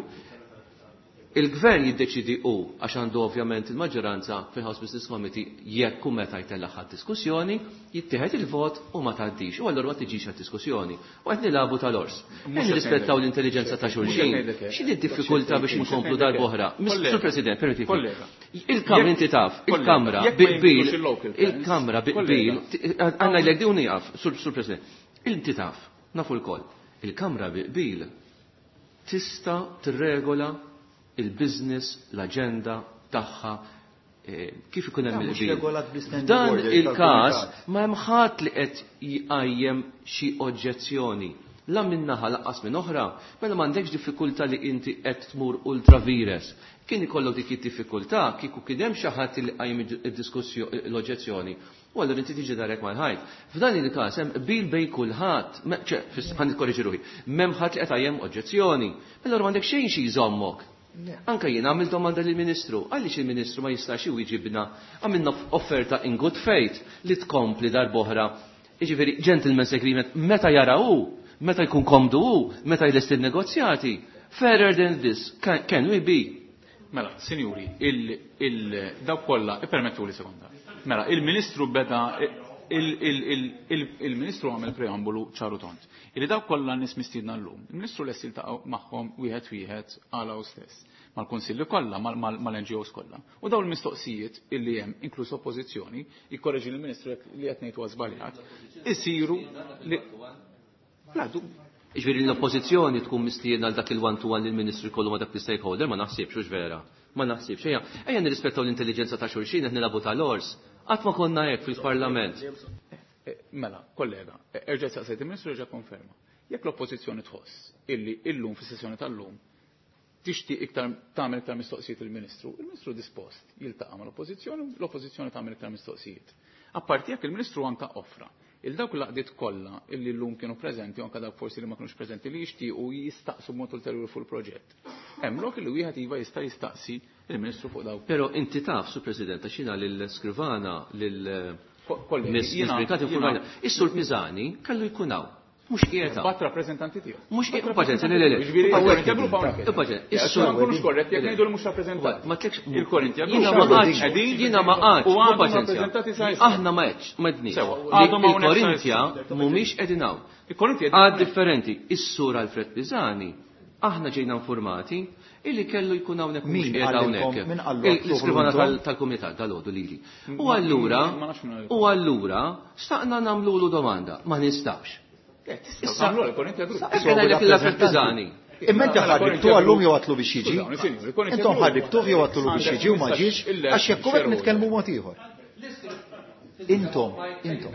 il-gvern jiddeċidi u għax għandu ovvjament il-maġġoranza fil-House Business Committee jekk u meta jtellaħ diskussjoni, jittieħed il-vot u ma tgħaddix u allura ma tiġix għad-diskussjoni. U qed nilagħbu tal-ors. Qed nirrispettaw l-intelligenza ta' xulxin. X'inhi d-diffikultà biex inkomplu darb'oħra? Sur President, permetti. Il-Kamra inti taf, il-Kamra biqbil, il-Kamra biqbil, għandna jlek di nieqaf, Sur President. Inti taf, nafu l-koll. Il-Kamra biqbil tista' tirregola il-business, l-agenda tagħha kif ikun hemm Mhux il-qbil. regolat bl-standing Dan order il-każ tal-Kumitat. ma hemm ħadd li qed jqajjem xi oġġezzjoni. La minnaħa laqqas minn oħra, mela m'għandekx diffikultà li inti qed tmur ultra vires. Kien ikollok dik id-diffikultà kieku kien hemm xi ħadd li qajjem id-diskussjoni l-oġġezzjoni. U allura inti tiġi darek mal-ħajt. F'dan il-każ hemm qbil bejn kulħadd, ħan nikkorriġi ruħi, m'hemm ħadd li qed qajjem oġġezzjoni. Mela m'għandek xejn xi jżommok. Anka jien għamil domanda lill-Ministru, għaliex il-Ministru ma jistax jwieġibna għamilna offerta in good faith li tkompli darb'oħra. Jiġifieri gentleman's agreement meta jaraw, meta jkun komdu hu, meta jlest il-negozjati. Fairer than this, can, can we be? Mela, sinjuri, il-daw kollha, ippermettu li sekonda. Mela, il-Ministru beda, il-Ministru għamel preambolu ċaru tont. Illi daw kollha nies mistiedna llum. Il-Ministru lest jiltaqgħu magħhom wieħed wieħed għalaw stess. Mal-Kunsilli kollha, mal-N G Os kollha. U daw il-mistoqsijiet illi hemm inkluż oppożizzjoni, jikkorreġi l-Ministru li qed ngħid huwa żbaljat, isiru li Iġveri l-oppozizjoni tkun mistiedna għal dak il-one-to-one il-Ministru jkollu ma dak l-stakeholder, ma naħsibx hux vera. Ma naħsibx. Ejja, ejja nirrispettaw l-intelligenza ta' xulxin qed nilabu tal-ors. Qatt ma konna hekk fil-Parlament. Mela, kollega, erġa' saqsejt il-Ministru erġa' konferma. Jekk l-oppożizzjoni tħoss illi illum fis-sessjoni tal-lum tixtieq iktar tagħmel iktar mistoqsijiet il-Ministru, il-Ministru dispost jiltaqa' mal-oppożizzjoni, l-oppożizzjoni tagħmel iktar mistoqsijiet. Apparti jekk il-Ministru anka offra il-dawk laqdiet kollha illi llum kienu preżenti u anke dawk forsi li ma kinux preżenti li jixtiequ jistaqsu b'mod ulterjuri fuq il-proġett. Hemm lok li wieħed iva jista' jistaqsi il-Ministru fuq dawk. Però inti taf, Sur President, għax jiena lill-Skrivana lill-Miss Brikat informajna. Is-Sur Pisani kellu jkun hawn. Mhux qiegħed. Bat rappreżentanti tiegħu. Mhux qiegħed paċenzja le le le. Is-Sur ma nkunux korretti jekk ngħidu li mhux rappreżentanti. Ma tlekx il-Korintja. Jiena ma qatx, jiena ma qatx, paċenzja. Aħna ma qedx, ma dniex. Il-Korintja mhumiex qegħdin hawn. Għad differenti. Is-Sur Alfred Pisani aħna ġejna informati illi kellu jkun hawnhekk mhux qiegħed hawnhekk. L-iskrivana tal-Kumitat tal-għodu lili. U allura, u allura staqna nagħmlulu domanda, ma nistax. Issa għamlu l-Korintja grupp. Issa l-Alfred Pisani. Imma inti ħarribtu għallum jew għatlu biex jiġi. Intom ħarribtuh jew għatlu biex jiġi u ma ġiex għax jekk hekk nitkellmu mod ieħor. Intom, intom.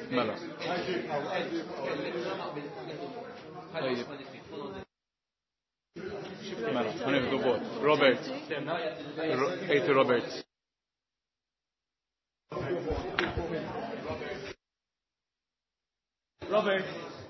Mela. Mela, ħanibdu vot. Robert. Ejti Robert. Robert.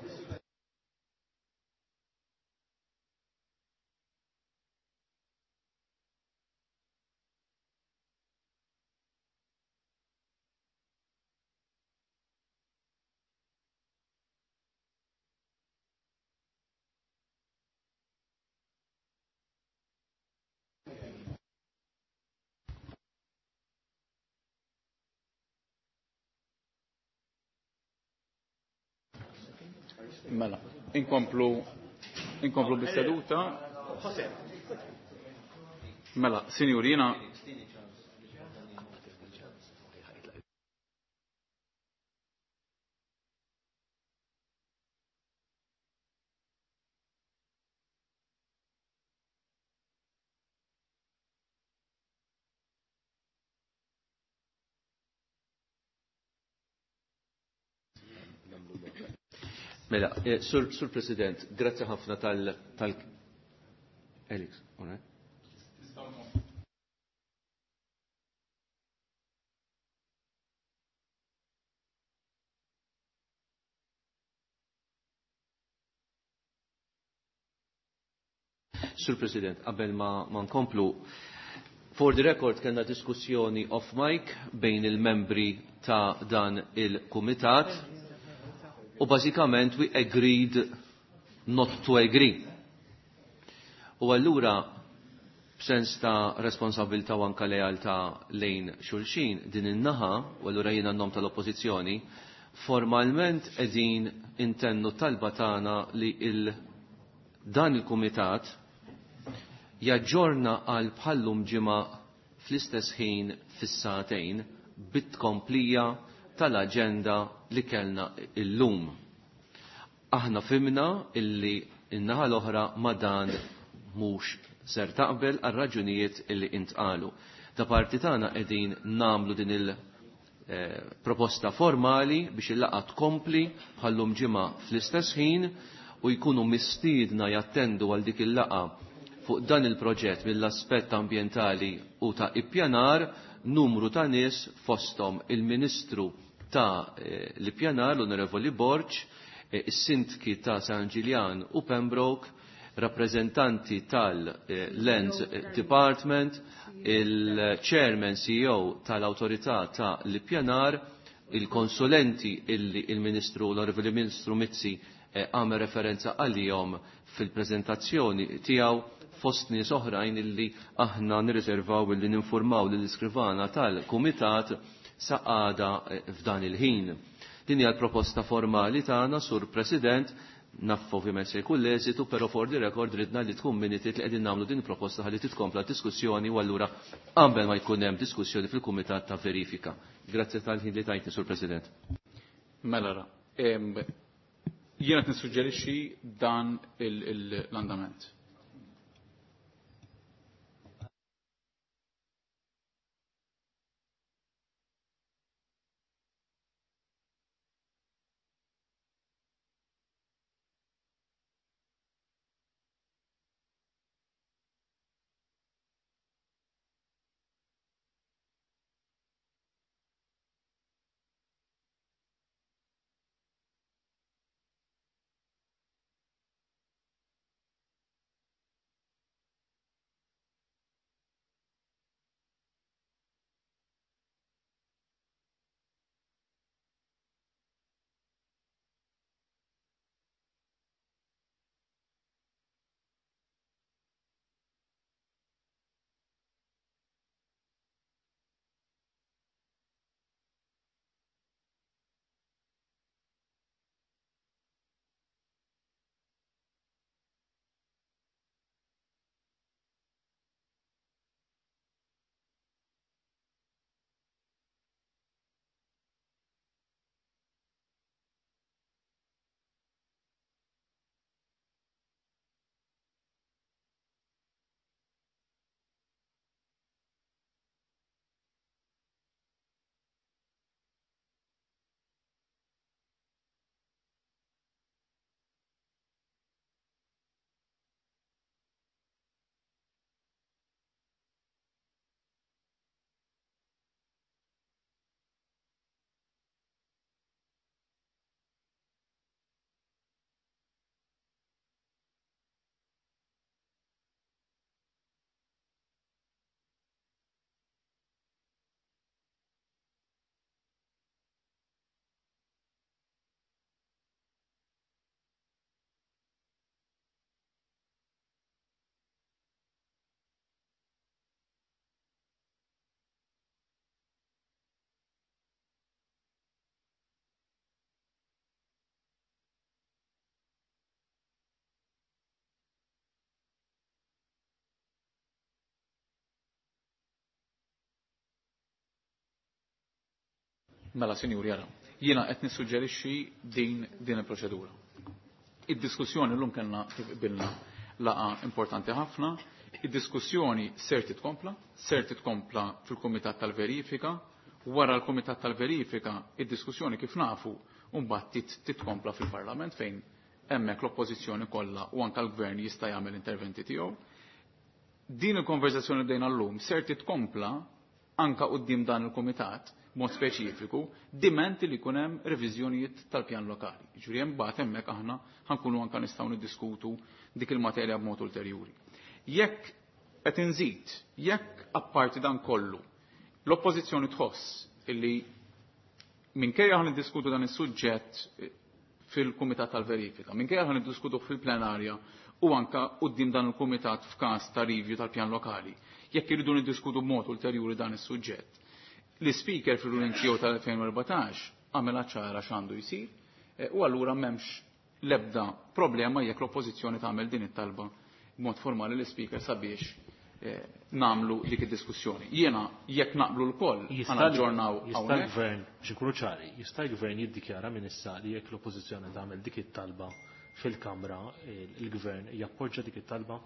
Mela, inkomplu inkomplu bis-seduta. Mela, sinjurina. Mela, eh, sur, sur President, grazzi ħafna tal, tal... Elix, alright? Sur President, qabel ma, ma nkomplu, for the record kena diskussjoni off mic bejn il-membri ta' dan il-kumitat. U bażikament we agreed not to agree. U allura b'sens ta' responsabilta u anka lealta lejn xulxin din in-naħa, u allura jiena n-nom tal-oppożizzjoni, formalment qegħdin intennu talba tagħna li il dan il-kumitat jaġġorna għal bħallum ġimgħa fl-istess ħin fis-sagħtejn bit-tkomplija tal-aġenda li kellna illum. Aħna fimna illi in-naħa l-oħra ma dan mhux ser taqbel għal raġunijiet illi intqalu. Ta' parti tagħna qegħdin nagħmlu din il-proposta formali biex il-laqgħa tkompli bħallum ġimgħa fl-istess ħin u jkunu mistiedna jattendu għal dik il-laqgħa fuq dan il-proġett mill-aspett ambjentali u ta' ippjanar numru ta' nies fosthom il-Ministru ta' l-ippjanar l-Onorevoli Borġ, is-sindki ta' San Ġiljan u Pembroke, rappreżentanti tal-Lands Department, il-Chairman C E O tal-Awtorità ta' l-ippjanar, il-konsulenti illi il-Ministru l-Onorevoli Ministru Mizzi għamel referenza għalihom fil-preżentazzjoni tiegħu fost nies oħrajn illi aħna nirriservaw illi ninformaw lill-iskrivana tal-Kumitat sa' għada f'dan il-ħin. Din hija l-proposta formali tagħna, Sur President, naff ovvjament se jkun l-eżitu, però for the record ridna li tkun miniti li qegħdin nagħmlu din il-proposta ħalli titkompla diskussjoni u allura qabel ma jkun hemm diskussjoni fil-Kumitat ta' Verifika. Grazzi tal-ħin li tajtni, Sur President. Mela, jiena qed nissuġġerixxi dan l-andament. Mela, sinjuri, jara, jiena qed nissuġġerixxi din din il-proċedura. Id-diskussjoni llum kellna kif qbilna laqa importanti ħafna, id-diskussjoni ser titkompla, ser titkompla fil-Kumitat tal-Verifika, wara l-Kumitat tal-Verifika id-diskussjoni kif nafu mbagħad titkompla fil-Parlament fejn hemmhekk l-Oppożizzjoni kollha u anke l-Gvern jista' jagħmel interventi tiegħu. Din il-konverzazzjoni bdejna llum ser titkompla anke quddiem dan il-Kumitat mod speċifiku diment li jkun hemm reviżjonijiet tal-pjan lokali. Jiġri hemm mbagħad hemmhekk aħna ħankunu anke nistgħu niddiskutu dik il-materja b'mod ulterjuri. Jekk qed inżid, jekk apparti dan kollu l-Oppożizzjoni tħoss illi minkejja ħan niddiskutu dan is-suġġett fil-Kumitat tal-Verifika, minkejja ħan niddiskutu fil-plenarja u anke quddiem dan il-Kumitat f'każ ta' review tal-pjan lokali, jekk iridu niddiskutu b'mod ulterjuri dan is-suġġett. L-Speaker fil-ruling tiegħu tal-alfejn u erbatax għamela ċara x'għandu jsir u allura m'hemmx l-ebda problema jekk l-Oppożizzjoni tagħmel din it-talba b'mod formali l-Speaker sabiex nagħmlu dik id-diskussjoni. Jiena jekk naqblu l-koll ħanaġġornaw hawnhekk. Jista' l-Gvern xi kruċali, jista' l-Gvern jiddikjara minn issa li jekk l-Oppożizzjoni tagħmel dik it-talba fil-Kamra, il-Gvern jappoġġja dik it-talba?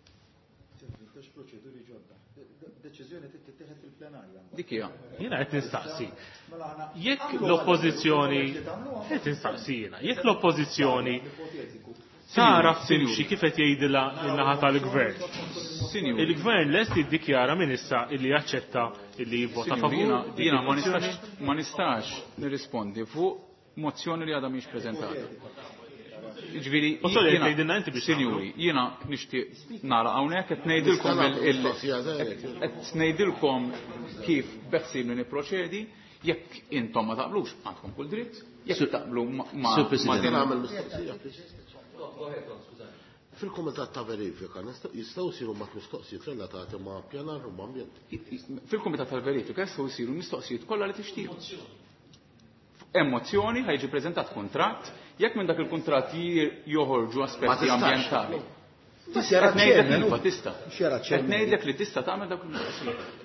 Deċiżjoni tittieħed fil-plenarja. Dik hija. Jiena qed nistaqsi. Jekk l-Oppożizzjoni qed nistaqsi jiena, jekk l-Oppożizzjoni taraf timxi kif qed jgħidilha in-naħa tal-Gvern. Il-Gvern lest jiddikjara minn issa illi jaċċetta illi jivvota favur. Jiena ma nistax ma nistax nirrispondi fuq mozzjoni li għadha mhix preżentata. Ġviri, sinjuri, jiena nixtieq nara hawnhekk qed ngħidilkom qed ngħidilkom kif beħsibni nipproċedi, jekk intom ma taqblux għandkom kull dritt, jekk taqblu ma din nagħmel mistoqsija. Fil-Kumitat ta' Verifika jistgħu jsiru ma' mistoqsijiet relatati ma' pjanar u ma' ambjent. Fil-Kumitat tal-Verifika jistgħu jsiru mistoqsijiet kollha li tixtiequ. Emozzjoni ħajġi preżentat kuntratt, jekk minn dak il-kuntratt joħorġu aspetti ambjentali. Tista' ngħidlek tista'. Qed ngħidlek li tista' tagħmel dak il-mistoqsijiet.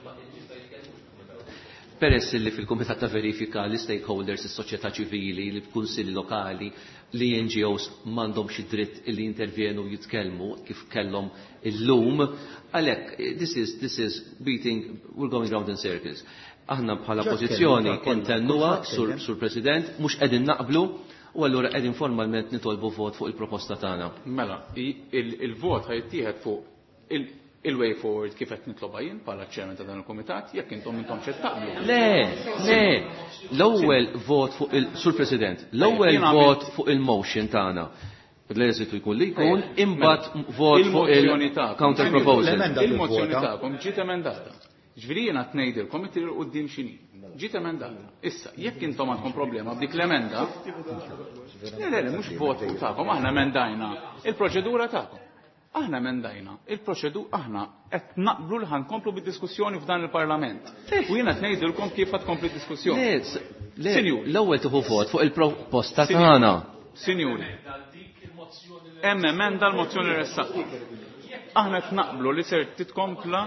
Peress li fil-Kumitat ta' Verifika l-stakeholders, is-soċjetà ċivili, l-kunsilli lokali, l-N G Os m'għandhomx id-dritt li jintervjenu jitkellmu kif kellhom illum, għalhekk this is this is beating we're going round in circles. Aħna bħala pożizzjoni intennuha sur President mhux qegħdin naqblu u allura qegħdin formalment nitolbu vot fuq il-proposta tagħna. Mela, il-vot ħajtieħed fuq il-way forward kif qed nitloba jien bħala ċermen ta' dan il-kumitat jekk intom intom xed taqblu. Le, le. L-ewwel vot fuq il-Sur President, l-ewwel vot fuq il-motion tagħna. L-eżitu jkun li jkun imbagħad vot fuq il-counter proposal. Il-mozzjoni tagħkom ġiet emendata. Ġifieri jiena qed ngħidilkom it-triq quddiem x'inhi. Ġiet emendata. Issa, jekk intom għandkom problema b'dik l-emenda, le le mhux vot tagħkom, aħna emendajna il-proċedura tagħkom. Aħna emendajna il-proċedura, aħna qed naqblu li ħankomplu bid-diskussjoni f'dan il-Parlament. U jiena qed ngħidilkom kif qed tkompli d-diskussjoni. Le, l-ewwel tieħu vot fuq il-proposta tagħna. Sinjuri, hemm emenda l-mozzjoni ressaqtu. Aħna qed naqblu li ser titkompla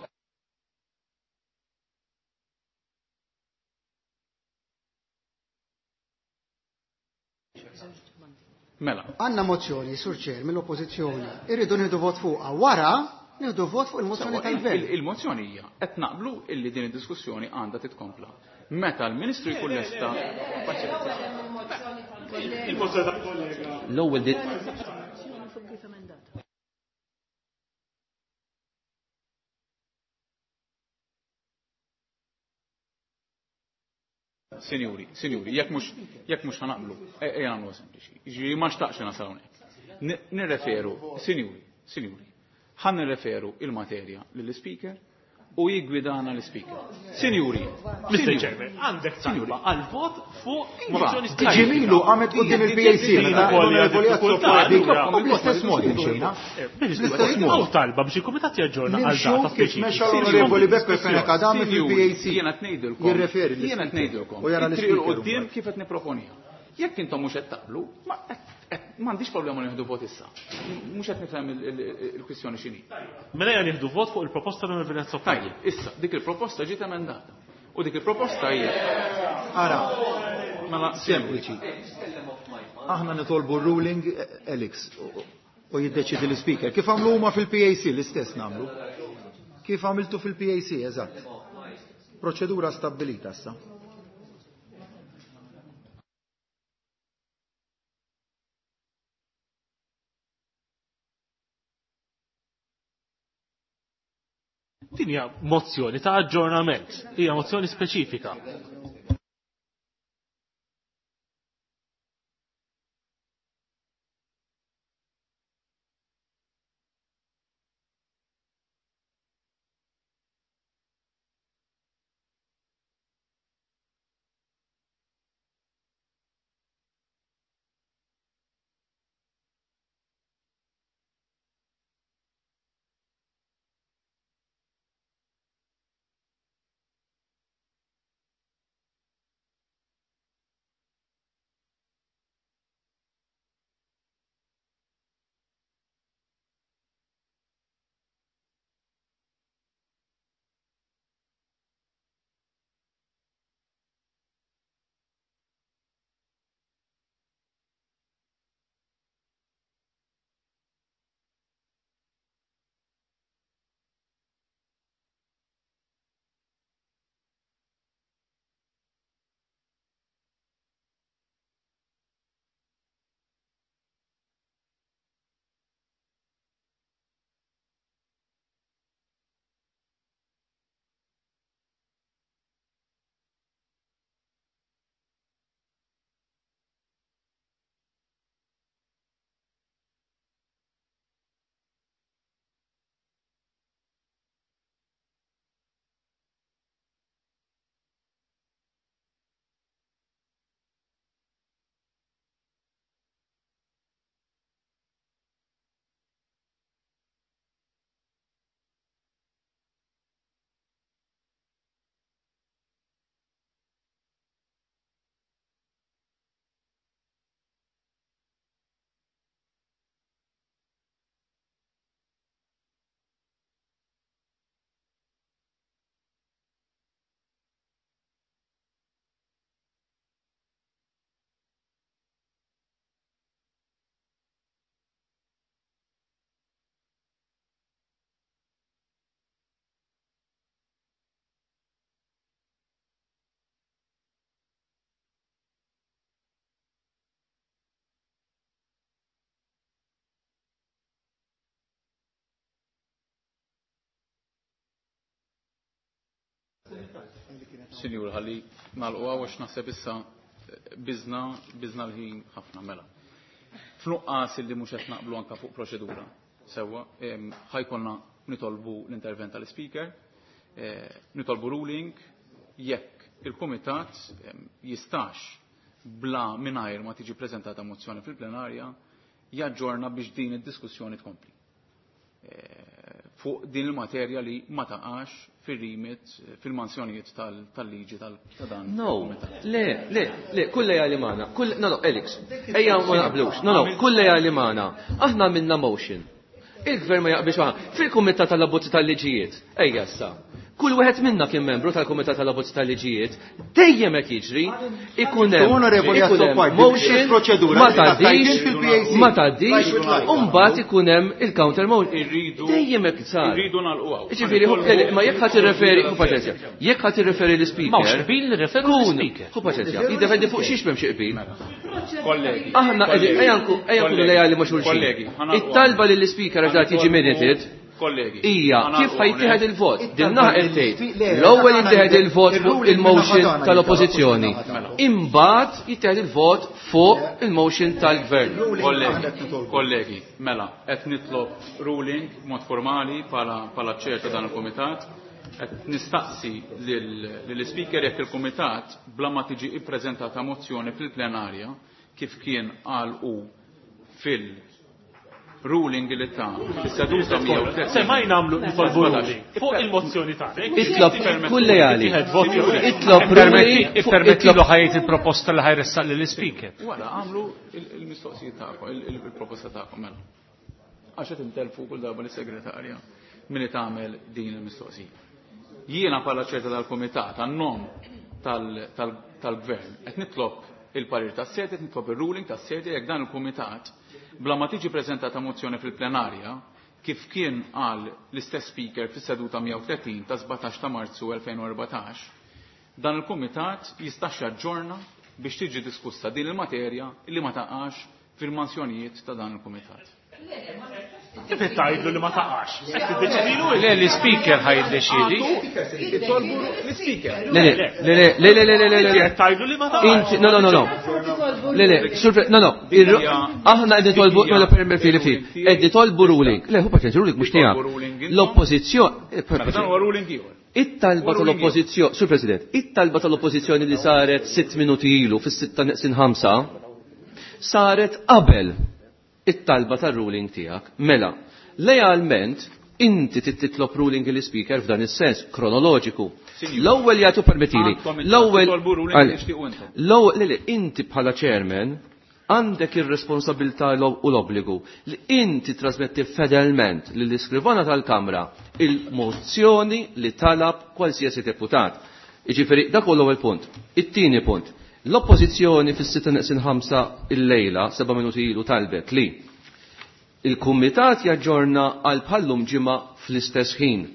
Mela. Għanna mozzjoni, surċer, mill-oppozizjoni. Irridu nieħdu vot fuqha. Wara nieħdu vot fuq il-mozzjoni tal-Gvern. Il-mozzjoni hija qed naqblu illi din id-diskussjoni għandha titkompla. Meta l-Ministru jkun lesta. L-ewwel dit Sinjuri, sinjuri, jekk mhux jekk mhux ħanaqblu, ejja nagħmlu sempliċi. Jiġri ma xtaqx nasal hawnhekk. Nirreferu, sinjuri, sinjuri, ħan nirreferu il-materja lill-Speaker u jigwidana l-Speaker. Sinjuri, mister Chairman, għandek talba għal-vot fuq mozzjoni Ġemilu għamet qudiem il-P A C. Bl-istess mod imxejna. Għaw talba biex il-Kumitat jaġġorna għal data speċifika. L-Onorevoli Beppe Feneka għamel il-P A C. Jiena qed ngħidilkom. Jirreferi Jiena qed ngħidilkom. U jara l-Speaker kif qed nipproponija. Jekk intom mhux qed taqblu, m'għandix problema li nieħdu vot issa. Mhux qed nifhem il-kwistjoni x'inhi. Mela jgħan nieħdu vot fuq il-proposta tal Venezia. Tajjeb, issa dik il-proposta ġiet emendata. U dik il-proposta hija. Ara, mela sempliċi. Aħna nitolbu ruling Elix u jiddeċidi l-speaker. Kif għamlu huma fil-P A C l-istess nagħmlu? Kif għamiltu fil-P A C, eżatt. Proċedura stabbilita issa. Din hija mozzjoni ta' aġġornament, hija mozzjoni speċifika. Sinjur, ħalli nagħlqu għax naħseb issa biżna biżna l-ħin ħafna mela. F'nuqqas li mhux qed naqblu anke fuq proċedura sewwa, ħajkonna nitolbu l-intervent tal-speaker, nitolbu ruling jekk il-kumitat jistax bla mingħajr ma tiġi preżentata mozzjoni fil-plenarja jaġġorna biex din id-diskussjoni tkompli. Fuq din il-materja li ma taqax fil-rimit, fil-mansjonijiet tal-liġi tal-dan. No, le, le, le, kulle li mana, no, no, Elix, ejja ma naqblux, no, no, kulle li mana, aħna minna motion, il-gvern ma jaqbix maħna, fil-kumitat tal-abbozzi tal-liġijiet, ejja issa, kull wieħed minna kien membru tal-kumitat tal-abbozzi tal-liġijiet, dejjem hekk jiġri, ikun hemm motion, ma tgħaddix, ma tgħaddix, u mbagħad ikun hemm il-counter motion. Dejjem hekk sar. Irridu nagħlquha. Jiġifieri ma jekk ħadd irreferi, hu paċenzja, jekk ħadd irreferi l-speaker. Ma xbil nirreferu l-speaker. Hu paċenzja, jiddependi fuq xiex m'hemm xi qbil. Kollegi. Aħna ejja nkunu lejali ma' xulxin. It-talba lill-speaker għax tiġi minuted. Kollegi. Ija, kif ħajtieħed il-vot? Dinnaħ qed l-ewwel jittieħed il-vot fuq il-motion tal-oppożizzjoni. Imbagħad jittieħed il-vot fuq il-motion tal-gvern. Kollegi, kollegi, mela, qed nitlob ruling mod formali bħala ċer ta' dan il-kumitat, qed nistaqsi lill-speaker jekk il-kumitat bla ma tiġi ippreżentata mozzjoni fil-plenarja kif kien qal hu fil- ruling li ta' is-seduta miegħu. Se ma jnamlu il-ruling fuq il-mozzjoni tagħek. Itlob kull lejali. Itlob ruling ippermettilu ħajt il-proposta li ħajressaq lill-speaker. Wara għamlu il-mistoqsijiet tagħkom, il-proposta tagħkom mela. Għax qed intelfu kull darba lis-segretarja milli tagħmel din il-mistoqsija. jiena bħala ċerta tal-Kumitat għannom tal-Gvern qed nitlob il-parir tas-sede, qed nitlob ir-ruling tas-sede jekk dan il-Kumitat bla ma tiġi preżentata mozzjoni fil-plenarja kif kien qal l-istess speaker fis-seduta mija u tletin ta' sebgħax ta' Marzu elfejn u erbatax, dan il-Kumitat jistax jaġġorna biex tiġi diskussa din il-materja li ma taqax fil-mansjonijiet ta' dan il-Kumitat. Kif tgħidlu li ma taqax? Le l-speaker ħajdeċidi. Itolbu l-speaker. Le le le le le le le le. Tgħidlu li ma taqax. No no no no. Le le, no no. Aħna qed nitolbu mela permel fil fil. Qed nitolbu ruling. Le hu paċenti ruling mhux tiegħek. L-oppożizzjoni. Dan huwa ruling ieħor. It-talba tal-oppożizzjoni, Sur President, it-talba tal-oppożizzjoni li saret sitt minuti ilu fis-sitta neqsin ħamsa saret qabel it-talba tar-ruling tiegħek. Mela, legalment inti titlob ruling il-speaker f'dan is-sens kronoloġiku. L-ewwel jagħtu permettili. L-ewwel l-ewwel li inti bħala chairman għandek ir-responsabilità u l-obbligu li inti trasmetti fedelment lill-iskrivana tal-Kamra il-mozzjoni li talab qualsiasi deputat. Jiġifieri dak huwa l-ewwel punt. It-tieni punt. L-oppożizzjoni fis-sitta neqsin ħamsa il-lejla seba' minuti ilu talbet li il-Kumitat jaġġorna għal bħallum ġimgħa fl-istess ħin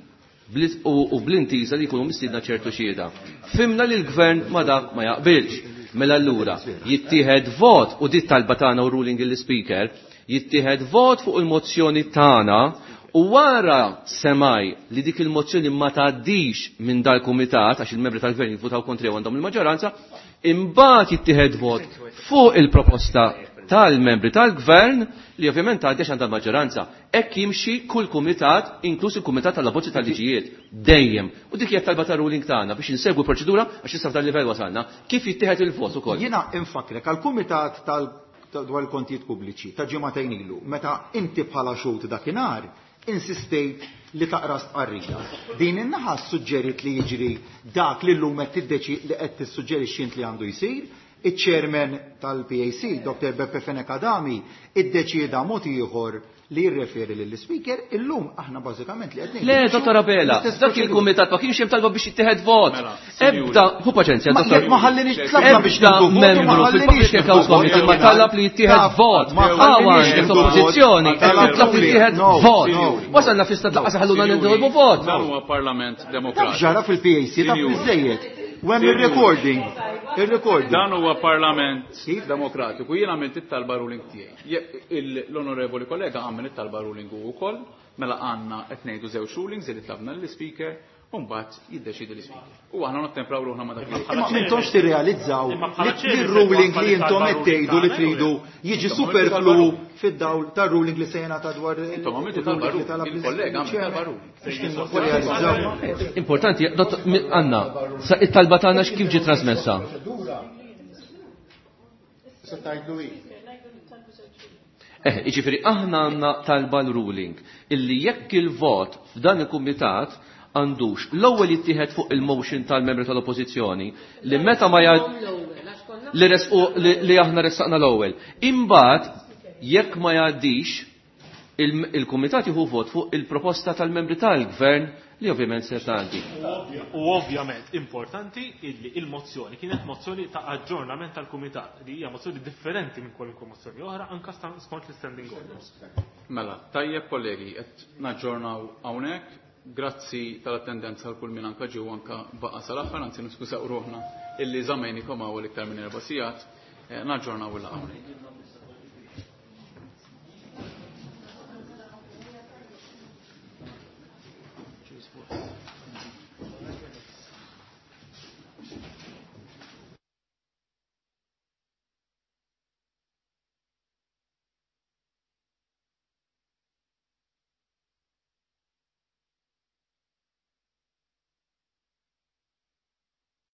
u bl-intiża li jkunu mistiedna ċertu xhieda. Fimna li l-Gvern ma dak ma jaqbilx. Mela allura jittieħed vot u dit talba tagħna u ruling il-speaker jittieħed vot fuq il-mozzjoni tagħna u wara semaj li dik il-mozzjoni ma tgħaddix minn dal-Kumitat għax il-membri tal-Gvern jivvutaw kontra għandhom il-maġġoranza, imbagħad jittieħed vot fuq il-proposta tal-membri tal-Gvern li ovvjament għaddex għandha l-maġġoranza. Hekk jimxi kull kumitat, inkluż il-Kumitat tal-Abbozzi tal-Liġijiet, dejjem. U dik hija talba ta' ruling tagħna biex insegwu proċedura għax issa f'dan livell wasalna. Kif jittieħed il-vot ukoll? Jiena infakrek għall-Kumitat dwar il-kontijiet pubbliċi ta' ġimagħtejn ilu, meta inti bħala xogħol dakinhar insistejt li taqra stqarrija. Din in-naħa suġġerit li jiġri dak li llum qed tiddeċi li qed tissuġġerixxi int li għandu jsir. Iċ-chairman tal-P A C, Doktor Beppe Fenek Adami, iddeċieda mod ieħor li jirreferi lill-speaker, illum aħna bażikament li qed ngħidu. Le, Dottor Abela, dak il-kumitat ma kienx hemm talba biex jittieħed vot. Ebda, hu paċenzja, Dottor. Ma ħallinix tlabna biex nagħtu membru fil-Public House Committee ma talab li jittieħed vot. Awan l-oppożizzjoni qed titlob li jittieħed vot. Wasalna fi stat laqas ħalluna nidħolbu vot. Dan huwa Parlament Demokratiku. Ġara fil-P A C ta' biżejjed. When the recording, the recording. Dan huwa Parlament Demokratiku. Jien għamilt it-talba ruling tiegħi. L-onorevoli kollega għamel it-talba ruling u wkoll mela għandna qed ngħidu żewġ rulings li tlabna l-speaker u mbagħad jiddeċidi l-speaker. U aħna nottempraw ruħna ma dak li. Ma intomx tirrealizzaw li r-ruling li intom qed tgħidu li tridu jiġi superflu fid-dawl tar-ruling li sejna ta' dwar intom għamiltu talba ruling. Il-kollega għamel talba ruling. Importanti, Anna, sa it-talba tagħna x'kif ġiet trasmessa? Eh, jiġifieri aħna għandna talba l-ruling illi jekk il-vot f'dan il-kumitat għandux l-ewwel jittieħed fuq il-motion tal-membri tal-oppożizzjoni li meta ma li resqu li aħna ressaqna l-ewwel. Imbagħad jekk ma jgħaddix il-kumitat jieħu vot fuq il-proposta tal-membri tal-Gvern li ovvjament se tgħaddi. U ovvjament importanti illi il-mozzjoni kienet mozzjoni ta' aġġornament tal-kumitat li hija mozzjoni differenti minn kwalunkwe mozzjoni oħra anke skont l-standing orders. Mela, tajjeb kollegi, qed naġġornaw hawnhekk. Grazzi tal-attendenza għal kull min anka ġew anka baqa' sal-aħħar, anzi niskużaw ruħna illi żamejnikom hawn l-iktar minn erba' sigħat, naġġornaw il-laqgħa hawnhekk.